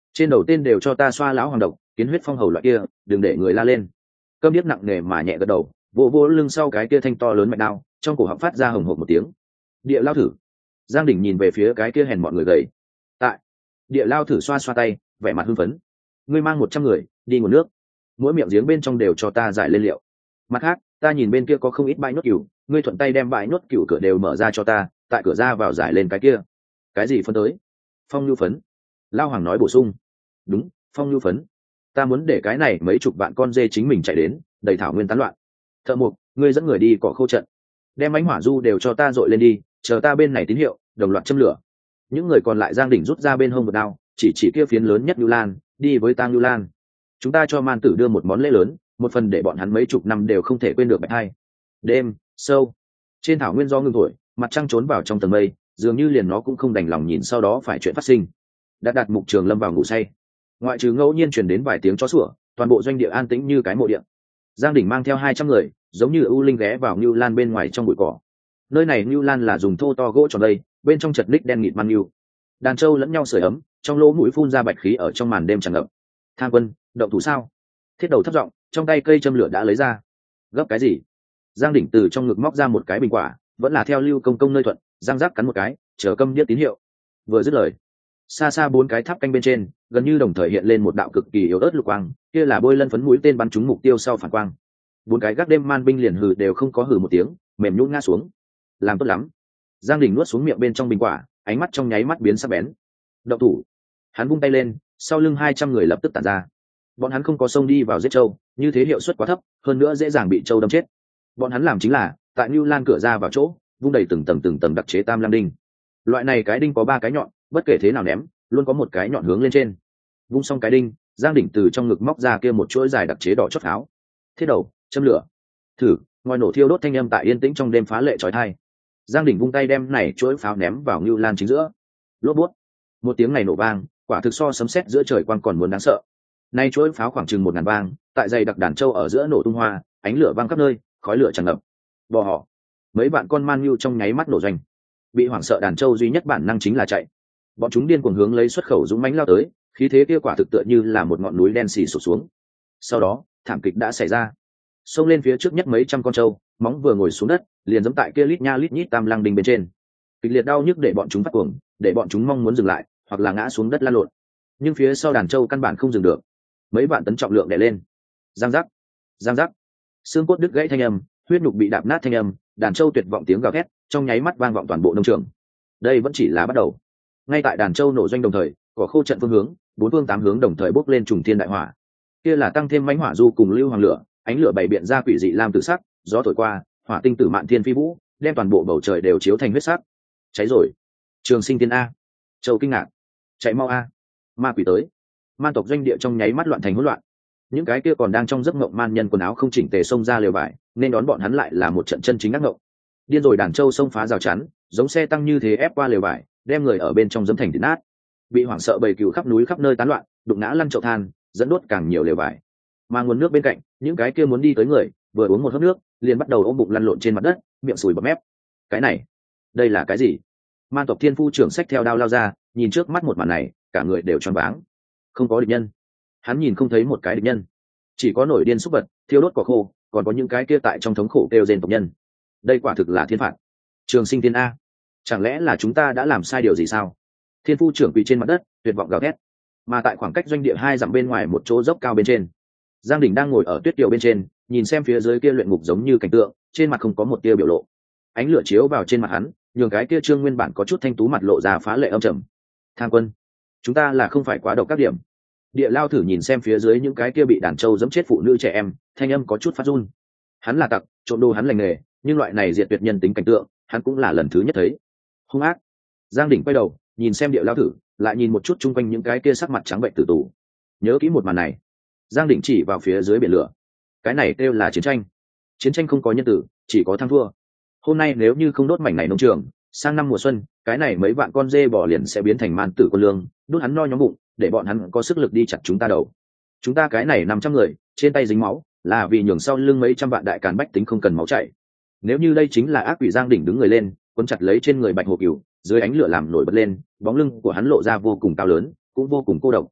trên đầu tên đều cho ta xoa lão hoàng độc, kiến huyết phong hầu loại kia, đừng để người la lên. Cơm điếc nặng nề mà nhẹ gật đầu, vỗ vỗ lưng sau cái kia thanh to lớn mạch đao, trong cổ họng phát ra hồng hộc một tiếng. Địa lao thử. Giang Đỉnh nhìn về phía cái kia hèn mọn người gầy. Tại. Địa lao thử xoa xoa tay, vẻ mặt hưng phấn. Ngươi mang một trăm người đi nguồn nước, mỗi miệng giếng bên trong đều cho ta giải lên liệu. Mặt khác, ta nhìn bên kia có không ít bãi nốt cừu, ngươi thuận tay đem bãi nốt cừu cửa đều mở ra cho ta, tại cửa ra vào giải lên cái kia. Cái gì phân tới? Phong nhu phấn. Lao Hoàng nói bổ sung. Đúng, phong nhu phấn. Ta muốn để cái này mấy chục vạn con dê chính mình chạy đến, đầy thảo nguyên tán loạn. Thợ mục, ngươi dẫn người đi cỏ khô trận, đem ánh hỏa du đều cho ta dội lên đi, chờ ta bên này tín hiệu, đồng loạt châm lửa. Những người còn lại Giang Đỉnh rút ra bên hông một đao, chỉ chỉ kia phiến lớn nhất Nưu Lan, đi với ta Nưu Lan. Chúng ta cho man tử đưa một món lễ lớn, một phần để bọn hắn mấy chục năm đều không thể quên được bạch hai. Đêm sâu, trên thảo nguyên do ngưng thổi, mặt trăng trốn vào trong tầng mây, dường như liền nó cũng không đành lòng nhìn sau đó phải chuyện phát sinh. Đạt Đạt Mục Trường lâm vào ngủ say, ngoại trừ ngẫu nhiên truyền đến vài tiếng chó sủa, toàn bộ doanh địa an tĩnh như cái mộ địa. Giang Đỉnh mang theo hai trăm người, giống như ưu linh ghé vào Nưu Lan bên ngoài trong bụi cỏ. Nơi này Nưu Lan là dùng thô to gỗ tròn đây, bên trong chật ních đen nghịt man nưu. Đàn trâu lẫn nhau sưởi ấm, trong lỗ mũi phun ra bạch khí ở trong màn đêm tràn ngập. Tham quân, động thủ sao? Thiết đầu thấp giọng, trong tay cây châm lửa đã lấy ra. Gấp cái gì? Giang Đỉnh từ trong ngực móc ra một cái bình quả, vẫn là theo Lưu Công Công nơi thuận, giang giác cắn một cái, chờ câm điếc tín hiệu. Vừa dứt lời, xa xa bốn cái tháp canh bên trên, gần như đồng thời hiện lên một đạo cực kỳ yếu ớt lục quang, kia là bôi lân phấn mũi tên bắn trúng mục tiêu sau phản quang. Bốn cái gác đêm man binh liền hừ đều không có hừ một tiếng, mềm nhũn ngã xuống. Làm tốt lắm. Giang Đỉnh nuốt xuống miệng bên trong bình quả, ánh mắt trong nháy mắt biến sắc bén. Động thủ. Hắn vung tay lên, sau lưng hai trăm người lập tức tản ra. Bọn hắn không có xông đi vào giết trâu, như thế hiệu suất quá thấp, hơn nữa dễ dàng bị trâu đâm chết. Bọn hắn làm chính là tại Nưu Lan cửa ra vào chỗ, vung đầy từng tầng từng tầng đặc chế tam lam đinh. Loại này cái đinh có ba cái nhọn, bất kể thế nào ném, luôn có một cái nhọn hướng lên trên. Vung xong cái đinh, Giang Đỉnh từ trong ngực móc ra kia một chuỗi dài đặc chế đỏ chót pháo. Thiết đầu, châm lửa. Thử, ngòi nổ thiêu đốt thanh âm tại yên tĩnh trong đêm phá lệ chói tai. Giang Đỉnh vung tay đem này chuỗi pháo ném vào Nưu Lan chính giữa. Lốp bút. Một tiếng này nổ vang, quả thực so sấm sét giữa trời quang còn muốn đáng sợ. Nay chuỗi pháo khoảng chừng một ngàn vang, tại dày đặc đàn trâu ở giữa nổ tung hoa, ánh lửa vang khắp nơi, khói lửa tràn ngập. Bò họ. Mấy bạn con man nhu trong nháy mắt nổ doanh. Bị hoảng sợ đàn trâu duy nhất bản năng chính là chạy. Bọn chúng điên cuồng hướng lấy xuất khẩu dũng mãnh lao tới, khí thế kia quả thực tựa như là một ngọn núi đen xì sụp xuống. Sau đó, thảm kịch đã xảy ra. Xông lên phía trước nhất mấy trăm con trâu, móng vừa ngồi xuống đất, liền giẫm tại kia lít nha lít nhít tam lăng đinh bên trên. Kịch liệt đau nhức để bọn chúng phát cuồng, để bọn chúng mong muốn dừng lại, hoặc là ngã xuống đất lăn lộn. Nhưng phía sau đàn trâu căn bản không dừng được. Mấy vạn tấn trọng lượng đè lên. Giang giác, giang giác. Xương cốt đứt gãy thanh âm, huyết nhục bị đạp nát thanh âm, đàn trâu tuyệt vọng tiếng gào thét, trong nháy mắt vang vọng toàn bộ nông trường. Đây vẫn chỉ là bắt đầu. Ngay tại đàn trâu nổ doanh đồng thời, cỏ khô trận phương hướng, bốn phương tám hướng đồng thời bốc lên trùng thiên đại hỏa. Kia là tăng thêm mãnh hỏa du cùng lưu hoàng lửa, ánh lửa bảy biện ra quỷ dị lam tử sắc, gió thổi qua, hỏa tinh tử mạn thiên phi vũ, đem toàn bộ bầu trời đều chiếu thành huyết sắc. Cháy rồi. Trường Sinh Tiên a. Châu kinh ngạc. Chạy mau a. Ma quỷ tới. Man tộc doanh địa trong nháy mắt loạn thành hỗn loạn. Những cái kia còn đang trong giấc mộng man nhân quần áo không chỉnh tề xông ra lều vải, nên đón bọn hắn lại là một trận chân chính ác mộng. Điên rồi đàn trâu xông phá rào chắn, giống xe tăng như thế ép qua lều vải, đem người ở bên trong dẫm thành thịt nát. Bị hoảng sợ bầy cừu khắp núi khắp nơi tán loạn, đụng ngã lăn chậu than, dẫn đốt càng nhiều lều vải. Mà nguồn nước bên cạnh, những cái kia muốn đi tới người, vừa uống một hớp nước, liền bắt đầu ôm bụng lăn lộn trên mặt đất, miệng sùi bọt mép. Cái này, đây là cái gì? Man tộc thiên phu trưởng xách theo đao lao ra, nhìn trước mắt một màn này, cả người đều choáng váng. Không có địch nhân. Hắn nhìn không thấy một cái địch nhân, chỉ có nổi điên xúc vật, thiêu đốt cỏ khô, còn có những cái kia tại trong thống khổ kêu rên tộc nhân. Đây quả thực là thiên phạt. Trường Sinh Tiên a, chẳng lẽ là chúng ta đã làm sai điều gì sao? Thiên phu trưởng quỳ trên mặt đất, tuyệt vọng gào thét. Mà tại khoảng cách doanh địa hai dặm bên ngoài một chỗ dốc cao bên trên, Giang Đỉnh đang ngồi ở tuyết kiều bên trên, nhìn xem phía dưới kia luyện ngục giống như cảnh tượng, trên mặt không có một tia biểu lộ. Ánh lửa chiếu vào trên mặt hắn, nhường cái kia trương nguyên bản có chút thanh tú mặt lộ ra phá lệ âm trầm. Tham quân, chúng ta là không phải quá độc các điểm. Địa Lao thử nhìn xem phía dưới những cái kia bị đàn trâu giẫm chết phụ nữ trẻ em, thanh âm có chút phát run. Hắn là tặc, trộm đồ hắn lành nghề, nhưng loại này diệt tuyệt nhân tính cảnh tượng, hắn cũng là lần thứ nhất thấy. Hung ác. Giang Đỉnh quay đầu, nhìn xem Địa Lao thử, lại nhìn một chút chung quanh những cái kia sắc mặt trắng bệnh tử tù. Nhớ kỹ một màn này. Giang Đỉnh chỉ vào phía dưới biển lửa. Cái này kêu là chiến tranh. Chiến tranh không có nhân tử, chỉ có thắng thua. Hôm nay nếu như không đốt mảnh này nông trường, sang năm mùa xuân, cái này mấy vạn con dê bò liền sẽ biến thành man tử quân lương, đốt hắn no nhóm bụng, để bọn hắn có sức lực đi chặt chúng ta đầu. Chúng ta cái này năm trăm người, trên tay dính máu, là vì nhường sau lưng mấy trăm vạn đại càn bách tính không cần máu chảy. Nếu như đây chính là ác quỷ, Giang Đỉnh đứng người lên, quấn chặt lấy trên người Bạch Hổ Cửu, dưới ánh lửa làm nổi bật lên, bóng lưng của hắn lộ ra vô cùng cao lớn, cũng vô cùng cô độc.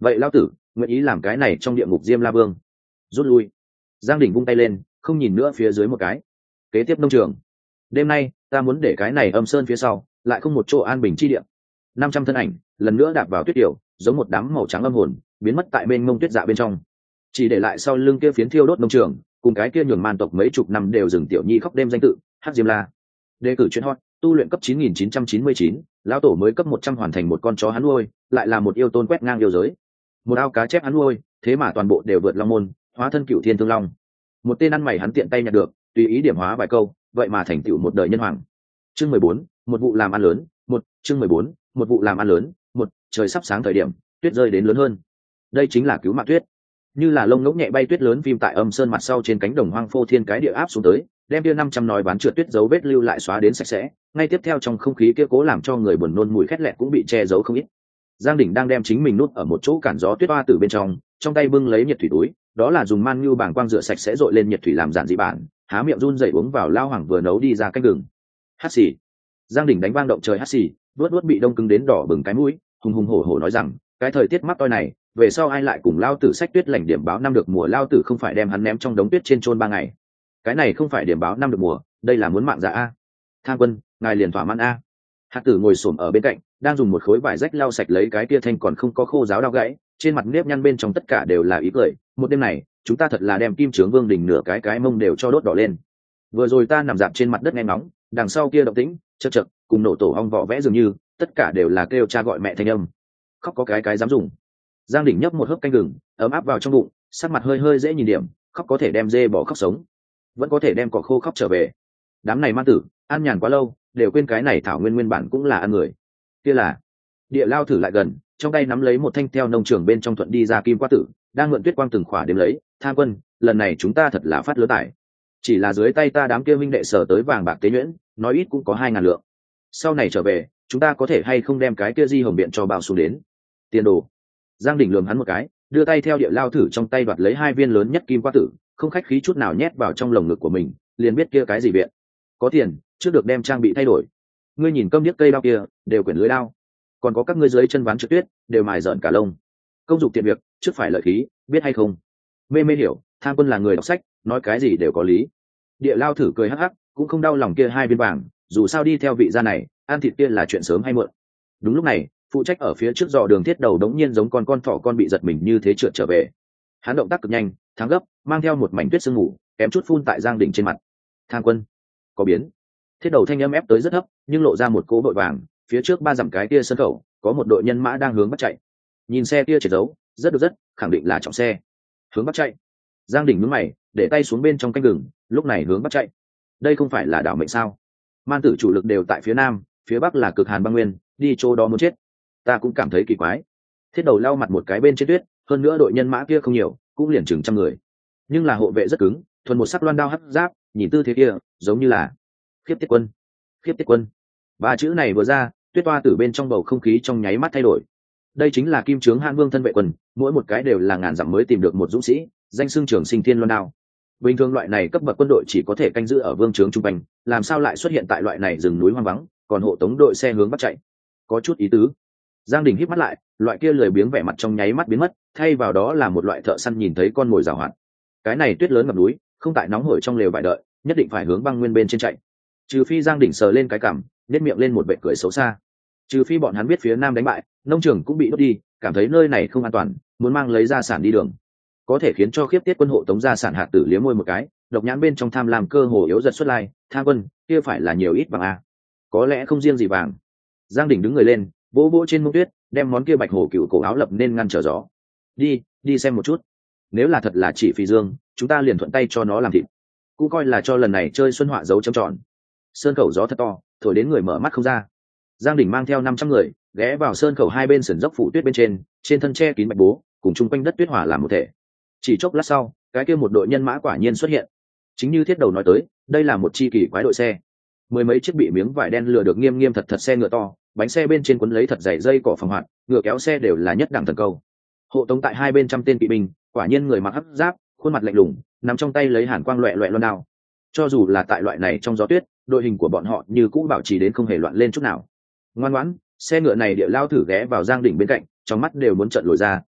vậy lao tử nguyện ý làm cái này trong địa ngục diêm la vương. Rút lui. Giang Đình vung tay lên, không nhìn nữa phía dưới một cái. Kế tiếp nông trường. Đêm nay ta muốn để cái này âm sơn phía sau lại không một chỗ an bình chi địa. Năm trăm thân ảnh lần nữa đạp vào tuyết tiểu, giống một đám màu trắng âm hồn biến mất tại bên mông tuyết dạ bên trong, chỉ để lại sau lưng kia phiến thiêu đốt nông trường cùng cái kia nhường man tộc mấy chục năm đều dừng tiểu nhi khóc đêm danh tự hắc diêm la. Đề cử chuyện hot, tu luyện cấp chín nghìn chín trăm chín mươi chín, lão tổ mới cấp một trăm hoàn thành một con chó hắn nuôi, lại là một yêu tôn quét ngang yêu giới. Một ao cá chép hắn nuôi, thế mà toàn bộ đều vượt long môn, hóa thân cựu thiên thương long. Một tên ăn mày hắn tiện tay nhặt được, tùy ý điểm hóa vài câu, vậy mà thành tựu một đời nhân hoàng. Chương mười bốn, một vụ làm ăn lớn, một, chương mười bốn, một vụ làm ăn lớn, một, trời sắp sáng thời điểm, tuyết rơi đến lớn hơn. Đây chính là cứu mạng tuyết. Như là lông ngỗng nhẹ bay tuyết lớn phim tại âm sơn mặt sau trên cánh đồng hoang phô thiên cái địa áp xuống tới, đem kia năm trăm nói bán trượt tuyết dấu vết lưu lại xóa đến sạch sẽ. Ngay tiếp theo trong không khí kia cố làm cho người buồn nôn mùi khét lẹt cũng bị che giấu không ít. Giang Đỉnh đang đem chính mình nút ở một chỗ cản gió tuyết hoa từ bên trong, trong tay bưng lấy nhiệt thủy túi, đó là dùng man như bảng quang rửa sạch sẽ dội lên nhiệt thủy làm giản dị bản, há miệng run rẩy uống vào lao hoàng vừa nấu đi ra canh gừng. Hắt xì. Giang Đỉnh đánh vang động trời hắt xì, vuốt vuốt bị đông cứng đến đỏ bừng cái mũi, hùng hùng hổ hổ nói rằng, cái thời tiết mắc toi này, về sau ai lại cùng lao tử sách tuyết lành điểm báo năm được mùa, lao tử không phải đem hắn ném trong đống tuyết trên trôn ba ngày. Cái này không phải điểm báo năm được mùa, đây là muốn mạng dạ a. Tham quân, ngài liền thỏa mãn a. Hạt tử ngồi xổm ở bên cạnh, đang dùng một khối vải rách lau sạch lấy cái kia thanh còn không có khô giáo đau gãy, trên mặt nếp nhăn bên trong tất cả đều là ý cười. Một đêm này, chúng ta thật là đem Kim Trướng Vương đỉnh nửa cái cái mông đều cho đốt đỏ lên. Vừa rồi ta nằm dạp trên mặt đất nghe ngóng, đằng sau kia động tĩnh, chậc chậc, cùng nổ tổ ong vỏ vẽ dường như, tất cả đều là kêu cha gọi mẹ thanh âm. Khóc có cái cái dám dùng. Giang Đỉnh nhấp một hớp canh gừng, ấm áp vào trong bụng, sắc mặt hơi hơi dễ nhìn điểm, khóc có thể đem dê bỏ khóc sống, vẫn có thể đem cỏ khô khóc trở về. Đám này man tử, ăn nhàn quá lâu, đều quên cái này thảo nguyên nguyên bản cũng là ăn người. Kia là địa lao thử lại gần, trong tay nắm lấy một thanh theo nông trường bên trong thuận đi ra kim qua tử, đang mượn tuyết quang từng khỏa đếm lấy. Tham quân, lần này chúng ta thật là phát lứa tải. Chỉ là dưới tay ta đám kia minh đệ sở tới vàng bạc tế nhuyễn, nói ít cũng có hai ngàn lượng. Sau này trở về, chúng ta có thể hay không đem cái kia di hồng biện cho bao xuống đến. Tiền đồ. Giang Đỉnh lườm hắn một cái, đưa tay theo địa lao thử trong tay đoạt lấy hai viên lớn nhất kim qua tử, không khách khí chút nào nhét vào trong lồng ngực của mình, liền biết kia cái gì viện. Có tiền, trước được đem trang bị thay đổi. Ngươi nhìn cơm điếc cây đao kia, đều quyển lưới đao. Còn có các ngươi dưới chân ván trượt tuyết, đều mài rợn cả lông. Công dụng tiện việc, trước phải lợi khí, biết hay không? Mê mê hiểu, Tham quân là người đọc sách, nói cái gì đều có lý. Địa lao thử cười hắc hắc, cũng không đau lòng kia hai viên vàng, dù sao đi theo vị gia này, ăn thịt kia là chuyện sớm hay muộn. Đúng lúc này, phụ trách ở phía trước dò đường thiết đầu đống nhiên giống con con thỏ con bị giật mình như thế trượt trở về. Hắn động tác cực nhanh, thắng gấp, mang theo một mảnh tuyết sương mù, kém chút phun tại Giang Đỉnh trên mặt. Tham quân, có biến. Thiết đầu thanh âm ép tới rất thấp, nhưng lộ ra một cỗ đội vàng, phía trước ba dặm cái kia sân khẩu, có một đội nhân mã đang hướng bắc chạy. Nhìn xe kia triệt dấu, rất được rất, khẳng định là trọng xe. Hướng bắc chạy. Giang Đỉnh nhướng mày, để tay xuống bên trong canh gừng, lúc này hướng bắc chạy. Đây không phải là đảo mệnh sao? Man tử chủ lực đều tại phía nam, phía bắc là cực hàn băng nguyên, đi chỗ đó muốn chết. Ta cũng cảm thấy kỳ quái. Thiết đầu lau mặt một cái bên trên tuyết, hơn nữa đội nhân mã kia không nhiều, cũng liền chừng trăm người, nhưng là hộ vệ rất cứng, thuần một sắc loan đao hấp giáp, nhìn tư thế kia giống như là khiếp tiết quân. Khiếp tiết quân, ba chữ này vừa ra, tuyết toa từ bên trong bầu không khí trong nháy mắt thay đổi. Đây chính là Kim Trướng Hàn Vương thân vệ quân, mỗi một cái đều là ngàn dặm mới tìm được một dũng sĩ, danh xưng trường sinh thiên loan đao. Bình thường loại này cấp bậc quân đội chỉ có thể canh giữ ở vương trướng trung quanh, làm sao lại xuất hiện tại loại này rừng núi hoang vắng, còn hộ tống đội xe hướng bắc chạy, có chút ý tứ. Giang Đình híp mắt lại, loại kia lười biếng vẻ mặt trong nháy mắt biến mất, thay vào đó là một loại thợ săn nhìn thấy con mồi giàu hoạt. Cái này tuyết lớn ngập núi, không tại nóng hổi trong lều vải đợi, nhất định phải hướng băng nguyên bên trên chạy. Trừ phi Giang Đình sờ lên cái cằm, nhếch miệng lên một vẻ cười xấu xa. Trừ phi bọn hắn biết phía nam đánh bại, nông trường cũng bị đốt đi, cảm thấy nơi này không an toàn, muốn mang lấy gia sản đi đường. Có thể khiến cho khiếp tiết quân hộ tống gia sản hạt tử liếm môi một cái, độc nhãn bên trong tham lam cơ hồ yếu giật xuất lai, Tham quân, kia phải là nhiều ít vàng a? Có lẽ không riêng gì vàng. Giang Đình đứng người lên, vỗ vỗ trên mông tuyết, đem món kia bạch hổ cựu cổ áo lập nên ngăn trở gió. Đi, đi xem một chút. Nếu là thật là chỉ phi dương, chúng ta liền thuận tay cho nó làm thịt, cũng coi là cho lần này chơi xuân họa dấu châm tròn. Sơn khẩu gió thật to, thổi đến người mở mắt không ra. Giang Đình mang theo năm trăm người, ghé vào sơn khẩu hai bên sườn dốc phủ tuyết bên trên, trên thân che kín bạch bố, cùng chung quanh đất tuyết hỏa làm một thể. Chỉ chốc lát sau, cái kia một đội nhân mã quả nhiên xuất hiện. Chính như Thiết đầu nói tới, đây là một chi kỳ quái đội xe. Mười mấy chiếc bị miếng vải đen lừa được nghiêm nghiêm thật thật xe ngựa to, bánh xe bên trên quấn lấy thật dày dây cỏ phòng hoạt, ngựa kéo xe đều là nhất đẳng thần câu. Hộ tống tại hai bên trăm tên kỵ binh, quả nhiên người mặc hấp giáp, khuôn mặt lạnh lùng, nằm trong tay lấy hàn quang loẹt loẹt loan đao. Cho dù là tại loại này trong gió tuyết, đội hình của bọn họ như cũ bảo trì đến không hề loạn lên chút nào. Ngoan ngoãn, xe ngựa này địa lao thử ghé vào Giang Đỉnh bên cạnh, trong mắt đều muốn trợn lồi ra,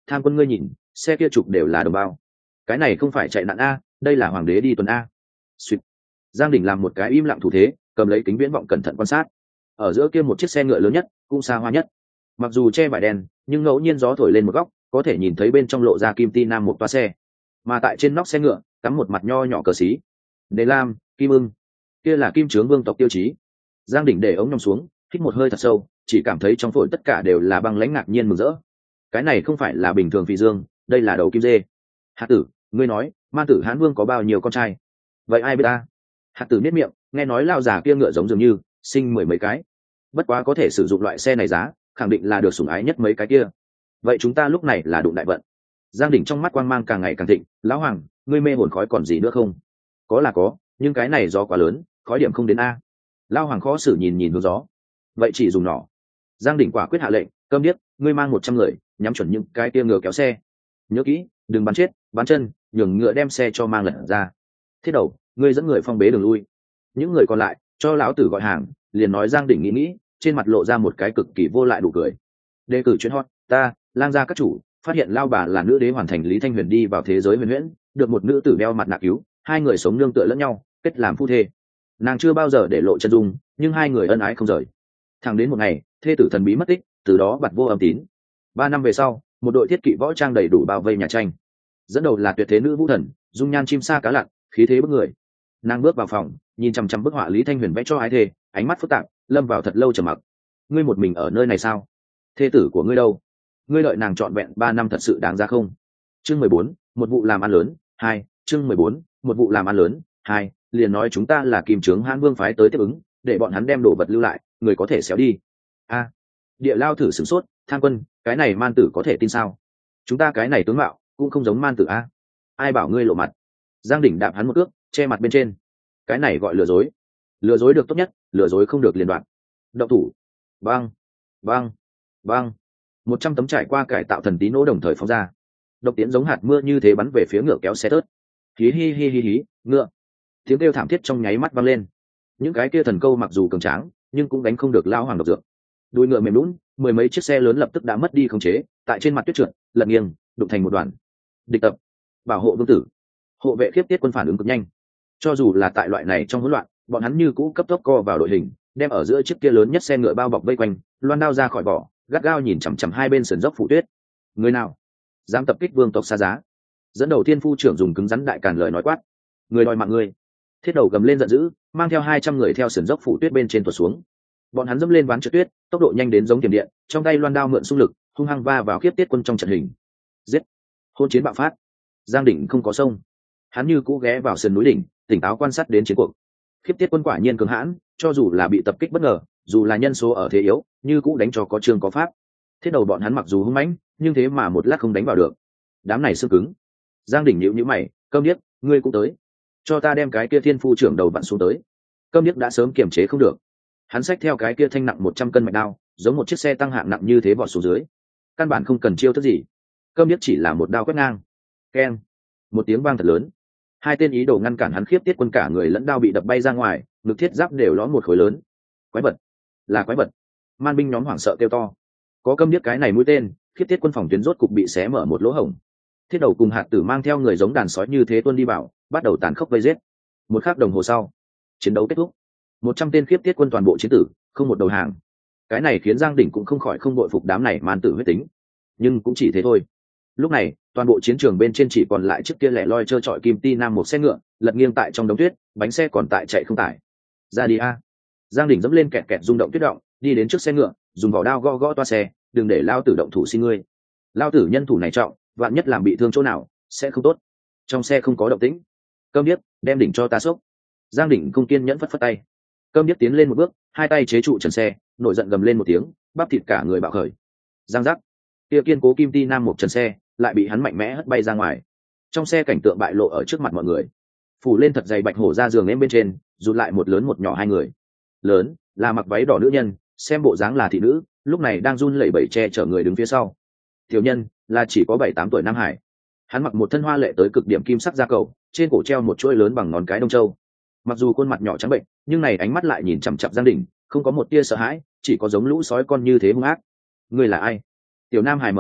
tham quân ngươi nhìn xe kia chụp đều là đồng bao, cái này không phải chạy nạn a, đây là hoàng đế đi tuần a. Sweet. Giang Đình làm một cái im lặng thủ thế, cầm lấy kính viễn vọng cẩn thận quan sát. Ở giữa kia một chiếc xe ngựa lớn nhất, cũng xa hoa nhất. Mặc dù che vải đen, nhưng ngẫu nhiên gió thổi lên một góc, có thể nhìn thấy bên trong lộ ra kim ti nam một toa xe. Mà tại trên nóc xe ngựa, cắm một mặt nho nhỏ cờ xí. Đề lam, kim ưng, kia là kim trướng vương tộc tiêu chí. Giang Đình để ống nhòm xuống, hít một hơi thật sâu, chỉ cảm thấy trong phổi tất cả đều là băng lãnh ngạc nhiên mừng rỡ. Cái này không phải là bình thường phi dương, đây là đầu kim dê. Hạt tử, ngươi nói, man tử Hán Vương có bao nhiêu con trai? Vậy ai biết ta? Hạt tử niết miệng, nghe nói lao già kia ngựa giống dường như sinh mười mấy cái. Bất quá có thể sử dụng loại xe này giá, khẳng định là được sủng ái nhất mấy cái kia. Vậy chúng ta lúc này là đụng đại vận. Giang Đình trong mắt quang mang càng ngày càng thịnh. Lão hoàng, ngươi mê hồn khói còn gì nữa không? Có là có, nhưng cái này gió quá lớn, khói điểm không đến a. Lão hoàng khó xử nhìn nhìn hướng gió. Vậy chỉ dùng nỏ. Giang Đình quả quyết hạ lệnh, câm điếc, ngươi mang một trăm người, nhắm chuẩn những cái kia ngựa kéo xe. Nhớ kỹ, đừng bắn chết, bắn chân, nhường ngựa đem xe cho mang lật ra. Thiết đầu, ngươi dẫn người phong bế đường lui. Những người còn lại cho lão tử gọi hàng, liền nói Giang Đình nghĩ nghĩ, trên mặt lộ ra một cái cực kỳ vô lại đủ cười. Đề cử chuyên hot, ta lang gia các chủ phát hiện lao bà là nữ đế hoàn thành Lý Thanh Huyền đi vào thế giới huyền huyễn, được một nữ tử đeo mặt nạ cứu, hai người sống nương tựa lẫn nhau, kết làm phu thê. Nàng chưa bao giờ để lộ chân dung, nhưng hai người ân ái không rời. Thẳng đến một ngày, thê tử thần bí mất tích, từ đó bặt vô âm tín. Ba năm về sau, một đội thiết kỵ võ trang đầy đủ bao vây nhà tranh. Dẫn đầu là tuyệt thế nữ vũ thần, dung nhan chim sa cá lặn, khí thế bức người. Nàng bước vào phòng, nhìn chằm chằm bức họa Lý Thanh Huyền vẽ cho ái thê, ánh mắt phức tạp, lâm vào thật lâu trầm mặc. Ngươi một mình ở nơi này sao? Thê tử của ngươi đâu? Ngươi đợi nàng trọn vẹn ba năm thật sự đáng ra không? Chương mười bốn, một vụ làm ăn lớn. Hai. Chương mười bốn, một vụ làm ăn lớn. Hai. Liền nói chúng ta là Kim Trướng Hán Vương phái tới tiếp ứng, để bọn hắn đem đồ vật lưu lại, người có thể xéo đi. A. Địa Lao thử sửng sốt, Tham quân, cái này man tử có thể tin sao? Chúng ta cái này tướng mạo cũng không giống man tử a. Ai bảo ngươi lộ mặt? Giang Đỉnh đạp hắn một cước, che mặt bên trên. Cái này gọi lừa dối. Lừa dối được tốt nhất, lừa dối không được liền đoạn. Động thủ. Băng, băng, băng. Một trăm tấm trải qua cải tạo thần tí nỗ đồng thời phóng ra. Độc tiễn giống hạt mưa như thế bắn về phía ngựa kéo xe tớt. Hí hi hi hi hí, ngựa. Tiếng kêu thảm thiết trong nháy mắt vang lên. Những cái kia thần câu mặc dù cường tráng, nhưng cũng đánh không được lao hoàng độc dược. Đuôi ngựa mềm lún, mười mấy chiếc xe lớn lập tức đã mất đi khống chế, tại trên mặt tuyết trượt, lật nghiêng, đụng thành một đoàn. Địch tập, bảo hộ vương tử. Hộ vệ khiếp tiết quân phản ứng cực nhanh. Cho dù là tại loại này trong hỗn loạn, bọn hắn như cũ cấp tốc co vào đội hình, đem ở giữa chiếc kia lớn nhất xe ngựa bao bọc vây quanh, loan đao ra khỏi vỏ, gắt gao nhìn chằm chằm hai bên sườn dốc phủ tuyết. Người nào dám tập kích vương tộc xa giá? Dẫn đầu thiên phu trưởng dùng cứng rắn đại càn lời nói quát. Người đòi mạng ngươi. Thiết đầu gầm lên giận dữ, mang theo hai trăm người theo sườn dốc phủ tuyết bên trên tuột xuống. Bọn hắn dẫm lên ván trượt tuyết, tốc độ nhanh đến giống tiềm điện, trong tay loan đao mượn xung lực, hung hăng va vào khiếp tiết quân trong trận hình. Giết! Hôn chiến bạo phát. Giang Đỉnh không có sông, hắn như cũ ghé vào sườn núi đỉnh, tỉnh táo quan sát đến chiến cuộc. Khiếp tiết quân quả nhiên cường hãn, cho dù là bị tập kích bất ngờ, dù là nhân số ở thế yếu, như cũ đánh cho có chương có pháp. Thiết đầu bọn hắn mặc dù hung mãnh, nhưng thế mà một lát không đánh vào được. Đám này xương cứng. Giang Đỉnh nhíu nhíu mày, câm điếc, ngươi cũng tới, cho ta đem cái kia thiên phu trưởng đầu vặn xuống tới. Câm điếc đã sớm kiềm chế không được, hắn xách theo cái kia thanh nặng một trăm cân mạch đao, giống một chiếc xe tăng hạng nặng như thế vọt xuống dưới. Căn bản không cần chiêu thức gì, câm điếc chỉ là một đao quét ngang. Keng, một tiếng vang thật lớn. Hai tên ý đồ ngăn cản hắn khiếp tiết quân cả người lẫn đao bị đập bay ra ngoài, ngực thiết giáp đều lõm một khối lớn. Quái vật, là quái vật. Man binh nhóm hoảng sợ kêu to. Có câm điếc cái này mũi tên, khiếp tiết quân phòng tuyến rốt cục bị xé mở một lỗ hổng. Thiết đầu cùng hạt tử mang theo người giống đàn sói như thế tuôn đi vào, bắt đầu tàn khốc vây giết. Một khắc đồng hồ sau, chiến đấu kết thúc. Một trăm tên khiếp tiết quân toàn bộ chiến tử, không một đầu hàng. Cái này khiến Giang Đỉnh cũng không khỏi không bội phục đám này man tử huyết tính. Nhưng cũng chỉ thế thôi. Lúc này, toàn bộ chiến trường bên trên chỉ còn lại chiếc kia lẻ loi trơ trọi kim ti nam một xe ngựa, lật nghiêng tại trong đống tuyết, bánh xe còn tại chạy không tải. Ra đi a! Giang Đỉnh dẫm lên kẹt kẹt rung động tuyết động, đi đến trước xe ngựa, dùng vỏ đao gõ gõ toa xe, đừng để lao tử động thủ xin ngươi. Lao tử nhân thủ này trọng, vạn nhất làm bị thương chỗ nào, sẽ không tốt. Trong xe không có động tĩnh. Câm điếc, đem Đỉnh cho ta xốc. Giang Đỉnh không kiên nhẫn phất phất tay. Câm điếc tiến lên một bước, hai tay chế trụ trần xe, nổi giận gầm lên một tiếng, bắp thịt cả người bạo khởi. Giang giác, kia kiên cố kim ti nam một trần xe lại bị hắn mạnh mẽ hất bay ra ngoài. Trong xe cảnh tượng bại lộ ở trước mặt mọi người, phủ lên thật dày bạch hổ ra giường em bên trên, rụt lại một lớn một nhỏ hai người. Lớn là mặc váy đỏ nữ nhân, xem bộ dáng là thị nữ, lúc này đang run lẩy bẩy che chở người đứng phía sau. Tiểu nhân là chỉ có bảy tám tuổi Nam Hải, hắn mặc một thân hoa lệ tới cực điểm kim sắc da cầu, trên cổ treo một chuỗi lớn bằng ngón cái đông châu. Mặc dù khuôn mặt nhỏ trắng bệnh, nhưng này ánh mắt lại nhìn chằm chằm Giang Đỉnh, không có một tia sợ hãi, chỉ có giống lũ sói con như thế hung ác. Ngươi là ai? Tiểu Nam Hải mở miệng,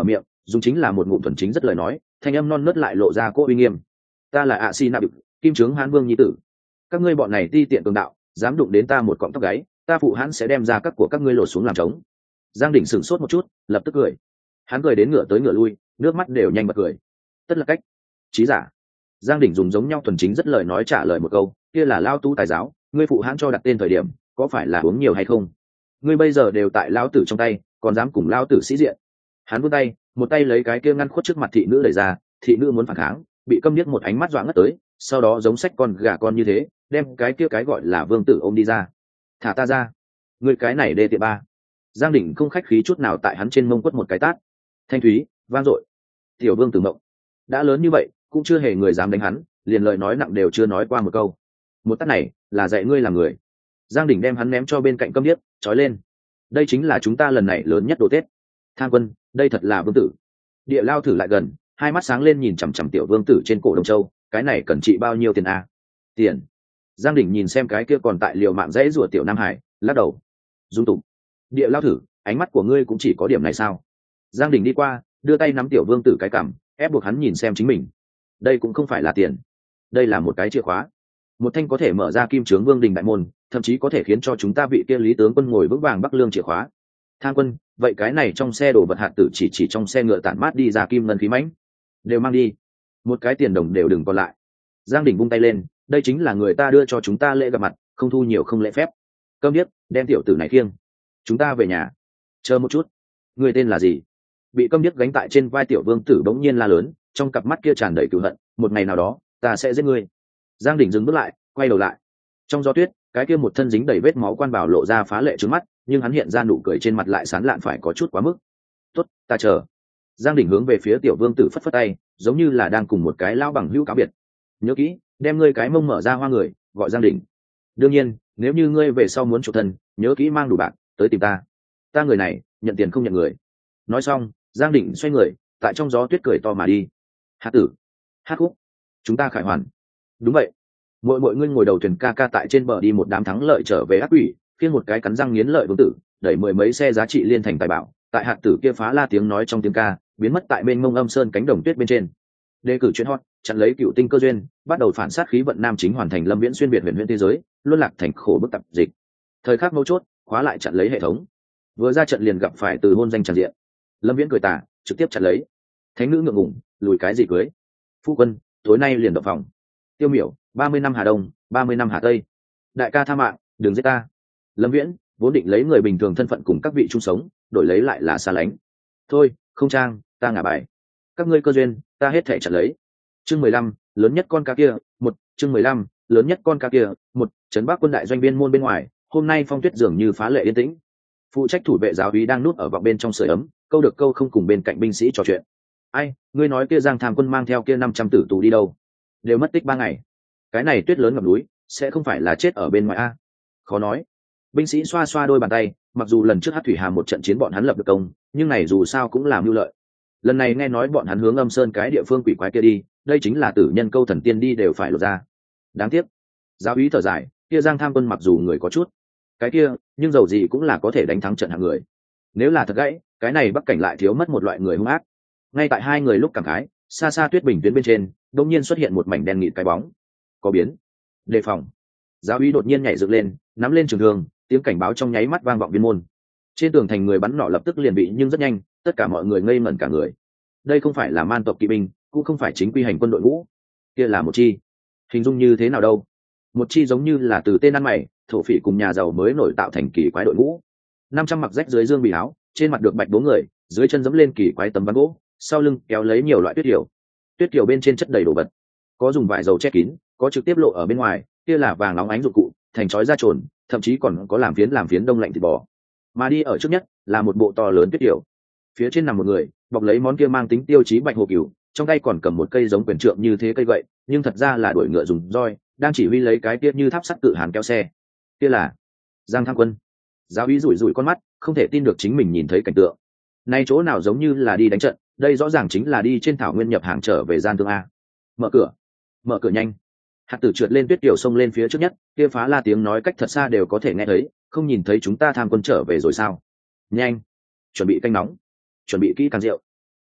dùng chính là một ngụm thuần chính rất lời nói, thanh âm non nớt lại lộ ra cỗ uy nghiêm. Ta là ạ xi nạp, kim trướng hán vương nhi tử. Các ngươi bọn này ti tiện cường đạo, dám đụng đến ta một cọng tóc gáy, ta phụ hắn sẽ đem ra các của các ngươi lột xuống làm trống. Giang Đỉnh sửng sốt một chút, lập tức cười. Hắn cười đến ngửa tới ngửa lui, nước mắt đều nhanh bật cười. Tất là cách trí giả. Giang Đỉnh dùng giống nhau thuần chính rất lời nói trả lời một câu, kia là lao tu tài giáo, ngươi phụ hắn cho đặt tên thời điểm, có phải là uống nhiều hay không? Ngươi bây giờ đều tại lão tử trong tay, còn dám cùng lão tử sĩ diện. Hắn vươn tay, một tay lấy cái kia ngăn khuất trước mặt thị nữ đẩy ra, thị nữ muốn phản kháng, bị câm điếc một ánh mắt dọa ngất tới, sau đó giống sách con gà con như thế, đem cái kia cái gọi là vương tử ôm đi ra. Thả ta ra, ngươi cái này đê tiện ba. Giang Đỉnh không khách khí chút nào tại hắn trên mông quất một cái tát. Thanh thúy, vang dội. Tiểu vương tử mộng, đã lớn như vậy, cũng chưa hề người dám đánh hắn, liền lời nói nặng đều chưa nói qua một câu. Một tát này, là dạy ngươi làm người. Giang Đỉnh đem hắn ném cho bên cạnh câm điếc, trói lên. Đây chính là chúng ta lần này lớn nhất đồ tết. Tham quân, đây thật là vương tử. Địa Lao thử lại gần, hai mắt sáng lên nhìn chằm chằm tiểu vương tử trên cổ Đông Châu, cái này cần trị bao nhiêu tiền a? Tiền. Giang Đỉnh nhìn xem cái kia còn tại liều mạng dãy rủa tiểu Nam Hải, lắc đầu. Dung tục. Địa Lao thử, ánh mắt của ngươi cũng chỉ có điểm này sao? Giang Đỉnh đi qua, đưa tay nắm tiểu vương tử cái cằm, ép buộc hắn nhìn xem chính mình. Đây cũng không phải là tiền, đây là một cái chìa khóa, một thanh có thể mở ra kim trướng vương đình đại môn, thậm chí có thể khiến cho chúng ta vị kia lý tướng quân ngồi vững vàng bắc lương chìa khóa. Tham quân, vậy cái này trong xe đồ vật hạt tử chỉ chỉ trong xe ngựa tản mát đi ra kim ngân khí mãnh, đều mang đi, một cái tiền đồng đều đừng còn lại. Giang Đỉnh vung tay lên, đây chính là người ta đưa cho chúng ta lễ gặp mặt, không thu nhiều không lễ phép. Câm điếc, đem tiểu tử này khiêng, chúng ta về nhà. Chờ một chút, người tên là gì? Bị câm điếc gánh tại trên vai tiểu vương tử bỗng nhiên la lớn, trong cặp mắt kia tràn đầy cừu hận, một ngày nào đó ta sẽ giết ngươi. Giang Đỉnh dừng bước lại, quay đầu lại. Trong gió tuyết, cái kia một thân dính đầy vết máu quan bảo lộ ra phá lệ trước mắt, nhưng hắn hiện ra nụ cười trên mặt lại sán lạn phải có chút quá mức. Tốt, ta chờ. Giang Đỉnh hướng về phía tiểu vương tử phất phất tay, giống như là đang cùng một cái lão bằng hữu cáo biệt. Nhớ kỹ, đem ngươi cái mông mở ra hoa người, gọi Giang Đỉnh. Đương nhiên, nếu như ngươi về sau muốn chuộc thân, nhớ kỹ mang đủ bạc, tới tìm ta. Ta người này, nhận tiền không nhận người. Nói xong, Giang Đỉnh xoay người, tại trong gió tuyết cười to mà đi. Hát tử, hát khúc, chúng ta khải hoàn. Đúng vậy. Mỗi mỗi ngươi ngồi đầu thuyền ca ca tại trên bờ đi một đám thắng lợi trở về ác quỷ, khiêng một cái cắn răng nghiến lợi vương tử, đẩy mười mấy xe giá trị liên thành tài bảo, tại hạt tử kia phá la tiếng nói trong tiếng ca, biến mất tại bên mông âm sơn cánh đồng tuyết bên trên. Đề cử chuyên hot, chặn lấy cựu tinh cơ duyên, bắt đầu phản sát khí vận nam chính hoàn thành lâm viễn xuyên việt huyền huyền thế giới, luân lạc thành khổ bức tập dịch. Thời khắc mấu chốt, khóa lại chặn lấy hệ thống. Vừa ra trận liền gặp phải từ hôn danh tràn diện. Lâm viễn cười tà, trực tiếp chặn lấy. Thánh nữ ngượng ngùng, lùi cái gì cưới. Phu quân, tối nay liền động phòng. Tiêu Miểu, ba mươi năm Hà Đông, ba mươi năm Hà Tây. Đại ca tha mạng, đừng giết ta. Lâm Viễn vốn định lấy người bình thường thân phận cùng các vị chung sống, đổi lấy lại là xa lánh. Thôi, không trang, ta ngả bài. Các ngươi cơ duyên, ta hết thảy chặn lấy. Chương mười lăm, lớn nhất con cá kia, một, chương mười lăm, lớn nhất con cá kia, một, trấn Bắc quân đại doanh biên môn bên ngoài, hôm nay phong tuyết dường như phá lệ yên tĩnh. Phụ trách thủ vệ giáo úy đang núp ở vọng bên trong sưởi ấm, câu được câu không cùng bên cạnh binh sĩ trò chuyện. Ai, ngươi nói kia Giang Tham quân mang theo kia năm trăm tử tù đi đâu? Đều mất tích ba ngày. Cái này tuyết lớn ngập núi, sẽ không phải là chết ở bên ngoài a? Khó nói. Binh sĩ xoa xoa đôi bàn tay, mặc dù lần trước Hắc Thủy Hàm một trận chiến bọn hắn lập được công, nhưng này dù sao cũng làm mưu lợi. Lần này nghe nói bọn hắn hướng Âm Sơn cái địa phương quỷ quái kia đi, đây chính là tử nhân câu thần tiên đi đều phải lột ra. Đáng tiếc. Giáo úy thở dài, kia Giang Tham quân mặc dù người có chút cái kia, nhưng dầu gì cũng là có thể đánh thắng trận hạng người. Nếu là thật gãy, cái này Bắc cảnh lại thiếu mất một loại người hung ác. Ngay tại hai người lúc cảm khái, xa xa tuyết bình tuyến bên trên, đột nhiên xuất hiện một mảnh đen nghịt cái bóng. Có biến. Đề phòng. Giáo úy đột nhiên nhảy dựng lên, nắm lên trường thương, tiếng cảnh báo trong nháy mắt vang vọng viên môn. Trên tường thành người bắn nọ lập tức liền bị, nhưng rất nhanh, tất cả mọi người ngây ngẩn cả người. Đây không phải là man tộc kỵ binh, cũng không phải chính quy hành quân đội ngũ, kia là một chi. Hình dung như thế nào đâu? Một chi giống như là từ tên ăn mày, thổ phỉ cùng nhà giàu mới nổi tạo thành kỳ quái đội ngũ. Năm trăm mặc rách dưới dương bì áo, trên mặt được bạch bốn người, dưới chân dẫm lên kỳ quái tấm ván gỗ, sau lưng kéo lấy nhiều loại tuyết kiều. Tuyết kiều bên trên chất đầy đồ vật, có dùng vải dầu che kín, có trực tiếp lộ ở bên ngoài, kia là vàng óng ánh dụng cụ, thành chói da trồn, thậm chí còn có làm phiến làm phiến đông lạnh thịt bò. Mà đi ở trước nhất là một bộ to lớn tuyết kiều, phía trên nằm một người, bọc lấy món kia mang tính tiêu chí bạch hồ cừu, trong tay còn cầm một cây giống quyền trượng như thế cây gậy, nhưng thật ra là đuổi ngựa dùng roi, đang chỉ huy lấy cái kia như tháp sắt cự hàn kéo xe. Kia là Giang Tham quân. Giáo úy rủi rủi con mắt, không thể tin được chính mình nhìn thấy cảnh tượng. Nay chỗ nào giống như là đi đánh trận, đây rõ ràng chính là đi trên thảo nguyên nhập hàng trở về gian thương a. Mở cửa, mở cửa nhanh. Hạt tử trượt lên tuyết tiểu sông lên phía trước nhất, kia phá la tiếng nói cách thật xa đều có thể nghe thấy, không nhìn thấy chúng ta Tham quân trở về rồi sao? Nhanh, chuẩn bị canh nóng, chuẩn bị kỹ càng rượu.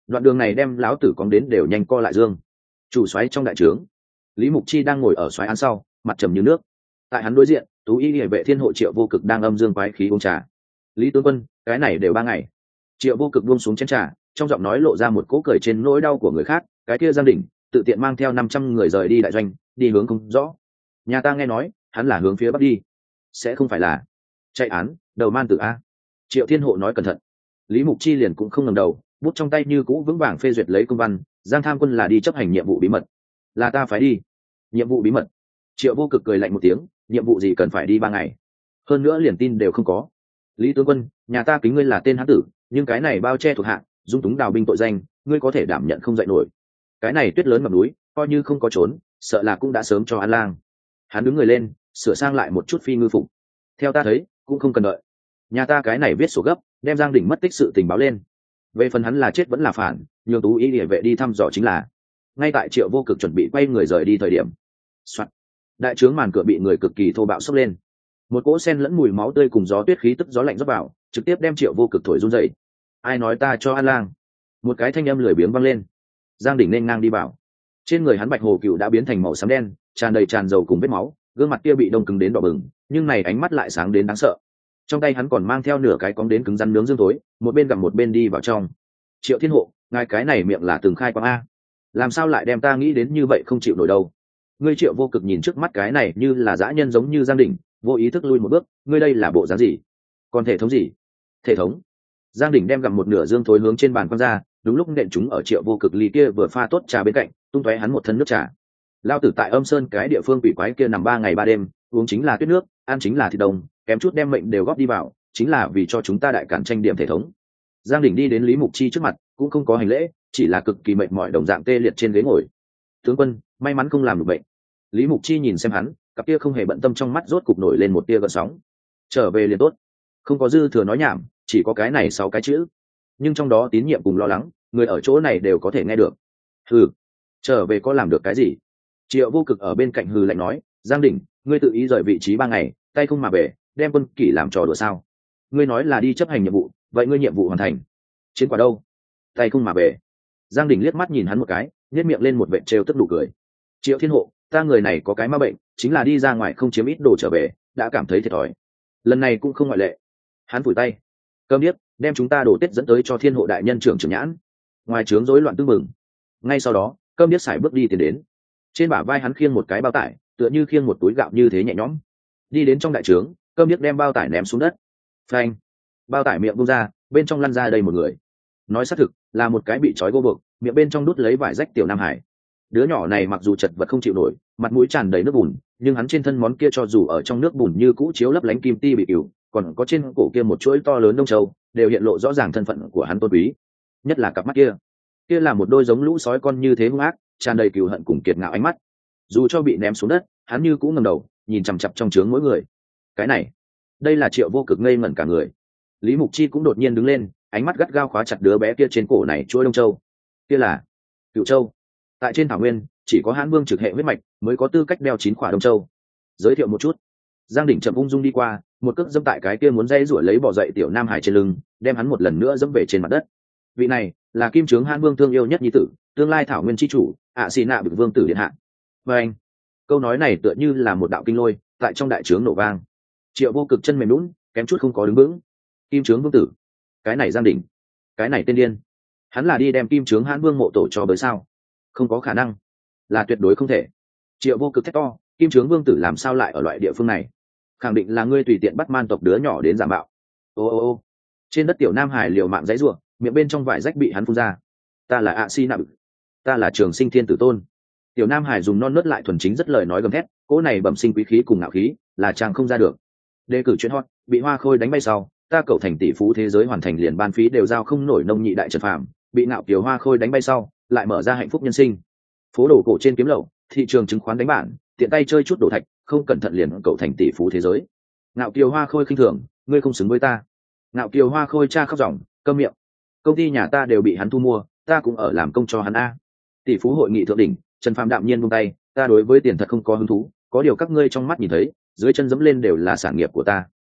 đoạn đường này đem lão tử cóng đến đều nhanh co lại dương. Chủ soái trong đại trướng, Lý Mục Chi đang ngồi ở soái án sau, mặt trầm như nước. Tại hắn đối diện, tú y hệ vệ thiên hộ Triệu Vô Cực đang âm dương quái khí uống trà. Lý tướng quân, cái này đều ba ngày. Triệu Vô Cực buông xuống chén trà, trong giọng nói lộ ra một cỗ cười trên nỗi đau của người khác. Cái kia Giang Đỉnh tự tiện mang theo năm trăm người rời đi đại doanh, đi hướng không rõ. Nhà ta nghe nói hắn là hướng phía bắc đi, sẽ không phải là chạy án đầu man tử a? Triệu Thiên Hộ nói cẩn thận. Lý Mục Chi liền cũng không ngẩng đầu, bút trong tay như cũ vững vàng phê duyệt lấy công văn. Giang Tham Quân là đi chấp hành nhiệm vụ bí mật, là ta phải đi. Nhiệm vụ bí mật? Triệu Vô Cực cười lạnh một tiếng, nhiệm vụ gì cần phải đi ba ngày? Hơn nữa liền tin đều không có. Lý tướng quân, nhà ta kính ngươi là tên hán tử, nhưng cái này bao che thuộc hạ, dung túng đào binh tội danh, ngươi có thể đảm nhận không dậy nổi. Cái này tuyết lớn ngập núi, coi như không có trốn, sợ là cũng đã sớm cho An Lang. Hắn đứng người lên, sửa sang lại một chút phi ngư phục. Theo ta thấy, cũng không cần đợi. Nhà ta cái này viết sổ gấp, đem Giang Đỉnh mất tích sự tình báo lên. Về phần hắn là chết vẫn là phản, nhường tú y địa vệ đi thăm dò chính là. Ngay tại Triệu Vô Cực chuẩn bị quay người rời đi thời điểm, soạt, đại trướng màn cửa bị người cực kỳ thô bạo xốc lên. Một cỗ sen lẫn mùi máu tươi cùng gió tuyết khí tức gió lạnh rót vào, trực tiếp đem Triệu Vô Cực thổi run dậy. Ai nói ta cho An Lang? Một cái thanh âm lười biếng vang lên. Giang Đỉnh nên ngang đi vào. Trên người hắn bạch hồ cựu đã biến thành màu xám đen, tràn đầy tràn dầu cùng vết máu, gương mặt kia bị đông cứng đến đỏ bừng, nhưng này ánh mắt lại sáng đến đáng sợ. Trong tay hắn còn mang theo nửa cái cóng đến cứng rắn nướng dương tối, một bên gặm một bên đi vào trong. Triệu Thiên Hộ, ngài cái này miệng là từng khai quang a, làm sao lại đem ta nghĩ đến như vậy không chịu nổi đâu. Ngươi Triệu Vô Cực nhìn trước mắt cái này như là dã nhân giống như Giang Đỉnh, vô ý thức lui một bước. Ngươi đây là bộ dáng gì? Còn thể thống gì? Thể thống? Giang Đỉnh đem gặm một nửa dương thối hướng trên bàn quăng ra, đúng lúc nện chúng ở Triệu Vô Cực ly kia vừa pha tốt trà bên cạnh, tung tóe hắn một thân nước trà. Lao tử tại Âm Sơn cái địa phương quỷ quái kia nằm ba ngày ba đêm, uống chính là tuyết nước, ăn chính là thịt đồng, kém chút đem mệnh đều góp đi vào, chính là vì cho chúng ta đại cản tranh điểm thể thống. Giang Đỉnh đi đến Lý Mục Chi trước mặt, cũng không có hành lễ, chỉ là cực kỳ mệt mỏi đồng dạng tê liệt trên ghế ngồi. Tướng quân, may mắn không làm được bệnh. Lý Mục Chi nhìn xem hắn, cặp kia không hề bận tâm trong mắt rốt cục nổi lên một tia gợn sóng. Trở về liền tốt. Không có dư thừa nói nhảm, chỉ có cái này sáu cái chữ. Nhưng trong đó tín nhiệm cùng lo lắng, người ở chỗ này đều có thể nghe được. Hừ, trở về có làm được cái gì? Triệu Vô Cực ở bên cạnh hừ lạnh nói, Giang Đỉnh, ngươi tự ý rời vị trí ba ngày, tay không mà về, đem quân kỷ làm trò đùa sao? Ngươi nói là đi chấp hành nhiệm vụ, vậy ngươi nhiệm vụ hoàn thành. Chiến quả đâu? Tay không mà về. Giang Đỉnh liếc mắt nhìn hắn một cái, nhếch miệng lên một vệt trêu tức nụ cười. Triệu Thiên Hộ, ta người này có cái ma bệnh, chính là đi ra ngoài không chiếm ít đồ trở về, đã cảm thấy thiệt thòi. Lần này cũng không ngoại lệ. Hắn phủi tay. Cơm điếc, đem chúng ta đổ tết dẫn tới cho Thiên Hộ đại nhân trưởng trưởng nhãn. Ngoài trướng rối loạn tương mừng. Ngay sau đó, Cơm điếc sải bước đi tiến đến. Trên bả vai hắn khiêng một cái bao tải, tựa như khiêng một túi gạo như thế nhẹ nhõm. Đi đến trong đại trướng, Cơm điếc đem bao tải ném xuống đất. Phanh! Bao tải miệng bung ra, bên trong lăn ra đây một người. Nói xác thực, là một cái bị trói gô buộc, miệng bên trong đút lấy vải rách tiểu Nam Hải. Đứa nhỏ này mặc dù chật vật không chịu nổi, mặt mũi tràn đầy nước bùn, nhưng hắn trên thân món kia cho dù ở trong nước bùn như cũ chiếu lấp lánh kim ti bị cừu, còn có trên cổ kia một chuỗi to lớn đông châu, đều hiện lộ rõ ràng thân phận của hắn tôn quý. Nhất là cặp mắt kia, kia là một đôi giống lũ sói con như thế hung ác, tràn đầy cừu hận cùng kiệt ngạo ánh mắt. Dù cho bị ném xuống đất, hắn như cũ ngẩng đầu, nhìn chằm chằm trong trướng mỗi người. Cái này, đây là Triệu Vô Cực ngây ngẩn cả người. Lý Mục Chi cũng đột nhiên đứng lên, ánh mắt gắt gao khóa chặt đứa bé kia trên cổ này chuỗi đông châu. Kia là Cựu Châu. Tại trên thảo nguyên, chỉ có Hán Vương trực hệ huyết mạch mới có tư cách đeo chín quả đông châu. Giới thiệu một chút. Giang Đỉnh chậm ung dung đi qua, một cước dẫm tại cái kia muốn dây rủi lấy bỏ dậy tiểu Nam Hải trên lưng, đem hắn một lần nữa dẫm về trên mặt đất. Vị này là Kim Trướng Hán Vương thương yêu nhất nhi tử, tương lai thảo nguyên chi chủ, ạ xì nạ bực vương tử điện hạ. Và anh, câu nói này tựa như là một đạo kinh lôi, tại trong đại trướng nổ vang. Triệu Vô Cực chân mềm nhũn, kém chút không có đứng vững. Kim Trướng vương tử, cái này Giang Đỉnh, cái này tên điên, hắn là đi đem Kim Trướng Hán Vương mộ tổ cho bới sao? Không có khả năng, là tuyệt đối không thể. Triệu Vô Cực thét to, Kim Trướng vương tử làm sao lại ở loại địa phương này? Khẳng định là ngươi tùy tiện bắt man tộc đứa nhỏ đến giả mạo. Ô ô ô, trên đất tiểu Nam Hải liều mạng dãy rủa, miệng bên trong vải rách bị hắn phun ra. Ta là ạ si nạ bực, ta là Trường Sinh Thiên Tử Tôn. Tiểu Nam Hải dùng non nớt lại thuần chính rất lời nói gầm thét, cỗ này bẩm sinh quý khí cùng ngạo khí, là chàng không ra được. Đề cử chuyện hot, bị Hoa Khôi đánh bay sau, ta cậu thành tỷ phú thế giới hoàn thành liền ban phí đều giao không nổi nông nhị đại trần phàm, bị ngạo kiều Hoa Khôi đánh bay sau, lại mở ra hạnh phúc nhân sinh. Phố đồ cổ trên kiếm lậu, thị trường chứng khoán đánh bản, tiện tay chơi chút đồ thạch, không cẩn thận liền cậu thành tỷ phú thế giới. Ngạo kiều Hoa Khôi khinh thường, ngươi không xứng với ta. Ngạo kiều Hoa Khôi cha khóc ròng, câm miệng. Công ty nhà ta đều bị hắn thu mua, ta cũng ở làm công cho hắn a. Tỷ phú hội nghị thượng đỉnh, Trần Phàm đạm nhiên buông tay, ta đối với tiền thật không có hứng thú, có điều các ngươi trong mắt nhìn thấy, dưới chân dẫm lên đều là sản nghiệp của ta.